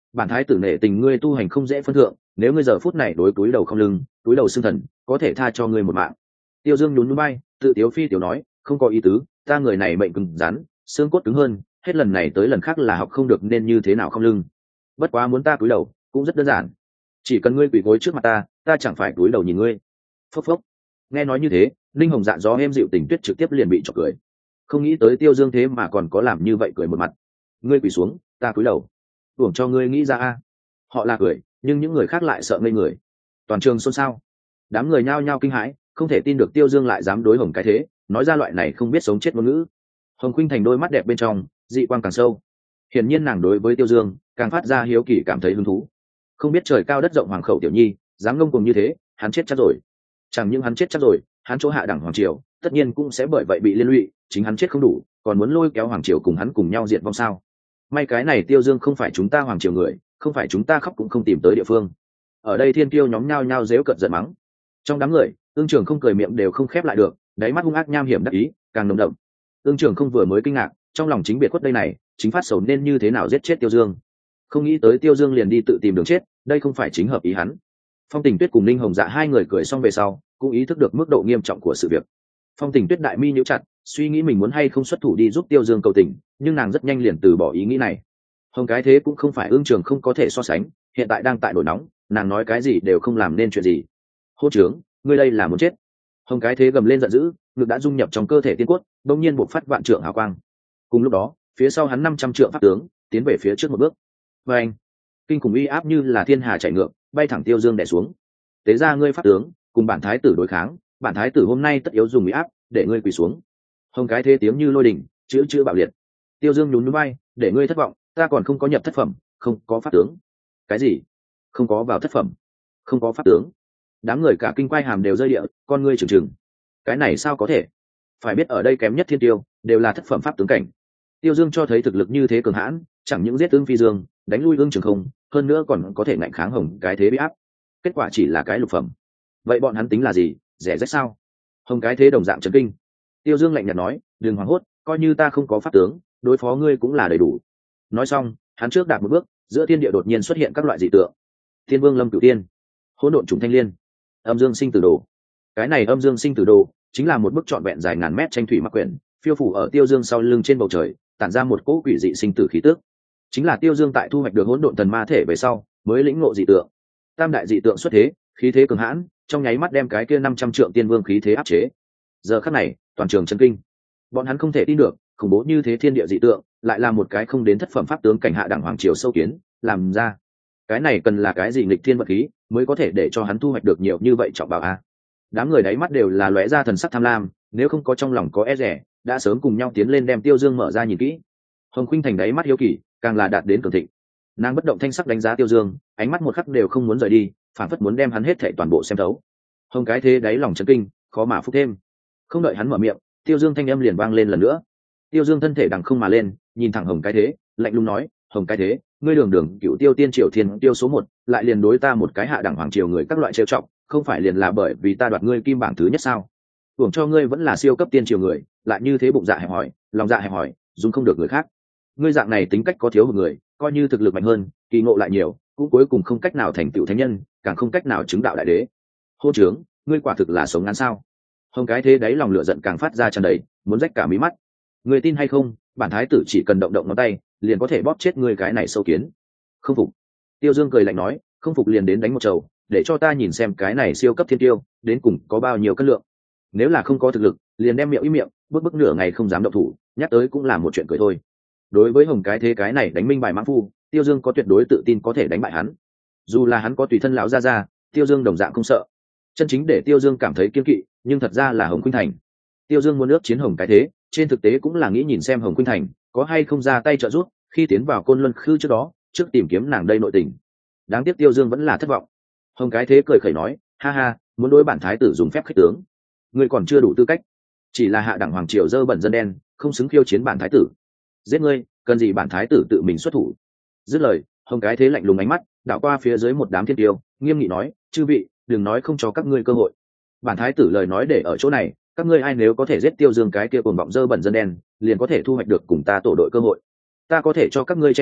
bản thái tử nể tình ngươi tu hành không dễ phân thượng, nếu ngươi giờ phút này đối túi đầu không lưng, túi đầu xưng thần, có thể tha cho ngươi một mạng. Tiêu Dương nhún nhún bay, tự tiếu phi tiểu nói, không có ý tứ, ta người này mệnh cứng rắn, xương cốt cứng hơn, hết lần này tới lần khác là học không được nên như thế nào không lưng. Bất quá muốn ta cúi đầu cũng rất đơn giản, chỉ cần ngươi quỳ gối trước mặt ta chẳng phải cúi đầu nhìn ngươi. Phốc phốc. Nghe nói như thế, linh hồng dạ gió êm dịu tình tuyết trực tiếp liền bị chọc cười, không nghĩ tới Tiêu Dương thế mà còn có làm như vậy, cười một mặt. Ngươi quỳ xuống, ta cúi đầu. Uổng cho ngươi nghĩ ra a. Họ là cười, nhưng những người khác lại sợ ngây người. Toàn trường xôn xao, đám người nhao nhao kinh hãi, không thể tin được Tiêu Dương lại dám đối Hồng cái thế, nói ra loại này không biết sống chết ngôn ngữ. Hồng Khuynh Thành đôi mắt đẹp bên trong dị quang càng sâu, hiển nhiên nàng đối với Tiêu Dương càng phát ra hiếu kỳ, cảm thấy hứng thú. Không biết trời cao đất rộng hoàng khẩu tiểu nhi dám ngông cuồng như thế, hắn chết chắc rồi. Chẳng những hắn chết chắc rồi, hắn chỗ hạ đẳng hoàng triều tất nhiên cũng sẽ bởi vậy bị liên lụy, chính hắn chết không đủ, còn muốn lôi kéo hoàng triều cùng hắn cùng nhau diệt vong sao? May cái này Tiêu Dương không phải chúng ta hoàng triều người, không phải chúng ta khóc cũng không tìm tới địa phương. Ở đây thiên kiêu nhóm nhao nhao dếu cợt giận mắng. Trong đám người, Ương Trường không cười miệng đều không khép lại được, đáy mắt hung ác nham hiểm đắc ý càng nồng đậm. Ương Trường không vừa mới kinh ngạc, trong lòng chính biệt khuất đây này, chính phát sầu nên như thế nào giết chết Tiêu Dương. Không nghĩ tới Tiêu Dương liền đi tự tìm đường chết, đây không phải chính hợp ý hắn. Phong Tình Tuyết cùng Linh Hồng Dạ hai người cười xong về sau, cũng ý thức được mức độ nghiêm trọng của sự việc. Phong Tình Tuyết đại mi nhíu chặt, suy nghĩ mình muốn hay không xuất thủ đi giúp Tiêu Dương cầu tình, nhưng nàng rất nhanh liền từ bỏ ý nghĩ này. Hồng cái thế cũng không phải Ương Trường không có thể so sánh, hiện tại đang tại nổi nóng, nàng nói cái gì đều không làm nên chuyện gì. Hô trướng, ngươi đây là muốn chết. Hồng cái thế gầm lên giận dữ, ngực đã dung nhập trong cơ thể tiên cốt, đột nhiên bộc phát vạn trượng hào quang. Cùng lúc đó, phía sau hắn 500 trượng pháp tướng tiến về phía trước một bước. Và anh, kinh khủng uy áp như là thiên hà chạy ngược, bay thẳng Tiêu Dương đè xuống. Tế ra ngươi pháp tướng, cùng bản thái tử đối kháng, bản thái tử hôm nay tất yếu dùng uy áp để ngươi quỳ xuống. Hồng cái thế tiếng như lôi đình, chữ bạo liệt. Tiêu Dương nhún nhún vai, để ngươi thất vọng, ta còn không có nhập thất phẩm, không có pháp tướng. Cái gì? Không có vào thất phẩm, không có pháp tướng? Đám người cả kinh quay hàm đều rơi địa, con ngươi trừng trừng. Cái này sao có thể? Phải biết ở đây kém nhất thiên tiêu đều là thất phẩm pháp tướng cảnh. Tiêu Dương cho thấy thực lực như thế cường hãn, chẳng những giết Ưng Phi Dương, đánh lui Ưng Trường Không, hơn nữa còn có thể ngạnh kháng Hồng cái thế bị áp. Kết quả chỉ là cái lục phẩm. Vậy bọn hắn tính là gì, rẻ rách sao? Hồng cái thế đồng dạng chấn kinh. Tiêu Dương lạnh nhạt nói, đừng hoảng hốt, coi như ta không có pháp tướng, đối phó ngươi cũng là đầy đủ. Nói xong, hắn trước đạp một bước, giữa thiên địa đột nhiên xuất hiện các loại dị tượng. Thiên Vương Lâm Cửu Tiên, Hỗn Độn Trùng Thanh Liên, Âm Dương Sinh Tử Đồ. Cái này Âm Dương Sinh Tử Đồ chính là một bức trọn vẹn dài ngàn mét tranh thủy mặc quyển, phiêu phủ ở Tiêu Dương sau lưng trên bầu trời, tản ra một cỗ quỷ dị sinh tử khí tức. Chính là Tiêu Dương tại thu hoạch được Hỗn Độn Thần Ma thể về sau, mới lĩnh ngộ dị tượng. Tam đại dị tượng xuất thế, khí thế cường hãn, trong nháy mắt đem cái kia 500 trượng tiên vương khí thế áp chế. Giờ khắc này, toàn trường chấn kinh. Bọn hắn không thể tin được, khủng bố như thế thiên địa dị tượng, lại là một cái không đến thất phẩm pháp tướng cảnh hạ đẳng hoàng triều sâu kiến làm ra. Cái này cần là cái gì nghịch thiên vật khí, mới có thể để cho hắn thu hoạch được nhiều như vậy trọng bảo a. Đám người đáy mắt đều là lóe ra thần sắc tham lam, nếu không có trong lòng có e rẻ, đã sớm cùng nhau tiến lên đem Tiêu Dương mở ra nhìn kỹ. Hồng Khuynh Thành đáy mắt hiếu kỳ, càng là đạt đến cường thịnh. Nàng bất động thanh sắc đánh giá Tiêu Dương, ánh mắt một khắc đều không muốn rời đi, phản phất muốn đem hắn hết thảy toàn bộ xem thấu. Hồng cái thế đáy lòng chấn kinh, khó mà phúc thêm. Không đợi hắn mở miệng, Tiêu Dương thanh âm liền vang lên lần nữa. Tiêu Dương thân thể đằng không mà lên, nhìn thẳng Hồng cái thế, lạnh lùng nói, Hồng cái thế, ngươi đường cựu Tiêu Tiên Triều Thiên Tiêu số 1, lại liền đối ta một cái hạ đẳng hoàng triều người các loại trêu trọng, không phải liền là bởi vì ta đoạt ngươi kim bảng thứ nhất sao? Hưởng cho ngươi vẫn là siêu cấp tiên triều người, lại như thế bụng dạ hẹp hòi, lòng dạ hẹp hòi, dùng không được người khác. Ngươi dạng này tính cách có thiếu một người, coi như thực lực mạnh hơn, kỳ ngộ lại nhiều, cũng cuối cùng không cách nào thành tựu thánh nhân, càng không cách nào chứng đạo đại đế. Hô trướng, ngươi quả thực là sống ngắn sao? Hồng cái thế đáy lòng lửa giận càng phát ra tràn đầy, muốn rách cả mí mắt. Ngươi tin hay không, bản thái tử chỉ cần động động ngón tay, liền có thể bóp chết ngươi cái này sâu kiến. Không phục. Tiêu Dương cười lạnh nói, không phục liền đến đánh một trầu, để cho ta nhìn xem cái này siêu cấp thiên tiêu đến cùng có bao nhiêu cân lượng. Nếu là không có thực lực, liền đem miệng im miệng, bức nửa ngày không dám động thủ, nhắc tới cũng là một chuyện cười thôi. Đối với Hồng cái thế cái này đánh minh bài mãng phu, Tiêu Dương có tuyệt đối tự tin có thể đánh bại hắn. Dù là hắn có tùy thân lão ra, Tiêu Dương đồng dạng không sợ. Chân chính để Tiêu Dương cảm thấy kiên kỵ, nhưng thật ra là Hồng Khuynh Thành. Tiêu Dương muốn ước chiến Hồng cái thế, trên thực tế cũng là nghĩ nhìn xem Hồng Khuynh Thành có hay không ra tay trợ giúp, khi tiến vào Côn Luân Khư trước đó, trước tìm kiếm nàng đây nội tình. Đáng tiếc Tiêu Dương vẫn là thất vọng. Hồng cái thế cười khẩy nói, ha ha, muốn đối bản thái tử dùng phép khích tướng, ngươi còn chưa đủ tư cách, chỉ là hạ đẳng hoàng triều dơ bẩn dân đen, không xứng khiêu chiến bản thái tử. Giết ngươi, cần gì bản thái tử tự mình xuất thủ? Dứt lời, Hồng cái thế lạnh lùng ánh mắt đảo qua phía dưới một đám thiên tiêu, nghiêm nghị nói, chư vị, đừng nói không cho các ngươi cơ hội. Bản thái tử lời nói để ở chỗ này, các ngươi ai nếu có thể giết Tiêu Dương cái kia cuồng vọng dơ bẩn dân đen, liền có thể thu hoạch được cùng ta tổ đội cơ hội. Ta có thể cho các ngươi che chở,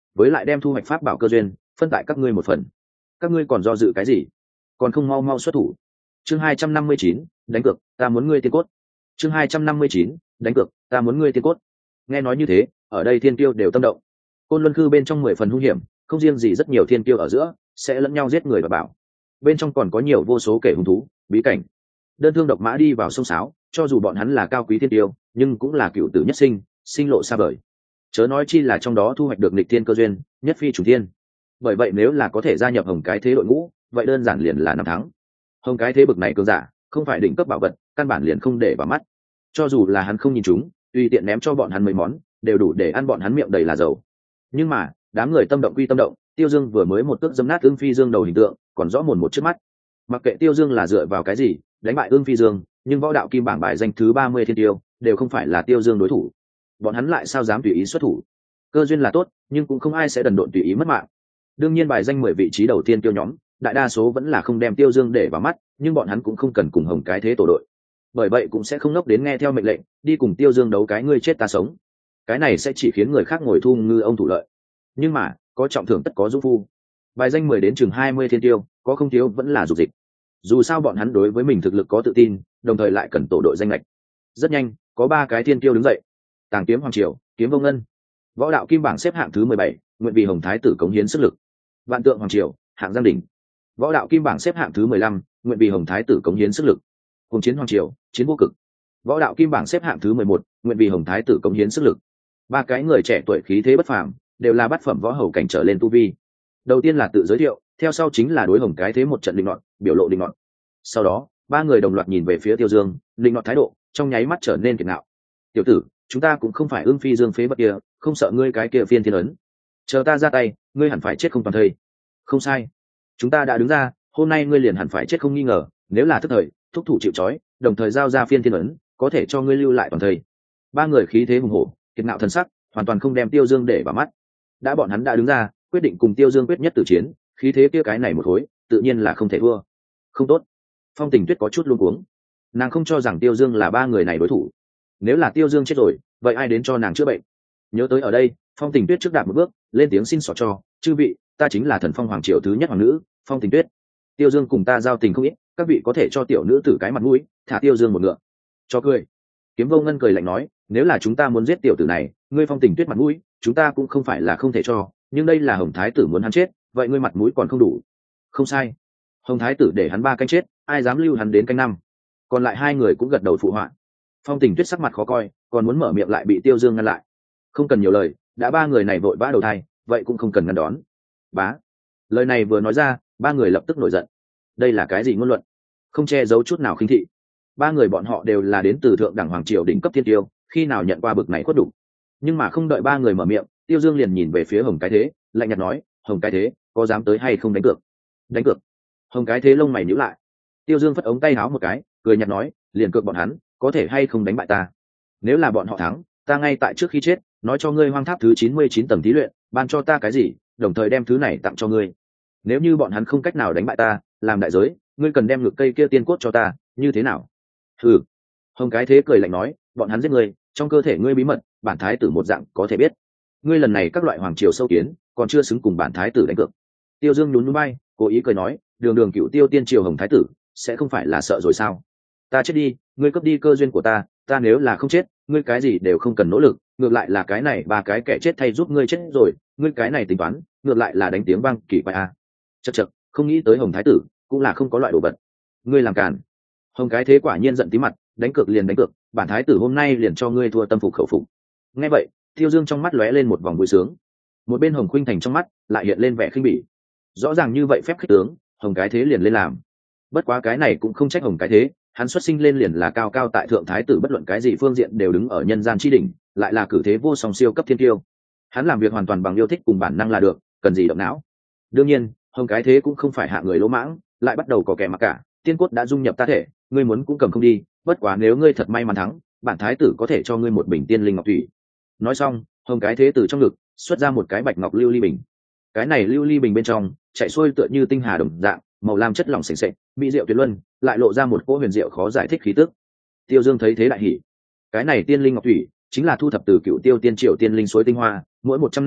với lại đem thu hoạch pháp bảo cơ duyên phân tại các ngươi một phần. Các ngươi còn do dự cái gì? Còn không mau mau xuất thủ. Chương 259, đánh cược, ta muốn ngươi tiên cốt. Chương 259, đánh cược, ta muốn ngươi tiên cốt. Nghe nói như thế, ở đây thiên tiêu đều tâm động. Côn Luân Khư bên trong 10 phần hung hiểm, không riêng gì rất nhiều thiên tiêu ở giữa sẽ lẫn nhau giết người và bảo. Bên trong còn có nhiều vô số kẻ hung thú, bí cảnh. Đơn thương độc mã đi vào sông sáo, cho dù bọn hắn là cao quý thiên tiêu, nhưng cũng là cựu tử nhất sinh, sinh lộ xa vời. Chớ nói chi là trong đó thu hoạch được nghịch thiên cơ duyên, nhất phi trùng thiên. Bởi vậy nếu là có thể gia nhập Hồng cái thế đội ngũ, vậy đơn giản liền là năm thắng. Hồng cái thế bực này cường giả, không phải đỉnh cấp bảo vật, căn bản liền không để vào mắt. Cho dù là hắn không nhìn chúng, tùy tiện ném cho bọn hắn mấy món, đều đủ để ăn bọn hắn miệng đầy là dầu. Nhưng mà, đám người tâm động quy tâm động, Tiêu Dương vừa mới một cước dẫm nát Ưng Phi Dương đầu hình tượng, còn rõ mồn một trước mắt. Mặc kệ Tiêu Dương là dựa vào cái gì đánh bại Ưng Phi Dương, nhưng võ đạo kim bảng bài danh thứ 30 thiên tiêu đều không phải là Tiêu Dương đối thủ. Bọn hắn lại sao dám tùy ý xuất thủ? Cơ duyên là tốt, nhưng cũng không ai sẽ đần độn tùy ý mất mạng. Đương nhiên bài danh 10 vị trí đầu tiên tiêu nhóm, đại đa số vẫn là không đem Tiêu Dương để vào mắt, nhưng bọn hắn cũng không cần cùng Hồng cái thế tổ đội. Bởi vậy cũng sẽ không ngốc đến nghe theo mệnh lệnh, đi cùng Tiêu Dương đấu cái ngươi chết ta sống. Cái này sẽ chỉ khiến người khác ngồi thu ngư ông thủ lợi. Nhưng mà, có trọng thưởng tất có dũng phu. Bài danh 10 đến chừng 20 thiên tiêu, có không thiếu vẫn là dục dịch. Dù sao bọn hắn đối với mình thực lực có tự tin, đồng thời lại cần tổ đội danh lệch. Rất nhanh, có 3 cái thiên tiêu đứng dậy. Tàng Kiếm Hoàng Triều, Kiếm Vô Ngân. Võ đạo kim bảng xếp hạng thứ 17, nguyện vì Hồng thái tử cống hiến sức lực. Vạn Tượng Hoàng Triều, hạng Giang Đỉnh. Võ đạo kim bảng xếp hạng thứ 15, nguyện vì Hồng thái tử cống hiến sức lực. Hồng Chiến Hoàng Triều, Chiến Vô Cực. Võ đạo kim bảng xếp hạng thứ 11, nguyện vì Hồng thái tử cống hiến sức lực. 3 cái người trẻ tuổi khí thế bất phàm, đều là bát phẩm võ hầu cảnh trở lên tu vi. Đầu tiên là tự giới thiệu, theo sau chính là đối Hồng cái thế một trận định nọt, biểu lộ định nọt. Sau đó, 3 người đồng loạt nhìn về phía Tiêu Dương, định nọt thái độ trong nháy mắt trở nên kiệt ngạo. Tiểu tử, chúng ta cũng không phải Ưng Phi Dương phế vật kia, không sợ ngươi cái kia phiên thiên ấn. Chờ ta ra tay, ngươi hẳn phải chết không toàn thây. Không sai, chúng ta đã đứng ra, hôm nay ngươi liền hẳn phải chết không nghi ngờ. Nếu là thức thời, thúc thủ chịu trói, đồng thời giao ra phiên thiên ấn, có thể cho ngươi lưu lại toàn thây. 3 người khí thế hùng hổ, kiệt ngạo thần sắc, hoàn toàn không đem Tiêu Dương để vào mắt. Đã bọn hắn đã đứng ra, quyết định cùng Tiêu Dương quyết nhất tử chiến, khí thế kia cái này một khối, tự nhiên là không thể thua. Không tốt. Phong Tình Tuyết có chút luống cuống. Nàng không cho rằng Tiêu Dương là 3 người này đối thủ. Nếu là Tiêu Dương chết rồi, vậy ai đến cho nàng chữa bệnh? Nhớ tới ở đây, Phong Tình Tuyết trước đạp một bước, lên tiếng xin xỏ cho, chư vị, ta chính là Thần Phong Hoàng triều thứ nhất hoàng nữ, Phong Tình Tuyết. Tiêu Dương cùng ta giao tình không ít, các vị có thể cho tiểu nữ tử cái mặt mũi, thả Tiêu Dương một ngựa. Cho cười. Kiếm Vô Ngân cười lạnh nói, nếu là chúng ta muốn giết tiểu tử này, ngươi Phong Tình Tuyết mặt mũi, chúng ta cũng không phải là không thể cho, nhưng đây là Hồng thái tử muốn hắn chết, vậy ngươi mặt mũi còn không đủ. Không sai. Hồng thái tử để hắn 3 canh chết, ai dám lưu hắn đến canh 5. Còn lại 2 người cũng gật đầu phụ họa. Phong Tình Tuyết sắc mặt khó coi, còn muốn mở miệng lại bị Tiêu Dương ngăn lại. Không cần nhiều lời, đã 3 người này vội vã đầu thai, vậy cũng không cần ngăn đón. Bá. Lời này vừa nói ra, 3 người lập tức nổi giận. Đây là cái gì ngôn luận? Không che giấu chút nào khinh thị. 3 người bọn họ đều là đến từ thượng đẳng hoàng triều đỉnh cấp thiên tiêu, khi nào nhận qua bực này khuất đủ. Nhưng mà không đợi 3 người mở miệng, Tiêu Dương liền nhìn về phía Hồng cái thế, lạnh nhạt nói, Hồng cái thế, có dám tới hay không đánh cược? Đánh cược. Hồng cái thế lông mày nhíu lại. Tiêu Dương phất ống tay áo một cái, cười nhạt nói, liền cược bọn hắn, có thể hay không đánh bại ta. Nếu là bọn họ thắng, ta ngay tại trước khi chết, nói cho ngươi hoang tháp thứ 99 tầng thí luyện, ban cho ta cái gì, đồng thời đem thứ này tặng cho ngươi. Nếu như bọn hắn không cách nào đánh bại ta, làm đại giới, ngươi cần đem ngược cây kia tiên cốt cho ta, như thế nào? Hừ. Hồng cái thế cười lạnh nói, bọn hắn giết ngươi, trong cơ thể ngươi bí mật, bản thái tử một dạng có thể biết. Ngươi lần này các loại hoàng triều sâu kiến, còn chưa xứng cùng bản thái tử đánh cược. Tiêu Dương nhún nhún vai, cố ý cười nói, đường đường cựu tiêu tiên triều Hồng thái tử, sẽ không phải là sợ rồi sao? Ta chết đi, ngươi cướp đi cơ duyên của ta, ta nếu là không chết, ngươi cái gì đều không cần nỗ lực, ngược lại là cái này 3 cái kẻ chết thay giúp ngươi chết rồi, ngươi cái này tính toán, ngược lại là đánh tiếng vang kỳ quái a. Chậc chậc, không nghĩ tới Hồng thái tử, cũng là không có loại đồ vật. Ngươi làm càn. Hồng cái thế quả nhiên giận tí mặt, đánh cược liền đánh cược, bản thái tử hôm nay liền cho ngươi thua tâm phục khẩu phục. Nghe vậy, Tiêu Dương trong mắt lóe lên một vòng vui sướng. Một bên Hồng Khuynh Thành trong mắt lại hiện lên vẻ khinh bỉ. Rõ ràng như vậy phép khích tướng, Hồng cái thế liền lên làm. Bất quá cái này cũng không trách Hồng cái thế, hắn xuất sinh lên liền là cao cao tại thượng thái tử, bất luận cái gì phương diện đều đứng ở nhân gian chi đỉnh, lại là cử thế vô song siêu cấp thiên tiêu. Hắn làm việc hoàn toàn bằng yêu thích cùng bản năng là được, cần gì động não. Đương nhiên, Hồng cái thế cũng không phải hạ người lỗ mãng, lại bắt đầu có kẻ mặc cả, tiên cốt đã dung nhập ta thể, ngươi muốn cũng cầm không đi, bất quá nếu ngươi thật may mắn thắng, bản thái tử có thể cho ngươi một bình tiên linh ngọc thủy. Nói xong, Hồng cái thế từ trong ngực xuất ra một cái bạch ngọc lưu ly bình. Cái này lưu ly bình bên trong chạy xuôi tựa như tinh hà đồng dạng, màu lam chất lỏng sền sệt, mỹ diệu tuyệt luân, lại lộ ra một cỗ huyền diệu khó giải thích khí tức. Tiêu Dương thấy thế đại hỉ. Cái này tiên linh ngọc thủy chính là thu thập từ cựu tiêu tiên triều tiên linh suối tinh hoa, mỗi 100 năm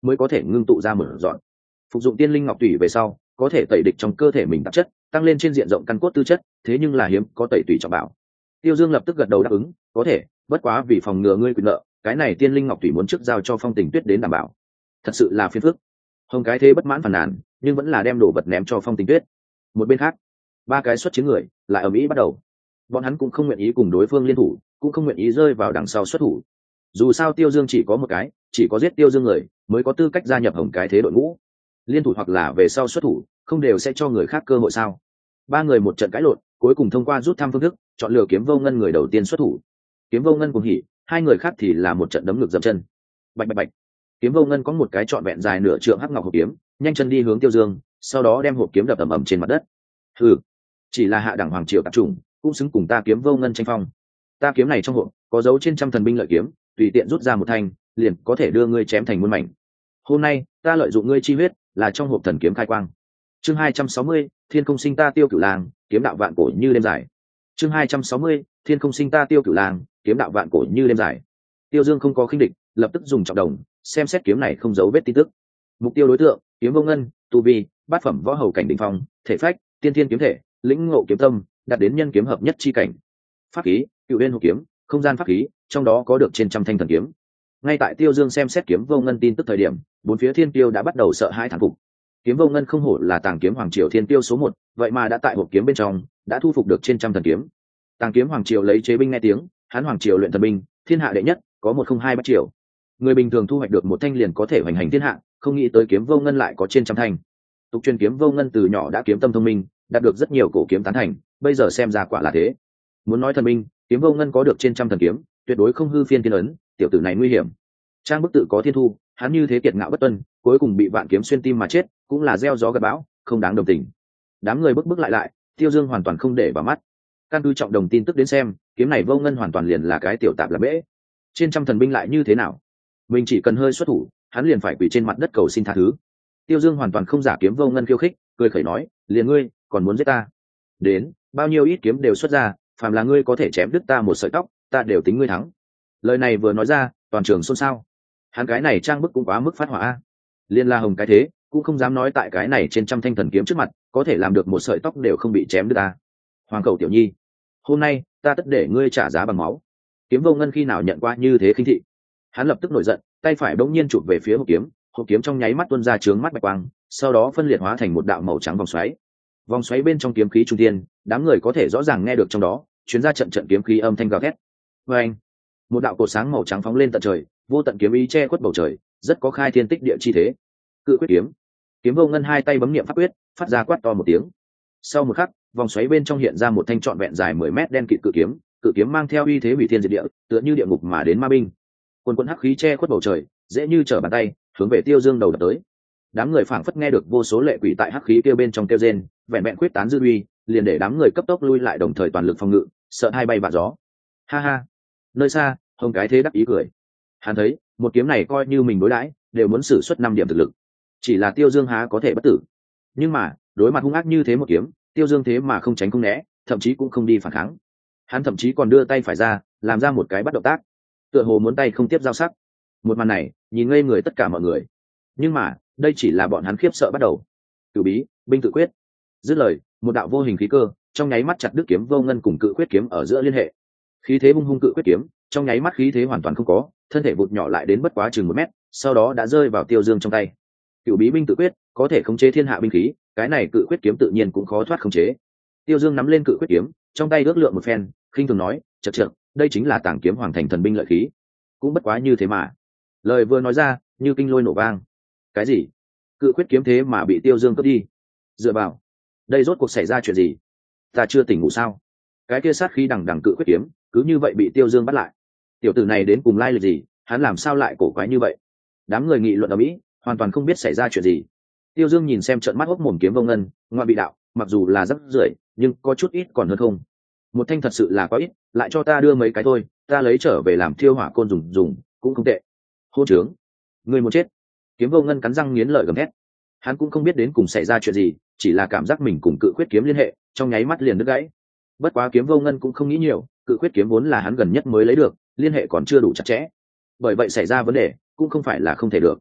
mới có thể ngưng tụ ra một dọn. Phục dụng tiên linh ngọc tủy về sau có thể tẩy địch trong cơ thể mình tạp chất, tăng lên trên diện rộng căn cốt tư chất, thế nhưng là hiếm có tẩy tủy trọng bảo. Tiêu Dương lập tức gật đầu đáp ứng, có thể, bất quá vì phòng ngừa ngươi quyền nợ, cái này tiên linh ngọc tủy muốn trước giao cho Phong Tình Tuyết đến đảm bảo. Thật sự là phiền phức. Hồng cái thế bất mãn phàn nàn, nhưng vẫn là đem đồ vật ném cho Phong Tình Tuyết. Một bên khác, ba cái xuất chiến người lại ở mỹ bắt đầu. Bọn hắn cũng không nguyện ý cùng đối phương liên thủ, cũng không nguyện ý rơi vào đằng sau xuất thủ. Dù sao Tiêu Dương chỉ có một cái, chỉ có giết Tiêu Dương người mới có tư cách gia nhập Hồng cái thế đội ngũ. Liên thủ hoặc là về sau xuất thủ, không đều sẽ cho người khác cơ hội sao? Ba người một trận cãi lộn, cuối cùng thông qua rút thăm phương thức chọn lựa Kiếm Vô Ngân người đầu tiên xuất thủ. Kiếm Vô Ngân cùng hỉ, hai người khác thì là một trận đấm ngược dậm chân. Bạch bạch bạch. Kiếm Vô Ngân có một cái trọn vẹn dài nửa trượng hắc ngọc hộp kiếm, nhanh chân đi hướng Tiêu Dương, sau đó đem hộp kiếm đập ầm ầm trên mặt đất. Hừ, chỉ là hạ đẳng hoàng triều tạp chủng, cũng xứng cùng ta Kiếm Vô Ngân tranh phong. Ta kiếm này trong hộp có dấu trên trăm thần binh lợi kiếm, tùy tiện rút ra một thanh, liền có thể đưa ngươi chém thành muôn mảnh. Hôm nay ta lợi dụng ngươi chi huyết, là trong hộp thần kiếm khai quang. Chương 260, Thiên Không Sinh Ta Tiêu Cửu Lang, kiếm đạo vạn cổ như đêm dài. Chương 260, Thiên Không Sinh Ta Tiêu Cửu Lang, kiếm đạo vạn cổ như đêm dài. Tiêu Dương không có khinh địch, lập tức dùng trọng đồng xem xét kiếm này không giấu vết tin tức. Mục tiêu đối tượng: Kiếm Vô Ngân, tu vi bát phẩm võ hầu cảnh đỉnh phong, thể phách tiên thiên kiếm thể, lĩnh ngộ kiếm tâm, đạt đến nhân kiếm hợp nhất chi cảnh. Pháp khí: Cựu Uyên Hộp kiếm, không gian pháp khí, trong đó có được trên trăm thanh thần kiếm. Ngay tại Tiêu Dương xem xét Kiếm Vô Ngân tin tức thời điểm, bốn phía thiên tiêu đã bắt đầu sợ hãi thán phục. Kiếm Vô Ngân không hổ là Tàng Kiếm Hoàng Triều thiên tiêu số 1, vậy mà đã tại hộp kiếm bên trong đã thu phục được trên trăm thần kiếm. Tàng Kiếm Hoàng Triều lấy chế binh nghe tiếng, hắn Hoàng Triều luyện thần binh, thiên hạ đệ nhất, có 102 bát triều. Người bình thường thu hoạch được một thanh liền có thể hoành hành thiên hạ, không nghĩ tới Kiếm Vô Ngân lại có trên trăm thanh. Tục truyền Kiếm Vô Ngân từ nhỏ đã kiếm tâm thông minh, đạt được rất nhiều cổ kiếm tán thành, bây giờ xem ra quả là thế. Muốn nói thần binh, Kiếm Vô Ngân có được trên trăm thần kiếm, tuyệt đối không hư phiên thiên ấn, tiểu tử này nguy hiểm. Trang bức tự có thiên thu, hắn như thế kiệt ngạo bất tuân, cuối cùng bị vạn kiếm xuyên tim mà chết, cũng là gieo gió gặt bão, không đáng đồng tình. Đám người bức lại, Tiêu Dương hoàn toàn không để vào mắt. Căn cứ trọng đồng tin tức đến xem, kiếm này Vô Ngân hoàn toàn liền là cái tiểu tạp là bễ. Trên trăm thần binh lại như thế nào? Mình chỉ cần hơi xuất thủ, hắn liền phải quỳ trên mặt đất cầu xin tha thứ. Tiêu Dương hoàn toàn không giả Kiếm Vô Ngân khiêu khích, cười khẩy nói, liền ngươi còn muốn giết ta? Đến, bao nhiêu ít kiếm đều xuất ra, phàm là ngươi có thể chém đứt ta một sợi tóc, ta đều tính ngươi thắng. Lời này vừa nói ra, toàn trường xôn xao. Hắn cái này trang bức cũng quá mức phát hỏa. Liên La Hồng cái thế cũng không dám nói tại cái này trên trăm thanh thần kiếm trước mặt có thể làm được một sợi tóc đều không bị chém đứt ta. Hoàng cầu tiểu nhi, hôm nay ta tất để ngươi trả giá bằng máu. Kiếm Vô Ngân khi nào nhận qua như thế khinh thị? Hắn lập tức nổi giận, tay phải bỗng nhiên chụp về phía hộp kiếm trong nháy mắt tuôn ra chướng mắt bạch quang, sau đó phân liệt hóa thành một đạo màu trắng vòng xoáy. Vòng xoáy bên trong kiếm khí trung thiên, đám người có thể rõ ràng nghe được trong đó truyền ra trận trận kiếm khí âm thanh gào thét. Và anh, một đạo cột sáng màu trắng phóng lên tận trời, vô tận kiếm ý che khuất bầu trời, rất có khai thiên tích địa chi thế. Cự quyết kiếm. Kiếm Vô Ngân hai tay bấm niệm pháp quyết, phát ra quát to một tiếng. Sau một khắc, vòng xoáy bên trong hiện ra một thanh trọn vẹn dài 10 mét đen kịt cự kiếm mang theo uy thế hủy thiên diệt địa, tựa như địa ngục mà đến ma binh. Quần quần hắc khí che khuất bầu trời, dễ như trở bàn tay, hướng về Tiêu Dương đầu đập tới. Đám người phảng phất nghe được vô số lệ quỷ tại hắc khí kia bên trong kêu rên, vẹn vẹn quyết tán dư uy, liền để đám người cấp tốc lui lại, đồng thời toàn lực phòng ngự, sợ hai bay vạ gió. Ha ha. Nơi xa, Hồng cái thế đắc ý cười. Hắn thấy, một kiếm này coi như mình đối đãi, đều muốn sử xuất 5 điểm thực lực. Chỉ là Tiêu Dương há có thể bất tử. Nhưng mà, đối mặt hung ác như thế một kiếm, Tiêu Dương thế mà không tránh không né, thậm chí cũng không đi phản kháng. Hắn thậm chí còn đưa tay phải ra, làm ra một cái bắt động tác, tựa hồ muốn tay không tiếp giao sắc. Một màn này, nhìn ngây người tất cả mọi người. Nhưng mà, đây chỉ là bọn hắn khiếp sợ bắt đầu. Cửu bí, binh tự quyết. Dứt lời, một đạo vô hình khí cơ, trong nháy mắt chặt đứt Kiếm Vô Ngân cùng cự quyết kiếm ở giữa liên hệ. Khí thế hung hung cự quyết kiếm, trong nháy mắt khí thế hoàn toàn không có, thân thể vụt nhỏ lại đến bất quá chừng 1 mét, sau đó đã rơi vào Tiêu Dương trong tay. Cửu bí binh tự quyết có thể khống chế thiên hạ binh khí, cái này cự quyết kiếm tự nhiên cũng khó thoát khống chế. Tiêu Dương nắm lên cự quyết kiếm, trong tay ước lượng một phen, khinh thường nói, chậc chậc, đây chính là Tàng Kiếm Hoàng thành thần binh lợi khí, cũng bất quá như thế mà. Lời vừa nói ra, như kinh lôi nổ vang. Cái gì? Cự quyết kiếm thế mà bị Tiêu Dương cướp đi? Dựa vào, đây rốt cuộc xảy ra chuyện gì? Ta chưa tỉnh ngủ sao? Cái kia sát khí đằng đằng cự quyết kiếm, cứ như vậy bị Tiêu Dương bắt lại. Tiểu tử này đến cùng lai lịch gì, hắn làm sao lại cổ quái như vậy? Đám người nghị luận ở mỹ, hoàn toàn không biết xảy ra chuyện gì. Tiêu Dương nhìn xem trợn mắt hốc mồm Kiếm Vô Ngân, ngoại bị đạo, mặc dù là rất rưởi, nhưng có chút ít còn hơn không. Một thanh thật sự là có ít, lại cho ta đưa mấy cái thôi, ta lấy trở về làm thiêu hỏa côn dùng, cũng không tệ. Hôn trướng, người muốn chết. Kiếm Vô Ngân cắn răng nghiến lợi gầm thét. Hắn cũng không biết đến cùng xảy ra chuyện gì, chỉ là cảm giác mình cùng cự quyết kiếm liên hệ, trong nháy mắt liền đứt gãy. Bất quá Kiếm Vô Ngân cũng không nghĩ nhiều, cự quyết kiếm vốn là hắn gần nhất mới lấy được, liên hệ còn chưa đủ chặt chẽ, bởi vậy xảy ra vấn đề cũng không phải là không thể được.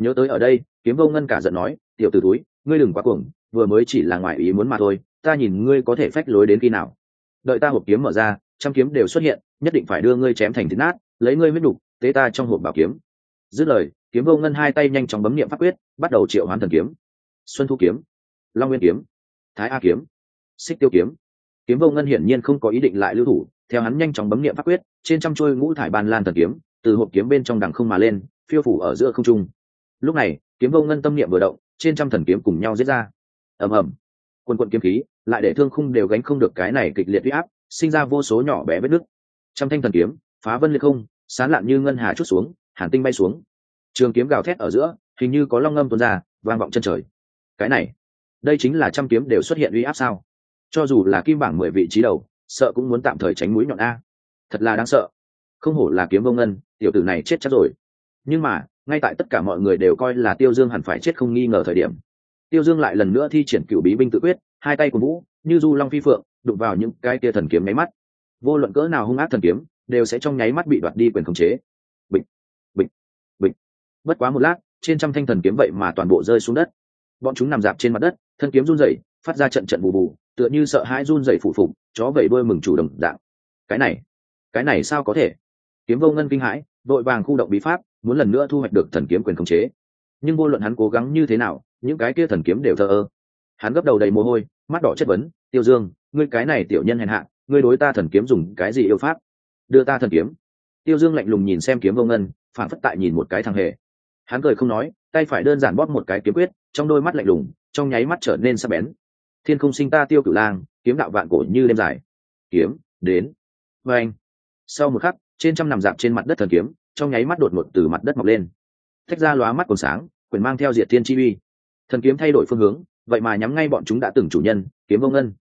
Nhớ tới ở đây, Kiếm Vô Ngân cả giận nói, tiểu tử túi, ngươi đừng quá cuồng, vừa mới chỉ là ngoài ý muốn mà thôi, ta nhìn ngươi có thể phách lối đến khi nào. Đợi ta hộp kiếm mở ra, trăm kiếm đều xuất hiện, nhất định phải đưa ngươi chém thành thịt nát, lấy ngươi huyết đục tế ta trong hộp bảo kiếm. Dứt lời, Kiếm Vô Ngân hai tay nhanh chóng bấm niệm pháp quyết, bắt đầu triệu hoán thần kiếm. Xuân Thu kiếm, Long Nguyên kiếm, Thái A kiếm, Xích Tiêu kiếm. Kiếm Vô Ngân hiển nhiên không có ý định lại lưu thủ, theo hắn nhanh chóng bấm niệm pháp quyết, trên trăm trôi ngũ thải ban lan thần kiếm từ hộp kiếm bên trong đằng không mà lên, phiêu phủ ở giữa không trung. Lúc này, Kiếm Vô Ngân tâm niệm vừa động, trên trăm thần kiếm cùng nhau giết ra. Ầm ầm, quần quần kiếm khí lại để thương khung đều gánh không được cái này kịch liệt uy áp, sinh ra vô số nhỏ bé vết nứt. Trăm thanh thần kiếm phá vân liệt không, sán lạn như ngân hà chút xuống, hàn tinh bay xuống. Trường kiếm gào thét ở giữa, hình như có long ngâm tuôn ra, vang vọng chân trời. Cái này, đây chính là trăm kiếm đều xuất hiện uy áp sao? Cho dù là kim bảng 10 vị trí đầu, sợ cũng muốn tạm thời tránh mũi nhọn a. Thật là đáng sợ. Không hổ là Kiếm Vô Ngân, tiểu tử này chết chắc rồi. Nhưng mà, ngay tại tất cả mọi người đều coi là Tiêu Dương hẳn phải chết không nghi ngờ thời điểm, Tiêu Dương lại lần nữa thi triển Cửu Bí binh tự quyết, hai tay của vũ như du long phi phượng, đụng vào những cái tia thần kiếm nháy mắt. Vô luận cỡ nào hung ác thần kiếm, đều sẽ trong nháy mắt bị đoạt đi quyền khống chế. Bịch, bịch, bịch. Bất quá một lát, trên trăm thanh thần kiếm vậy mà toàn bộ rơi xuống đất. Bọn chúng nằm dạp trên mặt đất, thân kiếm run rẩy, phát ra trận trận bù bù, tựa như sợ hãi run rẩy phủ phục, chó vẩy đuôi mừng chủ đồng dạng. Cái này sao có thể? Kiếm Vô Ngân kinh hãi, đội vàng khu động bí pháp, muốn lần nữa thu hoạch được thần kiếm quyền khống chế. Nhưng vô luận hắn cố gắng như thế nào, những cái kia thần kiếm đều thờ ơ. Hắn gấp đầu đầy mồ hôi, mắt đỏ chất vấn, Tiêu Dương, ngươi cái này tiểu nhân hèn hạ, ngươi đối ta thần kiếm dùng cái gì yêu pháp? Đưa ta thần kiếm. Tiêu Dương lạnh lùng nhìn xem Kiếm Vô Ngân, phản phất tại nhìn một cái thằng hề. Hắn cười không nói, tay phải đơn giản bóp một cái kiếm quyết, trong đôi mắt lạnh lùng, trong nháy mắt trở nên sắc bén. Thiên không sinh ta Tiêu Cửu Lang, kiếm đạo vạn cổ như đêm dài. Kiếm, đến. Và anh. Sau một khắc, trên trăm nằm dạp trên mặt đất thần kiếm, trong nháy mắt đột ngột từ mặt đất mọc lên. Tách ra lóa mắt còn sáng, quyền mang theo diệt thiên chi uy. Thần kiếm thay đổi phương hướng, vậy mà nhắm ngay bọn chúng đã từng chủ nhân, Kiếm Vô Ngân.